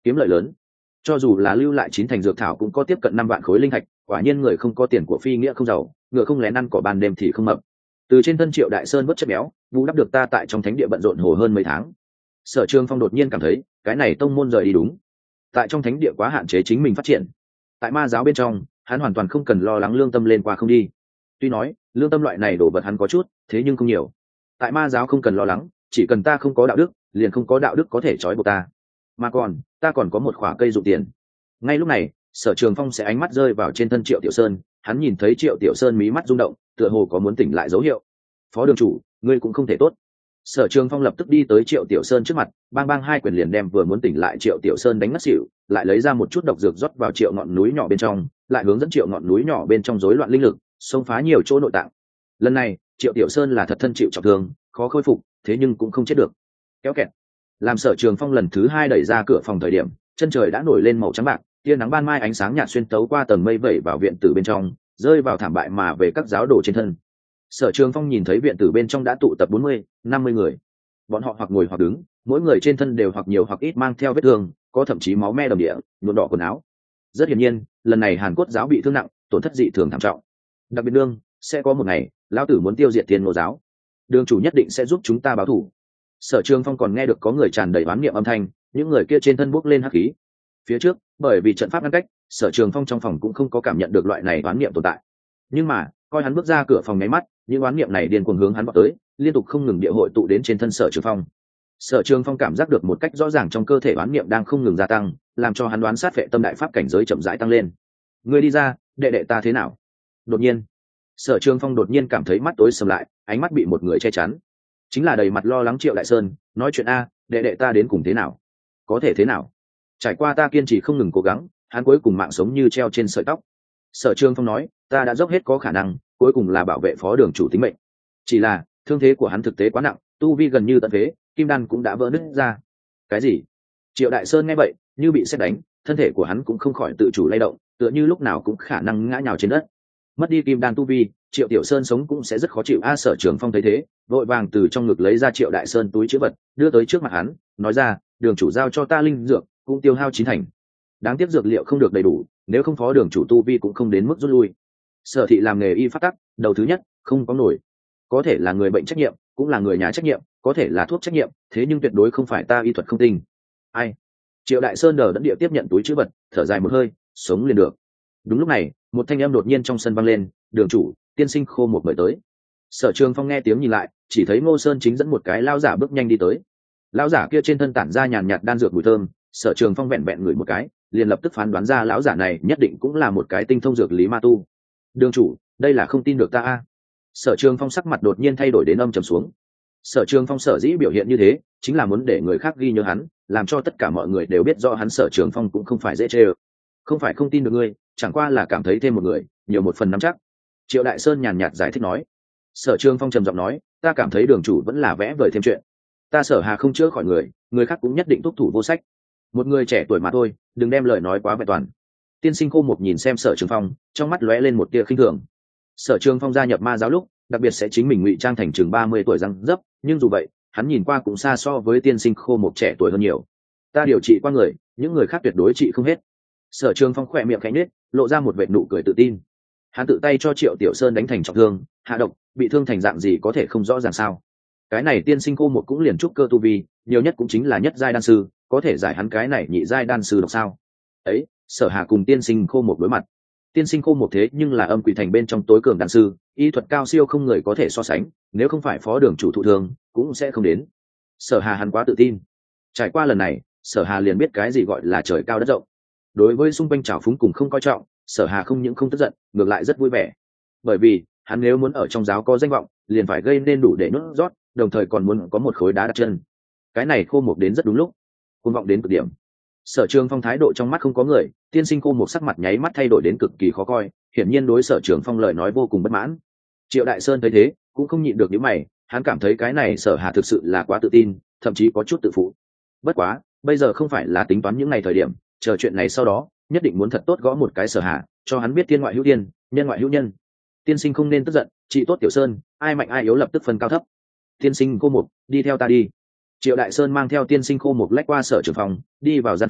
Speaker 1: kiếm lợi lớn. Cho dù là lưu lại 9 thành dược thảo cũng có tiếp cận 5 vạn khối linh thạch, quả nhiên người không có tiền của phi nghĩa không giàu, ngựa không lén ăn cỏ ban đêm thì không mập. Từ trên thân Triệu Đại Sơn vớt chất béo, bù đắp được ta tại trong thánh địa bận rộn hồ hơn mấy tháng. Sở Trường Phong đột nhiên cảm thấy, cái này tông môn rời đi đúng. Tại trong thánh địa quá hạn chế chính mình phát triển. Tại ma giáo bên trong, hắn hoàn toàn không cần lo lắng lương tâm lên qua không đi. Tuy nói, lương tâm loại này đồ vật hắn có chút, thế nhưng không nhiều. Tại ma giáo không cần lo lắng, chỉ cần ta không có đạo đức, liền không có đạo đức có thể trói buộc ta. Mà còn, ta còn có một khoả cây dụng tiền. Ngay lúc này, Sở Trường Phong sẽ ánh mắt rơi vào trên thân Triệu Tiểu Sơn, hắn nhìn thấy Triệu Tiểu Sơn mí mắt rung động, tựa hồ có muốn tỉnh lại dấu hiệu. Phó đường chủ, ngươi cũng không thể tốt. Sở Trường Phong lập tức đi tới Triệu Tiểu Sơn trước mặt, bang bang hai quyền liền đem vừa muốn tỉnh lại Triệu Tiểu Sơn đánh ngất xỉu, lại lấy ra một chút độc dược rót vào Triệu ngọn núi nhỏ bên trong, lại hướng dẫn Triệu ngọn núi nhỏ bên trong rối loạn linh lực, xông phá nhiều chỗ nội tạng. Lần này, Triệu Tiểu Sơn là thật thân chịu trọng thương, khó khôi phục, thế nhưng cũng không chết được. Kéo kẹt. Làm Sở Trường Phong lần thứ 2 đẩy ra cửa phòng thời điểm, chân trời đã nổi lên màu trắng bạc, tia nắng ban mai ánh sáng nhạt xuyên tấu qua tầng mây vẩy vào viện tử bên trong, rơi vào thảm bại mà về các giáo đồ trên thân. Sở Trường Phong nhìn thấy viện tử bên trong đã tụ tập 40-50 người. Bọn họ hoặc ngồi hoặc đứng, mỗi người trên thân đều hoặc nhiều hoặc ít mang theo vết thương, có thậm chí máu me đầm địa, nhuộm đỏ quần áo. Rất hiển nhiên, lần này Hàn Cốt giáo bị thương nặng, tổn thất dị thường thảm trọng. Đặc biệt đương, sẽ có một ngày, lão tử muốn tiêu diệt Thiên Ngô giáo. Đường chủ nhất định sẽ giúp chúng ta báo thù. Sở Trường Phong còn nghe được có người tràn đầy oán niệm âm thanh, những người kia trên thân bốc lên hắc khí. Phía trước, bởi vì trận pháp ngăn cách, Sở Trường Phong trong phòng cũng không có cảm nhận được loại này oán niệm tồn tại. Nhưng mà, coi hắn bước ra cửa phòng nháy mắt, những oán niệm này điên cuồng hướng hắn vọt tới, liên tục không ngừng địa hội tụ đến trên thân Sở Trường Phong. Sở Trường Phong cảm giác được một cách rõ ràng trong cơ thể oán niệm đang không ngừng gia tăng, làm cho hắn đoán sát phệ tâm đại pháp cảnh giới chậm rãi tăng lên. Ngươi đi ra, đệ đệ ta thế nào? Đột nhiên, Sở Trường Phong đột nhiên cảm thấy mắt tối sầm lại, ánh mắt bị một người che chắn. Chính là đầy mặt lo lắng Triệu Đại Sơn, nói chuyện a, đệ đệ ta đến cùng thế nào? Có thể thế nào? Trải qua ta kiên trì không ngừng cố gắng, hắn cuối cùng mạng sống như treo trên sợi tóc. Sở Trường Phong nói, ta đã dốc hết có khả năng, cuối cùng là bảo vệ phó đường chủ tính mệnh. Chỉ là thương thế của hắn thực tế quá nặng, tu vi gần như tận phế, kim đan cũng đã vỡ nứt ra. Cái gì? Triệu Đại Sơn nghe vậy, như bị sét đánh, thân thể của hắn cũng không khỏi tự chủ lay động, tựa như lúc nào cũng khả năng ngã nhào trên đất. Mất đi kim đan tu vi, Triệu Tiểu Sơn sống cũng sẽ rất khó chịu. Sở Trường Phong thấy thế, vội vàng từ trong ngực lấy ra Triệu Đại Sơn túi chữ vật, đưa tới trước mặt hắn, nói ra, đường chủ giao cho ta linh dược, cũng tiêu hao 9 thành. Đáng tiếc dược liệu không được đầy đủ, nếu không phó đường chủ tu vi cũng không đến mức rút lui. Sở thị làm nghề y phát tắc, đầu thứ nhất, không có nổi. Có thể là người bệnh trách nhiệm, cũng là người nhà trách nhiệm, có thể là thuốc trách nhiệm, thế nhưng tuyệt đối không phải ta y thuật không tinh. Ai? Triệu Đại Sơn đờ đẫn địa tiếp nhận túi chữ vật, thở dài một hơi, sống liền được. Đúng lúc này, một thanh âm đột nhiên trong sân vang lên, đường chủ, tiên sinh Khô một mời tới. Sở Trường Phong nghe tiếng nhìn lại, chỉ thấy Ngô Sơn chính dẫn một cái lão giả bước nhanh đi tới. Lão giả kia trên thân tản ra nhàn nhạt đan dược mùi thơm, Sở Trường Phong vẹn vẹn ngửi một cái, liền lập tức phán đoán ra lão giả này nhất định cũng là một cái tinh thông dược lý ma tu. Đường chủ, đây là không tin được ta a. Sở Trường Phong sắc mặt đột nhiên thay đổi đến âm trầm xuống. Sở Trường Phong sở dĩ biểu hiện như thế, chính là muốn để người khác ghi nhớ hắn, làm cho tất cả mọi người đều biết rõ hắn Sở Trường Phong cũng không phải dễ chơi. Không phải không tin được ngươi, chẳng qua là cảm thấy thêm một người, nhiều một phần nắm chắc. Triệu Đại Sơn nhàn nhạt giải thích nói. Sở Trường Phong trầm giọng nói, ta cảm thấy đường chủ vẫn là vẽ vời thêm chuyện. Ta Sở Hà không chữa khỏi người, người khác cũng nhất định thúc thủ vô sách. Một người trẻ tuổi mà thôi, đừng đem lời nói quá vẹn toàn. Tiên sinh Khô một nhìn xem Sở Trường Phong, trong mắt lóe lên một tia khinh thường. Sở Trường Phong gia nhập ma giáo lúc, đặc biệt sẽ chính mình ngụy trang thành chừng 30 tuổi răng dấp, nhưng dù vậy, hắn nhìn qua cũng xa so với tiên sinh Khô một trẻ tuổi hơn nhiều. Ta điều trị qua người, những người khác tuyệt đối trị không hết. Sở Trường Phong khỏe miệng khẽ nhếch, lộ ra một vệt nụ cười tự tin. Hắn tự tay cho Triệu Tiểu Sơn đánh thành trọng thương, hạ độc, bị thương thành dạng gì có thể không rõ ràng sao? Cái này tiên sinh Khô một cũng liền trúc cơ tu vi, nhiều nhất cũng chính là nhất giai đan sư, có thể giải hắn cái này nhị giai đan sư độc sao? Ấy, Sở Hà cùng tiên sinh Khô một đối mặt. Tiên sinh Khô một thế nhưng là âm quỷ thành bên trong tối cường đan sư, y thuật cao siêu không người có thể so sánh, nếu không phải phó đường chủ thụ thương, cũng sẽ không đến. Sở Hà hắn quá tự tin. Trải qua lần này, Sở Hà liền biết cái gì gọi là trời cao đất rộng. Đối với xung quanh trào phúng cùng không coi trọng, Sở Hà không những không tức giận, ngược lại rất vui vẻ. Bởi vì, hắn nếu muốn ở trong giáo có danh vọng, liền phải gây nên đủ để nuốt rót, đồng thời còn muốn có một khối đá đặt chân. Cái này Khô một đến rất đúng lúc, cuồng vọng đến cực điểm. Sở Trường Phong thái độ trong mắt không có người, tiên sinh Khô một sắc mặt nháy mắt thay đổi đến cực kỳ khó coi, hiển nhiên đối Sở Trường Phong lời nói vô cùng bất mãn. Triệu Đại Sơn thấy thế, cũng không nhịn được những mày, hắn cảm thấy cái này Sở Hà thực sự là quá tự tin, thậm chí có chút tự phụ. Bất quá, bây giờ không phải là tính toán những ngày thời điểm, chờ chuyện này sau đó, nhất định muốn thật tốt gõ một cái Sở Hà, cho hắn biết tiên ngoại hữu tiên, nhân ngoại hữu nhân. Tiên sinh không nên tức giận, trị tốt Tiểu Sơn, ai mạnh ai yếu lập tức phân cao thấp. Tiên sinh Khô một, đi theo ta đi. Triệu Đại Sơn mang theo tiên sinh Khô một lách qua Sở Trường Phong, đi vào gian phòng,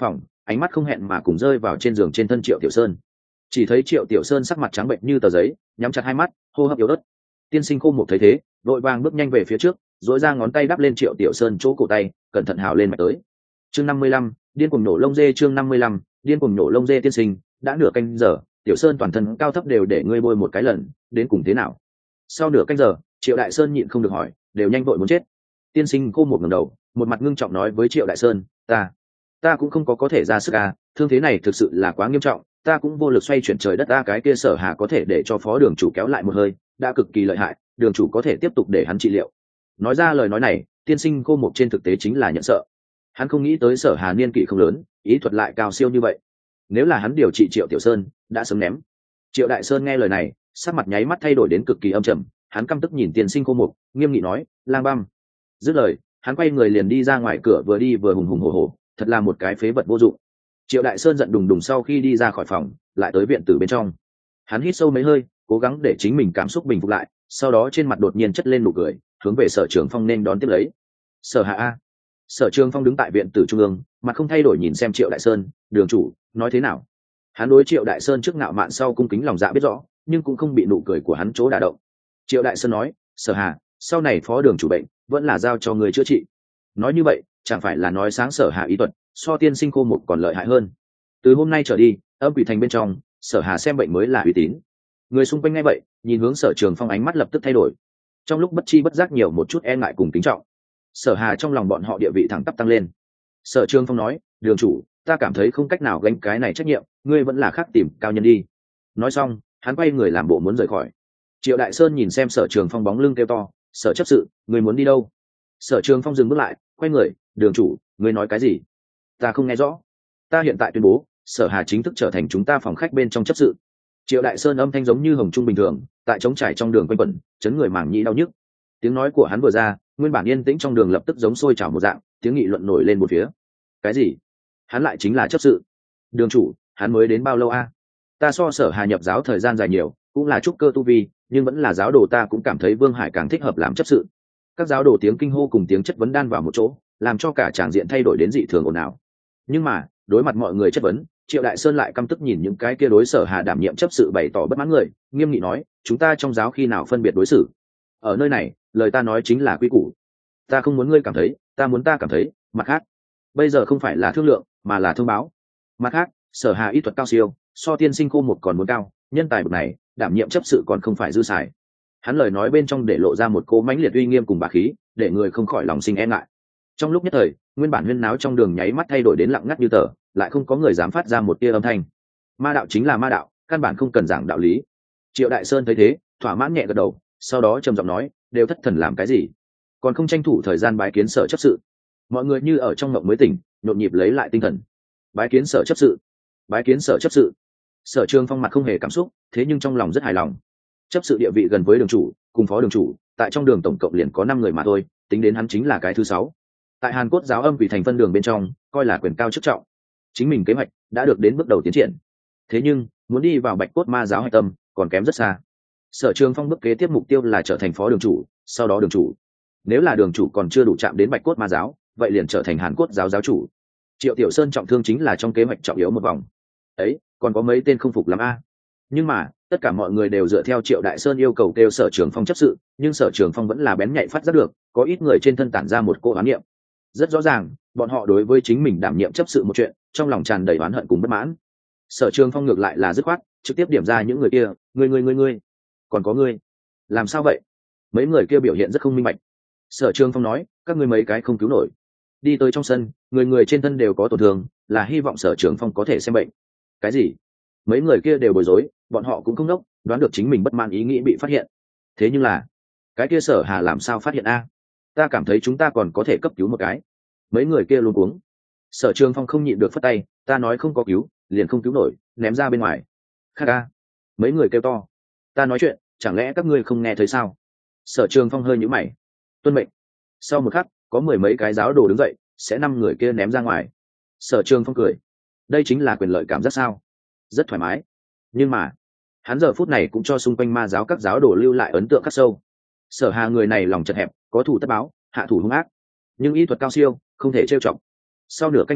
Speaker 1: ánh mắt không hẹn mà cùng rơi vào trên giường trên thân Triệu Tiểu Sơn. Chỉ thấy Triệu Tiểu Sơn sắc mặt trắng bệnh như tờ giấy, nhắm chặt hai mắt, hô hấp yếu ớt. Tiên Sinh Khô Mục thấy thế, vội vàng bước nhanh về phía trước, duỗi ra ngón tay đắp lên Triệu Tiểu Sơn chỗ cổ tay, cẩn thận hào lên mạch tới. Chương 55, điên cuồng nổ lông dê. Chương 55, điên cuồng nổ lông dê. Tiên sinh, đã nửa canh giờ, Tiểu Sơn toàn thân cao thấp đều để ngươi bôi một cái lần, đến cùng thế nào? Sau nửa canh giờ, Triệu Đại Sơn nhịn không được hỏi, đều nhanh vội muốn chết. Tiên Sinh Khô Mục ngẩng đầu, một mặt ngưng trọng nói với Triệu Đại Sơn, ta cũng không có thể ra sức à, thương thế này thực sự là quá nghiêm trọng, ta cũng vô lực xoay chuyển trời đất. Ta cái kia Sở Hà có thể để cho phó đường chủ kéo lại một hơi, đã cực kỳ lợi hại, đường chủ có thể tiếp tục để hắn trị liệu. Nói ra lời nói này, Tiên Sinh Khô Mục trên thực tế chính là nhận sợ. Hắn không nghĩ tới Sở Hà niên kỷ không lớn, ý thuật lại cao siêu như vậy. Nếu là hắn điều trị Triệu Tiểu Sơn, đã sớm ném. Triệu Đại Sơn nghe lời này, sắc mặt nháy mắt thay đổi đến cực kỳ âm trầm, hắn căm tức nhìn Tiên Sinh Khô Mục, nghiêm nghị nói, lang băm. Dứt lời, hắn quay người liền đi ra ngoài cửa, vừa đi vừa hùng hùng hổ hổ, thật là một cái phế vật vô dụng. Triệu Đại Sơn giận đùng đùng sau khi đi ra khỏi phòng, lại tới viện tử bên trong. Hắn hít sâu mấy hơi, cố gắng để chính mình cảm xúc bình phục lại, sau đó trên mặt đột nhiên chất lên nụ cười, hướng về Sở Trường Phong nên đón tiếp lấy. Sở Hạ a. Sở Trường Phong đứng tại viện tử trung ương, mặt không thay đổi nhìn xem Triệu Đại Sơn, đường chủ, nói thế nào? Hắn đối Triệu Đại Sơn trước ngạo mạn sau cung kính lòng dạ biết rõ, nhưng cũng không bị nụ cười của hắn chỗ đả động. Triệu Đại Sơn nói, Sở Hà, sau này phó đường chủ bệnh vẫn là giao cho người chữa trị. Nói như vậy, chẳng phải là nói sáng Sở Hà ý thuật so Tiên Sinh Khô Mục còn lợi hại hơn. Từ hôm nay trở đi, Âm Quỷ Thành bên trong, Sở Hà xem bệnh mới là uy tín. Người xung quanh nghe vậy, nhìn hướng Sở Trường Phong, ánh mắt lập tức thay đổi. Trong lúc bất chi bất giác nhiều một chút e ngại cùng kính trọng. Sở Hà trong lòng bọn họ địa vị thẳng tắp tăng lên. Sở Trường Phong nói, đường chủ, ta cảm thấy không cách nào gánh cái này trách nhiệm, ngươi vẫn là khác tìm cao nhân đi. Nói xong, hắn quay người làm bộ muốn rời khỏi. Triệu Đại Sơn nhìn xem Sở Trường Phong bóng lưng kêu to, Sở chấp sự, ngươi muốn đi đâu? Sở Trường Phong dừng bước lại, quay người, đường chủ, ngươi nói cái gì? Ta không nghe rõ. Ta hiện tại tuyên bố, Sở Hà chính thức trở thành chúng ta phòng khách bên trong chấp sự. Triệu Đại Sơn âm thanh giống như hồng trung bình thường, tại trống trải trong đường quanh quẩn, chấn người màng nhĩ đau nhức. Tiếng nói của hắn vừa ra, nguyên bản yên tĩnh trong đường lập tức giống sôi trào một dạng, tiếng nghị luận nổi lên một phía. Cái gì? Hắn lại chính là chấp sự? Đường chủ, hắn mới đến bao lâu a? Ta so Sở Hà nhập giáo thời gian dài nhiều, cũng là trúc cơ tu vi, nhưng vẫn là giáo đồ, ta cũng cảm thấy Vương Hải càng thích hợp làm chấp sự. Các giáo đồ tiếng kinh hô cùng tiếng chất vấn đan vào một chỗ, làm cho cả tràng diện thay đổi đến dị thường ồn ào. Nhưng mà, đối mặt mọi người chất vấn, Triệu Đại Sơn lại căm tức nhìn những cái kia đối Sở Hà đảm nhiệm chấp sự bày tỏ bất mãn người, nghiêm nghị nói, chúng ta trong giáo khi nào phân biệt đối xử? Ở nơi này, lời ta nói chính là quy củ. Ta không muốn ngươi cảm thấy, ta muốn ta cảm thấy. Mặt khác, bây giờ không phải là thương lượng, mà là thông báo. Mặt khác, Sở Hà y thuật cao siêu, so Tiên Sinh Khô Mục còn muốn cao, nhân tài bậc này, đảm nhiệm chấp sự còn không phải dư xài. Hắn lời nói bên trong để lộ ra một cỗ mãnh liệt uy nghiêm cùng bá khí, để người không khỏi lòng sinh e ngại. Trong lúc nhất thời, nguyên bản huyên náo trong đường nháy mắt thay đổi đến lặng ngắt như tờ, lại không có người dám phát ra một tia âm thanh. Ma đạo chính là ma đạo, căn bản không cần giảng đạo lý. Triệu Đại Sơn thấy thế, thỏa mãn nhẹ gật đầu, sau đó trầm giọng nói, đều thất thần làm cái gì, còn không tranh thủ thời gian bái kiến Sở chấp sự. Mọi người như ở trong mộng mới tỉnh, nhộn nhịp lấy lại tinh thần. Bái kiến Sở chấp sự, bái kiến Sở chấp sự. Sở Trường Phong mặt không hề cảm xúc, thế nhưng trong lòng rất hài lòng. Chấp sự địa vị gần với đường chủ, cùng phó đường chủ, tại trong đường tổng cộng liền có 5 người mà thôi, tính đến hắn chính là cái thứ 6. Tại Hàn Cốt giáo Âm Quỷ Thành phân đường bên trong, coi là quyền cao chức trọng. Chính mình kế hoạch đã được đến bước đầu tiến triển. Thế nhưng, muốn đi vào Bạch Cốt Ma giáo hạch tâm, còn kém rất xa. Sở Trường Phong bước kế tiếp mục tiêu là trở thành phó đường chủ, sau đó đường chủ. Nếu là đường chủ còn chưa đủ chạm đến Bạch Cốt Ma giáo, vậy liền trở thành Hàn Cốt giáo giáo chủ. Triệu Tiểu Sơn trọng thương chính là trong kế hoạch trọng yếu một vòng. Ấy, còn có mấy tên không phục lắm a. Nhưng mà, tất cả mọi người đều dựa theo Triệu Đại Sơn yêu cầu kêu Sở Trường Phong chấp sự, nhưng Sở Trường Phong vẫn là bén nhạy phát giác được, có ít người trên thân tản ra một cỗ oán niệm. Rất rõ ràng, bọn họ đối với chính mình đảm nhiệm chấp sự một chuyện, trong lòng tràn đầy oán hận cùng bất mãn. Sở Trường Phong ngược lại là dứt khoát, trực tiếp điểm ra những người kia, ngươi, còn có ngươi, làm sao vậy? Mấy người kia biểu hiện rất không minh bạch. Sở Trường Phong nói, các ngươi mấy cái không cứu nổi. Đi tới trong sân, người trên thân đều có tổn thương, là hy vọng Sở Trường Phong có thể xem bệnh. Cái gì? Mấy người kia đều bối rối, bọn họ cũng không đốc, đoán được chính mình bất mãn ý nghĩ bị phát hiện. Thế nhưng là, cái kia Sở Hà làm sao phát hiện a? Ta cảm thấy chúng ta còn có thể cấp cứu một cái. Mấy người kia luống cuống. Sở Trường Phong không nhịn được phất tay, ta nói không có cứu, liền không cứu nổi, ném ra bên ngoài. Khác a. Mấy người kêu to. Ta nói chuyện, chẳng lẽ các ngươi không nghe thấy sao? Sở Trường Phong hơi nhíu mày. Tuân mệnh. Sau một khắc, có 10 mấy cái giáo đồ đứng dậy, sẽ 5 người kia ném ra ngoài. Sở Trường Phong cười. Đây chính là quyền lợi cảm giác sao? Rất thoải mái. Nhưng mà, hắn giờ phút này cũng cho xung quanh ma giáo các giáo đồ lưu lại ấn tượng khắc sâu. Sở Hà người này lòng chật hẹp, có thủ tất báo, hạ thủ hung ác, nhưng y thuật cao siêu, không thể trêu chọc. Sau nửa canh giờ,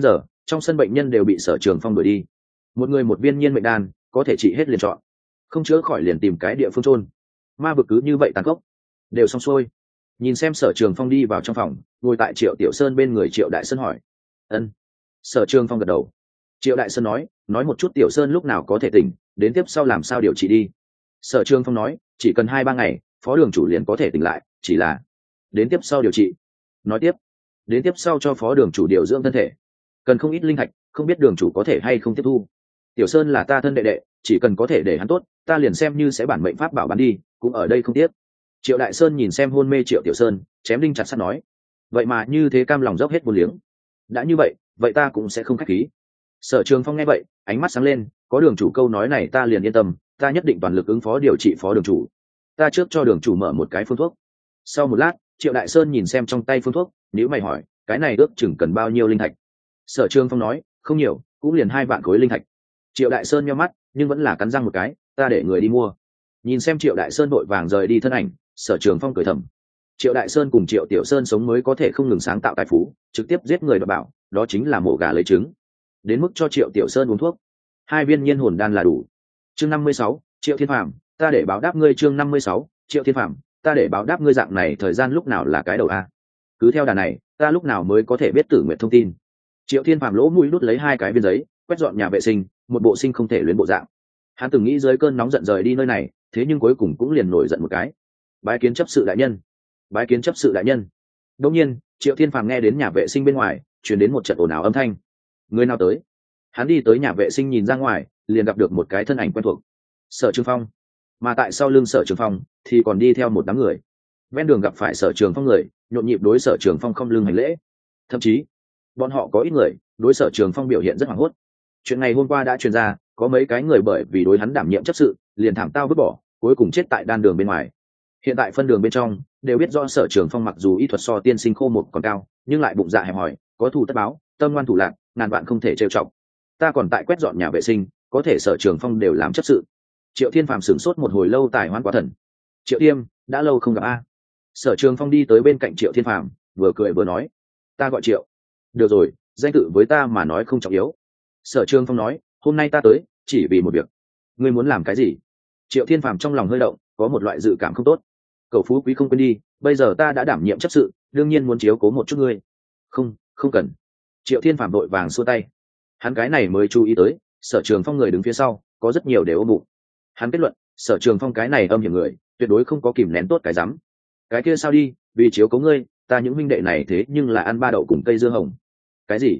Speaker 1: trong sân bệnh nhân đều bị Sở Trường Phong đuổi đi. Một người một viên nhiên mệnh đan, có thể trị hết liền chọn, không chữa khỏi liền tìm cái địa phương chôn. Ma vực cứ như vậy tàn khốc. Đều xong xuôi. Nhìn xem Sở Trường Phong đi vào trong phòng, ngồi tại Triệu Tiểu Sơn bên người Triệu Đại Sơn hỏi. Ân. Sở Trường Phong gật đầu. Triệu Đại Sơn nói một chút Tiểu Sơn lúc nào có thể tỉnh, đến tiếp sau làm sao điều trị đi. Sở Trường Phong nói, chỉ cần 2-3 ngày, phó đường chủ liền có thể tỉnh lại, chỉ là đến tiếp sau điều trị. Nói tiếp, đến tiếp sau cho phó đường chủ điều dưỡng thân thể, cần không ít linh thạch, không biết đường chủ có thể hay không tiếp thu. Tiểu Sơn là ta thân đệ đệ, chỉ cần có thể để hắn tốt, ta liền xem như sẽ bản mệnh pháp bảo bán đi, cũng ở đây không tiếc. Triệu Đại Sơn nhìn xem hôn mê Triệu Tiểu Sơn, chém đinh chặt sắt nói, vậy mà như thế cam lòng dốc hết vô liếng. Đã như vậy, vậy ta cũng sẽ không khách khí. Sở Trường Phong nghe vậy, ánh mắt sáng lên, có đường chủ câu nói này ta liền yên tâm, ta nhất định toàn lực ứng phó điều trị phó đường chủ. Ta trước cho đường chủ mở một cái phương thuốc. Sau một lát, Triệu Đại Sơn nhìn xem trong tay phương thuốc, nếu mày hỏi, cái này ước chừng cần bao nhiêu linh thạch? Sở Trường Phong nói, không nhiều, cũng liền 2 vạn khối linh thạch. Triệu Đại Sơn nhíu mắt, nhưng vẫn là cắn răng một cái, ta để người đi mua. Nhìn xem Triệu Đại Sơn vội vàng rời đi thân ảnh, Sở Trường Phong cười thầm. Triệu Đại Sơn cùng Triệu Tiểu Sơn sống mới có thể không ngừng sáng tạo tài phú, trực tiếp giết người đoạt bảo, đó chính là mổ gà lấy trứng. Đến mức cho Triệu Tiểu Sơn uống thuốc, 2 viên nhiên hồn đan là đủ. Chương 56, Triệu Thiên Phàm, ta để báo đáp ngươi. Chương 56, Triệu Thiên Phàm, ta để báo đáp ngươi. Dạng này thời gian lúc nào là cái đầu a? Cứ theo đà này, ta lúc nào mới có thể biết Tử Nguyệt thông tin? Triệu Thiên Phàm lỗ mũi đút lấy 2 cái viên giấy, quét dọn nhà vệ sinh, một bộ sinh không thể luyến bộ dạng. Hắn từng nghĩ dưới cơn nóng giận rời đi nơi này, thế nhưng cuối cùng cũng liền nổi giận một cái. Bái kiến chấp sự đại nhân. Bái kiến chấp sự đại nhân. Đột nhiên, Triệu Thiên Phàm nghe đến nhà vệ sinh bên ngoài truyền đến một trận ồn ào âm thanh. Người nào tới? Hắn đi tới nhà vệ sinh nhìn ra ngoài, liền gặp được một cái thân ảnh quen thuộc. Sở Trường Phong. Mà tại sau lưng Sở Trường Phong thì còn đi theo một đám người. Ven đường gặp phải Sở Trường Phong người, nhộn nhịp đối Sở Trường Phong không lưng hành lễ. Thậm chí, bọn họ có ít người đối Sở Trường Phong biểu hiện rất hoảng hốt. Chuyện ngày hôm qua đã truyền ra, có mấy cái người bởi vì đối hắn đảm nhiệm chấp sự, liền thảm tao vứt bỏ, cuối cùng chết tại đan đường bên ngoài. Hiện tại phân đường bên trong đều biết rõ Sở Trường Phong mặc dù y thuật so tiên sinh khô một còn cao, nhưng lại bụng dạ hẹp hòi, có thù tất báo, tâm ngoan thủ lạc, ngàn vạn không thể trêu chọc. Ta còn tại quét dọn nhà vệ sinh, có thể Sở Trường Phong đều làm chấp sự. Triệu Thiên Phàm sửng sốt một hồi lâu tài hoan quá thần. Triệu Tiêm, đã lâu không gặp a. Sở Trường Phong đi tới bên cạnh Triệu Thiên Phàm, vừa cười vừa nói, ta gọi Triệu. Được rồi, danh tự với ta mà nói không trọng yếu. Sở Trường Phong nói, hôm nay ta tới chỉ vì một việc. Ngươi muốn làm cái gì? Triệu Thiên Phàm trong lòng hơi động, có một loại dự cảm không tốt. Cầu phú quý không quên đi, bây giờ ta đã đảm nhiệm chấp sự, đương nhiên muốn chiếu cố một chút ngươi. Không cần. Triệu Thiên Phàm vội vàng xua tay. Hắn cái này mới chú ý tới, Sở Trường Phong người đứng phía sau có rất nhiều đều ôm bụng. Hắn kết luận, Sở Trường Phong cái này âm hiểm người, tuyệt đối không có kìm nén tốt cái rắm. Cái kia sao đi, vì chiếu cố ngươi, ta những huynh đệ này thế nhưng là ăn 3 đậu cùng cây dưa hồng. Cái gì?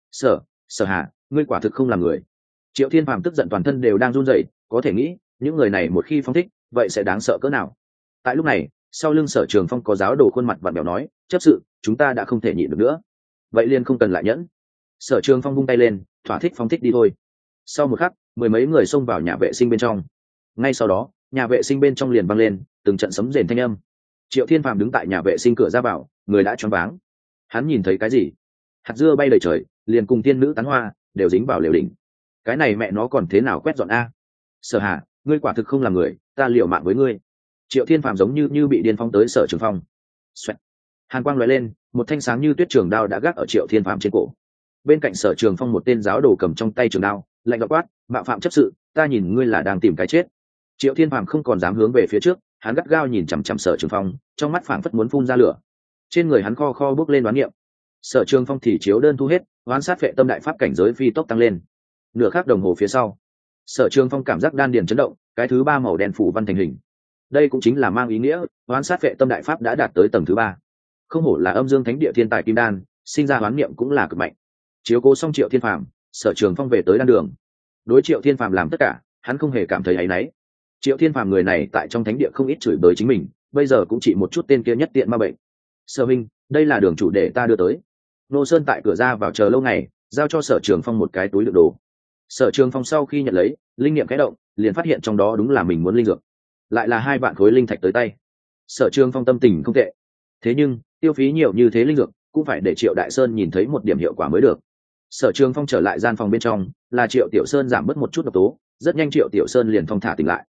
Speaker 1: Sở Hà, ngươi quả thực không làm người. Triệu Thiên Phàm tức giận toàn thân đều đang run rẩy, có thể nghĩ, những người này một khi phong thích, vậy sẽ đáng sợ cỡ nào. Tại lúc này, sau lưng Sở Trường Phong có giáo đồ khuôn mặt vặn vẹo nói, chấp sự, chúng ta đã không thể nhịn được nữa, vậy liền không cần lại nhẫn. Sở Trường Phong vung tay lên, thỏa thích phong thích đi thôi. Sau một khắc, 10 mấy người xông vào nhà vệ sinh bên trong. Ngay sau đó, nhà vệ sinh bên trong liền vang lên từng trận sấm rền thanh âm. Triệu Thiên Phàm đứng tại nhà vệ sinh cửa ra vào, người đã choáng váng. Hắn nhìn thấy cái gì? Hạt dưa bay đầy trời, liền cùng tiên nữ tán hoa đều dính vào lều đỉnh. Cái này mẹ nó còn thế nào quét dọn a? Sở Hà, ngươi quả thực không làm người, ta liều mạng với ngươi. Triệu Thiên Phàm giống như bị điên phong tới Sở Trường Phong. Xoẹt. Hàn quang lóe lên, một thanh sáng như tuyết trường đao đã gác ở Triệu Thiên Phàm trên cổ. Bên cạnh Sở Trường Phong một tên giáo đồ cầm trong tay trường đao, lạnh giọng quát, mạo phạm chấp sự, ta nhìn ngươi là đang tìm cái chết. Triệu Thiên Phàm không còn dám hướng về phía trước, hắn gắt gao nhìn chằm chằm Sở Trường Phong, trong mắt phảng phất muốn phun ra lửa. Trên người hắn kho kho bốc lên đoán niệm. Sở Trường Phong thì chiếu đơn thu hết, oán sát phệ tâm đại pháp cảnh giới phi tốc tăng lên. Nửa khắc đồng hồ phía sau, Sở Trường Phong cảm giác đan điền chấn động, cái thứ 3 màu đen phủ văn thành hình. Đây cũng chính là mang ý nghĩa, oán sát phệ tâm đại pháp đã đạt tới tầng thứ 3. Không hổ là âm dương thánh địa thiên tài kim đan, sinh ra oán niệm cũng là cực mạnh. Chiếu cố xong Triệu Thiên Phàm, Sở Trường Phong về tới đan đường. Đối Triệu Thiên Phàm làm tất cả, hắn không hề cảm thấy áy náy. Triệu Thiên Phàm người này tại trong thánh địa không ít chửi bới chính mình, bây giờ cũng chỉ một chút tên kia nhất tiện ma bệnh. Sở Minh, đây là đường chủ để ta đưa tới. Nô Sơn tại cửa ra vào chờ lâu ngày, giao cho Sở Trường Phong một cái túi đựng đồ. Sở Trường Phong sau khi nhận lấy, linh nghiệm khẽ động, liền phát hiện trong đó đúng là mình muốn linh dược, lại là 2 vạn khối linh thạch tới tay. Sở Trường Phong tâm tình không tệ, thế nhưng tiêu phí nhiều như thế linh dược, cũng phải để Triệu Đại Sơn nhìn thấy một điểm hiệu quả mới được. Sở Trường Phong trở lại gian phòng bên trong, là Triệu Tiểu Sơn giảm bớt một chút độc tố, rất nhanh Triệu Tiểu Sơn liền thong thả tỉnh lại.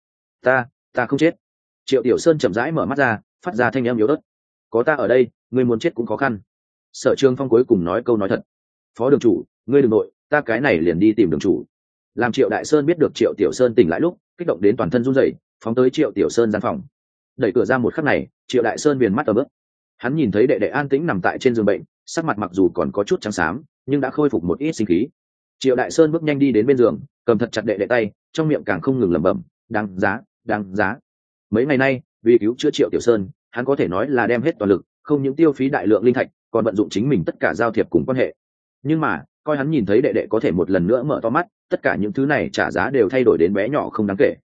Speaker 1: Ta không chết. Triệu Tiểu Sơn chậm rãi mở mắt ra, phát ra thanh âm yếu ớt. Có ta ở đây, ngươi muốn chết cũng khó khăn. Sở Trường Phong cuối cùng nói câu nói thật. Phó đường chủ, ngươi đừng nội, ta cái này liền đi tìm đường chủ. Làm Triệu Đại Sơn biết được Triệu Tiểu Sơn tỉnh lại lúc, kích động đến toàn thân run rẩy, phóng tới Triệu Tiểu Sơn gian phòng. Đẩy cửa ra một khắc này, Triệu Đại Sơn viền mắt ấm ức. Hắn nhìn thấy đệ đệ an tĩnh nằm tại trên giường bệnh, sắc mặt mặc dù còn có chút trắng xám, nhưng đã khôi phục một ít sinh khí. Triệu Đại Sơn bước nhanh đi đến bên giường, cầm thật chặt đệ đệ tay, trong miệng càng không ngừng lẩm bẩm, đáng giá, đáng giá. Mấy ngày nay, vì cứu chữa Triệu Tiểu Sơn, hắn có thể nói là đem hết toàn lực, không những tiêu phí đại lượng linh thạch, còn vận dụng chính mình tất cả giao thiệp cùng quan hệ. Nhưng mà, coi hắn nhìn thấy đệ đệ có thể một lần nữa mở to mắt, tất cả những thứ này trả giá đều thay đổi đến bé nhỏ không đáng kể.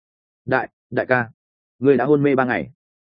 Speaker 1: Đại ca, ngươi đã hôn mê 3 ngày.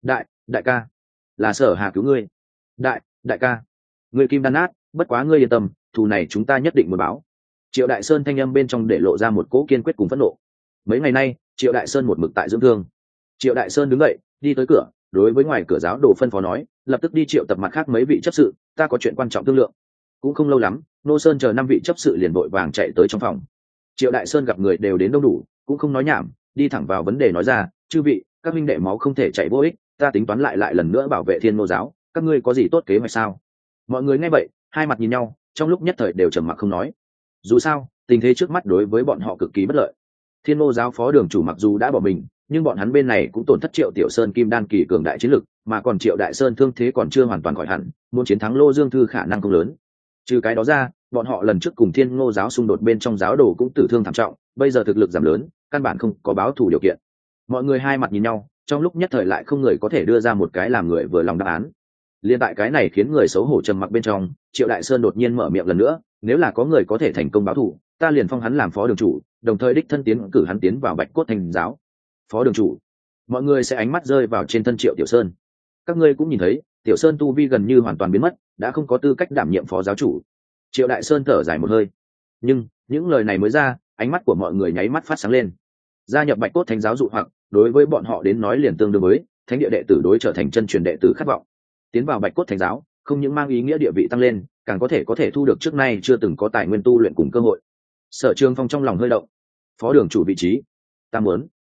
Speaker 1: Đại ca, là Sở Hà cứu ngươi. Đại ca, ngươi kim đan nát, bất quá ngươi yên tâm, thù này chúng ta nhất định muốn báo. Triệu Đại Sơn thanh âm bên trong để lộ ra một cỗ kiên quyết cùng phẫn nộ. Mấy ngày nay, Triệu Đại Sơn một mực tại dưỡng thương. Triệu Đại Sơn đứng dậy, đi tới cửa, đối với ngoài cửa giáo đồ phân phó nói, lập tức đi triệu tập mặt khác mấy vị chấp sự, ta có chuyện quan trọng thương lượng. Cũng không lâu lắm, Nô Sơn chờ 5 vị chấp sự liền vội vàng chạy tới trong phòng. Triệu Đại Sơn gặp người đều đến đông đủ, cũng không nói nhảm, đi thẳng vào vấn đề nói ra, chư vị, các minh đệ máu không thể chạy vô ích, ta tính toán lại lần nữa bảo vệ Thiên Nô giáo, các ngươi có gì tốt kế hoạch sao? Mọi người nghe vậy, hai mặt nhìn nhau, trong lúc nhất thời đều trầm mặc không nói. Dù sao, tình thế trước mắt đối với bọn họ cực kỳ bất lợi. Thiên Nô giáo phó đường chủ mặc dù đã bỏ mình, nhưng bọn hắn bên này cũng tổn thất Triệu Tiểu Sơn kim đan kỳ cường đại chiến lực, mà còn Triệu Đại Sơn thương thế còn chưa hoàn toàn khỏi hẳn, muốn chiến thắng Lô Dương Thư khả năng không lớn. Trừ cái đó ra, bọn họ lần trước cùng Thiên Ngô giáo xung đột bên trong giáo đồ cũng tử thương thảm trọng, bây giờ thực lực giảm lớn, căn bản không có báo thù điều kiện. Mọi người hai mặt nhìn nhau, trong lúc nhất thời lại không người có thể đưa ra một cái làm người vừa lòng đáp án. Liên tại cái này khiến người xấu hổ trầm mặc bên trong, Triệu Đại Sơn đột nhiên mở miệng lần nữa, nếu là có người có thể thành công báo thù, ta liền phong hắn làm phó đường chủ, đồng thời đích thân tiến cử hắn tiến vào Bạch Cốt Thành giáo. Phó đường chủ, mọi người sẽ ánh mắt rơi vào trên thân Triệu Tiểu Sơn. Các ngươi cũng nhìn thấy, Tiểu Sơn tu vi gần như hoàn toàn biến mất, đã không có tư cách đảm nhiệm phó giáo chủ. Triệu Đại Sơn thở dài một hơi, nhưng những lời này mới ra, ánh mắt của mọi người nháy mắt phát sáng lên. Gia nhập Bạch Cốt Thánh giáo dụ hoặc đối với bọn họ đến nói liền tương đương với thánh địa đệ tử đối trở thành chân truyền đệ tử khát vọng. Tiến vào Bạch Cốt Thánh giáo không những mang ý nghĩa địa vị tăng lên, càng có thể thu được trước nay chưa từng có tài nguyên tu luyện cùng cơ hội. Sở Trường Phong trong lòng hơi động. Phó đường chủ vị trí, ta muốn.